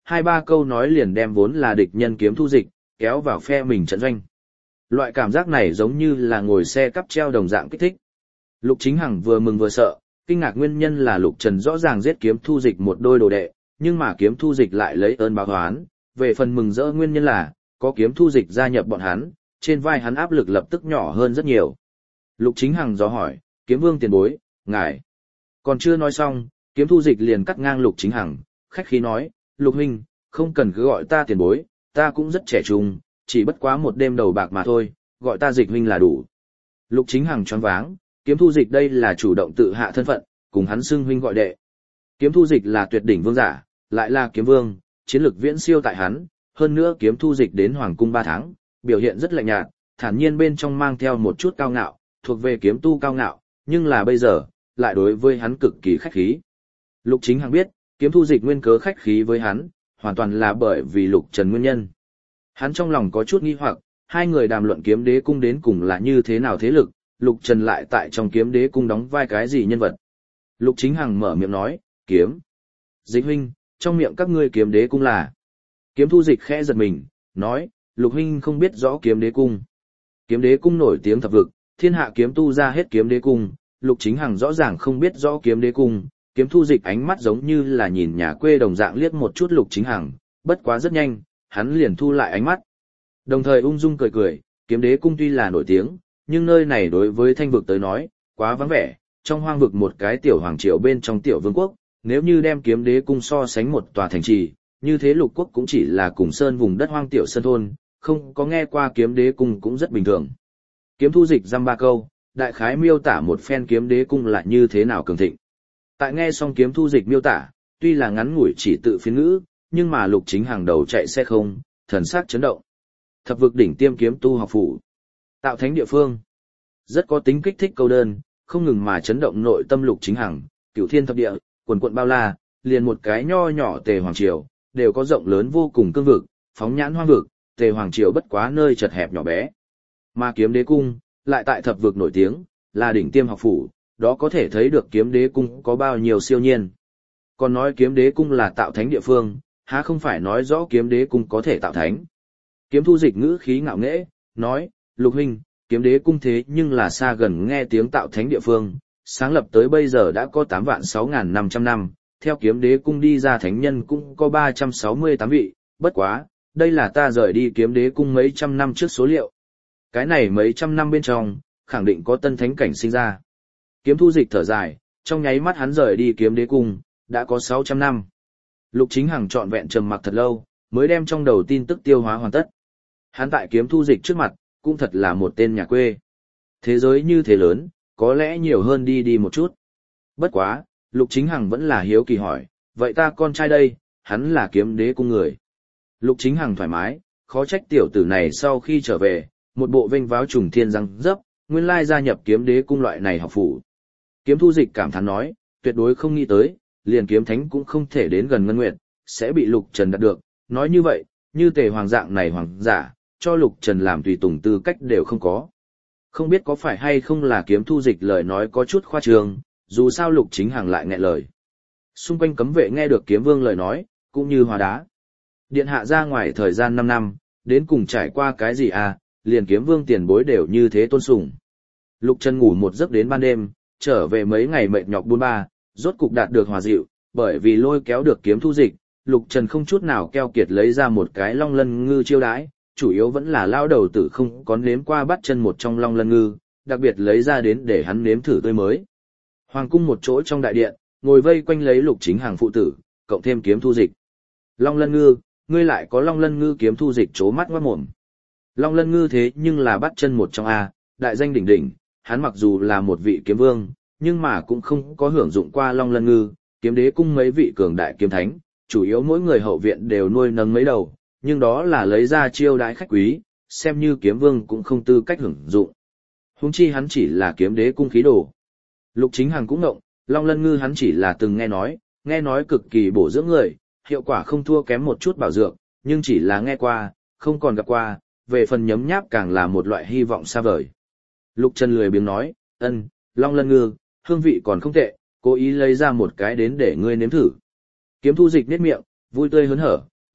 hai ba câu nói liền đem vốn là địch nhân kiếm thu dịch, kéo vào phe mình trận doanh. Loại cảm giác này giống như là ngồi xe cắp treo đồng dạng kích thích. Lục Chính Hằng vừa mừng vừa sợ, kinh ngạc nguyên nhân là Lục Trần rõ ràng giết kiếm thu dịch một đôi đồ đệ, nhưng mà kiếm thu dịch lại lấy ơn báo oán. Về phần mừng rỡ nguyên nhân là, có kiếm thu dịch gia nhập bọn hắn, trên vai hắn áp lực lập tức nhỏ hơn rất nhiều. Lục Chính Hằng dò hỏi, kiếm vương tiền bối, ngài. Còn chưa nói xong, kiếm thu dịch liền cắt ngang Lục Chính Hằng, khách khí nói, Lục huynh, không cần cứ gọi ta tiền bối, ta cũng rất trẻ trung, chỉ bất quá một đêm đầu bạc mà thôi, gọi ta dịch huynh là đủ. Lục Chính Hằng choáng váng, kiếm thu dịch đây là chủ động tự hạ thân phận, cùng hắn xưng huynh gọi đệ. Kiếm thu dịch là tuyệt đỉnh vương giả, lại là kiếm vương, chiến lực viễn siêu tại hắn, hơn nữa kiếm thu dịch đến hoàng cung ba tháng, biểu hiện rất lạnh nhạt, thản nhiên bên trong mang theo một chút cao ngạo, thuộc về kiếm tu cao ngạo, nhưng là bây giờ, lại đối với hắn cực kỳ khách khí. Lục Chính Hằng biết, kiếm thu dịch nguyên cớ khách khí với hắn, hoàn toàn là bởi vì Lục Trần nguyên nhân. Hắn trong lòng có chút nghi hoặc, hai người đàm luận kiếm đế cung đến cùng là như thế nào thế lực, Lục Trần lại tại trong kiếm đế cung đóng vai cái gì nhân vật. Lục Chính Hằng mở miệng nói, kiếm. Dịch huynh, trong miệng các ngươi kiếm đế cung là. Kiếm thu dịch khẽ giật mình, nói, Lục huynh không biết rõ kiếm đế cung. Kiếm đế cung nổi tiếng thập vực, thiên hạ kiếm tu ra hết kiếm đế cung, Lục Chính Hằng rõ ràng không biết rõ kiếm đế cung. Kiếm thu dịch ánh mắt giống như là nhìn nhà quê đồng dạng liếc một chút Lục Chính Hằng, bất quá rất nhanh, hắn liền thu lại ánh mắt. Đồng thời ung dung cười cười, kiếm đế cung tuy là nổi tiếng, nhưng nơi này đối với thanh vực tới nói, quá vắng vẻ, trong hoang vực một cái tiểu hoàng triều bên trong tiểu vương quốc, nếu như đem kiếm đế cung so sánh một tòa thành trì, như thế lục quốc cũng chỉ là cùng sơn vùng đất hoang tiểu sơn thôn, không có nghe qua kiếm đế cung cũng rất bình thường. Kiếm thu dịch dăm ba câu, đại khái miêu tả một phen kiếm đế cung là như thế nào cường thịnh. Tại nghe xong kiếm thu dịch miêu tả, tuy là ngắn ngủi chỉ tự phiên ngữ, nhưng mà Lục Chính Hàng đầu chạy xe không, thần sắc chấn động. Thập vực đỉnh tiêm kiếm tu học phủ, tạo thánh địa phương, rất có tính kích thích câu đơn, không ngừng mà chấn động nội tâm Lục Chính Hằng, cửu thiên thập địa, quần quận bao la, liền một cái nho nhỏ Tề Hoàng Triều, đều có rộng lớn vô cùng cương vực, phóng nhãn hoang vực, Tề Hoàng Triều bất quá nơi chật hẹp nhỏ bé. Mà kiếm đế cung, lại tại thập vực nổi tiếng, là đỉnh tiêm học phủ, đó có thể thấy được kiếm đế cung có bao nhiêu siêu nhiên. Còn nói kiếm đế cung là tạo thánh địa phương, há không phải nói rõ kiếm đế cung có thể tạo thánh. Kiếm thu dịch ngữ khí ngạo nghễ, nói, Lục huynh, kiếm đế cung thế nhưng là xa gần nghe tiếng tạo thánh địa phương, sáng lập tới bây giờ đã có tám vạn sáu nghìn năm trăm năm, theo kiếm đế cung đi ra thánh nhân cũng có ba trăm sáu mươi tám vị, bất quá, đây là ta rời đi kiếm đế cung mấy trăm năm trước số liệu. Cái này mấy trăm năm bên trong, khẳng định có tân thánh cảnh sinh ra. Kiếm thu dịch thở dài, trong nháy mắt hắn rời đi kiếm đế cung, đã có sáu trăm năm. Lục Chính Hằng trọn vẹn trầm mặc thật lâu, mới đem trong đầu tin tức tiêu hóa hoàn tất. Hắn tại kiếm thu dịch trước mặt, cũng thật là một tên nhà quê. Thế giới như thế lớn, có lẽ nhiều hơn đi đi một chút. Bất quá, Lục Chính Hằng vẫn là hiếu kỳ hỏi, vậy ta con trai đây, hắn là kiếm đế cung người. Lục Chính Hằng thoải mái, khó trách tiểu tử này sau khi trở về, một bộ vênh váo trùng thiên răng dấp, nguyên lai gia nhập kiếm đế cung loại này học phủ. Kiếm thu dịch cảm thán nói, tuyệt đối không nghĩ tới, liền kiếm thánh cũng không thể đến gần Ngân Nguyệt, sẽ bị Lục Trần đạt được. Nói như vậy, như Tề hoàng dạng này hoàng giả, cho Lục Trần làm tùy tùng tư cách đều không có. Không biết có phải hay không là kiếm thu dịch lời nói có chút khoa trương, dù sao Lục Chính Hằng lại nghẹn lời. Xung quanh cấm vệ nghe được kiếm vương lời nói, cũng như hóa đá. Điện hạ ra ngoài thời gian năm năm, đến cùng trải qua cái gì à, liền kiếm vương tiền bối đều như thế tôn sùng. Lục Trần ngủ một giấc đến ban đêm, trở về mấy ngày mệt nhọc buôn ba, rốt cục đạt được hòa dịu, bởi vì lôi kéo được kiếm thu dịch, Lục Trần không chút nào keo kiệt lấy ra một cái long lân ngư chiêu đãi, chủ yếu vẫn là lao đầu tử không có nếm qua bắt chân một trong long lân ngư, đặc biệt lấy ra đến để hắn nếm thử tươi mới. Hoàng cung một chỗ trong đại điện, ngồi vây quanh lấy Lục Chính Hằng phụ tử, cộng thêm kiếm thu dịch. Long lân ngư, ngươi lại có long lân ngư, kiếm thu dịch trố mắt ngoát mồm. Long lân ngư thế nhưng là bắt chân một trong A, đại danh đỉnh đỉnh, hắn mặc dù là một vị kiếm vương, nhưng mà cũng không có hưởng dụng qua long lân ngư, kiếm đế cung mấy vị cường đại kiếm thánh, chủ yếu mỗi người hậu viện đều nuôi nấng mấy đầu, nhưng đó là lấy ra chiêu đãi khách quý, xem như kiếm vương cũng không tư cách hưởng dụng. Huống chi hắn chỉ là kiếm đế cung khí đồ. Lục Chính Hằng cũng ngộng, long lân ngư hắn chỉ là từng nghe nói, nghe nói cực kỳ bổ dưỡng người, hiệu quả không thua kém một chút bảo dược, nhưng chỉ là nghe qua, không còn gặp qua, về phần nhấm nháp càng là một loại hy vọng xa vời. Lục Trần lười biếng nói, ân, long lân ngư, hương vị còn không tệ, cố ý lấy ra một cái đến để ngươi nếm thử. Kiếm thu dịch nhếch miệng, vui tươi hớn hở,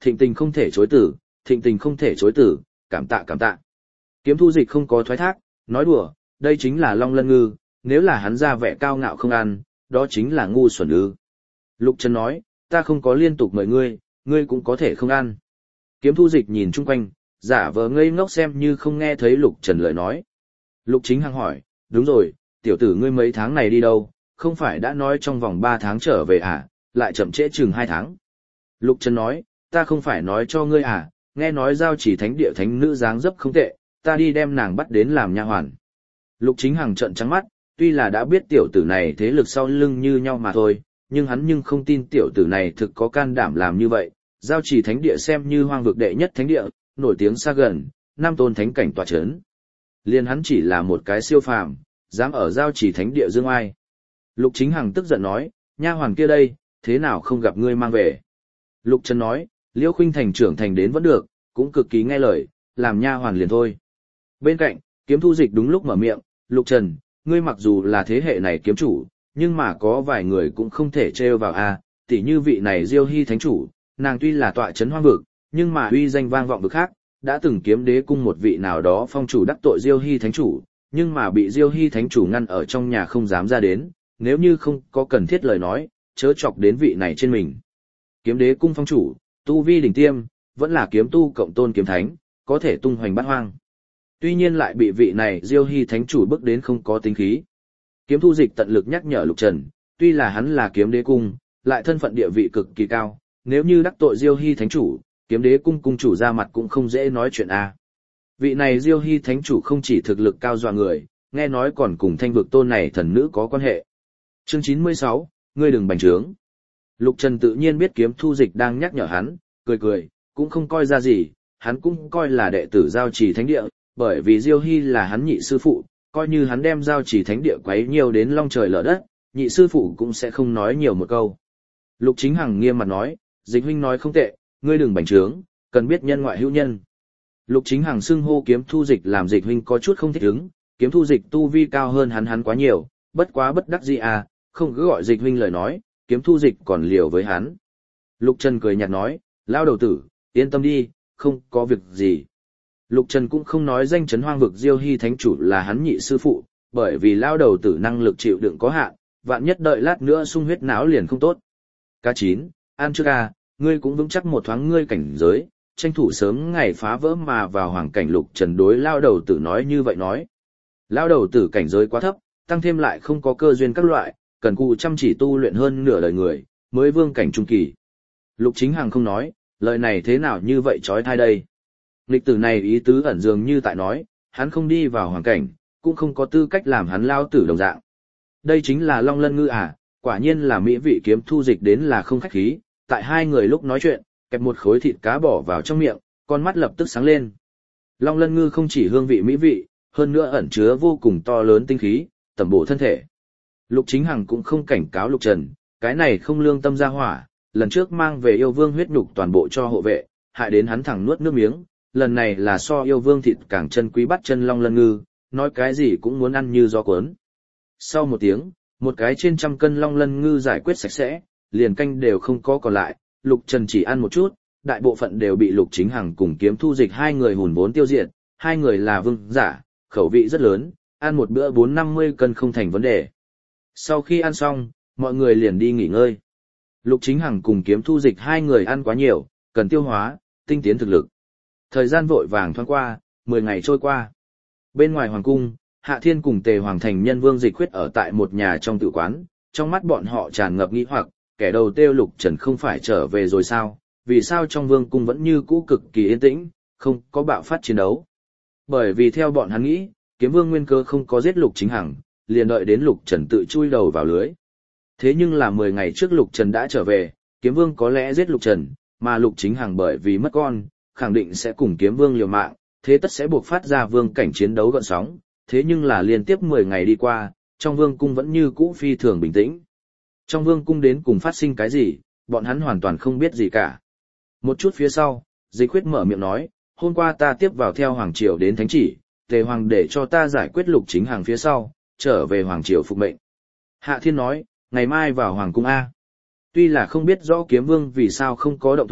thịnh tình không thể chối tử, thịnh tình không thể chối tử, cảm tạ cảm tạ. Kiếm Thu Dịch không có thoái thác, nói đùa, đây chính là Long Lân Ngư, nếu là hắn ra vẻ cao ngạo không ăn, đó chính là ngu xuẩn ư. Lục Trần nói, ta không có liên tục mời ngươi, ngươi cũng có thể không ăn. Kiếm Thu Dịch nhìn chung quanh, giả vờ ngây ngốc xem như không nghe thấy Lục Trần lời nói. Lục Chính Hằng hỏi, đúng rồi, tiểu tử ngươi mấy tháng này đi đâu, không phải đã nói trong vòng ba tháng trở về à, lại chậm trễ chừng hai tháng. Lục Trần nói, ta không phải nói cho ngươi à, nghe nói giao chỉ thánh địa thánh nữ dáng dấp không tệ, ta đi đem nàng bắt đến làm nha hoàn. Lục Chính Hằng trợn trắng mắt, tuy là đã biết tiểu tử này thế lực sau lưng như nhau mà thôi, nhưng hắn nhưng không tin tiểu tử này thực có can đảm làm như vậy. Giao chỉ thánh địa xem như hoang vực đệ nhất thánh địa, nổi tiếng xa gần, năm tôn thánh cảnh tọa chấn. Liên hắn chỉ là một cái siêu phàm, dám ở giao chỉ thánh địa dương ai. Lục Chính Hằng tức giận nói, nha hoàn kia đây, thế nào không gặp ngươi mang về. Lục Trần nói, Liễu Khuynh thành trưởng thành đến vẫn được, cũng cực kỳ nghe lời, làm nha hoàn liền thôi. Bên cạnh, Kiếm Thu Dịch đúng lúc mở miệng, Lục Trần, ngươi mặc dù là thế hệ này kiếm chủ, nhưng mà có vài người cũng không thể trêu vào a, tỉ như vị này Diêu Hy thánh chủ, nàng tuy là tọa chấn hoang vực, nhưng mà uy danh vang vọng vực khác, đã từng kiếm đế cung một vị nào đó phong chủ đắc tội Diêu Hy thánh chủ, nhưng mà bị Diêu Hy thánh chủ ngăn ở trong nhà không dám ra đến, nếu như không có cần thiết lời nói, chớ chọc đến vị này trên mình. Kiếm đế cung phong chủ, tu vi đỉnh tiêm, vẫn là kiếm tu cộng tôn kiếm thánh, có thể tung hoành bát hoang. Tuy nhiên lại bị vị này Diêu Hy thánh chủ bức đến không có tính khí. Kiếm Thu Dịch tận lực nhắc nhở Lục Trần, tuy là hắn là kiếm đế cung, lại thân phận địa vị cực kỳ cao, nếu như đắc tội Diêu Hy thánh chủ, kiếm đế cung cung chủ ra mặt cũng không dễ nói chuyện a. Vị này Diêu Hy thánh chủ không chỉ thực lực cao dọa người, nghe nói còn cùng thanh vực tôn này thần nữ có quan hệ. Chương chín mươi sáu, ngươi đừng bành trướng. Lục Trần tự nhiên biết Kiếm Thu Dịch đang nhắc nhở hắn, cười cười, cũng không coi ra gì, hắn cũng coi là đệ tử giao trì thánh địa, bởi vì Diêu Hy là hắn nhị sư phụ, coi như hắn đem giao trì thánh địa quấy nhiều đến long trời lở đất, nhị sư phụ cũng sẽ không nói nhiều một câu. Lục Chính Hằng nghiêm mặt nói, Dịch huynh nói không tệ, ngươi đừng bành trướng, cần biết nhân ngoại hữu nhân. Lục Chính Hằng xưng hô Kiếm Thu Dịch làm Dịch huynh có chút không thích ứng, Kiếm Thu Dịch tu vi cao hơn hắn hắn quá nhiều, bất quá bất đắc dĩ à, không cứ gọi Dịch huynh lời nói, Kiếm Thu Dịch còn liều với hắn. Lục Trần cười nhạt nói, lao đầu tử, yên tâm đi, không có việc gì. Lục Trần cũng không nói danh chấn hoang vực Diêu Hy thánh chủ là hắn nhị sư phụ, bởi vì lao đầu tử năng lực chịu đựng có hạn, vạn nhất đợi lát nữa sung huyết não liền không tốt. Cá chín, an trước a, ngươi cũng vững chắc một thoáng ngươi cảnh giới, tranh thủ sớm ngày phá vỡ mà vào hoàng cảnh. Lục Trần đối lao đầu tử nói như vậy nói. Lao đầu tử cảnh giới quá thấp, tăng thêm lại không có cơ duyên các loại, cần cù chăm chỉ tu luyện hơn nửa đời người, mới vương cảnh trung kỳ. Lục Chính Hằng không nói, lời này thế nào như vậy trói thai đây. Nghịch tử này ý tứ ẩn dường như tại nói, hắn không đi vào hoàng cảnh, cũng không có tư cách làm hắn lao tử đồng dạng. Đây chính là Long Lân Ngư à, quả nhiên là mỹ vị. Kiếm Thu Dịch đến là không khách khí, tại hai người lúc nói chuyện, kẹp một khối thịt cá bỏ vào trong miệng, con mắt lập tức sáng lên. Long Lân Ngư không chỉ hương vị mỹ vị, hơn nữa ẩn chứa vô cùng to lớn tinh khí, tẩm bổ thân thể. Lục Chính Hằng cũng không cảnh cáo Lục Trần, cái này không lương tâm ra hỏa, lần trước mang về yêu vương huyết nhục toàn bộ cho hộ vệ, hại đến hắn thẳng nuốt nước miếng, lần này là so yêu vương thịt càng chân quý bắt chân Long Lân Ngư, nói cái gì cũng muốn ăn như gió cuốn. Sau một tiếng, một cái trên trăm cân Long Lân Ngư giải quyết sạch sẽ, liền canh đều không có còn lại, Lục Trần chỉ ăn một chút, đại bộ phận đều bị Lục Chính Hằng cùng Kiếm Thu Dịch hai người hùn vốn tiêu diệt, hai người là vương giả, khẩu vị rất lớn, ăn một bữa bốn năm mươi cân không thành vấn đề. Sau khi ăn xong, mọi người liền đi nghỉ ngơi. Lục Chính Hằng cùng Kiếm Thu Dịch hai người ăn quá nhiều, cần tiêu hóa, tinh tiến thực lực. Thời gian vội vàng thoáng qua, mười ngày trôi qua. Bên ngoài hoàng cung, Hạ Thiên cùng Tề Hoàng thành nhân Vương Dịch Khuyết ở tại một nhà trong tự quán, trong mắt bọn họ tràn ngập nghi hoặc, kẻ đầu tiêu Lục Trần không phải trở về rồi sao, vì sao trong vương cung vẫn như cũ cực kỳ yên tĩnh, không có bạo phát chiến đấu. Bởi vì theo bọn hắn nghĩ, Kiếm Vương nguyên cơ không có giết Lục Chính Hằng, liền đợi đến Lục Trần tự chui đầu vào lưới. Thế nhưng là mười ngày trước Lục Trần đã trở về, Kiếm Vương có lẽ giết Lục Trần, mà Lục Chính Hằng bởi vì mất con, khẳng định sẽ cùng Kiếm Vương liều mạng, thế tất sẽ buộc phát ra vương cảnh chiến đấu gợn sóng. Thế nhưng là liên tiếp mười ngày đi qua, trong vương cung vẫn như cũ phi thường bình tĩnh. Trong vương cung đến cùng phát sinh cái gì, bọn hắn hoàn toàn không biết gì cả. Một chút phía sau, Dịch Khuyết mở miệng nói, hôm qua ta tiếp vào theo Hoàng Triều đến Thánh Chỉ, Tề Hoàng để cho ta giải quyết Lục Chính Hằng phía sau, trở về Hoàng Triều phục mệnh. Hạ Thiên nói, ngày mai vào Hoàng cung A. Tuy là không biết rõ Kiếm Vương vì sao không có động thủ,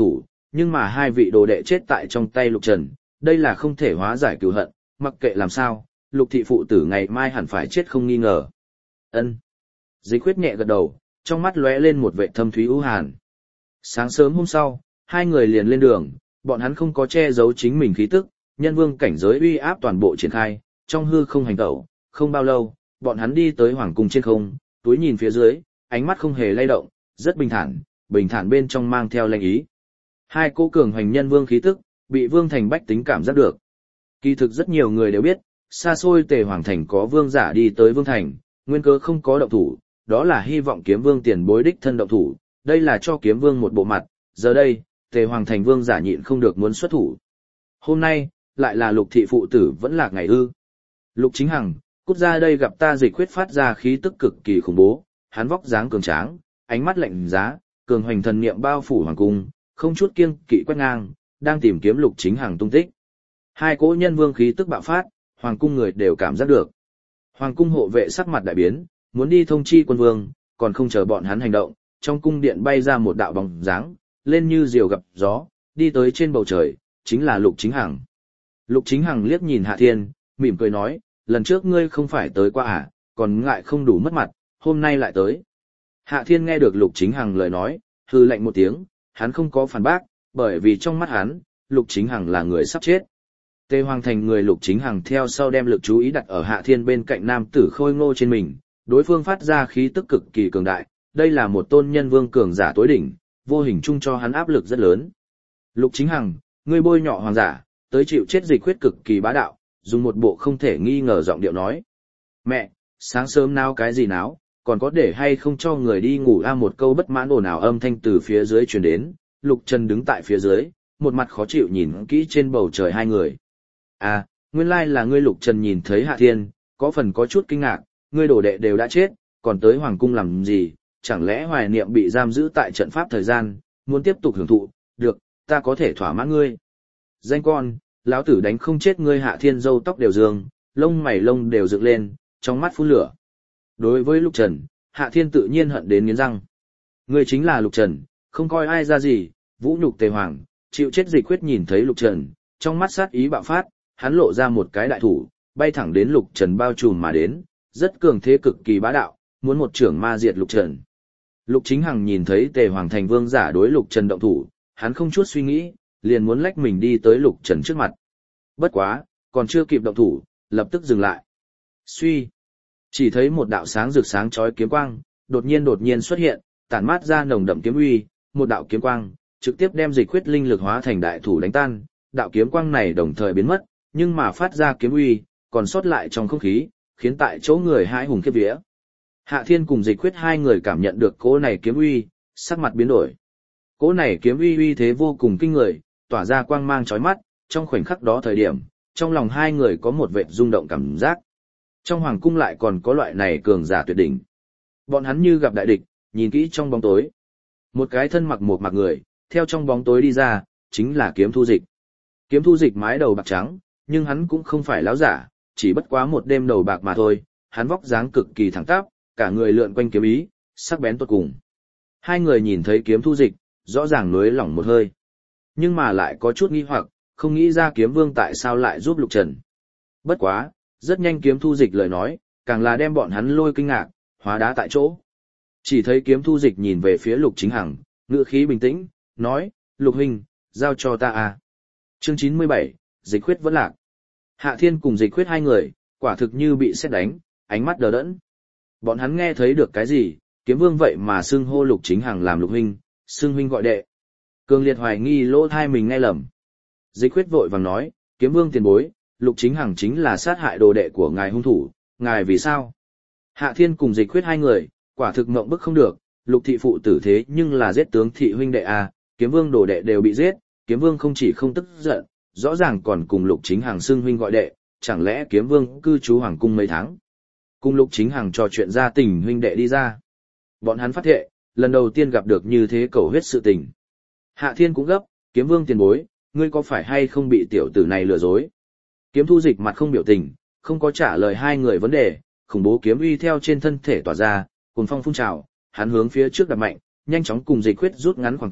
nhưng mà hai vị đồ đệ chết tại trong tay Lục Trần, đây là không thể hóa giải cừu hận, mặc kệ làm sao, Lục thị phụ tử ngày mai hẳn phải chết không nghi ngờ. Ân. Dịch Khuyết nhẹ gật đầu, trong mắt lóe lên một vẻ thâm thúy u hàn. Sáng sớm hôm sau, hai người liền lên đường, bọn hắn không có che giấu chính mình khí tức, nhân vương cảnh giới uy áp toàn bộ triển khai, trong hư không hành tẩu, không bao lâu, bọn hắn đi tới hoàng cung trên không, túi nhìn phía dưới, ánh mắt không hề lay động, rất bình thản, bình thản bên trong mang theo lệnh ý. Hai cỗ cường hoành nhân vương khí tức, bị vương thành bách tính cảm giác được. Kỳ thực rất nhiều người đều biết, xa xôi Tề Hoàng thành có vương giả đi tới vương thành, nguyên cớ không có động thủ, đó là hy vọng kiếm vương tiền bối đích thân động thủ, đây là cho kiếm vương một bộ mặt, giờ đây, Tề Hoàng thành vương giả nhịn không được muốn xuất thủ. Hôm nay, lại là Lục thị phụ tử vẫn là ngày ư. Lục Chính Hằng, cút ra đây gặp ta. Dịch Khuyết phát ra khí tức cực kỳ khủng bố, hắn vóc dáng cường tráng, ánh mắt lạnh giá, cường hoành thần niệm bao phủ hoàng cung, không chút kiêng kỵ quét ngang, đang tìm kiếm Lục Chính Hằng tung tích. Hai cỗ nhân vương khí tức bạo phát, hoàng cung người đều cảm giác được. Hoàng cung hộ vệ sắc mặt đại biến, muốn đi thông chi quân vương, còn không chờ bọn hắn hành động, trong cung điện bay ra một đạo bóng dáng, lên như diều gặp gió, đi tới trên bầu trời, chính là Lục Chính Hằng. Lục Chính Hằng liếc nhìn Hạ Thiên, mỉm cười nói, lần trước ngươi không phải tới qua à, còn ngại không đủ mất mặt, hôm nay lại tới. Hạ Thiên nghe được Lục Chính Hằng lời nói, hừ lạnh một tiếng, hắn không có phản bác, bởi vì trong mắt hắn, Lục Chính Hằng là người sắp chết. Tề Hoàng thành người Lục Chính Hằng theo sau đem lực chú ý đặt ở Hạ Thiên bên cạnh nam tử khôi ngô trên mình, đối phương phát ra khí tức cực kỳ cường đại, đây là một tôn nhân vương cường giả tối đỉnh, vô hình chung cho hắn áp lực rất lớn. Lục Chính Hằng, ngươi bôi nhọ hoàng giả, tới chịu chết. Dịch Khuyết cực kỳ bá đạo, dùng một bộ không thể nghi ngờ giọng điệu nói. Mẹ, sáng sớm náo cái gì náo, còn có để hay không cho người đi ngủ a? Một câu bất mãn ồn ào âm thanh từ phía dưới truyền đến, Lục Trần đứng tại phía dưới, một mặt khó chịu nhìn kỹ trên bầu trời hai người. À, nguyên lai là ngươi. Lục Trần nhìn thấy Hạ Thiên, có phần có chút kinh ngạc, ngươi đồ đệ đều đã chết, còn tới hoàng cung làm gì, chẳng lẽ hoài niệm bị giam giữ tại trận pháp thời gian, muốn tiếp tục hưởng thụ, được, ta có thể thỏa mãn ngươi. Danh con, lão tử đánh không chết ngươi. Hạ Thiên râu tóc đều dương, lông mày lông đều dựng lên, trong mắt phun lửa. Đối với Lục Trần, Hạ Thiên tự nhiên hận đến nghiến răng. Ngươi chính là Lục Trần, không coi ai ra gì, vũ nhục Tề Hoàng, chịu chết. Dịch Khuyết nhìn thấy Lục Trần, trong mắt sát ý bạo phát, hắn lộ ra một cái đại thủ, bay thẳng đến Lục Trần bao trùm mà đến, rất cường thế cực kỳ bá đạo, muốn một trưởng ma diệt Lục Trần. Lục Chính Hằng nhìn thấy Tề Hoàng thành vương giả đối Lục Trần động thủ, hắn không chút suy nghĩ, liền muốn lách mình đi tới Lục Trần trước mặt. Bất quá, còn chưa kịp động thủ, lập tức dừng lại. Suy, chỉ thấy một đạo sáng rực sáng chói kiếm quang, đột nhiên đột nhiên xuất hiện, tản mát ra nồng đậm kiếm uy, một đạo kiếm quang, trực tiếp đem Dịch Khuyết linh lực hóa thành đại thủ đánh tan, đạo kiếm quang này đồng thời biến mất, nhưng mà phát ra kiếm uy, còn sót lại trong không khí, khiến tại chỗ người hãi hùng khiếp vía. Hạ Thiên cùng Dịch Khuyết hai người cảm nhận được cỗ này kiếm uy, sắc mặt biến đổi. Cỗ này kiếm uy uy thế vô cùng kinh người, tỏa ra quang mang chói mắt, trong khoảnh khắc đó thời điểm, trong lòng hai người có một vệt rung động cảm giác. Trong hoàng cung lại còn có loại này cường giả tuyệt đỉnh. Bọn hắn như gặp đại địch, nhìn kỹ trong bóng tối. Một cái thân mặc một mặc người, theo trong bóng tối đi ra, chính là Kiếm Thu Dịch. Kiếm Thu Dịch mái đầu bạc trắng, nhưng hắn cũng không phải láo giả, chỉ bất quá một đêm đầu bạc mà thôi, hắn vóc dáng cực kỳ thẳng tắp, cả người lượn quanh kiếm ý, sắc bén tột cùng. Hai người nhìn thấy Kiếm Thu Dịch, rõ ràng nối lỏng một hơi. Nhưng mà lại có chút nghi hoặc, không nghĩ ra Kiếm Vương tại sao lại giúp Lục Trần. Bất quá, rất nhanh Kiếm Thu Dịch lời nói, càng là đem bọn hắn lôi kinh ngạc, hóa đá tại chỗ. Chỉ thấy Kiếm Thu Dịch nhìn về phía Lục Chính Hằng, ngữ khí bình tĩnh, nói, Lục huynh, giao cho ta à. Chương chín mươi bảy, Dịch Khuyết vẫn lạc. Hạ Thiên cùng Dịch Khuyết hai người, quả thực như bị sét đánh, ánh mắt đờ đẫn. Bọn hắn nghe thấy được cái gì, Kiếm Vương vậy mà xưng hô Lục Chính Hằng làm Lục huynh, xưng huynh gọi đệ. Cường liệt hoài nghi lỗ thai mình nghe lầm. Dịch Khuyết vội vàng nói, Kiếm Vương tiền bối, Lục Chính Hằng chính là sát hại đồ đệ của ngài hung thủ, ngài vì sao? Hạ Thiên cùng Dịch Khuyết hai người, quả thực mộng bức không được, Lục thị phụ tử thế nhưng là giết tướng thị huynh đệ à, Kiếm Vương đồ đệ đều bị giết, Kiếm Vương không chỉ không tức giận, rõ ràng còn cùng Lục Chính Hằng xưng huynh gọi đệ, chẳng lẽ Kiếm Vương cư trú hoàng cung mấy tháng? Cùng Lục Chính Hằng trò chuyện ra tình huynh đệ đi ra. Bọn hắn phát thệ, lần đầu tiên gặp được như thế cầu huyết sự tình. Hạ Thiên cũng gấp, Kiếm Vương tiền bối, ngươi có phải hay không bị tiểu tử này lừa dối? Kiếm Thu Dịch mặt không biểu tình, không có trả lời hai người vấn đề, khủng bố kiếm uy theo trên thân thể tỏa ra, cuồng phong phun trào, hắn hướng phía trước đập mạnh, nhanh chóng cùng Dịch Khuyết rút ngắn khoảng cách,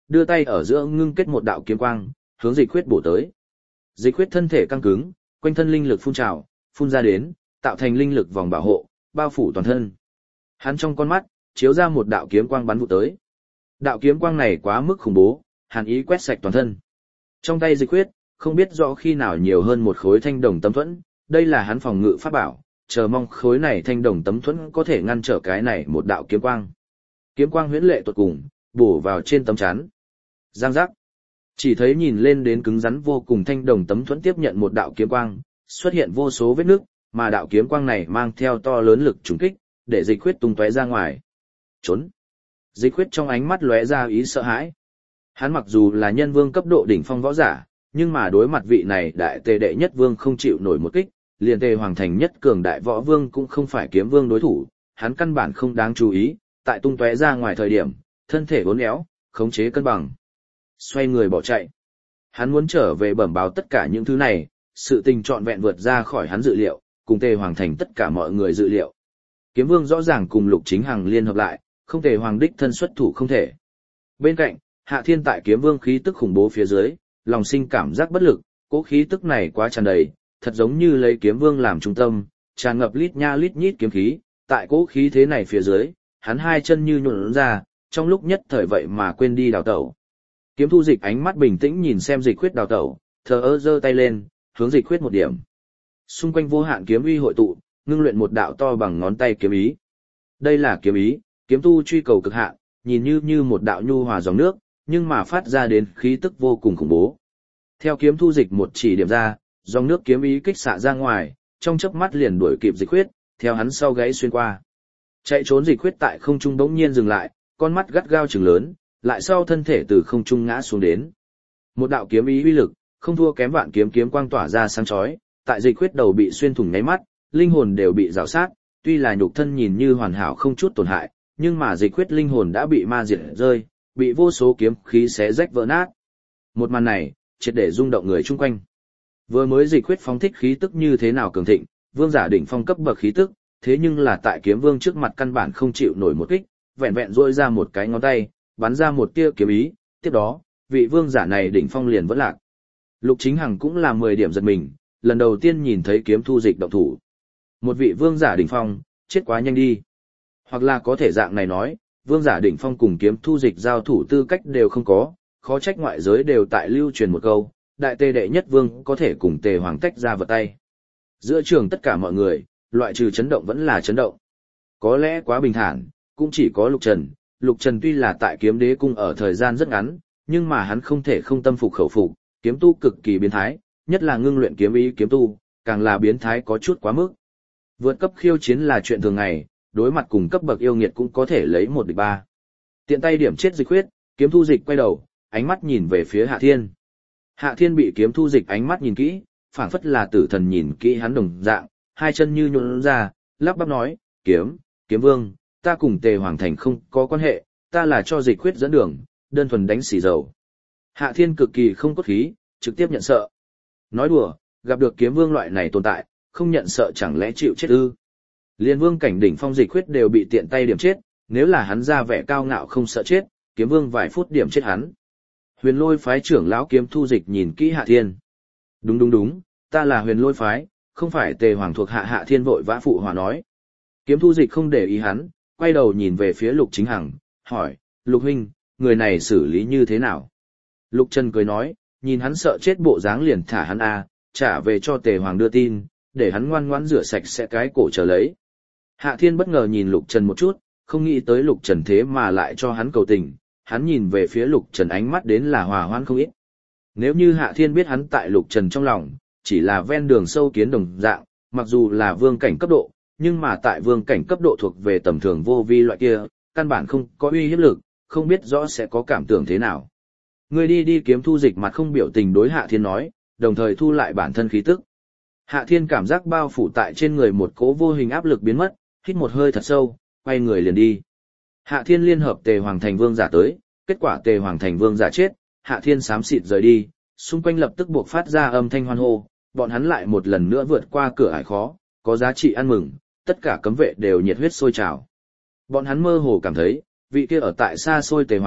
đưa tay ở giữa ngưng kết một đạo kiếm quang, hướng Dịch Khuyết bổ tới. Dịch Khuyết thân thể căng cứng, quanh thân linh lực phun trào, phun ra đến, tạo thành linh lực vòng bảo hộ, bao phủ toàn thân. Hắn trong con mắt chiếu ra một đạo kiếm quang bắn vụ tới. Đạo kiếm quang này quá mức khủng bố, hàn ý quét sạch toàn thân. Trong tay Dịch Khuyết, không biết rõ khi nào nhiều hơn một khối thanh đồng tấm thuẫn, đây là hắn phòng ngự pháp bảo, chờ mong khối này thanh đồng tấm thuẫn có thể ngăn trở cái này một đạo kiếm quang. Kiếm quang huyễn lệ tuột cùng, bổ vào trên tấm chắn. Giang giác. Chỉ thấy nhìn lên đến cứng rắn vô cùng thanh đồng tấm thuẫn tiếp nhận một đạo kiếm quang, xuất hiện vô số vết nứt, mà đạo kiếm quang này mang theo to lớn lực trùng kích, để Dịch Khuyết tung tóe ra ngoài. Trốn. Dịch Khuyết trong ánh mắt lóe ra ý sợ hãi. Hắn mặc dù là nhân vương cấp độ đỉnh phong võ giả, nhưng mà đối mặt vị này đại tề đệ nhất vương không chịu nổi một kích, liền tề hoàng thành nhất cường đại võ vương cũng không phải kiếm vương đối thủ, hắn căn bản không đáng chú ý, tại tung tóe ra ngoài thời điểm, thân thể uốn éo, khống chế cân bằng. Xoay người bỏ chạy. Hắn muốn trở về bẩm báo tất cả những thứ này, sự tình trọn vẹn vượt ra khỏi hắn dự liệu, cùng tề hoàng thành tất cả mọi người dự liệu. Kiếm vương rõ ràng cùng Lục Chính Hằng liên hợp lại, không thể hoàng đích thân xuất thủ không thể. Bên cạnh, Hạ Thiên tại kiếm vương khí tức khủng bố phía dưới, lòng sinh cảm giác bất lực, cỗ khí tức này quá tràn đầy, thật giống như lấy kiếm vương làm trung tâm, tràn ngập lít nha lít nhít kiếm khí, tại cỗ khí thế này phía dưới, hắn hai chân như nhũn ra, trong lúc nhất thời vậy mà quên đi đào tẩu. Kiếm Thu Dịch ánh mắt bình tĩnh nhìn xem Dịch Khuyết đào tẩu, thờ ơ giơ tay lên, hướng Dịch Khuyết một điểm. Xung quanh vô hạn kiếm uy hội tụ, ngưng luyện một đạo to bằng ngón tay kiếm ý. Đây là kiếm ý, kiếm tu truy cầu cực hạn, nhìn như như một đạo nhu hòa dòng nước, nhưng mà phát ra đến khí tức vô cùng khủng bố. Theo Kiếm Thu Dịch một chỉ điểm ra, dòng nước kiếm ý kích xạ ra ngoài, trong chớp mắt liền đuổi kịp Dịch Khuyết, theo hắn sau gáy xuyên qua. Chạy trốn Dịch Khuyết tại không trung bỗng nhiên dừng lại, con mắt gắt gao trừng lớn, lại sau thân thể từ không trung ngã xuống đến. Một đạo kiếm ý uy lực, không thua kém vạn kiếm kiếm quang tỏa ra sáng chói, tại Dịch Khuyết đầu bị xuyên thủng nháy mắt, linh hồn đều bị rào sát, tuy là nhục thân nhìn như hoàn hảo không chút tổn hại, nhưng mà Dịch Khuyết linh hồn đã bị ma diệt rơi, bị vô số kiếm khí xé rách vỡ nát. Một màn này, triệt để rung động người chung quanh. Vừa mới Dịch Khuyết phóng thích khí tức như thế nào cường thịnh, vương giả đỉnh phong cấp bậc khí tức, thế nhưng là tại kiếm vương trước mặt căn bản không chịu nổi một kích, vẹn vẹn duỗi ra một cái ngón tay, bắn ra một tia kiếm ý, tiếp đó, vị vương giả này đỉnh phong liền vẫn lạc. Lục Chính Hằng cũng là mười điểm giật mình, lần đầu tiên nhìn thấy Kiếm Thu Dịch động thủ. Một vị vương giả đỉnh phong, chết quá nhanh đi. Hoặc là có thể dạng này nói, vương giả đỉnh phong cùng Kiếm Thu Dịch giao thủ tư cách đều không có, khó trách ngoại giới đều tại lưu truyền một câu, đại tề đệ nhất vương có thể cùng tề hoàng tách ra vật tay. Giữa trường tất cả mọi người, loại trừ chấn động vẫn là chấn động. Có lẽ quá bình thản, cũng chỉ có Lục Trần. Lục Trần tuy là tại Kiếm Đế cung ở thời gian rất ngắn, nhưng mà hắn không thể không tâm phục khẩu phục, kiếm tu cực kỳ biến thái, nhất là ngưng luyện kiếm ý kiếm tu, càng là biến thái có chút quá mức. Vượt cấp khiêu chiến là chuyện thường ngày, đối mặt cùng cấp bậc yêu nghiệt cũng có thể lấy một địch ba. Tiện tay điểm chết Dịch Khuyết, Kiếm Thu Dịch quay đầu, ánh mắt nhìn về phía Hạ Thiên. Hạ Thiên bị Kiếm Thu Dịch ánh mắt nhìn kỹ, phảng phất là tử thần nhìn kỹ hắn đồng dạng, hai chân như nhũn ra, lắp bắp nói, "Kiếm, Kiếm Vương, ta cùng Tề Hoàng Thành không có quan hệ, ta là cho Dịch Khuyết dẫn đường, đơn thuần đánh xì dầu." Hạ Thiên cực kỳ không cốt khí, trực tiếp nhận sợ. Nói đùa, gặp được Kiếm Vương loại này tồn tại, không nhận sợ chẳng lẽ chịu chết ư? Liên vương cảnh đỉnh phong Dịch Khuyết đều bị tiện tay điểm chết, nếu là hắn ra vẻ cao ngạo không sợ chết, Kiếm Vương vài phút điểm chết hắn. Huyền Lôi phái trưởng lão Kiếm Thu Dịch nhìn kỹ Hạ Thiên. Đúng đúng đúng, ta là Huyền Lôi phái, không phải Tề Hoàng thuộc hạ. Hạ Thiên vội vã phụ hòa nói. Kiếm Thu Dịch không để ý hắn, quay đầu nhìn về phía Lục Chính Hằng, hỏi, Lục huynh, người này xử lý như thế nào? Lục Trần cười nói, nhìn hắn sợ chết bộ dáng liền thả hắn a, trả về cho Tề Hoàng đưa tin, để hắn ngoan ngoãn rửa sạch sẽ cái cổ chờ lấy. Hạ Thiên bất ngờ nhìn Lục Trần một chút, không nghĩ tới Lục Trần thế mà lại cho hắn cầu tình, hắn nhìn về phía Lục Trần ánh mắt đến là hòa hoãn không ít. Nếu như Hạ Thiên biết hắn tại Lục Trần trong lòng, chỉ là ven đường sâu kiến đồng dạng, mặc dù là vương cảnh cấp độ, nhưng mà tại vương cảnh cấp độ thuộc về tầm thường vô vi loại kia, căn bản không có uy hiếp lực, không biết rõ sẽ có cảm tưởng thế nào. Ngươi đi đi. Kiếm Thu Dịch mặt không biểu tình đối Hạ Thiên nói, đồng thời thu lại bản thân khí tức. Hạ Thiên cảm giác bao phủ tại trên người một cỗ vô hình áp lực biến mất, hít một hơi thật sâu, quay người liền đi. Hạ Thiên liên hợp Tề Hoàng Thành Vương giả tới, kết quả Tề Hoàng Thành Vương giả chết, Hạ Thiên xám xịt rời đi, xung quanh lập tức buộc phát ra âm thanh hoan hô, bọn hắn lại một lần nữa vượt qua cửa ải khó, có giá trị ăn mừng, tất cả cấm vệ đều nhiệt huyết sôi trào. Bọn hắn mơ hồ cảm thấy, vị kia ở tại xa xôi Tề Hoàng,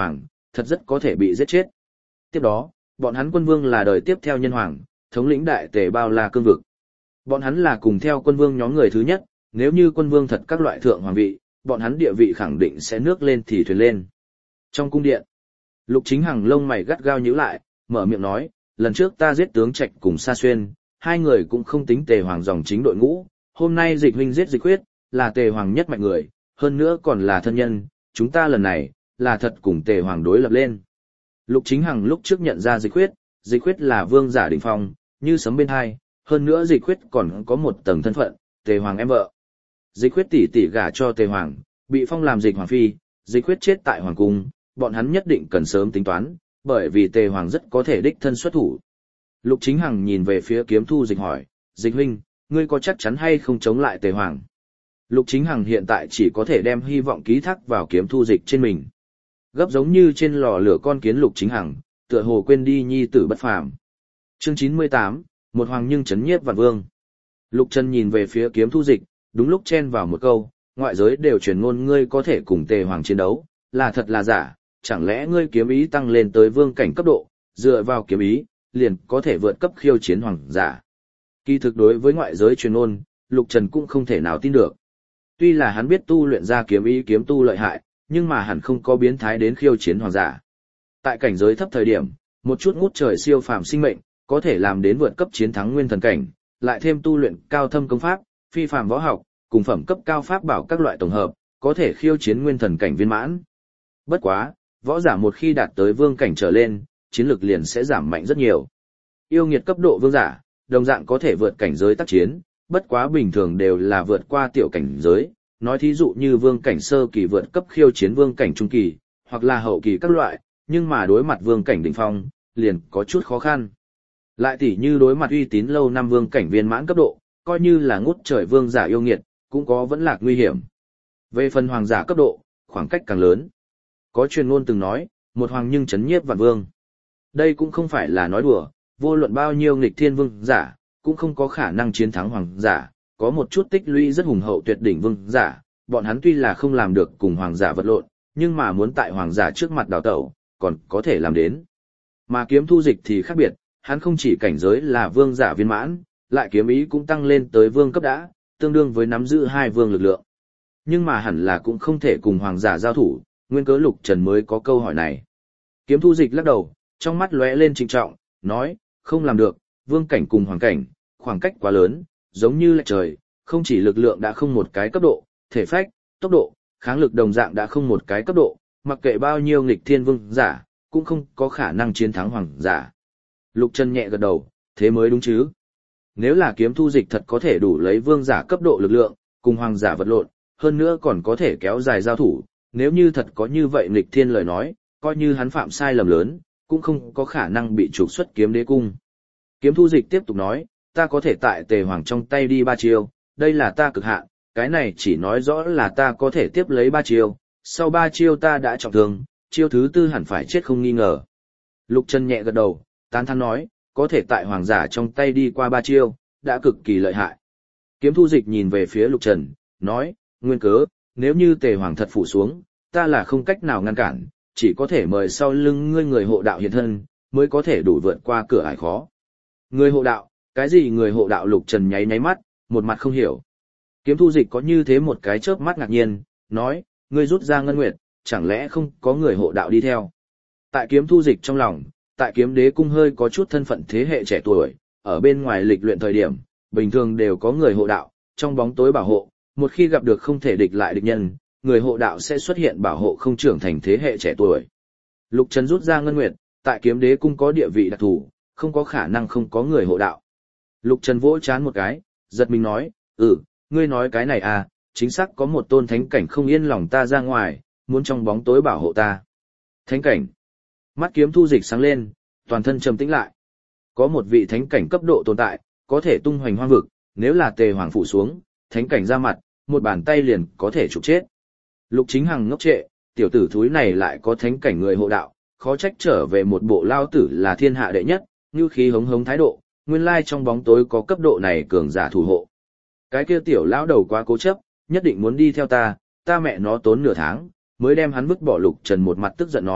thật rất có thể bị giết chết. Tiếp đó, bọn hắn quân vương là đời tiếp theo nhân hoàng, thống lĩnh đại tề bao la cương vực. Bọn hắn là cùng theo quân vương nhóm người thứ nhất, nếu như quân vương thật các loại thượng hoàng vị, bọn hắn địa vị khẳng định sẽ nước lên thì thuyền lên. Trong cung điện, Lục Chính Hằng lông mày gắt gao nhíu lại, mở miệng nói, lần trước ta giết tướng Trạch cùng Sa Xuyên, hai người cũng không tính tề hoàng dòng chính đội ngũ, hôm nay Dịch huynh giết Dịch Huyết, là tề hoàng nhất mạnh người, hơn nữa còn là thân nhân, chúng ta lần này, là thật cùng tề hoàng đối lập lên. Lục Chính Hằng lúc trước nhận ra Dịch Huyết, Dịch Huyết là vương giả đỉnh phong, như sấm bên hai, hơn nữa Dịch Huyết còn có một tầng thân phận, tề hoàng em vợ. Dịch Huyết tỷ tỷ gả cho tề hoàng, bị phong làm Dịch hoàng phi, Dịch Huyết chết tại hoàng cung, bọn hắn nhất định cần sớm tính toán, bởi vì tề hoàng rất có thể đích thân xuất thủ. Lục Chính Hằng nhìn về phía Kiếm Thu Dịch hỏi, Dịch huynh, ngươi có chắc chắn hay không chống lại tề hoàng? Lục Chính Hằng hiện tại chỉ có thể đem hy vọng ký thác vào Kiếm Thu Dịch trên mình. Gấp giống như trên lò lửa con kiến Lục Chính Hằng, tựa hồ quên đi nhi tử bất phàm. Chương chín mươi tám, một hoàng nhưng chấn nhiếp vạn vương. Lục Trần nhìn về phía Kiếm Thu Dịch, đúng lúc chen vào một câu, ngoại giới đều truyền ngôn ngươi có thể cùng tề hoàng chiến đấu, là thật là giả, chẳng lẽ ngươi kiếm ý tăng lên tới vương cảnh cấp độ, dựa vào kiếm ý, liền có thể vượt cấp khiêu chiến hoàng giả. Kỳ thực đối với ngoại giới truyền ngôn, Lục Trần cũng không thể nào tin được. Tuy là hắn biết tu luyện ra kiếm ý kiếm tu lợi hại, nhưng mà hẳn không có biến thái đến khiêu chiến hoàng giả. Tại cảnh giới thấp thời điểm, một chút ngút trời siêu phàm sinh mệnh, có thể làm đến vượt cấp chiến thắng nguyên thần cảnh, lại thêm tu luyện cao thâm công pháp, phi phàm võ học, cùng phẩm cấp cao pháp bảo các loại tổng hợp, có thể khiêu chiến nguyên thần cảnh viên mãn. Bất quá, võ giả một khi đạt tới vương cảnh trở lên, chiến lực liền sẽ giảm mạnh rất nhiều. Yêu nghiệt cấp độ vương giả, đồng dạng có thể vượt cảnh giới tác chiến, bất quá bình thường đều là vượt qua tiểu cảnh giới, nói thí dụ như vương cảnh sơ kỳ vượt cấp khiêu chiến vương cảnh trung kỳ, hoặc là hậu kỳ các loại, nhưng mà đối mặt vương cảnh đỉnh phong, liền có chút khó khăn. Lại tỉ như đối mặt uy tín lâu năm vương cảnh viên mãn cấp độ, coi như là ngút trời vương giả yêu nghiệt, cũng có vẫn lạc nguy hiểm. Về phần hoàng giả cấp độ, khoảng cách càng lớn. Có truyền ngôn từng nói, một hoàng nhưng chấn nhiếp vạn vương. Đây cũng không phải là nói đùa, vô luận bao nhiêu nghịch thiên vương giả, cũng không có khả năng chiến thắng hoàng giả, có một chút tích lũy rất hùng hậu tuyệt đỉnh vương giả, bọn hắn tuy là không làm được cùng hoàng giả vật lộn, nhưng mà muốn tại hoàng giả trước mặt đào tẩu, còn có thể làm đến. Mà Kiếm Thu Dịch thì khác biệt, hắn không chỉ cảnh giới là vương giả viên mãn, lại kiếm ý cũng tăng lên tới vương cấp đã, tương đương với nắm giữ hai vương lực lượng. Nhưng mà hẳn là cũng không thể cùng hoàng giả giao thủ, nguyên cớ Lục Trần mới có câu hỏi này. Kiếm Thu Dịch lắc đầu, trong mắt lóe lên trịnh trọng, nói, không làm được, vương cảnh cùng hoàng cảnh, khoảng cách quá lớn, giống như lệch trời, không chỉ lực lượng đã không một cái cấp độ, thể phách, tốc độ, kháng lực đồng dạng đã không một cái cấp độ, mặc kệ bao nhiêu nghịch thiên vương giả, cũng không có khả năng chiến thắng hoàng giả. Lục Trần nhẹ gật đầu, thế mới đúng chứ. Nếu là Kiếm Thu Dịch thật có thể đủ lấy vương giả cấp độ lực lượng, cùng hoàng giả vật lộn, hơn nữa còn có thể kéo dài giao thủ, nếu như thật có như vậy nghịch thiên lời nói, coi như hắn phạm sai lầm lớn, cũng không có khả năng bị trục xuất Kiếm Đế cung. Kiếm Thu Dịch tiếp tục nói, ta có thể tại tề hoàng trong tay đi ba chiêu, đây là ta cực hạn, cái này chỉ nói rõ là ta có thể tiếp lấy ba chiêu, sau ba chiêu ta đã trọng thương, chiêu thứ tư hẳn phải chết không nghi ngờ. Lục Trần nhẹ gật đầu, tán thán nói, có thể tại hoàng giả trong tay đi qua ba chiêu, đã cực kỳ lợi hại. Kiếm Thu Dịch nhìn về phía Lục Trần, nói, nguyên cớ, nếu như tề hoàng thật phủ xuống, ta là không cách nào ngăn cản, chỉ có thể mời sau lưng ngươi người hộ đạo hiện thân, mới có thể đủ vượt qua cửa ải khó. Người hộ đạo, cái gì người hộ đạo? Lục Trần nháy nháy mắt, một mặt không hiểu. Kiếm Thu Dịch có như thế một cái chớp mắt ngạc nhiên, nói, ngươi rút ra ngân nguyệt, chẳng lẽ không có người hộ đạo đi theo? Tại Kiếm Thu Dịch trong lòng, tại Kiếm Đế cung hơi có chút thân phận thế hệ trẻ tuổi, ở bên ngoài lịch luyện thời điểm, bình thường đều có người hộ đạo, trong bóng tối bảo hộ, một khi gặp được không thể địch lại địch nhân, người hộ đạo sẽ xuất hiện bảo hộ không trưởng thành thế hệ trẻ tuổi. Lục Trần rút ra ngân nguyệt, tại Kiếm Đế cung có địa vị đặc thù, không có khả năng không có người hộ đạo. Lục Trần vỗ chán một cái, giật mình nói, ừ, ngươi nói cái này à, chính xác có một tôn thánh cảnh không yên lòng ta ra ngoài, muốn trong bóng tối bảo hộ ta. Thánh cảnh. Mắt Kiếm Thu Dịch sáng lên, toàn thân trầm tĩnh lại. Có một vị thánh cảnh cấp độ tồn tại, có thể tung hoành hoang vực, nếu là tề hoàng phủ xuống, thánh cảnh ra mặt, một bàn tay liền có thể trục chết. Lục Chính Hằng ngốc trệ, tiểu tử thúi này lại có thánh cảnh người hộ đạo, khó trách trở về một bộ lao tử là thiên hạ đệ nhất, như khí hống hống thái độ, nguyên lai trong bóng tối có cấp độ này cường giả thủ hộ. Cái kia tiểu lão đầu quá cố chấp, nhất định muốn đi theo ta, ta mẹ nó tốn nửa tháng, mới đem hắn vứt bỏ. Lục Trần một mặt tức giận nói,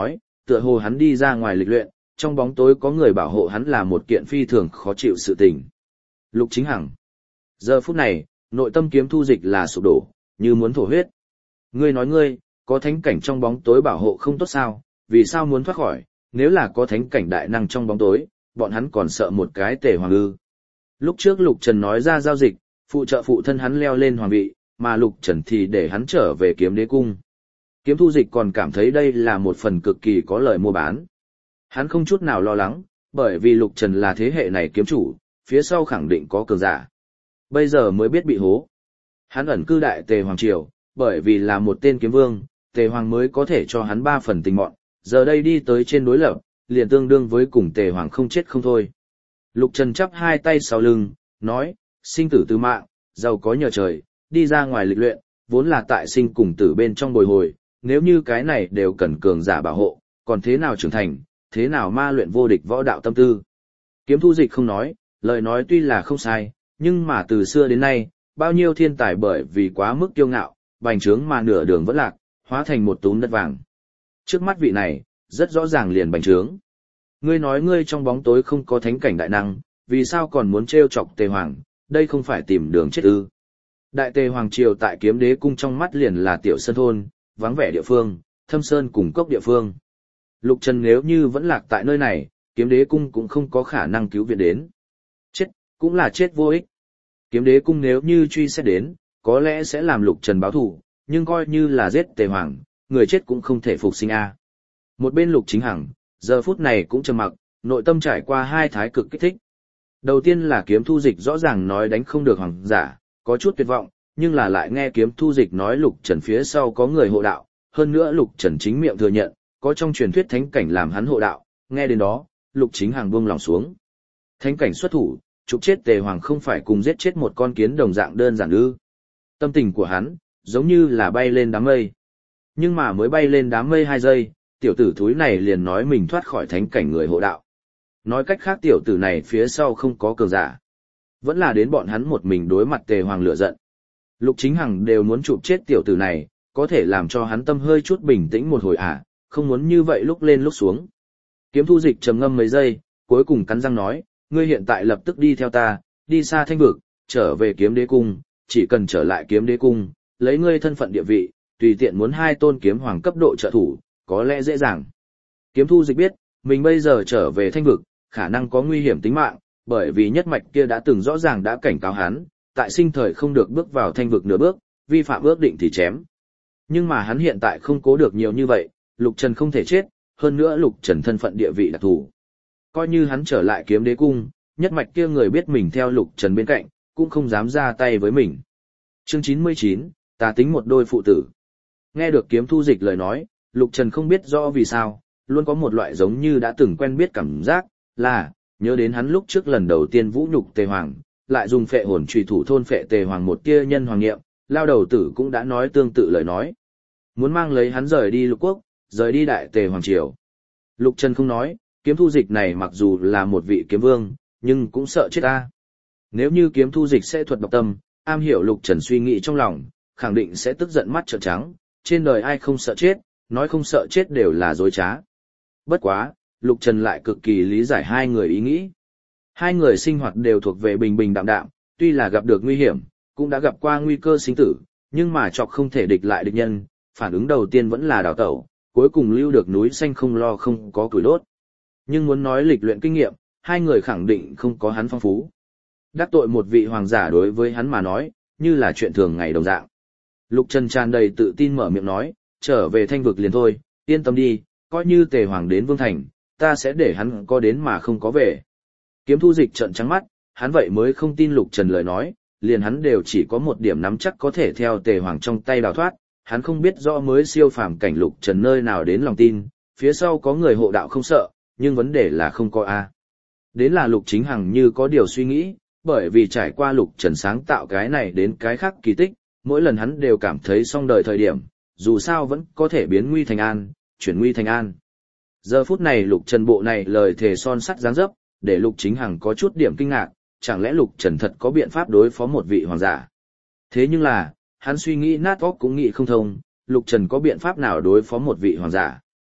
tựa hồ hắn đi ra ngoài lịch luyện, trong bóng tối có người bảo hộ hắn là một kiện phi thường khó chịu sự tình. Lục Chính Hằng. Giờ phút này, nội tâm Kiếm Thu Dịch là sụp đổ, như muốn thổ huyết. Ngươi nói ngươi, có thánh cảnh trong bóng tối bảo hộ không tốt sao, vì sao muốn thoát khỏi, nếu là có thánh cảnh đại năng trong bóng tối, bọn hắn còn sợ một cái Tề Hoàng ư. Lúc trước Lục Trần nói ra giao dịch, phụ trợ phụ thân hắn leo lên hoàng vị, mà Lục Trần thì để hắn trở về Kiếm Đế cung. Kiếm Thu Dịch còn cảm thấy đây là một phần cực kỳ có lợi mua bán. Hắn không chút nào lo lắng, bởi vì Lục Trần là thế hệ này kiếm chủ, phía sau khẳng định có cường giả. Bây giờ mới biết bị hố. Hắn ẩn cư đại Tề Hoàng Triều, bởi vì là một tên kiếm vương, Tề Hoàng mới có thể cho hắn ba phần tình mọn, giờ đây đi tới trên đối lập, liền tương đương với cùng Tề Hoàng không chết không thôi. Lục Trần chắp hai tay sau lưng, nói, sinh tử tư mạng, giàu có nhờ trời, đi ra ngoài lịch luyện, vốn là tại sinh cùng tử bên trong bồi hồi, nếu như cái này đều cần cường giả bảo hộ, còn thế nào trưởng thành, thế nào ma luyện vô địch võ đạo tâm tư. Kiếm Thu Dịch không nói, lời nói tuy là không sai, nhưng mà từ xưa đến nay, bao nhiêu thiên tài bởi vì quá mức kiêu ngạo, bành trướng mà nửa đường vẫn lạc, hóa thành một túm đất vàng. Trước mắt vị này, rất rõ ràng liền bành trướng. Ngươi nói ngươi trong bóng tối không có thánh cảnh đại năng, vì sao còn muốn trêu chọc Tề Hoàng, đây không phải tìm đường chết ư. Đại Tề Hoàng Triều tại Kiếm Đế cung trong mắt liền là tiểu sơn thôn, vắng vẻ địa phương, thâm sơn cùng cốc địa phương. Lục Trần nếu như vẫn lạc tại nơi này, Kiếm Đế cung cũng không có khả năng cứu viện đến. Chết, cũng là chết vô ích. Kiếm Đế cung nếu như truy xét đến, có lẽ sẽ làm Lục Trần báo thù, nhưng coi như là giết Tề Hoàng, người chết cũng không thể phục sinh a. Một bên Lục Chính Hằng, giờ phút này cũng trầm mặc, nội tâm trải qua hai thái cực kích thích. Đầu tiên là Kiếm Thu Dịch rõ ràng nói đánh không được hoàng giả, có chút tuyệt vọng, nhưng là lại nghe Kiếm Thu Dịch nói Lục Trần phía sau có người hộ đạo, hơn nữa Lục Trần chính miệng thừa nhận, có trong truyền thuyết thánh cảnh làm hắn hộ đạo, nghe đến đó, Lục Chính Hằng buông lòng xuống. Thánh cảnh xuất thủ, trục chết Tề Hoàng không phải cùng giết chết một con kiến đồng dạng đơn giản ư? Tâm tình của hắn, giống như là bay lên đám mây. Nhưng mà mới bay lên đám mây hai giây, tiểu tử thúi này liền nói mình thoát khỏi thánh cảnh người hộ đạo. Nói cách khác tiểu tử này phía sau không có cường giả. Vẫn là đến bọn hắn một mình đối mặt Tề Hoàng lửa giận. Lục Chính Hằng đều muốn chụp chết tiểu tử này, có thể làm cho hắn tâm hơi chút bình tĩnh một hồi à, không muốn như vậy lúc lên lúc xuống. Kiếm Thu Dịch trầm ngâm mấy giây, cuối cùng cắn răng nói, ngươi hiện tại lập tức đi theo ta, đi xa thanh vực, trở về Kiếm Đế cung, chỉ cần trở lại Kiếm Đế cung, lấy ngươi thân phận địa vị, tùy tiện muốn hai tôn kiếm hoàng cấp độ trợ thủ, có lẽ dễ dàng. Kiếm Thu Dịch biết, mình bây giờ trở về thanh vực, khả năng có nguy hiểm tính mạng, bởi vì nhất mạch kia đã từng rõ ràng đã cảnh cáo hắn, tại sinh thời không được bước vào thanh vực nửa bước, vi phạm ước định thì chém. Nhưng mà hắn hiện tại không cố được nhiều như vậy, Lục Trần không thể chết, hơn nữa Lục Trần thân phận địa vị đặc thù. Coi như hắn trở lại Kiếm Đế cung, nhất mạch kia người biết mình theo Lục Trần bên cạnh, cũng không dám ra tay với mình. Chương chín mươi chín, ta tính một đôi phụ tử. Nghe được Kiếm Thu Dịch lời nói, Lục Trần không biết rõ vì sao, luôn có một loại giống như đã từng quen biết cảm giác, là, nhớ đến hắn lúc trước lần đầu tiên vũ nhục Tề Hoàng, lại dùng phệ hồn trùy thủ thôn phệ Tề Hoàng một tia nhân hoàng nghiệm, lao đầu tử cũng đã nói tương tự lời nói. Muốn mang lấy hắn rời đi lục quốc, rời đi đại Tề Hoàng Triều. Lục Trần không nói, Kiếm Thu Dịch này mặc dù là một vị kiếm vương, nhưng cũng sợ chết ta. Nếu như Kiếm Thu Dịch sẽ thuật độc tâm, am hiểu Lục Trần suy nghĩ trong lòng, khẳng định sẽ tức giận mắt trợn trắng, trên đời ai không sợ chết, nói không sợ chết đều là dối trá. Bất quá, Lục Trần lại cực kỳ lý giải hai người ý nghĩ. Hai người sinh hoạt đều thuộc về bình bình đạm đạm, tuy là gặp được nguy hiểm, cũng đã gặp qua nguy cơ sinh tử, nhưng mà chọc không thể địch lại địch nhân, phản ứng đầu tiên vẫn là đào tẩu, cuối cùng lưu được núi xanh không lo không có củi đốt. Nhưng muốn nói lịch luyện kinh nghiệm, hai người khẳng định không có hắn phong phú. Đắc tội một vị hoàng giả đối với hắn mà nói, như là chuyện thường ngày đồng dạng. Lục Trần tràn đầy tự tin mở miệng nói, trở về thanh vực liền thôi, yên tâm đi, coi như Tề Hoàng đến Vương Thành, ta sẽ để hắn có đến mà không có về. Kiếm Thu Dịch trợn trắng mắt, hắn vậy mới không tin Lục Trần lời nói, liền hắn đều chỉ có một điểm nắm chắc có thể theo Tề Hoàng trong tay đào thoát, hắn không biết rõ mới siêu phàm cảnh Lục Trần nơi nào đến lòng tin, phía sau có người hộ đạo không sợ, nhưng vấn đề là không có a. Đến là Lục Chính Hằng như có điều suy nghĩ, bởi vì trải qua Lục Trần sáng tạo cái này đến cái khác kỳ tích, mỗi lần hắn đều cảm thấy xong đời thời điểm, dù sao vẫn có thể biến nguy thành an, chuyển nguy thành an. Giờ phút này Lục Trần bộ này lời thề son sắt dáng dấp, để Lục Chính Hằng có chút điểm kinh ngạc, chẳng lẽ Lục Trần thật có biện pháp đối phó một vị hoàng giả. Thế nhưng là, hắn suy nghĩ nát óc cũng nghĩ không thông, Lục Trần có biện pháp nào đối phó một vị hoàng giả.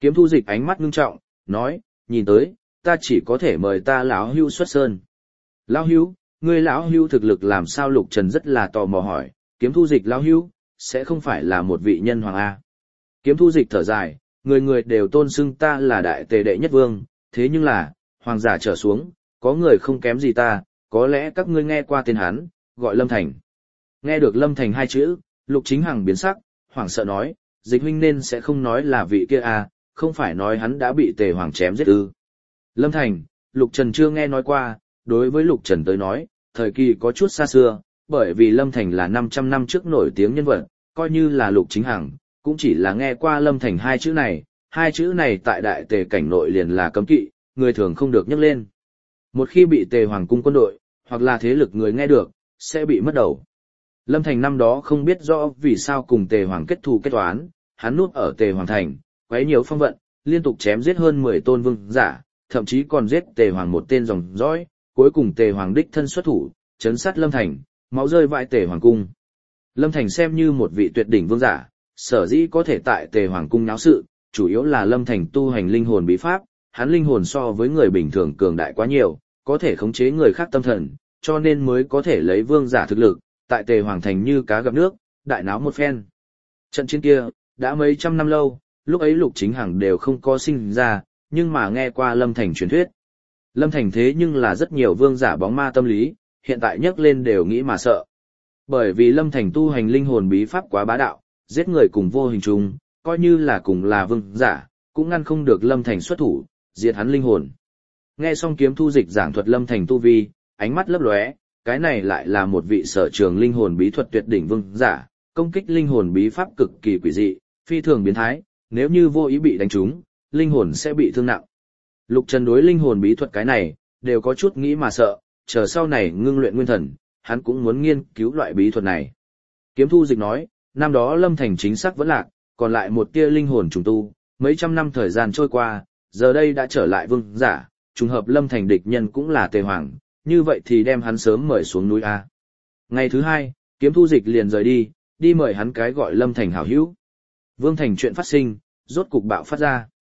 Kiếm thu dịch ánh mắt ngưng trọng, nói, nhìn tới, ta chỉ có thể mời ta lão hưu xuất sơn. Lão hưu, ngươi lão hưu thực lực làm sao? Lục Trần rất là tò mò hỏi, kiếm thu dịch lão hưu, sẽ không phải là một vị nhân hoàng A. Kiếm thu dịch thở dài, người người đều tôn xưng ta là đại tề đệ nhất vương, thế nhưng là, hoàng giả trở xuống, có người không kém gì ta, có lẽ các ngươi nghe qua tên hắn, gọi Lâm Thành. Nghe được Lâm Thành hai chữ, Lục Chính Hằng biến sắc, hoảng sợ nói, dịch huynh nên sẽ không nói là vị kia à, không phải nói hắn đã bị tề hoàng chém giết ư. Lâm Thành, Lục Trần chưa nghe nói qua, đối với Lục Trần tới nói, thời kỳ có chút xa xưa, bởi vì Lâm Thành là năm trăm năm trước nổi tiếng nhân vật, coi như là Lục Chính Hằng, cũng chỉ là nghe qua Lâm Thành hai chữ này, hai chữ này tại đại tề cảnh nội liền là cấm kỵ, người thường không được nhắc lên. Một khi bị tề hoàng cung quân đội, hoặc là thế lực người nghe được, sẽ bị mất đầu. Lâm Thành năm đó không biết rõ vì sao cùng tề hoàng kết thù kết toán, hắn núp ở tề hoàng thành, quấy nhiều phong vận, liên tục chém giết hơn mười tôn vương giả, thậm chí còn giết tề hoàng một tên dòng dõi, cuối cùng tề hoàng đích thân xuất thủ, chấn sát Lâm Thành, máu rơi vãi tề hoàng cung. Lâm Thành xem như một vị tuyệt đỉnh vương giả, sở dĩ có thể tại tề hoàng cung náo sự, chủ yếu là Lâm Thành tu hành linh hồn bí pháp, hắn linh hồn so với người bình thường cường đại quá nhiều, có thể khống chế người khác tâm thần, cho nên mới có thể lấy vương giả thực lực, tại tề hoàng thành như cá gặp nước, đại náo một phen. Trận chiến kia, đã mấy trăm năm lâu, lúc ấy Lục Chính Hằng đều không có sinh ra, nhưng mà nghe qua Lâm Thành truyền thuyết. Lâm Thành thế nhưng là rất nhiều vương giả bóng ma tâm lý, hiện tại nhắc lên đều nghĩ mà sợ. Bởi vì Lâm Thành tu hành linh hồn bí pháp quá bá đạo, giết người cùng vô hình trùng, coi như là cùng là vương giả, cũng ngăn không được Lâm Thành xuất thủ, diệt hắn linh hồn. Nghe xong kiếm thu dịch giảng thuật Lâm Thành tu vi, ánh mắt lấp lóe, cái này lại là một vị sở trường linh hồn bí thuật tuyệt đỉnh vương giả, công kích linh hồn bí pháp cực kỳ quỷ dị, phi thường biến thái, nếu như vô ý bị đánh trúng, linh hồn sẽ bị thương nặng. Lục Trần đối linh hồn bí thuật cái này, đều có chút nghĩ mà sợ, chờ sau này ngưng luyện nguyên thần, hắn cũng muốn nghiên cứu loại bí thuật này. Kiếm thu dịch nói, năm đó Lâm Thành chính xác vẫn lạc, còn lại một tia linh hồn trùng tu, mấy trăm năm thời gian trôi qua, giờ đây đã trở lại vương giả, trùng hợp Lâm Thành địch nhân cũng là tề hoàng, như vậy thì đem hắn sớm mời xuống núi A. Ngày thứ hai, kiếm thu dịch liền rời đi, đi mời hắn cái gọi Lâm Thành hảo hữu. Vương Thành chuyện phát sinh, rốt cục bạo phát ra.